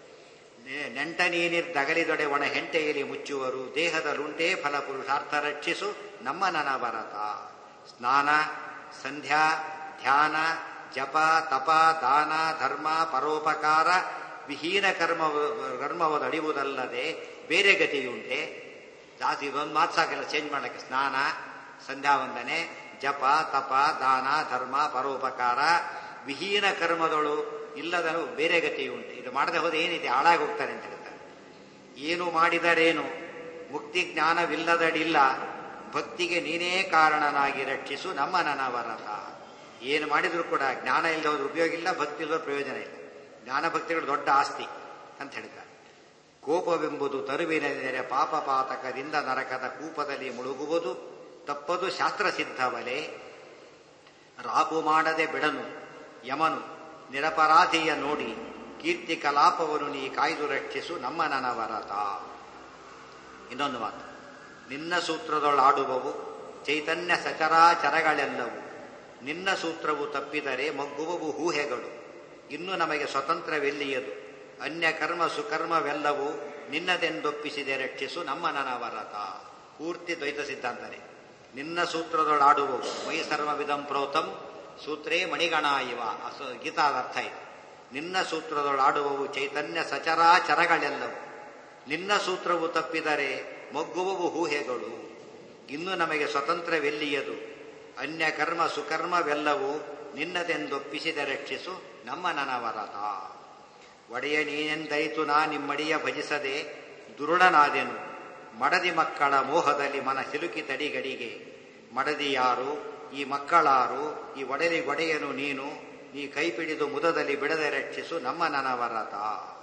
ನೆಂಟ ನೀನಿರ್ದಗಲಿದೊಡೆ ಒಣ ಹೆಂಟೆಯಲ್ಲಿ ಮುಚ್ಚುವರು, ದೇಹದಲ್ಲುಂಟೇ ಫಲ ಪುರುಷಾರ್ಥ ರಕ್ಷಿಸು ನಮ್ಮ ನನವರತ. ಸ್ನಾನ, ಸಂಧ್ಯಾ, ಧ್ಯಾನ, ಜಪ, ತಪ, ದಾನ, ಧರ್ಮ, ಪರೋಪಕಾರ ವಿಹೀನ ಕರ್ಮ ಕರ್ಮವನ್ನು ಅಡಿಯುವುದಲ್ಲದೆ ಬೇರೆ ಗತಿಯುಂಟೆ. ಜಾಸ್ತಿ ಒಂದು ಮಾತು ಸಾಕಿಲ್ಲ ಚೇಂಜ್ ಮಾಡಕ್ಕೆ. ಸ್ನಾನ, ಸಂಧ್ಯಾ ವಂದನೆ, ಜಪ, ತಪ, ದಾನ, ಧರ್ಮ, ಪರೋಪಕಾರ ವಿಹೀನ ಕರ್ಮದಳು ಇಲ್ಲದನು ಬೇರೆ ಗತಿಯುಂಟೆ. ಇದು ಮಾಡದೆ ಹೋದ ಏನಿದೆ, ಹಾಳಾಗಿ ಹೋಗ್ತಾರೆ ಅಂತ ಹೇಳ್ತಾರೆ. ಏನು ಮಾಡಿದರೇನು ಮುಕ್ತಿ ಜ್ಞಾನವಿಲ್ಲದಡಿಲ್ಲ, ಭಕ್ತಿಗೆ ನೀನೇ ಕಾರಣನಾಗಿ ರಕ್ಷಿಸು ನಮ್ಮ ನನವರತ. ಏನು ಮಾಡಿದ್ರು ಕೂಡ ಜ್ಞಾನ ಇಲ್ಲದವ್ರು ಉಪಯೋಗ ಇಲ್ಲ, ಭಕ್ತಿ ಇಲ್ಲದವ್ರು ಪ್ರಯೋಜನ ಇಲ್ಲ. ಜ್ಞಾನ ಭಕ್ತಿಗಳು ದೊಡ್ಡ ಆಸ್ತಿ ಅಂತ ಹೇಳ್ತಾರೆ. ಕೋಪವೆಂಬುದು ತರುವಿನ ನೆರೆ ಪಾಪ ಪಾತಕದಿಂದ ನರಕದ ಕೂಪದಲ್ಲಿ ಮುಳುಗುವುದು, ತಪ್ಪದು ಶಾಸ್ತ್ರ ಸಿದ್ಧವಲೆ. ರಾಪು ಮಾಡದೆ ಬಿಡನು ಯಮನು ನಿರಪರಾಧಿಯ ನೋಡಿ, ಕೀರ್ತಿ ಕಲಾಪವನ್ನು ನೀ ಕಾಯ್ದು ರಕ್ಷಿಸು ನಮ್ಮ ನನವರತ. ಇನ್ನೊಂದು ಮಾತು, ನಿನ್ನ ಸೂತ್ರದೊಳಾಡುವವು ಚೈತನ್ಯ ಸಚರಾಚರಗಳೆಲ್ಲವು, ನಿನ್ನ ಸೂತ್ರವು ತಪ್ಪಿದರೆ ಮಗ್ಗುವವು ಊಹೆಗಳು, ಇನ್ನು ನಮಗೆ ಸ್ವತಂತ್ರವೆಲ್ಲಿಯದು, ಅನ್ಯ ಕರ್ಮ ಸುಕರ್ಮವೆಲ್ಲವೂ ನಿನ್ನದೆಂದೊಪ್ಪಿಸಿದೆ ರಕ್ಷಿಸು ನಮ್ಮ ನನವರತ. ಪೂರ್ತಿ ದ್ವೈತ ಸಿದ್ಧಾಂತನೇ. ನಿನ್ನ ಸೂತ್ರದೊಳಾಡುವವು ಮೈ ಸರ್ವವಿಧಂ ಪ್ರೋತಂ ಸೂತ್ರೇ ಮಣಿಗಣ ಇವ, ಅಸು ಗೀತಾದ ಅರ್ಥ ಇದೆ. ನಿನ್ನ ಸೂತ್ರದೊಳಾಡುವವು ಚೈತನ್ಯ ಸಚರಾಚರಗಳೆಲ್ಲವು, ನಿನ್ನ ಸೂತ್ರವು ತಪ್ಪಿದರೆ ಮಗ್ಗುವವು ಊಹೆಗಳು, ಇನ್ನು ನಮಗೆ ಸ್ವತಂತ್ರವೆಲ್ಲಿಯದು, ಅನ್ಯ ಕರ್ಮ ಸುಕರ್ಮವೆಲ್ಲವೂ ನಿನ್ನದೆಂದೊಪ್ಪಿಸಿದ ರಕ್ಷಿಸು ನಮ್ಮ ನನವರತ. ಒಡೆಯ ನೀನೆಂದೈತು ನಾ ನಿಮ್ಮಡಿಯ ಭಜಿಸದೆ ದುರುಳನಾದೆನು, ಮಡದಿ ಮಕ್ಕಳ ಮೋಹದಲ್ಲಿ ಮನ ಸಿಲುಕಿ ತಡಿಗಡಿಗೆ, ಮಡದಿ ಯಾರು ಈ ಮಕ್ಕಳಾರು, ಈ ಒಡೆಲಿ ಒಡೆಯನು ನೀನು, ನೀ ಕೈಪಿಡಿದು ಮುದದಲ್ಲಿ ಬಿಡದೆ ರಕ್ಷಿಸು ನಮ್ಮ ನನವರತ.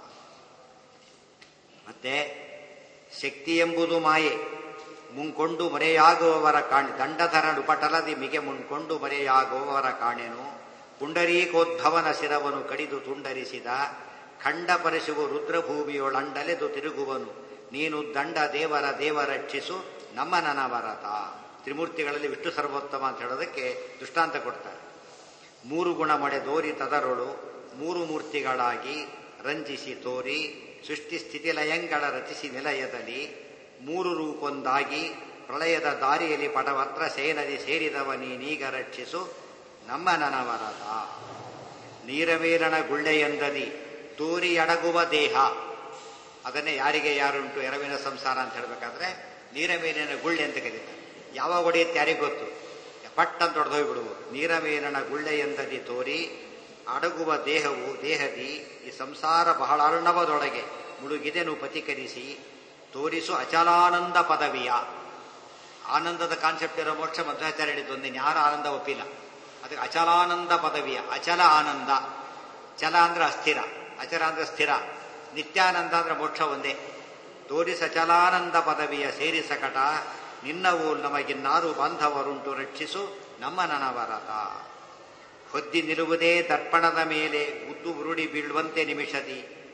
ಮತ್ತೆ ಶಕ್ತಿ ಎಂಬುದು ಮಾಯೆ ಮುಂಕೊಂಡು ಮರೆಯಾಗುವವರ ಕಾಣೆ, ದಂಡಧರ ನುಪಟಲದಿ ಮಿಗೆ ಮುಂಕೊಂಡು ಮರೆಯಾಗುವವರ ಕಾಣೆನು, ಪುಂಡರೀಕೋದ್ಭವನ ಶಿರವನು ಕಡಿದು ತುಂಡರಿಸಿದ, ಖಂಡಪರಿಸುವ ರುದ್ರಭೂಮಿಯೊಳಂಡಲೆದು ತಿರುಗುವನು, ನೀನು ದಂಡ ದೇವರ ದೇವ ರಕ್ಷಿಸು ನಮ್ಮ ನನವರತ. ತ್ರಿಮೂರ್ತಿಗಳಲ್ಲಿ ವಿಷ್ಣು ಸರ್ವೋತ್ತಮ ಅಂತ ಹೇಳೋದಕ್ಕೆ ದೃಷ್ಟಾಂತ ಕೊಡ್ತಾರೆ. ಮೂರು ಗುಣ ಮಡೆದೋರಿ ತದರೊಳು ಮೂರು ಮೂರ್ತಿಗಳಾಗಿ ರಂಜಿಸಿ ತೋರಿ, ಸೃಷ್ಟಿ ಸ್ಥಿತಿ ಲಯಂಗಳ ರಚಿಸಿ ನಿಲಯದಲ್ಲಿ, ಮೂರು ರೂಪೊಂದಾಗಿ ಪ್ರಳಯದ ದಾರಿಯಲ್ಲಿ ಪಟವತ್ರ ಸೇನದಿ ಸೇರಿದವ ನೀನೀಗ ರಕ್ಷಿಸು ನಮ್ಮ ನನವರತ. ನೀರಮೇಲನ ಗುಳ್ಳೆಯಂದದಿ ತೋರಿ ಅಡಗುವ ದೇಹ, ಅದನ್ನೇ ಯಾರಿಗೆ ಯಾರುಂಟು ಎರವಿನ ಸಂಸಾರ ಅಂತ ಹೇಳಬೇಕಾದ್ರೆ ನೀರ ಮೇಲಿನ ಗುಳ್ಳೆ ಅಂತ ಕರೀತಾರೆ. ಯಾವಾಗ ಹೊಡೆಯುತ್ತೆ ಯಾರಿಗೆ ಗೊತ್ತು, ಪಟ್ ಅಂತ ಹೊಡೆದೋಗಿ ಬಿಡುವುದು. ನೀರ ಮೇಲನ ಗುಳ್ಳೆಯಂದದಿ ತೋರಿ ಅಡಗುವ ದೇಹವು ದೇಹದಿ ಈ ಸಂಸಾರ ಬಹಳ ಅರ್ಣವದೊಳಗೆ ಮುಳುಗಿದೆನು ಪತಿಕರಿಸಿ, ತೋರಿಸು ಅಚಲಾನಂದ ಪದವಿಯ. ಆನಂದದ ಕಾನ್ಸೆಪ್ಟ್ ಇರೋ ಮೋಕ್ಷ ಮಧ್ವಾಚಾರ್ಯ ಹೇಳಿದ್ದು ಒಂದಿನ ಯಾರು ಆನಂದ ಒಪ್ಪಿಲ್ಲ. ಅದಕ್ಕೆ ಅಚಲಾನಂದ ಪದವಿಯ, ಅಚಲ ಆನಂದ. ಚಲ ಅಂದ್ರೆ ಅಸ್ಥಿರ, ಅಚಲ ಅಂದ್ರೆ ಸ್ಥಿರ, ನಿತ್ಯಾನಂದ ಅಂದ್ರೆ ಮೋಕ್ಷ ಒಂದೇ. ತೋರಿಸಚಲಾನಂದ ಪದವಿಯ ಸೇರಿಸಕಟ, ನಿನ್ನವು ನಮಗಿನ್ನಾರು ಬಾಂಧವರುಂಟು ರಕ್ಷಿಸು ನಮ್ಮ ನನವರತ. ಹೊದ್ದಿ ನಿಲ್ಲುವುದೇ ದರ್ಪಣದ ಮೇಲೆ ಉದ್ದು ಉರುಡಿ ಬೀಳುವಂತೆ ನಿಮಿಷದಿ,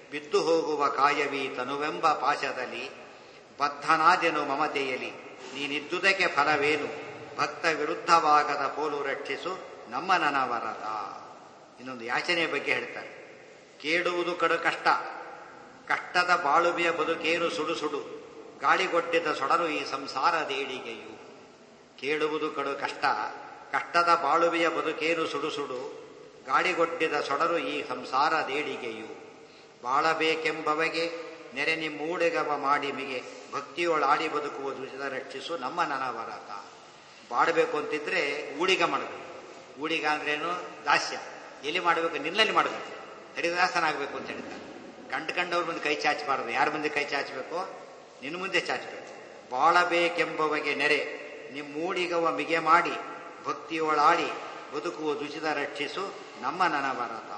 ಬಿದ್ದು ಹೋಗುವ ಕಾಯವೀ ತನುವೆಂಬ ಪಾಶದಲ್ಲಿ ಬದ್ಧನಾದೆನು ಮಮತೆಯಲಿ ನೀನಿದ್ದುದಕ್ಕೆ ಫಲವೇನು ಭಕ್ತ ವಿರುದ್ಧವಾಗದ ಪೋಲು ರಕ್ಷಿಸು ನಮ್ಮ ನನವರದ. ಇನ್ನೊಂದು ಯಾಚನೆಯ ಬಗ್ಗೆ ಹೇಳ್ತಾರೆ. ಕೇಳುವುದು ಕಡು ಕಷ್ಟ, ಕಷ್ಟದ ಬಾಳುವೆಯ ಬದುಕೇನು ಸುಡು ಸುಡು, ಗಾಳಿಗೊಡ್ಡಿದ ಸೊಡರು ಈ ಸಂಸಾರದೇಡಿಗೆಯು. ಕೇಳುವುದು ಕಡು ಕಷ್ಟ, ಕಷ್ಟದ ಬಾಳುವೆಯ ಬದುಕೇನು ಸುಡು ಸುಡು, ಗಾಳಿಗೊಡ್ಡಿದ ಸೊಡರು ಈ ಸಂಸಾರದೇಡಿಗೆಯು. ಬಾಳಬೇಕೆಂಬವಗೆ ನೆರೆ ನಿಮ್ಮೂಡೆಗವ ಮಾಡಿಮಿಗೆ ಭಕ್ತಿಯೊಳಾಡಿ ಬದುಕುವ ದುರಿತ ರಕ್ಷಿಸು ನಮ್ಮ ನನವರತ. ಬಾಡಬೇಕು ಅಂತಿದ್ರೆ ಊಡಿಗ ಮಾಡಬೇಕು. ಊಡಿಗ ಅಂದ್ರೇನು? ದಾಸ್ಯ. ಎಲ್ಲಿ ಮಾಡಬೇಕು? ನಿನ್ನಲ್ಲಿ ಮಾಡಬೇಕು. ಹರಿದಾಸನಾಗಬೇಕು ಅಂತ ಹೇಳ್ತಾರೆ. ಕಂಡು ಕಂಡವ್ರ ಮುಂದೆ ಕೈ ಚಾಚಬಾರದು. ಯಾರ ಮುಂದೆ ಕೈ ಚಾಚಬೇಕು? ನಿನ್ನ ಮುಂದೆ ಚಾಚಬೇಕು. ಬಾಳಬೇಕೆಂಬವಗೆ ನೆರೆ ನಿಮ್ಮೂಡಿಗವ ಮಿಗೆ ಮಾಡಿ ಭಕ್ತಿಯೊಳಾಡಿ ಬದುಕುವ ದುಚಿತ ರಕ್ಷಿಸು ನಮ್ಮ ನನವರತ.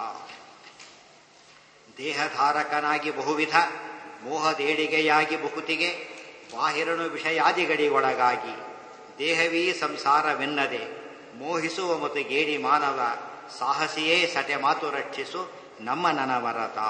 ದೇಹಧಾರಕನಾಗಿ ಬಹುವಿಧ ಮೋಹದೇಡಿಗೆಯಾಗಿ ಬಹುತಿಗೆ ಬಾಹಿರನು ವಿಷಯಾದಿಗಡಿ ಒಳಗಾಗಿ ದೇಹವೀ ಸಂಸಾರವೆನ್ನದೆ ಮೋಹಿಸುವ ಮತ್ತು ಗೇಡಿ ಮಾನವ ಸಾಹಸಿಯೇ ಸಟೆ ಮಾತು ರಕ್ಷಿಸು ನಮ್ಮ ನನವರತ.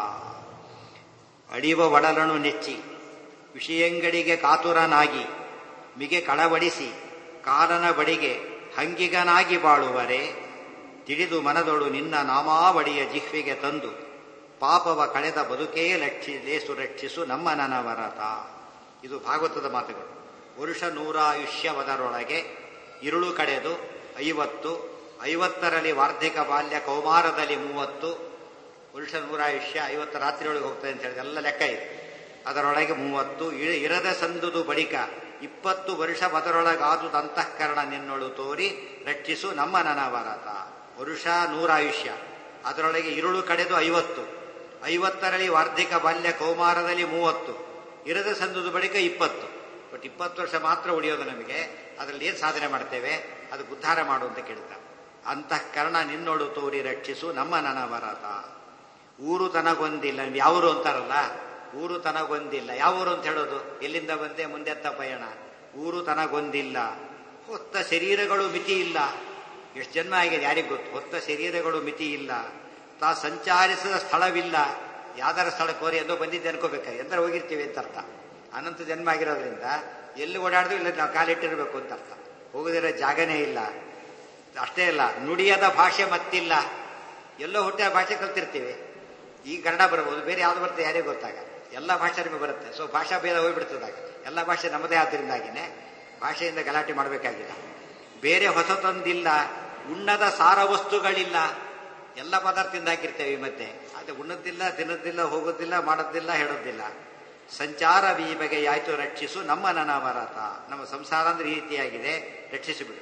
ಅಡಿವ ಒಡಲನು ನೆಚ್ಚಿ ವಿಷಯಂಗಡಿಗೆ ಕಾತುರನಾಗಿ ಮಿಗೆ ಕಳವಡಿಸಿ ಕಾಲನ ಬಡಿಗೆ ಹಂಗಿಗನಾಗಿ ಬಾಳುವರೆ ತಿಳಿದು ಮನದೊಳು ನಿನ್ನ ನಾಮಾವಳಿಯ ಜಿಹ್ವಿಗೆ ತಂದು ಪಾಪವ ಕಳೆದ ಬದುಕೇ ಲಕ್ಷಿ ಲೇಸು ರಕ್ಷಿಸು ನಮ್ಮ ನನವರತ. ಇದು ಭಾಗವತದ ಮಾತುಗಳು. ವರುಷ ನೂರಾಯುಷ್ಯವದರೊಳಗೆ ಇರುಳು ಕಡೆದು ಐವತ್ತು, ಐವತ್ತರಲ್ಲಿ ವಾರ್ಧಿಕ ಬಾಲ್ಯ ಕೌಮಾರದಲ್ಲಿ ಮೂವತ್ತು, ವರುಷ ನೂರಾಯುಷ್ಯ ಐವತ್ತು ರಾತ್ರಿಯೊಳಗೆ ಹೋಗ್ತದೆ ಅಂತ ಹೇಳಿದ್ರೆ ಎಲ್ಲ ಲೆಕ್ಕ ಇದೆ. ಅದರೊಳಗೆ ಮೂವತ್ತು, ಇರದ ಸಂದುದು ಬಳಿಕ ಇಪ್ಪತ್ತು ವರ್ಷ ಅದರೊಳಗಾದು ಅಂತಃಕರಣ ನಿನ್ನೊಳು ತೋರಿ ರಕ್ಷಿಸು ನಮ್ಮ ನನವರತ. ವರುಷ ನೂರಾಯುಷ್ಯ, ಅದರೊಳಗೆ ಇರುಳು ಕಡೆದು ಐವತ್ತು, ಐವತ್ತರಲ್ಲಿ ವಾರ್ಧಿಕ ಬಾಲ್ಯ ಕೌಮಾರದಲ್ಲಿ ಮೂವತ್ತು, ಇರದ ಸಂದುದು ಬಳಿಕ ಇಪ್ಪತ್ತು. ಬಟ್ ಇಪ್ಪತ್ತು ವರ್ಷ ಮಾತ್ರ ಉಳಿಯೋದು ನಮಗೆ. ಅದರಲ್ಲಿ ಏನು ಸಾಧನೆ ಮಾಡ್ತೇವೆ? ಅದು ಉದ್ಧಾರ ಮಾಡು ಅಂತ ಕೇಳ್ತಾರೆ. ಅಂತಃಕರಣ ನಿನ್ನೋಡು ತೋರಿ ರಕ್ಷಿಸು ನಮ್ಮ ನನವರತ. ಊರು ತನಗೊಂದಿಲ್ಲ, ಯಾವೂರು ಅಂತಾರಲ್ಲ, ಊರು ತನಗೊಂದಿಲ್ಲ. ಯಾವೂರು ಅಂತ ಹೇಳೋದು? ಎಲ್ಲಿಂದ ಬಂದೆ, ಮುಂದೆತ್ತ ಪಯಣ. ಊರು ತನಗೊಂದಿಲ್ಲ, ಹೊತ್ತ ಶರೀರಗಳು ಮಿತಿ ಇಲ್ಲ. ಎಷ್ಟು ಜನ್ಮ ಆಗಿದೆ ಯಾರಿಗೂ ಗೊತ್ತು. ಹೊತ್ತ ಶರೀರಗಳು ಮಿತಿ ಇಲ್ಲ, ತಾ ಸಂಚಾರಿಸಿದ ಸ್ಥಳವಿಲ್ಲ. ಯಾವ್ದಾರ ಸ್ಥಳಕ್ಕೆ ಹೋರಿ ಎಂದೋ ಬಂದಿದ್ದೆ ಅನ್ಕೋಬೇಕಾದ್ರೆ ಎಂದ್ರೆ ಹೋಗಿರ್ತೀವಿ ಅಂತ ಅರ್ಥ. ಅನಂತ ಜನ್ಮ ಆಗಿರೋದ್ರಿಂದ ಎಲ್ಲಿ ಓಡಾಡಿದ್ವಿ ಇಲ್ಲ ನಾವು ಕಾಲಿಟ್ಟಿರ್ಬೇಕು ಅಂತ ಅರ್ಥ. ಹೋಗದಿರೋ ಜಾಗನೇ ಇಲ್ಲ. ಅಷ್ಟೇ ಇಲ್ಲ, ನುಡಿಯದ ಭಾಷೆ ಮತ್ತಿಲ್ಲ. ಎಲ್ಲೋ ಹುಟ್ಟಿದ ಭಾಷೆ ಕಲ್ತಿರ್ತೀವಿ. ಈ ಕನ್ನಡ ಬರ್ಬೋದು, ಬೇರೆ ಯಾವ್ದು ಬರುತ್ತೆ ಯಾರಿಗೂ ಗೊತ್ತಾಗ. ಎಲ್ಲ ಭಾಷೆ ನಿಮಗೆ ಬರುತ್ತೆ. ಸೊ ಭಾಷಾ ಭೇದ ಹೋಗ್ಬಿಡ್ತದಾಗ. ಎಲ್ಲ ಭಾಷೆ ನಮ್ಮದೇ ಆದ್ದರಿಂದಾಗಿನೇ ಭಾಷೆಯಿಂದ ಗಲಾಟೆ ಮಾಡಬೇಕಾಗಿಲ್ಲ. ಬೇರೆ ಹೊಸತೊಂದಿಲ್ಲ, ಉಣ್ಣದ ಸಾರ ವಸ್ತುಗಳಿಲ್ಲ. ಎಲ್ಲ ಪದಾರ್ಥದಿಂದ ಹಾಕಿರ್ತೇವೆ ಈ ಮಧ್ಯೆ. ಅದು ಉಣ್ಣದಿಲ್ಲ, ತಿನ್ನೋದಿಲ್ಲ, ಹೋಗೋದಿಲ್ಲ, ಮಾಡೋದಿಲ್ಲ, ಹೇಳೋದಿಲ್ಲ. ಸಂಚಾರ ಈ ಬಗೆಯಾಯ್ತು ರಕ್ಷಿಸು ನಮ್ಮ ನನವರತ. ನಮ್ಮ ಸಂಸಾರ ಅಂದ್ರೆ ಈ ರೀತಿಯಾಗಿದೆ, ರಕ್ಷಿಸಿಬಿಡು.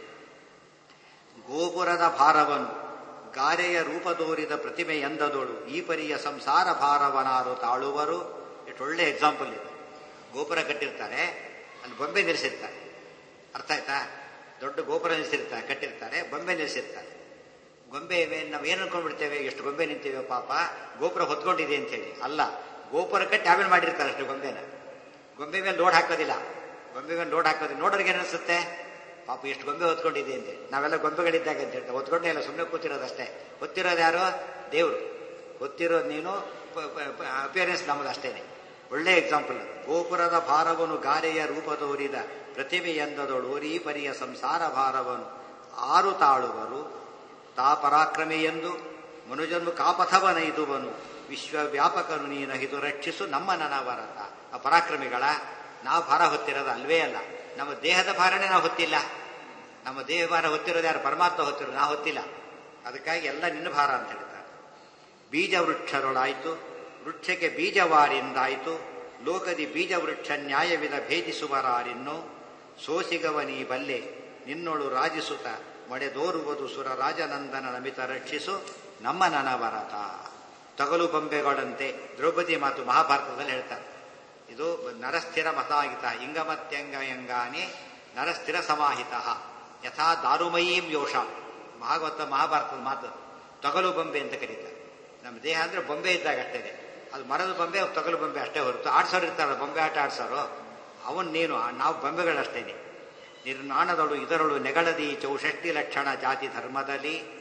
ಗೋಪುರದ ಭಾರವನು ಗಾರೆಯ ರೂಪದೋರಿದ ಪ್ರತಿಮೆ ಎಂದದೋಳು ಈ ಪರಿಯ ಸಂಸಾರ ಭಾರವನಾರು ತಾಳುವರು. ಎಷ್ಟು ಒಳ್ಳೆ ಎಕ್ಸಾಂಪಲ್ ಇದೆ. ಗೋಪುರ ಕಟ್ಟಿರ್ತಾರೆ, ಅಲ್ಲಿ ಬೊಂಬೆ ನಿಲ್ಲಿಸಿರ್ತಾರೆ. ಅರ್ಥ ಆಯ್ತಾ? ದೊಡ್ಡ ಗೋಪುರ ನಿಲ್ಲಿಸಿರ್ತಾರೆ, ಕಟ್ಟಿರ್ತಾರೆ, ಬೊಂಬೆ ನಿಲ್ಲಿಸಿರ್ತಾರೆ. ಗೊಂಬೆ ನಾವು ಏನು ಅನ್ಕೊಂಡ್ಬಿಡ್ತೇವೆ, ಎಷ್ಟು ಗೊಂಬೆ ನಿಂತೀವಿ ಪಾಪ, ಗೋಪುರ ಹೊತ್ಕೊಂಡಿದೆ ಅಂತ ಹೇಳಿ. ಅಲ್ಲ, ಗೋಪುರ ಕಟ್ಟಿ ಆಮೇಲೆ ಮಾಡಿರ್ತಾರೆ ಅಷ್ಟು ಗೊಂಬೆನ. ಗೊಂಬೆ ಮೇಲೆ ಲೋಡ್ ಹಾಕೋದಿಲ್ಲ. ಗೊಂಬೆ ಮೇಲೆ ಲೋಡ್ ಹಾಕೋದಿಲ್ಲ. ನೋಡೋರಿಗೆ ಏನಿಸುತ್ತೆ, ಪಾಪ ಎಷ್ಟು ಗೊಂಬೆ ಹೊತ್ಕೊಂಡಿದೆ ಅಂತ. ನಾವೆಲ್ಲ ಗೊಂಬೆಗಳಿದ್ದಾಗ ಅಂತ ಹೇಳ್ತೇವೆ. ಹೊತ್ಕೊಂಡೇ ಇಲ್ಲ, ಸುಮ್ಮನೆ ಕೂತಿರೋದಷ್ಟೇ. ಹೊತ್ತಿರೋದು ಯಾರು? ದೇವರು. ಹೊತ್ತಿರೋದು ನೀನು, ಅಪಿಯರೆನ್ಸ್ ನಮ್ಮದು ಅಷ್ಟೇನೆ. ಒಳ್ಳೆ ಎಕ್ಸಾಂಪಲ್. ಗೋಪುರದ ಭಾರವನು ಗಾರೆಯ ರೂಪದೋರಿದ ಪ್ರತಿಮೆ ಎಂದದೋಳು ಓರಿ ಪರಿಯ ಸಂಸಾರ ಭಾರವನು ಆರು ತಾಳುವರು. ತಾ ಪರಾಕ್ರಮಿ ಎಂದು ಮನುಜನು ಕಾಪಥವನೈದುವನು ವಿಶ್ವವ್ಯಾಪಕನು ನೀನಹಿದು ರಕ್ಷಿಸು ನಮ್ಮ ನನವರತ. ಆ ಪರಾಕ್ರಮಿಗಳ ನಾವು ಭಾರ ಹೊತ್ತಿರೋದು ಅಲ್ವೇ ಅಲ್ಲ. ನಮ್ಮ ದೇಹದ ಭಾರನೇ ನಾವು ಹೊತ್ತಿಲ್ಲ. ನಮ್ಮ ದೇಹ ಭಾರ ಹೊತ್ತಿರೋದು ಯಾರು? ಪರಮಾತ್ಮ ಹೊತ್ತಿರೋದು, ನಾವು ಹೊತ್ತಿಲ್ಲ. ಅದಕ್ಕಾಗಿ ಎಲ್ಲ ನಿನ್ನ ಭಾರ ಅಂತ ಹೇಳ್ತಾರೆ. ಬೀಜ ವೃಕ್ಷರೊಳಾಯ್ತು, ವೃಕ್ಷಕ್ಕೆ ಬೀಜವಾರಿಂದಾಯ್ತು, ಲೋಕದಿ ಬೀಜ ವೃಕ್ಷ ನ್ಯಾಯವಿದ ಭೇದಿಸುವರಾರಿನ್ನು ಸೋಸಿಗವನೀ ಬಲ್ಲೆ ನಿನ್ನೋಳು ರಾಜಿಸುತ್ತ ಮಡೆದೋರುವುದು ಸುರ ರಾಜನಂದನ ನಮಿತ ರಕ್ಷಿಸು ನಮ್ಮ ನನವರತ. ತಗಲು ಬೊಂಬೆಗಳಂತೆ ದ್ರೌಪದಿ ಮಾತು ಮಹಾಭಾರತದಲ್ಲಿ ಹೇಳ್ತಾರೆ. ಇದು ನರಸ್ಥಿರ ಮತಾಹಿತ ಇಂಗಮತ್ಯಂಗಯಂಗಾನಿ ನರಸ್ಥಿರ ಸಮಾಹಿತ ಯಥಾ ದಾರುಮಯೀಂ ಯೋಷ. ಭಾಗವತ ಮಹಾಭಾರತದ ಮಾತು. ತಗಲು ಬೊಂಬೆ ಅಂತ ಕರೀತಾರೆ. ನಮ್ಮ ದೇಹ ಅಂದ್ರೆ ಬೊಂಬೆ ಇದ್ದಾಗ ಅಷ್ಟೇ. ಅದು ಮರದ ಬೊಂಬೆ, ತಗಲು ಬೊಂಬೆ ಅಷ್ಟೇ ಹೊರತು ಆಡ್ಸೋರು ಇರ್ತಾರ ಬೊಂಬೆ ಆಟ ಆಡ್ಸೋರು, ಅವನ್ ನೀನು, ನಾವು ಬೊಂಬೆಗಳಷ್ಟೇನೆ. ನಿರ್ನಾಣದಳು ಇದರಳು ನೆಗಳದಿ ಚೌಷಷ್ಟಿ ಲಕ್ಷಣ ಜಾತಿ ಧರ್ಮದಲ್ಲಿ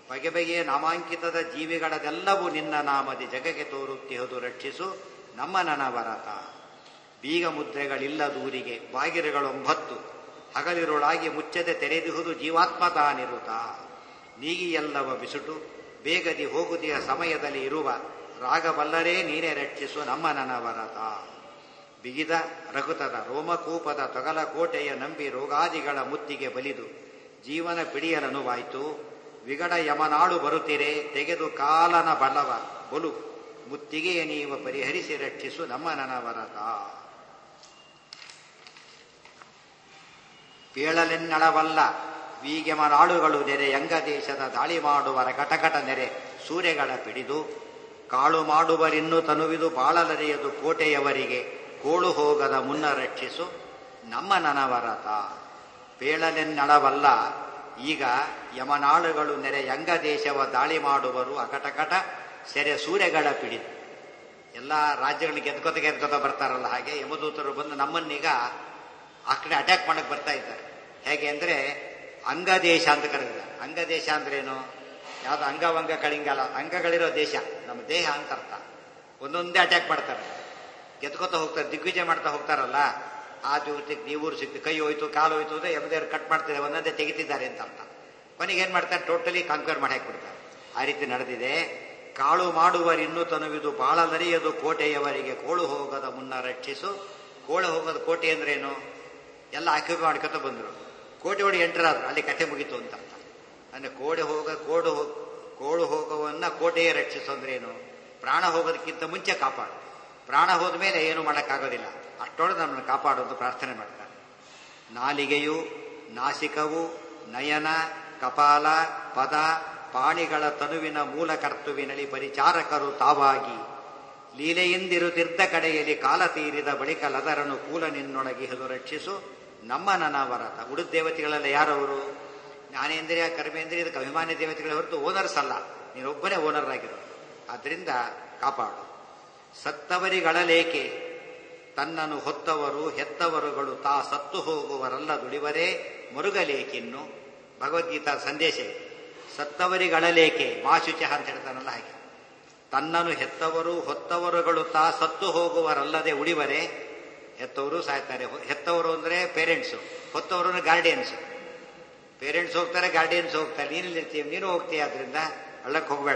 ಬಗೆ ಬಗೆಯ ನಾಮಾಂಕಿತದ ಜೀವಿಗಳದೆಲ್ಲವೂ ನಿನ್ನ ನಾಮದಿ ಜಗಕ್ಕೆ ತೋರುತ್ತಿಹುದು ರಕ್ಷಿಸು ನಮ್ಮ ನನವರತ. ಬೀಗ ಮುದ್ರೆಗಳಿಲ್ಲದೂರಿಗೆ ಬಾಗಿರುಗಳೊಂಬತ್ತು ಹಗಲಿರುಳಾಗಿ ಮುಚ್ಚದೆ ತೆರೆದಿಹುದು ಜೀವಾತ್ಮ ತಾನಿರುತ್ತ. ನೀಗಿ ಎಲ್ಲವ ಬಿಸುಟು ಬೇಗದಿ ಹೋಗುದಿಯ ಸಮಯದಲ್ಲಿ ಇರುವ ರಾಗಬಲ್ಲರೇ ನೀನೇ ರಕ್ಷಿಸು ನಮ್ಮ ನನವರತ. ಬಿಗಿದ ರಘುತದ ರೋಮಕೂಪದ ತೊಗಲ ಕೋಟೆಯ ನಂಬಿ ರೋಗಾದಿಗಳ ಮುತ್ತಿಗೆ ಬಲಿದು ಜೀವನ ಪಿಡಿಯಲನುವಾಯಿತು. ವಿಗಡ ಯಮನಾಳು ಬರುತ್ತಿರೆ ತೆಗೆದು ಕಾಲನ ಬಲವ ಬಲು ಮುತ್ತಿಗೆಯ ನೀವ ಪರಿಹರಿಸಿ ರಕ್ಷಿಸು ನಮ್ಮ ನನವರತ. ಪೇಳಲೆನ್ನಳವಲ್ಲ ವೀಗೆಮನಾಳುಗಳು ನೆರೆ ಯಂಗದೇಶದ ದಾಳಿ ಮಾಡುವರ ಕಟಕಟ ನೆರೆ ಸೂರ್ಯಗಳ ಪಿಡಿದು ಕಾಳು ಮಾಡುವರಿನ್ನು ತನುವಿದು ಬಾಳಲರಿಯದು ಕೋಟೆಯವರಿಗೆ ಕೋಳು ಹೋಗದ ಮುನ್ನ ರಕ್ಷಿಸು ನಮ್ಮ ನನವರತ. ಪೇಳಲೆನ್ನಳವಲ್ಲ ಈಗ ಯಮನಾಳುಗಳು ನೆರೆ ಯಂಗದೇಶವ ದಾಳಿ ಮಾಡುವರು ಅಕಟಕಟ ಸೆರೆ ಸೂರ್ಯಗಳ ಪಿಡಿದು. ಎಲ್ಲ ರಾಜ್ಯಗಳಿಗೆ ಗೆದ್ಕೊತ ಗೆದ್ಕೊತ ಬರ್ತಾರಲ್ಲ, ಹಾಗೆ ಯಮದೂತರು ಬಂದು ನಮ್ಮನ್ನೀಗ ಆ ಕಡೆ ಅಟ್ಯಾಕ್ ಮಾಡಕ್ಕೆ ಬರ್ತಾ ಇದ್ದಾರೆ. ಹೇಗೆ ಅಂದರೆ ಅಂಗದೇಶ ಅಂತ ಕರೆದಿದ್ದಾರೆ. ಅಂಗದೇಶ ಅಂದ್ರೇನು? ಯಾವುದು ಅಂಗವಂಗ ಕಳಿಂಗಲ, ಅಂಗಗಳಿರೋ ದೇಶ ನಮ್ಮ ದೇಹ ಅಂತ ಅರ್ಥ. ಒಂದೊಂದೇ ಅಟ್ಯಾಕ್ ಮಾಡ್ತಾರೆ, ಗೆದ್ಕೋತ ಹೋಗ್ತಾರೆ, ದಿಗ್ವಿಜಯ ಮಾಡ್ತಾ ಹೋಗ್ತಾರಲ್ಲ. ಆ ಜೊತೆಗೆ ನೀವೂರು ಸಿಕ್ತು, ಕೈ ಹೋಯ್ತು, ಕಾಲು ಹೋಯ್ತು ಅಂದ್ರೆ ಎಮ್ದೇವ್ರು ಕಟ್ ಮಾಡ್ತಿದ್ದಾರೆ, ಒಂದೊಂದೇ ತೆಗಿತಿದ್ದಾರೆ ಅಂತ ಅರ್ಥ. ಕೊನೆಗೆ ಏನ್ ಮಾಡ್ತಾರೆ? ಟೋಟಲಿ ಕಾಂಕ್ವೇರ್ ಮಾಡಿ ಹಾಕ್ಬಿಡ್ತಾರೆ. ಆ ರೀತಿ ನಡೆದಿದೆ. ಕಾಳು ಮಾಡುವರಿನ್ನೂ ತನುವಿದು ಬಾಳಲರಿಯದು ಕೋಟೆಯವರಿಗೆ ಕೋಳು ಹೋಗದ ಮುನ್ನ ರಕ್ಷಿಸು. ಕೋಳು ಹೋಗದ ಕೋಟೆ ಅಂದ್ರೇನು? ಎಲ್ಲ ಆಕ್ಯುಪೈ ಮಾಡ್ಕೊತ ಬಂದ್ರು, ಕೋಟೆ ಒಳಗೆ ಎಂಟರ್ ಆದ್ರು, ಅಲ್ಲಿ ಕಥೆ ಮುಗೀತು ಅಂತ ಅರ್ಥ. ಅಂದ್ರೆ ಕೋಡೆ ಹೋಗ ಕೋಡು ಕೋಳು ಹೋಗವನ್ನ ಕೋಟೆಯ ರಕ್ಷಿಸು ಅಂದ್ರೇನು? ಪ್ರಾಣ ಹೋಗೋದಕ್ಕಿಂತ ಮುಂಚೆ ಕಾಪಾಡು. ಪ್ರಾಣ ಹೋದ ಮೇಲೆ ಏನು ಮಾಡೋಕ್ಕಾಗೋದಿಲ್ಲ, ಅಷ್ಟೊಳಗೆ ನಮ್ಮನ್ನು ಕಾಪಾಡೋದು ಪ್ರಾರ್ಥನೆ ಮಾಡ್ತಾರೆ. ನಾಲಿಗೆಯು ನಾಸಿಕವು ನಯನ ಕಪಾಲ ಪದ ಪಾಣಿಗಳ ತನುವಿನ ಮೂಲ ಕರ್ತುವಿನಳಿ ಪರಿಚಾರಕರು ತಾವಾಗಿ ಲೀಲೆಯಿಂದಿರುತ್ತಿದ್ದ ಕಡೆಯಲ್ಲಿ ಕಾಲ ತೀರಿದ ಬಳಿಕ ಲದರನು ಕೂಲ ನಿನ್ನೊಳಗಿಹದು ರಕ್ಷಿಸು ನಮ್ಮ ನನವರತ. ಉಳಿದ ದೇವತೆಗಳೆಲ್ಲ ಯಾರವರು? ಜ್ಞಾನೇಂದ್ರಿಯ ಕರ್ಮೇಂದ್ರಿಯ ಇದಕ್ಕೆ ಅಭಿಮಾನಿ ದೇವತೆಗಳೇ ಹೊರತು ಓನರ್ಸ್ ಅಲ್ಲ, ನೀನೊಬ್ಬನೇ ಓನರ್ ಆಗಿರೋದು. ಆದ್ರಿಂದ ಕಾಪಾಡು. ಸತ್ತವರಿಗಳಲೇಕೆ ತನ್ನನ್ನು ಹೊತ್ತವರು ಹೆತ್ತವರುಗಳು ತಾ ಸತ್ತು ಹೋಗುವರಲ್ಲ ದುಡಿವರೇ ಮರುಗಲೇಕಿನ್ನು. ಭಗವದ್ಗೀತಾ ಸಂದೇಶ. ಸತ್ತವರಿಗಳಲೇಕೆ ಮಾಶುಚ ಅಂತ ಹೇಳ್ತಾನಲ್ಲ ಹಾಗೆ, ತನ್ನನ್ನು ಹೆತ್ತವರು ಹೊತ್ತವರುಗಳು ತಾ ಸತ್ತು ಹೋಗುವರಲ್ಲದೆ ಉಳಿವರೇ. ಹೆತ್ತವರು ಸಾಯ್ತಾರೆ. ಹೆತ್ತವರು ಅಂದ್ರೆ ಪೇರೆಂಟ್ಸು, ಹೊತ್ತವರು ಅಂದ್ರೆ ಗಾರ್ಡಿಯನ್ಸ್. ಪೇರೆಂಟ್ಸ್ ಹೋಗ್ತಾರೆ, ಗಾರ್ಡಿಯನ್ಸ್ ಹೋಗ್ತಾರೆ. ನೀನಿರ್ತೀವಿ, ನೀನು ಹೋಗ್ತೀಯ, ಆದ್ರಿಂದ ಹಳ್ಳಕ್ಕೆ ಹೋಗಬೇಡ.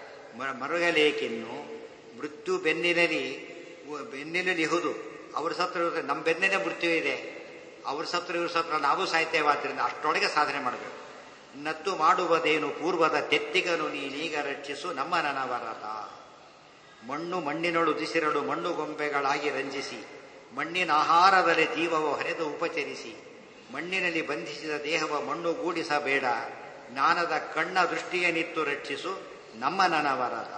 ಮರುಗಲೇಕಿನ್ನು ಮೃತ್ಯು ಬೆನ್ನಿನಲ್ಲಿ ಬೆನ್ನಿನಲ್ಲಿ ಇಹುದು. ಅವ್ರ ಸತ್ರ ನಮ್ಮ ಬೆನ್ನಿನೇ ಮೃತ್ಯು ಇದೆ, ಅವ್ರ ಸತ್ರ ಇವ್ರ ಸತ್ರ ನಾವು ಸಾಯ್ತೇವೆ. ಆದ್ರಿಂದ ಅಷ್ಟೊಳಗೆ ಸಾಧನೆ ಮಾಡಬೇಕು. ನತ್ತು ಮಾಡುವುದೇನು ಪೂರ್ವದ ತೆತ್ತಿಗನು ನೀನೀಗ ರಕ್ಷಿಸು ನಮ್ಮ ನನವರತ. ಮಣ್ಣು ಮಣ್ಣಿನೊಳು ದಿಸಿರಳು ಮಣ್ಣು ಗೊಂಬೆಗಳಾಗಿ ರಂಜಿಸಿ ಮಣ್ಣಿನ ಆಹಾರದಲ್ಲಿ ಜೀವವ ಹರಿದು ಉಪಚರಿಸಿ ಮಣ್ಣಿನಲ್ಲಿ ಬಂಧಿಸಿದ ದೇಹವ ಮಣ್ಣುಗೂಡಿಸಬೇಡ. ಜ್ಞಾನದ ಕಣ್ಣ ದೃಷ್ಟಿಯನಿತ್ತು ರಕ್ಷಿಸು ನಮ್ಮ ನನವರತ.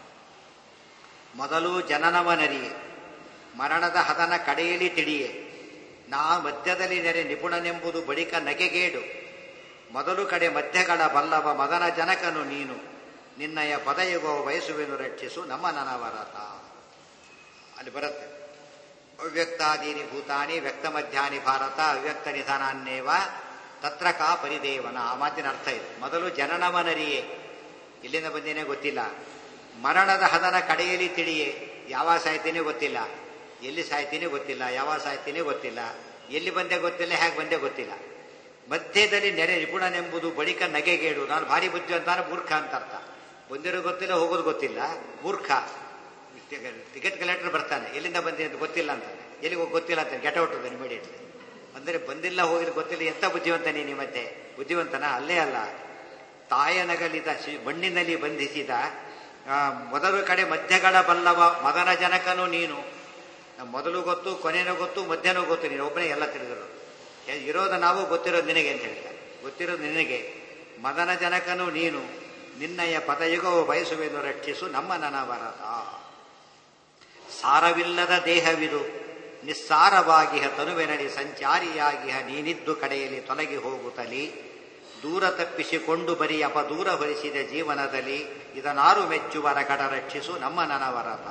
ಮೊದಲು ಜನನವನರಿಯೇ ಮರಣದ ಹದನ ಕಡೆಯಲ್ಲಿ ತಿಳಿಯೇ. ನಾ ಮಧ್ಯದಲ್ಲಿ ನೆರೆ ನಿಪುಣನೆಂಬುದು ಬಳಿಕ ನಗೆಗೇಡು. ಮೊದಲು ಕಡೆ ಮಧ್ಯಗಳ ಬಲ್ಲವ ಮದನ ಜನಕನು ನೀನು ನಿನ್ನಯ ಪದಯುಗವ ಬಯಸುವೆನು ರಕ್ಷಿಸು ನಮ್ಮ ನನವರತ. ಅಲ್ಲಿ ಬರುತ್ತೆ ಅವ್ಯಕ್ತಾದೀನಿ ಭೂತಾನಿ ವ್ಯಕ್ತ ಮಧ್ಯಾನಿ ಭಾರತ ಅವ್ಯಕ್ತ ನಿಧಾನಾನ್ನೇವ ತತ್ರ ಕಾ ಪರಿದೇವನ. ಆ ಮಾತಿನ ಅರ್ಥ ಇದೆ. ಮೊದಲು ಜನನವನರಿಯೇ, ಇಲ್ಲಿಂದ ಬಂದೇನೆ ಗೊತ್ತಿಲ್ಲ. ಮರಣದ ಹದನ ಕಡೆಯಲ್ಲಿ ತಿಳಿಯೇ, ಯಾವಾಗ ಸಾಯ್ತೀನಿ ಗೊತ್ತಿಲ್ಲ, ಎಲ್ಲಿ ಸಾಯ್ತೀನಿ ಗೊತ್ತಿಲ್ಲ, ಯಾವಾಗ ಸಾಯ್ತೀನಿ ಗೊತ್ತಿಲ್ಲ, ಎಲ್ಲಿ ಬಂದೆ ಗೊತ್ತಿಲ್ಲ, ಹೇಗೆ ಬಂದೆ ಗೊತ್ತಿಲ್ಲ. ಮಧ್ಯದಲ್ಲಿ ನೆರೆ ನಿಪುಣನೆಂಬುದು ಬಳಿಕ ನಗೆಗೇಡು. ನಾನು ಭಾರಿ ಬುದ್ಧಿ ಅಂತಾನೆ ಮೂರ್ಖ ಅಂತ ಅರ್ಥ. ಬಂದಿರೋ ಗೊತ್ತಿಲ್ಲ, ಹೋಗೋದು ಗೊತ್ತಿಲ್ಲ, ಮೂರ್ಖ. ಟಿಕೆಟ್ ಕಲೆಕ್ಟರ್ ಬರ್ತಾನೆ, ಎಲ್ಲಿಂದ ಬಂದಿ ಅಂತ ಗೊತ್ತಿಲ್ಲ ಅಂತಾನೆ, ಎಲ್ಲಿಗೆ ಹೋಗಿ ಗೊತ್ತಿಲ್ಲ ಅಂತಾನೆ, ಗೆಟ್ ಔಟ್ ಅದ ಇಮಿಡಿಯೇಟ್ಲಿ. ಅಂದರೆ ಬಂದಿಲ್ಲ ಹೋಗಿದ್ದು ಗೊತ್ತಿಲ್ಲ, ಎಂತ ಬುದ್ಧಿವಂತ ನೀನು ಮತ್ತೆ? ಬುದ್ಧಿವಂತನ ಅಲ್ಲೇ ಅಲ್ಲ. ತಾಯನಗಲಿದ ಮಣ್ಣಿನಲ್ಲಿ ಬಂಧಿಸಿದ ಮೊದಲು ಕಡೆ ಮಧ್ಯಗಳ ಬಲ್ಲವ ಮದನ ಜನಕನು ನೀನು. ಮೊದಲು ಗೊತ್ತು, ಕೊನೆನೂ ಗೊತ್ತು, ಮಧ್ಯನೂ ಗೊತ್ತು, ನೀನು ಒಬ್ಬನೇ ಎಲ್ಲ ತಿಳಿದಿರೋದು. ಇರೋದು ನಾವು, ಗೊತ್ತಿರೋದು ನಿನಗೆ ಅಂತ ಹೇಳ್ತಾರೆ. ಗೊತ್ತಿರೋದು ನಿನಗೆ. ಮದನ ಜನಕನು ನೀನು ನಿನ್ನಯ ಪದಯುಗವು ಬಯಸುವೆನು ರಕ್ಷಿಸು ನಮ್ಮ ನನವರತ. ಸಾರವಿಲ್ಲದ ದೇಹವಿದು ನಿಸ್ಸಾರವಾಗಿಹ ತನುವೆನಡಿ ಸಂಚಾರಿಯಾಗಿಹ ನೀನಿದ್ದು ಕಡೆಯಲ್ಲಿ ತೊಲಗಿ ಹೋಗುತ್ತಲಿ ದೂರ ತಪ್ಪಿಸಿಕೊಂಡು ಬರೀ ಅಪದೂರ ಹೊರಿಸಿದ ಜೀವನದಲ್ಲಿ ಇದನಾರು ಮೆಚ್ಚುವರ ಕಡ ರಕ್ಷಿಸು ನಮ್ಮ ನನವರತ.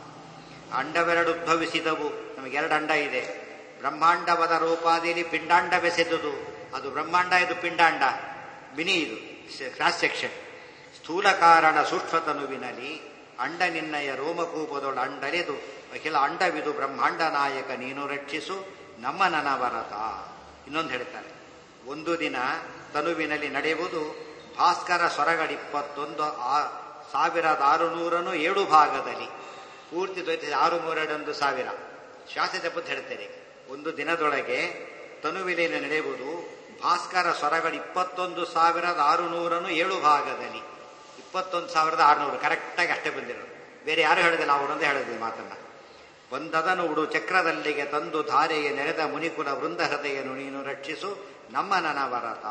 ಅಂಡವೆರಡುದ್ಭವಿಸಿದವು, ನಮಗೆರಡು ಅಂಡ ಇದೆ. ಬ್ರಹ್ಮಾಂಡವದ ರೂಪಾದಿಲಿ ಪಿಂಡಾಂಡ ಬೆಸೆದುದು, ಅದು ಬ್ರಹ್ಮಾಂಡ, ಇದು ಪಿಂಡಾಂಡ. ಮಿನಿ, ಇದು ಕ್ರಾಸ್ ಸೆಕ್ಷನ್. ಸ್ಥೂಲ ಕಾರಣ ಸೂಕ್ಷ್ಮತನುವಿನಲಿ ಅಂಡ ನಿನ್ನಯ ರೋಮಕೂಪದೊಳ ಅಂಡಲೆದು ಅಖಿಲ ಅಂಡವಿದು ಬ್ರಹ್ಮಾಂಡ ನಾಯಕ ನೀನು ರಕ್ಷಿಸು ನಮ್ಮ ನನವರತ. ಇನ್ನೊಂದು ಹೇಳ್ತಾರೆ, ಒಂದು ದಿನ ತನುವಿನಲ್ಲಿ ನಡೆಯುವುದು ಭಾಸ್ಕರ ಸ್ವರಗಳಿಪ್ಪತ್ತೊಂದು ಆ ಸಾವಿರದ ಆರು ನೂರನು ಏಳು ಭಾಗದಲ್ಲಿ ಪೂರ್ತಿ ದ್ವೈತ ಆರು ಮೂರಡೊಂದು ಸಾವಿರ ಶಾಸ್ತ್ರ ಪುತ್ ಹೇಳ್ತೇನೆ. ಒಂದು ದಿನದೊಳಗೆ ತನುವಿನಲ್ಲಿ ನಡೆಯುವುದು ಭಾಸ್ಕರ ಸ್ವರಗಳು ಇಪ್ಪತ್ತೊಂದು ಸಾವಿರದ ಆರು ನೂರನು ಏಳು ಭಾಗದಲ್ಲಿ. ಇಪ್ಪತ್ತೊಂದು ಸಾವಿರದ ಆರುನೂರು ಕರೆಕ್ಟಾಗಿ ಅಷ್ಟೇ ಬಂದಿರೋದು, ಬೇರೆ ಯಾರು ಹೇಳೋದಿಲ್ಲ, ಅವರೊಂದೇ ಹೇಳೋದಿಲ್ಲ ಮಾತನ್ನ. ಬಂದದನು ಉಡು ಚಕ್ರದಲ್ಲಿಗೆ ತಂದು ಧಾರೆಗೆ ನೆರೆದ ಮುನಿಕುಲ ವೃಂದ ಹೃದಯನು ನೀನು ರಕ್ಷಿಸು ನಮ್ಮ ನನವರತ.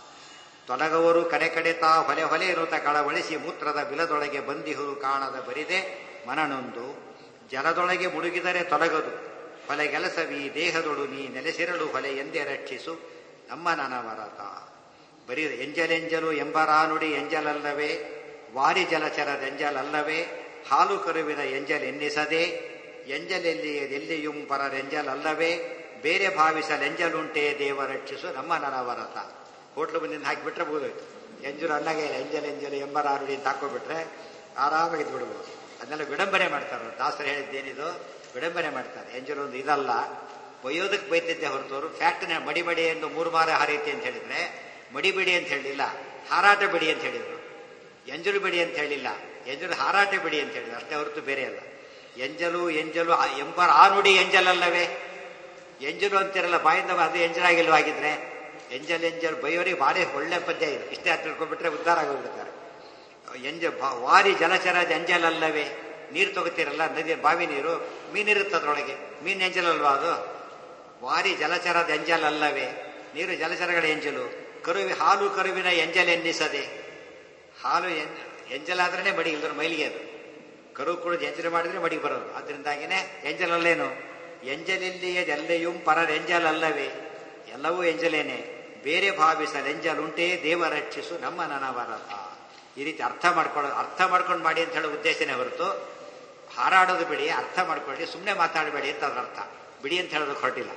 ತೊಲಗವರು ಕಡೆ ಕಡೆ ತಾ ಹೊಲೆ ಹೊಲೆ ಋತ ಕಳವಳಿಸಿ ಮೂತ್ರದ ಬಿಲದೊಳಗೆ ಬಂದಿಹುರು ಕಾಣದ ಬರಿದೆ ಮನನೊಂದು. ಜಲದೊಳಗೆ ಮುಳುಗಿದರೆ ತೊಲಗದು ಹೊಲೆಗೆಲಸವಿ ದೇಹದೊಳು ನೀ ನೆಲೆಸಿರಲು ಹೊಲೆ ಎಂದೇ ರಕ್ಷಿಸು ನಮ್ಮ ನನವರತ. ಬರೀ ಎಂಜಲೆಂಜಲು ಎಂಬರಾನುಡಿ ಎಂಜಲಲ್ಲವೇ, ವಾರಿ ಜಲಚರದೆಂಜಲಲ್ಲವೇ, ಹಾಲು ಕರುವಿನ ಎಂಜಲೆನ್ನಿಸದೆ ಎಂಜಲೆಲ್ಲಿಯದೆಲ್ಲಿಯುಂ ಪರರೆಂಜಲಲ್ಲವೇ, ಬೇರೆ ಭಾವಿಸಲೆಂಜಲುಂಟೇ ದೇವ ರಕ್ಷಿಸು ನಮ್ಮ ನನವರತ. ಹೋಟ್ಲು ಬಂದಿಂದ ಹಾಕಿಬಿಟ್ರೆ ಬೋದಾಯ್ತು. ಎಂಜಲು ಅನ್ನಾಗೆ ಎಂಜಲ್ ಎಂಜಲು ಎಂಬರಾನುಡಿ ಅಂತ ಹಾಕೋಬಿಟ್ರೆ ಆರಾಮಾಗಿ ಬಿಡ್ಬೋದು. ಅದನ್ನೆಲ್ಲ ವಿಡಂಬನೆ ಮಾಡ್ತಾರೆ. ದಾಸರು ಹೇಳಿದ್ದೇನಿದು ವಿಡಂಬನೆ ಮಾಡ್ತಾರೆ. ಎಂಜಲು ಒಂದು ಇದಲ್ಲ, ಬೈಯೋದಕ್ಕೆ ಬೈತಿದ್ದೆ ಹೊರತವರು ಫ್ಯಾಕ್ಟ್ನ ಮಡಿ ಮಡಿ ಎಂದು ಮೂರು ಮಾರ ಹಾರೈತಿ ಅಂತ ಹೇಳಿದ್ರೆ ಮಡಿಬಿಡಿ ಅಂತ ಹೇಳಿಲ್ಲ, ಹಾರಾಟ ಬಿಡಿ ಅಂತ ಹೇಳಿದ್ರು. ಎಂಜಲು ಬಿಡಿ ಅಂತ ಹೇಳಿಲ್ಲ, ಎಂಜಲು ಹಾರಾಟ ಬಿಡಿ ಅಂತ ಹೇಳಿದ್ರು, ಅಷ್ಟೇ ಹೊರತು ಬೇರೆ ಅಲ್ಲ. ಎಂಜಲು ಎಂಜಲು ಎಂಬರ ಆ ನುಡಿ ಎಂಜಲಲ್ಲವೇ, ಎಂಜಲು ಅಂತಿರಲ್ಲ ಬಾಯಿಂದ ಅದು ಎಂಜಲಾಗಿಲ್ವಾಗಿದ್ರೆ ಎಂಜಲ್ ಎಂಜಲ್ ಬೈಯೋರಿಗೆ ಭಾರಿ ಒಳ್ಳೆ ಪದ್ಯ ಇದು. ಇಷ್ಟೇ ಹತ್ತು ತಿಳ್ಕೊಂಡ್ಬಿಟ್ರೆ ಉದ್ಧಾರ ಆಗೋಗ್ಬಿಡ್ತಾರೆ. ಎಂಜ ವಾರಿ ಜಲಚರದ ಎಂಜಲಲ್ಲವೇ, ನೀರು ತಗೋತೀರಲ್ಲ ನದಿ ಬಾವಿ ನೀರು, ಮೀನಿರುತ್ತದ್ರೊಳಗೆ, ಮೀನು ಎಂಜಲಲ್ವಾ ಅದು? ವಾರಿ ಜಲಚರದ ಎಂಜಲಲ್ಲವೇ, ನೀರು ಜಲಚರಗಳ ಎಂಜಲು. ಕರುವಿ ಹಾಲು ಕರುವಿನ ಎಂಜಲ್ ಎನ್ನಿಸದೆ, ಹಾಲು ಎಂಜಲಾದ್ರೇನೆ ಮಡಿ ಇಲ್ದ್ರ ಮೈಲಿಗೆ ಅದು. ಕರು ಕೂಡ ಎಂಜಲು ಮಾಡಿದ್ರೆ ಮಡಿಗೆ ಬರೋದು. ಅದರಿಂದಾಗಿನೇ ಎಂಜಲಲ್ಲೇನು, ಎಂಜಲೆಲ್ಲಿಯದೆಲ್ಲೆಯುಂ ಪರರೆಂಜಲಲ್ಲವೇ, ಎಲ್ಲವೂ ಎಂಜಲೇನೆ, ಬೇರೆ ಭಾವಿಸಲೆಂಜಲುಂಟೇ ದೇವ ರಕ್ಷಿಸು ನಮ್ಮ ನನವರತ. ಈ ರೀತಿ ಅರ್ಥ ಮಾಡ್ಕೊಳ್ಳೋದು, ಅರ್ಥ ಮಾಡ್ಕೊಂಡು ಮಾಡಿ ಅಂತ ಹೇಳೋ ಉದ್ದೇಶನೇ ಹೊರತು ಹಾರಾಡೋದು ಬಿಡಿ, ಅರ್ಥ ಮಾಡ್ಕೊಳ್ಳಿ, ಸುಮ್ಮನೆ ಮಾತಾಡಬೇಡಿ ಅಂತ ಅದ್ರ ಅರ್ಥ. ಬಿಡಿ ಅಂತ ಹೇಳೋದಕ್ಕೆ ಹೊರಟಿಲ್ಲ.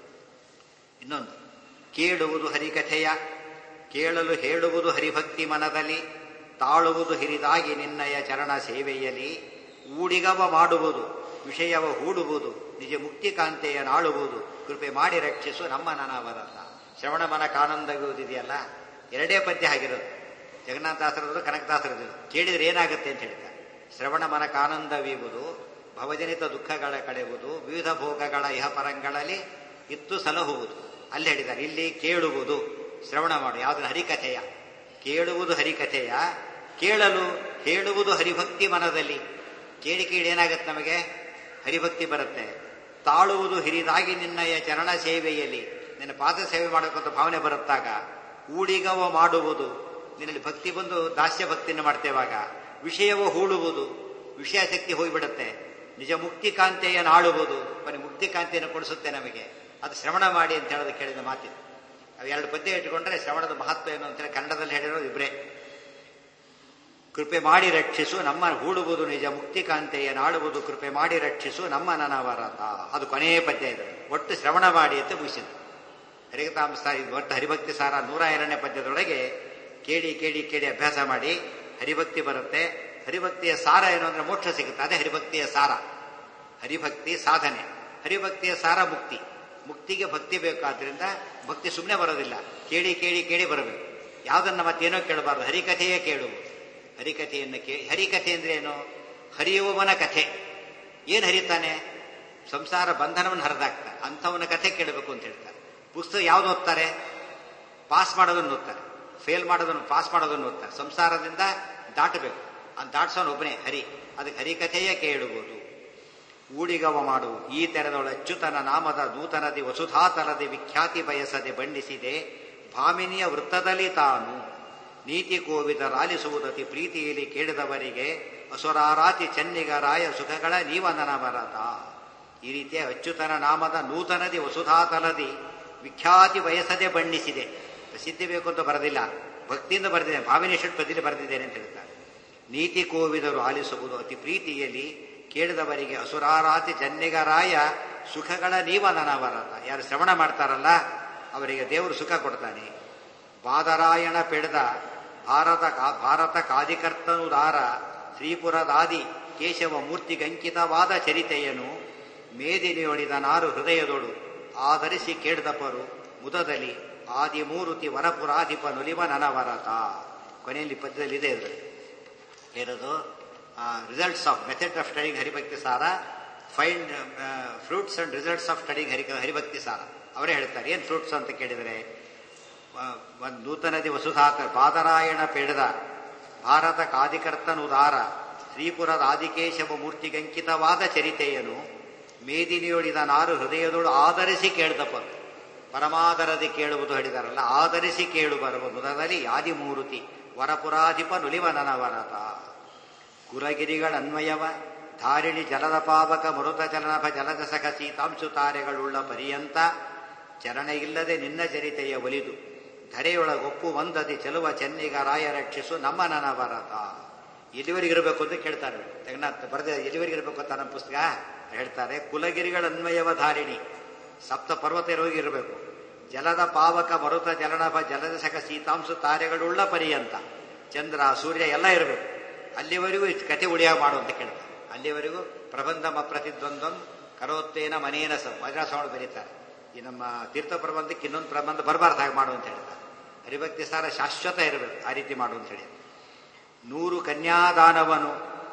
ಇನ್ನೊಂದು, ಕೇಳುವುದು ಹರಿಕಥೆಯ, ಕೇಳಲು ಹೇಳುವುದು ಹರಿಭಕ್ತಿ ಮನದಲ್ಲಿ, ತಾಳುವುದು ಹಿರಿದಾಗಿ ನಿನ್ನಯ ಚರಣ ಸೇವೆಯಲ್ಲಿ, ಊಡಿಗವ ಮಾಡುವುದು ವಿಷಯವ ಹೂಡುವುದು ನಿಜ ಮುಕ್ತಿ ಕಾಂತೆಯ ನಾಳುವುದು ಕೃಪೆ ಮಾಡಿ ರಕ್ಷಿಸು ನಮ್ಮ ನನವರತ. ಶ್ರವಣ ಮನಕಾನಂದವಿದೆಯಲ್ಲ, ಎರಡೇ ಪದ್ಯ ಆಗಿರೋದು. ಜಗನ್ನಾಥದಾಸರದು ಕನಕದಾಸರದು. ಕೇಳಿದ್ರೆ ಏನಾಗುತ್ತೆ ಅಂತ ಹೇಳ್ತಾರೆ. ಶ್ರವಣ ಮನಕಾನಂದವೀವುದು ಭವಜನಿತ ದುಃಖಗಳ ಕಳೆಯುವುದು, ವಿವಿಧ ಭೋಗಗಳ ಇಹ ಪರಂಗಳಲ್ಲಿ ಇತ್ತು ಸಲಹುವುದು. ಅಲ್ಲಿ ಹೇಳಿದ್ದಾರೆ. ಇಲ್ಲಿ ಕೇಳುವುದು ಶ್ರವಣ ಮಾಡು, ಯಾವ್ದು ಹರಿಕಥೆಯ. ಕೇಳುವುದು ಹರಿಕಥೆಯ, ಕೇಳಲು ಹೇಳುವುದು ಹರಿಭಕ್ತಿ ಮನದಲ್ಲಿ. ಕೇಳಿ ಕೇಳಿ ಏನಾಗುತ್ತೆ ನಮಗೆ, ಹರಿಭಕ್ತಿ ಬರುತ್ತೆ. ತಾಳುವುದು ಹಿರಿದಾಗಿ ನಿನ್ನಯ ಚರಣ ಸೇವೆಯಲ್ಲಿ, ನಿನ್ನ ಪಾದ ಸೇವೆ ಮಾಡಬೇಕಂತ ಭಾವನೆ ಬರುತ್ತಾಗ. ಊಡಿಗವ ಮಾಡುವುದು, ನಿನ್ನಲ್ಲಿ ಭಕ್ತಿ ಬಂದು ದಾಸ್ಯ ಭಕ್ತಿಯನ್ನು ಮಾಡ್ತೇವಾಗ. ವಿಷಯವೋ ಹೂಳುವುದು, ವಿಷಯಾಸಕ್ತಿ ಹೋಗಿಬಿಡುತ್ತೆ. ನಿಜ ಮುಕ್ತಿ ಕಾಂತೆಯ ನಾಳುವುದು, ಬನ್ನಿ ಮುಕ್ತಿ ಕಾಂತಿಯನ್ನು ಕೊಡಿಸುತ್ತೆ ನಮಗೆ. ಅದು ಶ್ರವಣ ಮಾಡಿ ಅಂತ ಹೇಳೋದು ಕೇಳಿದ ಮಾತಿದೆ. ಅವು ಎರಡು ಪದ್ಯ ಇಟ್ಟುಕೊಂಡ್ರೆ ಶ್ರವಣದ ಮಹತ್ವ ಏನು ಅಂತೇಳಿ ಕನ್ನಡದಲ್ಲಿ ಹೇಳಿರೋದು ಇಬ್ರೇ. ಕೃಪೆ ಮಾಡಿ ರಕ್ಷಿಸು ನಮ್ಮ ಹೂಡುವುದು ನಿಜ ಮುಕ್ತಿ ಕಾಂತೆಯ ನಾಳುವುದು ಕೃಪೆ ಮಾಡಿ ರಕ್ಷಿಸು ನಮ್ಮ ನನವರತ. ಅದು ಕೊನೆಯ ಪದ್ಯ ಇದೆ. ಒಟ್ಟು ಶ್ರವಣ ಮಾಡಿ ಅಂತ ಮುಗಿಸಿದ್ರು. ಹರಿಕಥಾಂಸ ಇದು ಒಟ್ಟು ಹರಿಭಕ್ತಿ ಸಾರ ನೂರ ಎರಡನೇ ಪದ್ಯದೊಳಗೆ ಕೇಳಿ ಕೇಳಿ ಕೇಳಿ ಅಭ್ಯಾಸ ಮಾಡಿ ಹರಿಭಕ್ತಿ ಬರುತ್ತೆ. ಹರಿಭಕ್ತಿಯ ಸಾರ ಏನು ಅಂದ್ರೆ ಮೋಕ್ಷ ಸಿಗುತ್ತೆ. ಅದೇ ಹರಿಭಕ್ತಿಯ ಸಾರ. ಹರಿಭಕ್ತಿ ಸಾಧನೆ, ಹರಿಭಕ್ತಿಯ ಸಾರ ಮುಕ್ತಿ. ಮುಕ್ತಿಗೆ ಭಕ್ತಿ ಬೇಕಾದ್ರಿಂದ ಭಕ್ತಿ ಸುಮ್ಮನೆ ಬರೋದಿಲ್ಲ, ಕೇಳಿ ಕೇಳಿ ಕೇಳಿ ಬರಬೇಕು. ಯಾವುದನ್ನ ಮತ್ತೇನೋ ಕೇಳಬಾರ್ದು, ಹರಿಕಥೆಯೇ ಕೇಳುವುದು. ಹರಿಕಥೆಯನ್ನು ಕೇಳಿ, ಹರಿಕಥೆ ಅಂದ್ರೆ ಏನು? ಹರಿಯುವವನ ಕಥೆ. ಏನು ಹರಿತಾನೆ? ಸಂಸಾರ ಬಂಧನವನ್ನು ಹರಿದಾಕ್ತಾನೆ, ಅಂಥವನ ಕಥೆ ಕೇಳಬೇಕು ಅಂತ ಹೇಳ್ತಾರೆ. ಪುಸ್ತಕ ಯಾವ್ದು ಓದ್ತಾರೆ? ಪಾಸ್ ಮಾಡೋದನ್ನು ಓದ್ತಾರೆ, ಫೇಲ್ ಮಾಡೋದನ್ನು ಪಾಸ್ ಮಾಡೋದನ್ನು ಓದ್ತಾರೆ. ಸಂಸಾರದಿಂದ ದಾಟಬೇಕು, ಅದು ದಾಟ್ಸೋನು ಒಬ್ಬನೇ ಹರಿ. ಅದಕ್ಕೆ ಹರಿಕಥೆಯೇ ಕೇಳುವುದು. ಊಡಿಗವ ಮಾಡು ಈ ತೆರೆದೊಳ ಅಚ್ಯುತನ ನಾಮದ ನೂತನದಿ ವಸುಧಾತಲದಿ ವಿಖ್ಯಾತಿ ಬಯಸದೆ ಬಣ್ಣಿಸಿದೆ ಭಾಮಿನಿಯ ವೃತ್ತದಲ್ಲಿ ತಾನು ನೀತಿ ಕೋವಿದ ರಾಲಿಸುವುದತಿ ಪ್ರೀತಿಯಲ್ಲಿ ಕೇಳಿದವರಿಗೆ ಅಸುರಾರಾತಿ ಚೆನ್ನಿಗರಾಯ ಸುಖಗಳ ನೀವನನ ಬರತ. ಈ ರೀತಿಯ ಅಚ್ಯುತನ ನಾಮದ ನೂತನದಿ ವಸುಧಾತಲದಿ ವಿಖ್ಯಾತಿ ಬಯಸದೆ ಬಣ್ಣಿಸಿದೆ. ಪ್ರಸಿದ್ಧಿ ಬೇಕು ಅಂತ ಬರೆದಿಲ್ಲ, ಭಕ್ತಿಯಿಂದ ಬರೆದಿದ್ದೇನೆ, ಭಾಮಿನಿ ಷಟ್ ಪದ್ಯದಲ್ಲಿ ಬರೆದಿದ್ದೇನೆ ಅಂತ ಹೇಳ್ತಾರೆ. ನೀತಿ ಕೋವಿದರು ಆಲಿಸುವುದು ಅತಿ ಪ್ರೀತಿಯಲ್ಲಿ ಕೇಳಿದವರಿಗೆ ಅಸುರಾರಾತಿ ಚೆನ್ನಿಗರಾಯ ಸುಖಗಳ ನೀವನನ ಬರತ. ಯಾರು ಶ್ರವಣ ಮಾಡ್ತಾರಲ್ಲ ಅವರಿಗೆ ದೇವರು ಸುಖ ಕೊಡ್ತಾನೆ. ಬಾದರಾಯಣ ಪೆಡ್ದ ಭಾರತ ಭಾರತ ಕಾದಿಕರ್ತನುದಾರ ಶ್ರೀಪುರದಾದಿ ಕೇಶವ ಮೂರ್ತಿಗಂಕಿತವಾದ ಚರಿತೆಯನು ಮೇದಿನಿಯೊಳಿದ ನಾರು ಹೃದಯದೊಳು ಆಧರಿಸಿ ಕೇಳ್ದಪರು ಮುದದಲ್ಲಿ ಆದಿಮೂರುತಿ ವರಪುರಾಧಿಪ ನುಲಿವ ನನವರತ. ಕೊನೆಯಲ್ಲಿ ಪದ್ಯದಲ್ಲಿ ಇದೆ ಇದರಲ್ಲಿ ಏನದು results of method of studying Haribhakti Sara, find fruits and results of studying Hari Haribhakti Sara. ಅವರೇ ಹೇಳ್ತಾರೆ ಏನು ಫ್ರೂಟ್ಸ್ ಅಂತ ಕೇಳಿದರೆ, ಒಂದು ನೂತನದಿ ವಸುಧಾತ ಬಾದರಾಯಣ ಪೇಡದ ಭಾರತ ಕಾದಿಕರ್ತನುದಾರ ಶ್ರೀಪುರದ ಆದಿಕೇಶವ ಮೂರ್ತಿಗಂಕಿತವಾದ ಚರಿತೆಯನು ಮೇದಿನಿಯೊಳಿದ ನಾರು ಹೃದಯದೊಳು ಆಧರಿಸಿ ಕೇಳ್ದಪ್ಪರು. ಪರಮಾದರದಿ ಕೇಳುವುದು ಹೇಳಿದಾರಲ್ಲ, ಆಧರಿಸಿ ಕೇಳು ಬರುವ ಮುದದಲ್ಲಿ ಆದಿಮೂರುತಿ ವರಪುರಾಧಿಪ ನುಲಿವ ನನವರತ. ಕುರಗಿರಿಗಳನ್ವಯವ ಧಾರಿಣಿ ಜಲದ ಪಾವಕ ಮರುತ ಚಲನಭ ಜಲದ ಸಖ ಸೀತಾಂಶು ತಾರೆಗಳುಳ್ಳ ಪರ್ಯಂತ ಚರಣ ಇಲ್ಲದೆ ನಿನ್ನ ಚರಿತೆಯ ಒಲಿದು ಧರೆಯೊಳಗೊಪ್ಪು ಒಂದದಿ ಚೆಲುವ ಚೆನ್ನಿಗ ರಾಯ ರಕ್ಷಿಸು ನಮ್ಮ ನನವರತ. ಎಲ್ಲಿವರೆಗಿರಬೇಕು ಅಂತ ಕೇಳ್ತಾರೆ ಜಗನ್ನಾಥ ಬರೆದ, ಎಲ್ಲಿವರೆಗಿರಬೇಕು ಅಂತ ನಮ್ಮ ಪುಸ್ತಕ ಹೇಳ್ತಾರೆ. ಕುಲಗಿರಿಗಳನ್ವಯವ ಧಾರಿಣಿ, ಸಪ್ತ ಪರ್ವತ ಇರಬೇಕು. ಜಲದ ಪಾವಕ ಮರುತ ಜಲನಭ ಜಲದ ಸಖ ಸೀತಾಂಶು ತಾರೆಗಳುಳ್ಳ ಪರ್ಯಂತ, ಚಂದ್ರ ಸೂರ್ಯ ಎಲ್ಲ ಇರಬೇಕು. ಅಲ್ಲಿವರೆಗೂ ಇಷ್ಟು ಕತೆ ಉಳಿಯಾಗ ಮಾಡು ಅಂತ ಕೇಳ್ತಾರೆ. ಅಲ್ಲಿವರೆಗೂ ಪ್ರಬಂಧಮ ಪ್ರತಿದ್ವಂದ್ವಂ ಕರೋತ್ತೇನ ಮನೇನ ಸ ವಜ್ರಸ್ವಾಮಿ ಬರೀತಾರೆ. ಈ ನಮ್ಮ ತೀರ್ಥ ಪ್ರಬಂಧಕ್ಕೆ ಇನ್ನೊಂದು ಪ್ರಬಂಧ ಬರಬಾರ್ದು ಹಾಗೆ ಮಾಡು ಅಂತ ಹೇಳ್ತಾರೆ. ಹರಿಭಕ್ತಿ ಸಾರ ಶಾಶ್ವತ ಇರಬೇಕು, ಆ ರೀತಿ ಮಾಡು ಅಂತ ಹೇಳಿ. ನೂರು ಕನ್ಯಾದಾನವನು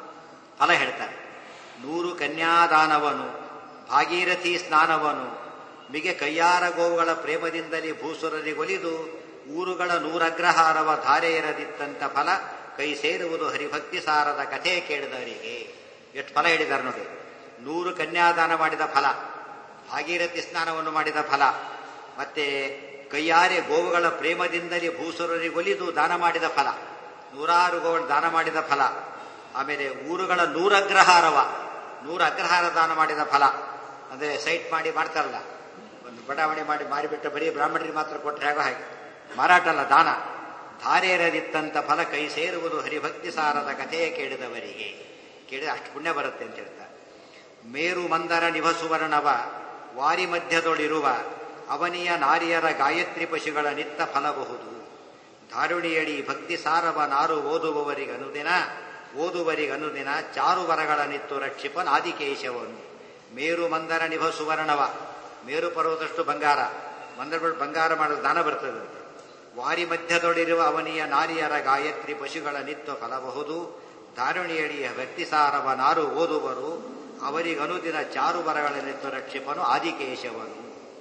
ಫಲ ಹೇಳ್ತಾರೆ. ನೂರು ಕನ್ಯಾದಾನವನು ಭಾಗೀರಥಿ ಸ್ನಾನವನು ಮಿಗೆ ಕೈಯಾರ ಗೋವುಗಳ ಪ್ರೇಮದಿಂದಲೇ ಭೂಸುರರಿಗೊಲಿದು ಊರುಗಳ ನೂರಗ್ರಹಾರವ ಧಾರೆ ಇರದಿತ್ತಂತ ಫಲ ಕೈ ಸೇರುವುದು ಹರಿಭಕ್ತಿ ಸಾರದ ಕಥೆ ಕೇಳಿದವರಿಗೆ. ಎಷ್ಟು ಫಲ ಹೇಳಿದ್ದಾರೆ ನೋಡಿ. ನೂರು ಕನ್ಯಾದಾನ ಮಾಡಿದ ಫಲ, ಭಾಗೀರಥಿ ಸ್ನಾನವನ್ನು ಮಾಡಿದ ಫಲ, ಮತ್ತೆ ಕೈಯಾರೆ ಗೋವುಗಳ ಪ್ರೇಮದಿಂದಲೇ ಭೂಸುರರಿಗೊಲಿದು ದಾನ ಮಾಡಿದ ಫಲ, ನೂರಾರು ಗೋವುಗಳು ದಾನ ಮಾಡಿದ ಫಲ. ಆಮೇಲೆ ಊರುಗಳ ನೂರಗ್ರಹಾರವ, ನೂರು ಅಗ್ರಹಾರ ದಾನ ಮಾಡಿದ ಫಲ. ಅಂದ್ರೆ ಸೈಟ್ ಮಾಡಿ ಮಾಡ್ತಾರಲ್ಲ, ಒಂದು ಬಡಾವಣೆ ಮಾಡಿ ಮಾರಿಬಿಟ್ಟು ಬರೀ ಬ್ರಾಹ್ಮಣರಿಗೆ ಮಾತ್ರ ಕೊಟ್ಟರೆ ಆಗೋ ಹಾಗೆ ಮಾರಾಟ ಅಲ್ಲ, ದಾನ. ಧಾರೇರದಿತ್ತಂತ ಫಲ ಕೈ ಸೇರುವುದು ಹರಿಭಕ್ತಿ ಸಾರದ ಕಥೆಯ ಕೇಳಿದವರಿಗೆ. ಕೇಳಿದ್ರೆ ಅಷ್ಟು ಪುಣ್ಯ ಬರುತ್ತೆ ಅಂತ ಹೇಳ್ತಾರೆ. ಮೇರು ಮಂದರ ನಿಭಸುವರ್ಣವ ವಾರಿ ಮಧ್ಯದೊಳಿರುವ ಅವನಿಯ ನಾರಿಯರ ಗಾಯತ್ರಿ ಪಶುಗಳ ನಿತ್ತ ಫಲಬಹುದು. ಧಾರುಣಿಯಡಿ ಭಕ್ತಿ ಸಾರವ ನಾರು ಓದುವವರಿಗನುದಿನ ಓದುವರಿಗನುದಿನ ಚಾರು ವರಗಳ ನಿತ್ತು ರಕ್ಷಿಪನ್ ಆದಿಕೇಶವನು. ಮೇರು ಮಂದರ ನಿಭ ಸುವರ್ಣವ, ಮೇರು ಪರ್ವತಷ್ಟು ಬಂಗಾರ, ಮಂದರಗಳು ಬಂಗಾರ ಮಾಡೋದು ದಾನ ಬರ್ತದಂತೆ. ವಾರಿ ಮಧ್ಯದೊಳಿರುವ ಅವನಿಯ ನಾರಿಯರ ಗಾಯತ್ರಿ ಪಶುಗಳ ನಿತ್ಯ ಫಲಬಹುದು. ಧಾರುಣಿಯಡಿಯ ಭಕ್ತಿ ಸಾರವ ನಾರು ಓದುವರು ಅವರಿಗನುದಿನ ಚಾರು ವರಗಳ ನಿತ್ತು ರಕ್ಷಿಪನು ಆದಿಕೇಶವನು.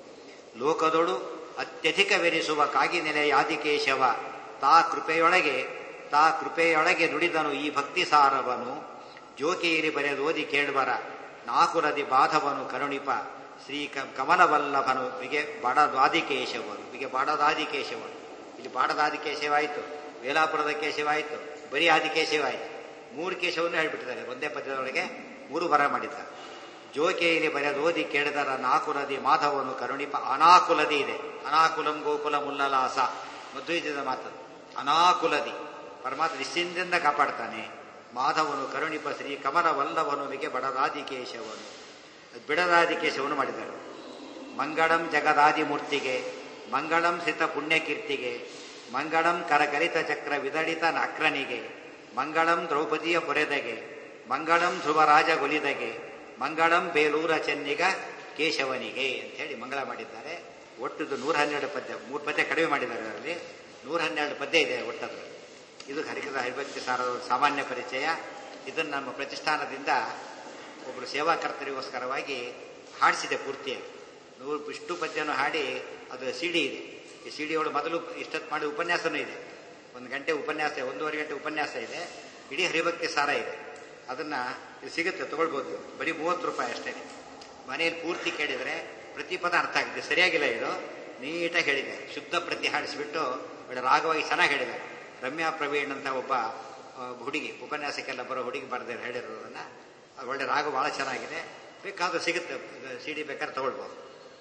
ಲೋಕದೊಳು ಅತ್ಯಧಿಕವೆನಿಸುವ ಕಾಗಿನೆಲೆಯ ಆದಿಕೇಶವ ತಾ ಕೃಪೆಯೊಳಗೆ ತಾ ಕೃಪೆಯೊಳಗೆ ನುಡಿದನು ಈ ಭಕ್ತಿ ಸಾರವನು. ಜೋಕಿಯಿರಿ ಬರೆದೋದಿ ಕೇಳ್ಬರ ನಾಕುರದಿ ಬಾಧವನು ಕರುಣಿಪ ಶ್ರೀ ಕಮಲವಲ್ಲಭನು ಬಿಗೆ ಬಡದಾದಿಕೇಶವನು. ಬಿಗೆ ಬಾಡದಾದಿಕೇಶವನು. ಇಲ್ಲಿ ಬಾಡದಾದಿಕೇಶವ ಆಯಿತು, ವೇಲಾಪುರದ ಕೇಶವ ಆಯಿತು, ಬರೀ ಆದಿಕೇಶವ ಆಯಿತು. ಮೂರು ಕೇಶವನ್ನು ಹೇಳ್ಬಿಟ್ಟಿದ್ದಾರೆ ಒಂದೇ ಪದ್ಯದೊಳಗೆ, ಮೂರು ಬರ ಮಾಡಿದ್ದಾರೆ. ಜೋಕೆಯಲ್ಲಿ ಬರೆದೋದಿ ಕೇಳಿದರ ನಾಕುಲದಿ ಮಾಧವನು ಕರುಣಿಪ. ಅನಾಕುಲದಿ ಇದೆ, ಅನಾಕುಲಂ ಗೋಕುಲ ಮುಲ್ಲಲಾಸ ಮಧ್ವಿಜದ ಮಾತು. ಅನಾಕುಲದಿ ಪರಮಾತ್ಮ ನಿಶ್ಚಿಂತೆಯಿಂದ ಕಾಪಾಡ್ತಾನೆ. ಮಾಧವನು ಕರುಣಿಪ ಶ್ರೀ ಕಮಲ ವಲ್ಲಭನುವಿಗೆ ಬಡದಾದಿಕೇಶವನು. ಬಿಡದಾದಿಕೇಶವನು ಮಾಡಿದ್ದಾರೆ. ಮಂಗಳಂ ಜಗದಾದಿ ಮೂರ್ತಿಗೆ, ಮಂಗಳಂ ಸಿತ ಪುಣ್ಯಕೀರ್ತಿಗೆ, ಮಂಗಳಂ ಕರಕಲಿತ ಚಕ್ರ ವಿದಳಿತ ಅಕ್ರನಿಗೆ, ಮಂಗಳಂ ದ್ರೌಪದಿಯ ಪೊರೆದಗೆ, ಮಂಗಳಂ ಧ್ರುವರಾಜ ಗೊಲಿದಗೆ, ಮಂಗಳಂ ಬೇಲೂರ ಚೆನ್ನಿಗ ಕೇಶವನಿಗೆ ಅಂತ ಹೇಳಿ ಮಂಗಳ ಮಾಡಿದ್ದಾರೆ. ಒಟ್ಟುದು ನೂರ ಹನ್ನೆರಡು ಪದ್ಯ, ಮೂರು ಪದ್ಯ ಕಡಿಮೆ ಮಾಡಿದ್ದಾರೆ. ಅದರಲ್ಲಿ ನೂರ ಹನ್ನೆರಡು ಪದ್ಯ ಇದೆ ಒಟ್ಟದ್ದು. ಇದು ಹರಿಕದ ಹರಿಭಕ್ತಿ ಸಾರದ ಸಾಮಾನ್ಯ ಪರಿಚಯ. ಇದನ್ನು ನಮ್ಮ ಪ್ರತಿಷ್ಠಾನದಿಂದ ಒಬ್ಬರು ಸೇವಾಕರ್ತರಿಗೋಸ್ಕರವಾಗಿ ಹಾಡಿಸಿದೆ ಪೂರ್ತಿಯಾಗಿ. ನೂರು ಇಷ್ಟು ಪದ್ಯನೂ ಹಾಡಿ ಅದು ಸಿ ಡಿ ಇದೆ. ಈ ಸಿ ಡಿಯೊಳಗೆ ಮೊದಲು ಇಷ್ಟೊತ್ತು ಮಾಡಿ ಉಪನ್ಯಾಸನೂ ಇದೆ. ಒಂದು ಗಂಟೆ ಉಪನ್ಯಾಸ, ಒಂದೂವರೆ ಗಂಟೆ ಉಪನ್ಯಾಸ ಇದೆ. ಇಡೀ ಹರಿಭಕ್ತಿ ಸಾರ ಇದೆ. ಅದನ್ನು ಇದು ಸಿಗುತ್ತೆ, ತಗೊಳ್ಬೋದು. ಬರೀ ಮೂವತ್ತು ರೂಪಾಯಿ ಅಷ್ಟೇ. ಮನೆಯಲ್ಲಿ ಪೂರ್ತಿ ಕೇಳಿದರೆ ಪ್ರತಿ ಪದ ಅರ್ಥ ಆಗಿದೆ. ಸರಿಯಾಗಿಲ್ಲ, ಇದು ನೀಟಾಗಿ ಹೇಳಿದೆ. ಶುದ್ಧ ಪ್ರತಿ ಹಾಡಿಸಿಬಿಟ್ಟು ಒಳ್ಳೆ ರಾಗವಾಗಿ ಚೆನ್ನಾಗಿ ಹೇಳಿದೆ. ರಮ್ಯಾ ಪ್ರವೀಣ್ ಅಂತ ಒಬ್ಬ ಹುಡುಗಿ, ಉಪನ್ಯಾಸಕ್ಕೆಲ್ಲ ಬರೋ ಹುಡುಗಿ ಬರೆದ ಹೇಳಿರೋದನ್ನು. ಅದು ಒಳ್ಳೆ ರಾಗ ಭಾಳ ಚೆನ್ನಾಗಿದೆ. ಬೇಕಾದ್ರೂ ಸಿಗುತ್ತೆ, ಸಿ ಡಿ ಬೇಕಾದ್ರೆ ತಗೊಳ್ಬೋದು.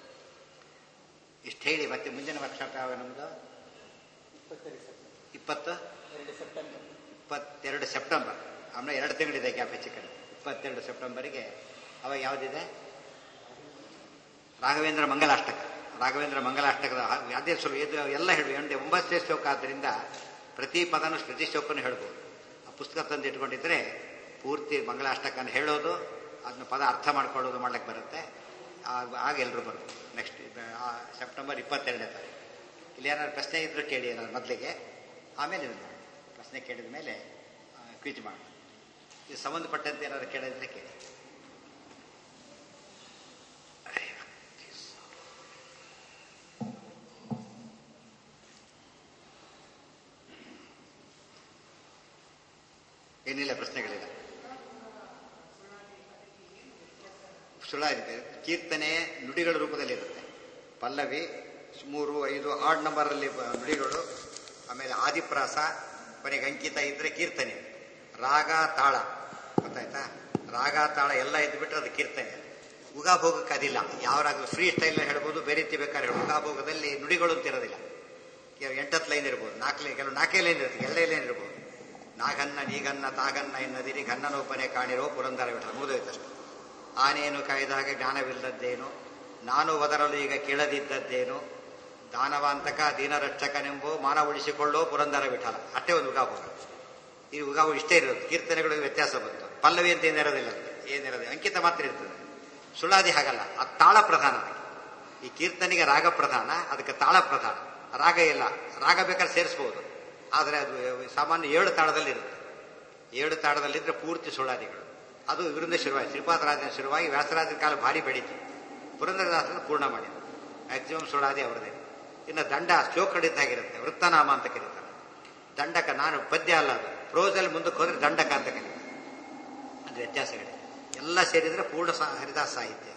ಇಷ್ಟು ಹೇಳಿ ಮತ್ತೆ ಮುಂದಿನ ವರ್ಕ್ಶಾಪ್ ಯಾವ ನಮ್ಮದು ಇಪ್ಪತ್ತು ಇಪ್ಪತ್ತೆರಡು ಸೆಪ್ಟೆಂಬರ್. ಆಮೇಲೆ ಎರಡು ತಿಂಗಳಿದೆ ಗ್ಯಾಪ್ ಹೆಚ್ಚು ಕಡೆ. ಇಪ್ಪತ್ತೆರಡು ಸೆಪ್ಟೆಂಬರಿಗೆ ಅವಾಗ ಯಾವುದಿದೆ? ರಾಘವೇಂದ್ರ ಮಂಗಲಾಷ್ಟಕ. ರಾಘವೇಂದ್ರ ಮಂಗಲಾಷ್ಟಕದ ಅದೇ ಸ್ವಲ್ಪ ಇದು ಎಲ್ಲ ಹೇಳಿ ಎಂಟು ಒಂಬತ್ತನೇ ಶ್ಲೋಕ ಆದ್ದರಿಂದ ಪ್ರತಿ ಪದನೂ ಶ್ರುತಿ ಶ್ಲೋಕನೂ ಹೇಳ್ಬೋದು. ಆ ಪುಸ್ತಕ ತಂದು ಇಟ್ಕೊಂಡಿದ್ರೆ ಪೂರ್ತಿ ಮಂಗಳಾಷ್ಟಕನ ಹೇಳೋದು, ಅದನ್ನ ಪದ ಅರ್ಥ ಮಾಡ್ಕೊಳ್ಳೋದು ಮಾಡ್ಲಿಕ್ಕೆ ಬರುತ್ತೆ. ಆಗ ಎಲ್ಲರೂ ಬರುತ್ತೆ. ನೆಕ್ಸ್ಟ್ ಸೆಪ್ಟೆಂಬರ್ ಇಪ್ಪತ್ತೆರಡನೇ ತಾರೀಕು. ಇಲ್ಲಿ ಏನಾದ್ರು ಪ್ರಶ್ನೆ ಇದ್ರೂ ಕೇಳಿ, ಏನಾದ್ರು ಮೊದಲಿಗೆ, ಆಮೇಲೆ ಪ್ರಶ್ನೆ ಕೇಳಿದ ಮೇಲೆ ಕ್ವಿಜ್ ಮಾಡೋಣ. ಇದು ಸಂಬಂಧಪಟ್ಟಂತೆ ಏನಾದ್ರು ಕೇಳಿದ್ರೆ ಕೇಳಿ. ಏನಿಲ್ಲ, ಪ್ರಶ್ನೆಗಳಿಲ್ಲ. ಸುಳ್ಳಾಗಿದೆ. ಕೀರ್ತನೆ ನುಡಿಗಳ ರೂಪದಲ್ಲಿರುತ್ತೆ. ಪಲ್ಲವಿ ಮೂರು ಐದು ಆಡ್ ನಂಬರಲ್ಲಿ ನುಡಿಗಳು, ಆಮೇಲೆ ಆದಿಪ್ರಾಸ, ಕೊನೆಗೆ ಅಂಕಿತ ಇದ್ರೆ ಕೀರ್ತನೆ. ರಾಗ ತಾಳ ಗೊತ್ತಾಯ್ತಾ? ರಾಗ ತಾಳ ಎಲ್ಲ ಇದ್ಬಿಟ್ರೆ ಅದು ಕೀರ್ತನೆ. ಉಗಾಭೋಗಕ್ಕೆ ಅದಿಲ್ಲ. ಯಾವ ರಾಗ ಫ್ರೀ ಸ್ಟೈಲ್ ಹೇಳ್ಬೋದು, ಬೇರೆ ರೀತಿ ಬೇಕಾದ್ರೆ ಹೇಳ್ಬೋದು. ಉಗಾಭೋಗದಲ್ಲಿ ನುಡಿಗಳು ಅಂತ ಇರೋದಿಲ್ಲ. ಎಂಟತ್ತು ಲೈನ್ ಇರ್ಬೋದು, ನಾಲ್ಕು ಲೈನ್, ಕೆಲವು ನಾಲ್ಕೇ ಲೈನ್ ಇರುತ್ತೆ, ಎರಡೇ ಲೈನ್ ಇರ್ಬೋದು. ನಾಗನ್ನ ನೀಗನ್ನ ತಾಗನ್ನ ಎನ್ನದಿರಿ ಗನ್ನನೊಬ್ಬನೇ ಕಾಣಿರೋ ಪುರಂದರ ವಿಠಲ, ಮುಗಿದೋಯ್ತಷ್ಟು. ಆನೇನು ಕಾಯ್ದಾಗ ಜ್ಞಾನವಿಲ್ಲದ್ದೇನು, ನಾನು ಒದರಲು ಈಗ ಕೇಳದಿದ್ದದ್ದೇನು, ದಾನವಾಂತಕ ದೀನರಕ್ಷಕನೆಂಬೋ ಮಾನ ಉಳಿಸಿಕೊಳ್ಳೋ ಪುರಂದರ ವಿಠಲ. ಅಷ್ಟೇ ಒಂದು ಉಗಾಭೋಗ. ಈ ಉಗಾಭೋಗ ಇಷ್ಟೇ ಇರೋದು. ಕೀರ್ತನೆಗಳಿಗೆ ವ್ಯತ್ಯಾಸ ಬಂತು. ಪಲ್ಲವಿ ಅಂತ ಏನಿರೋದಿಲ್ಲ, ಏನಿರೋದಿಲ್ಲ, ಅಂಕಿತ ಮಾತ್ರ ಇರ್ತದೆ. ಸುಳ್ಳಾದಿ ಹಾಗಲ್ಲ, ಅದು ತಾಳ ಪ್ರಧಾನ. ಈ ಕೀರ್ತನೆಗೆ ರಾಗ ಪ್ರಧಾನ, ಅದಕ್ಕೆ ತಾಳ ಪ್ರಧಾನ. ರಾಗ ಇಲ್ಲ, ರಾಗ ಬೇಕಾದ್ರೆ ಸೇರಿಸಬಹುದು, ಆದರೆ ಅದು ಸಾಮಾನ್ಯ ಏಳು ತಾಳದಲ್ಲಿ ಇರುತ್ತೆ. ಏಳು ತಾಳದಲ್ಲಿದ್ರೆ ಪೂರ್ತಿ ಸುಳ್ಳಾದಿಗಳು. ಅದು ಇವರಿಂದ ಶುರುವಾಗಿ, ಶ್ರೀಪಾದರಾಜನ ಶುರುವಾಗಿ ವ್ಯಾಸರಾಜನ ಕಾಲ ಭಾರಿ ಬೆಳೀತು. ಪುರಂದರದಾಸನ ಪೂರ್ಣ ಮಾಡಿದ್ರು. ಮ್ಯಾಕ್ಸಿಮಮ್ ಸುಳ್ಳಾದಿ ಅವರದೇ. ಇನ್ನು ದಂಡ ಶ್ಲೋಕಡಿದ್ದಾಗಿರುತ್ತೆ, ವೃತ್ತನಾಮ ಅಂತ ಕರೀತಾರೆ. ದಂಡಕ ನಾನು ಪದ್ಯ ಅಲ್ಲ, ಅದು ಪ್ರೋಸಲ್ಲಿ ಮುಂದಕ್ಕೆ ಹೋದ್ರೆ ದಂಡಕ ಅಂತ ಕರೀತಾರೆ. ಅದು ವ್ಯತ್ಯಾಸಗಳಿದೆ. ಎಲ್ಲ ಸೇರಿದ್ರೆ ಪೂರ್ಣ ಹರಿದಾಸ ಸಾಹಿತ್ಯ.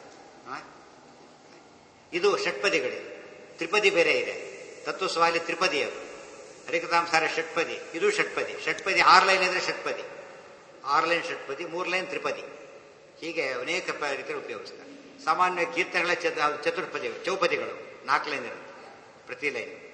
ಇದು ಷಟ್ಪದಿಗಳಿದೆ. ತ್ರಿಪದಿ ಬೇರೆ ಇದೆ. ತತ್ವಸ್ವಾಲಿ ತ್ರಿಪದಿ, ಅದು ಹರಿಕಥಾಂಸಾರ ಷಟ್ಪದಿ, ಇದು ಷಟ್ಪದಿ. ಷಟ್ಪದಿ ಆರು ಲೈನ್ ಇದ್ರೆ ಷಟ್ಪದಿ, ಆರು ಲೈನ್ ಷಟ್ಪದಿ, ಮೂರು ಲೈನ್ ತ್ರಿಪದಿ. ಹೀಗೆ ಅನೇಕ ರೀತಿಯಲ್ಲಿ ಉಪಯೋಗಿಸ್ತಾರೆ. ಸಾಮಾನ್ಯ ಕೀರ್ತನೆಗಳ ಚತುರ್ಪದಿ, ಚೌಪದಿಗಳು ನಾಲ್ಕು ಲೈನ್ ಇರುತ್ತೆ ಪ್ರತಿ ಲೈನ್.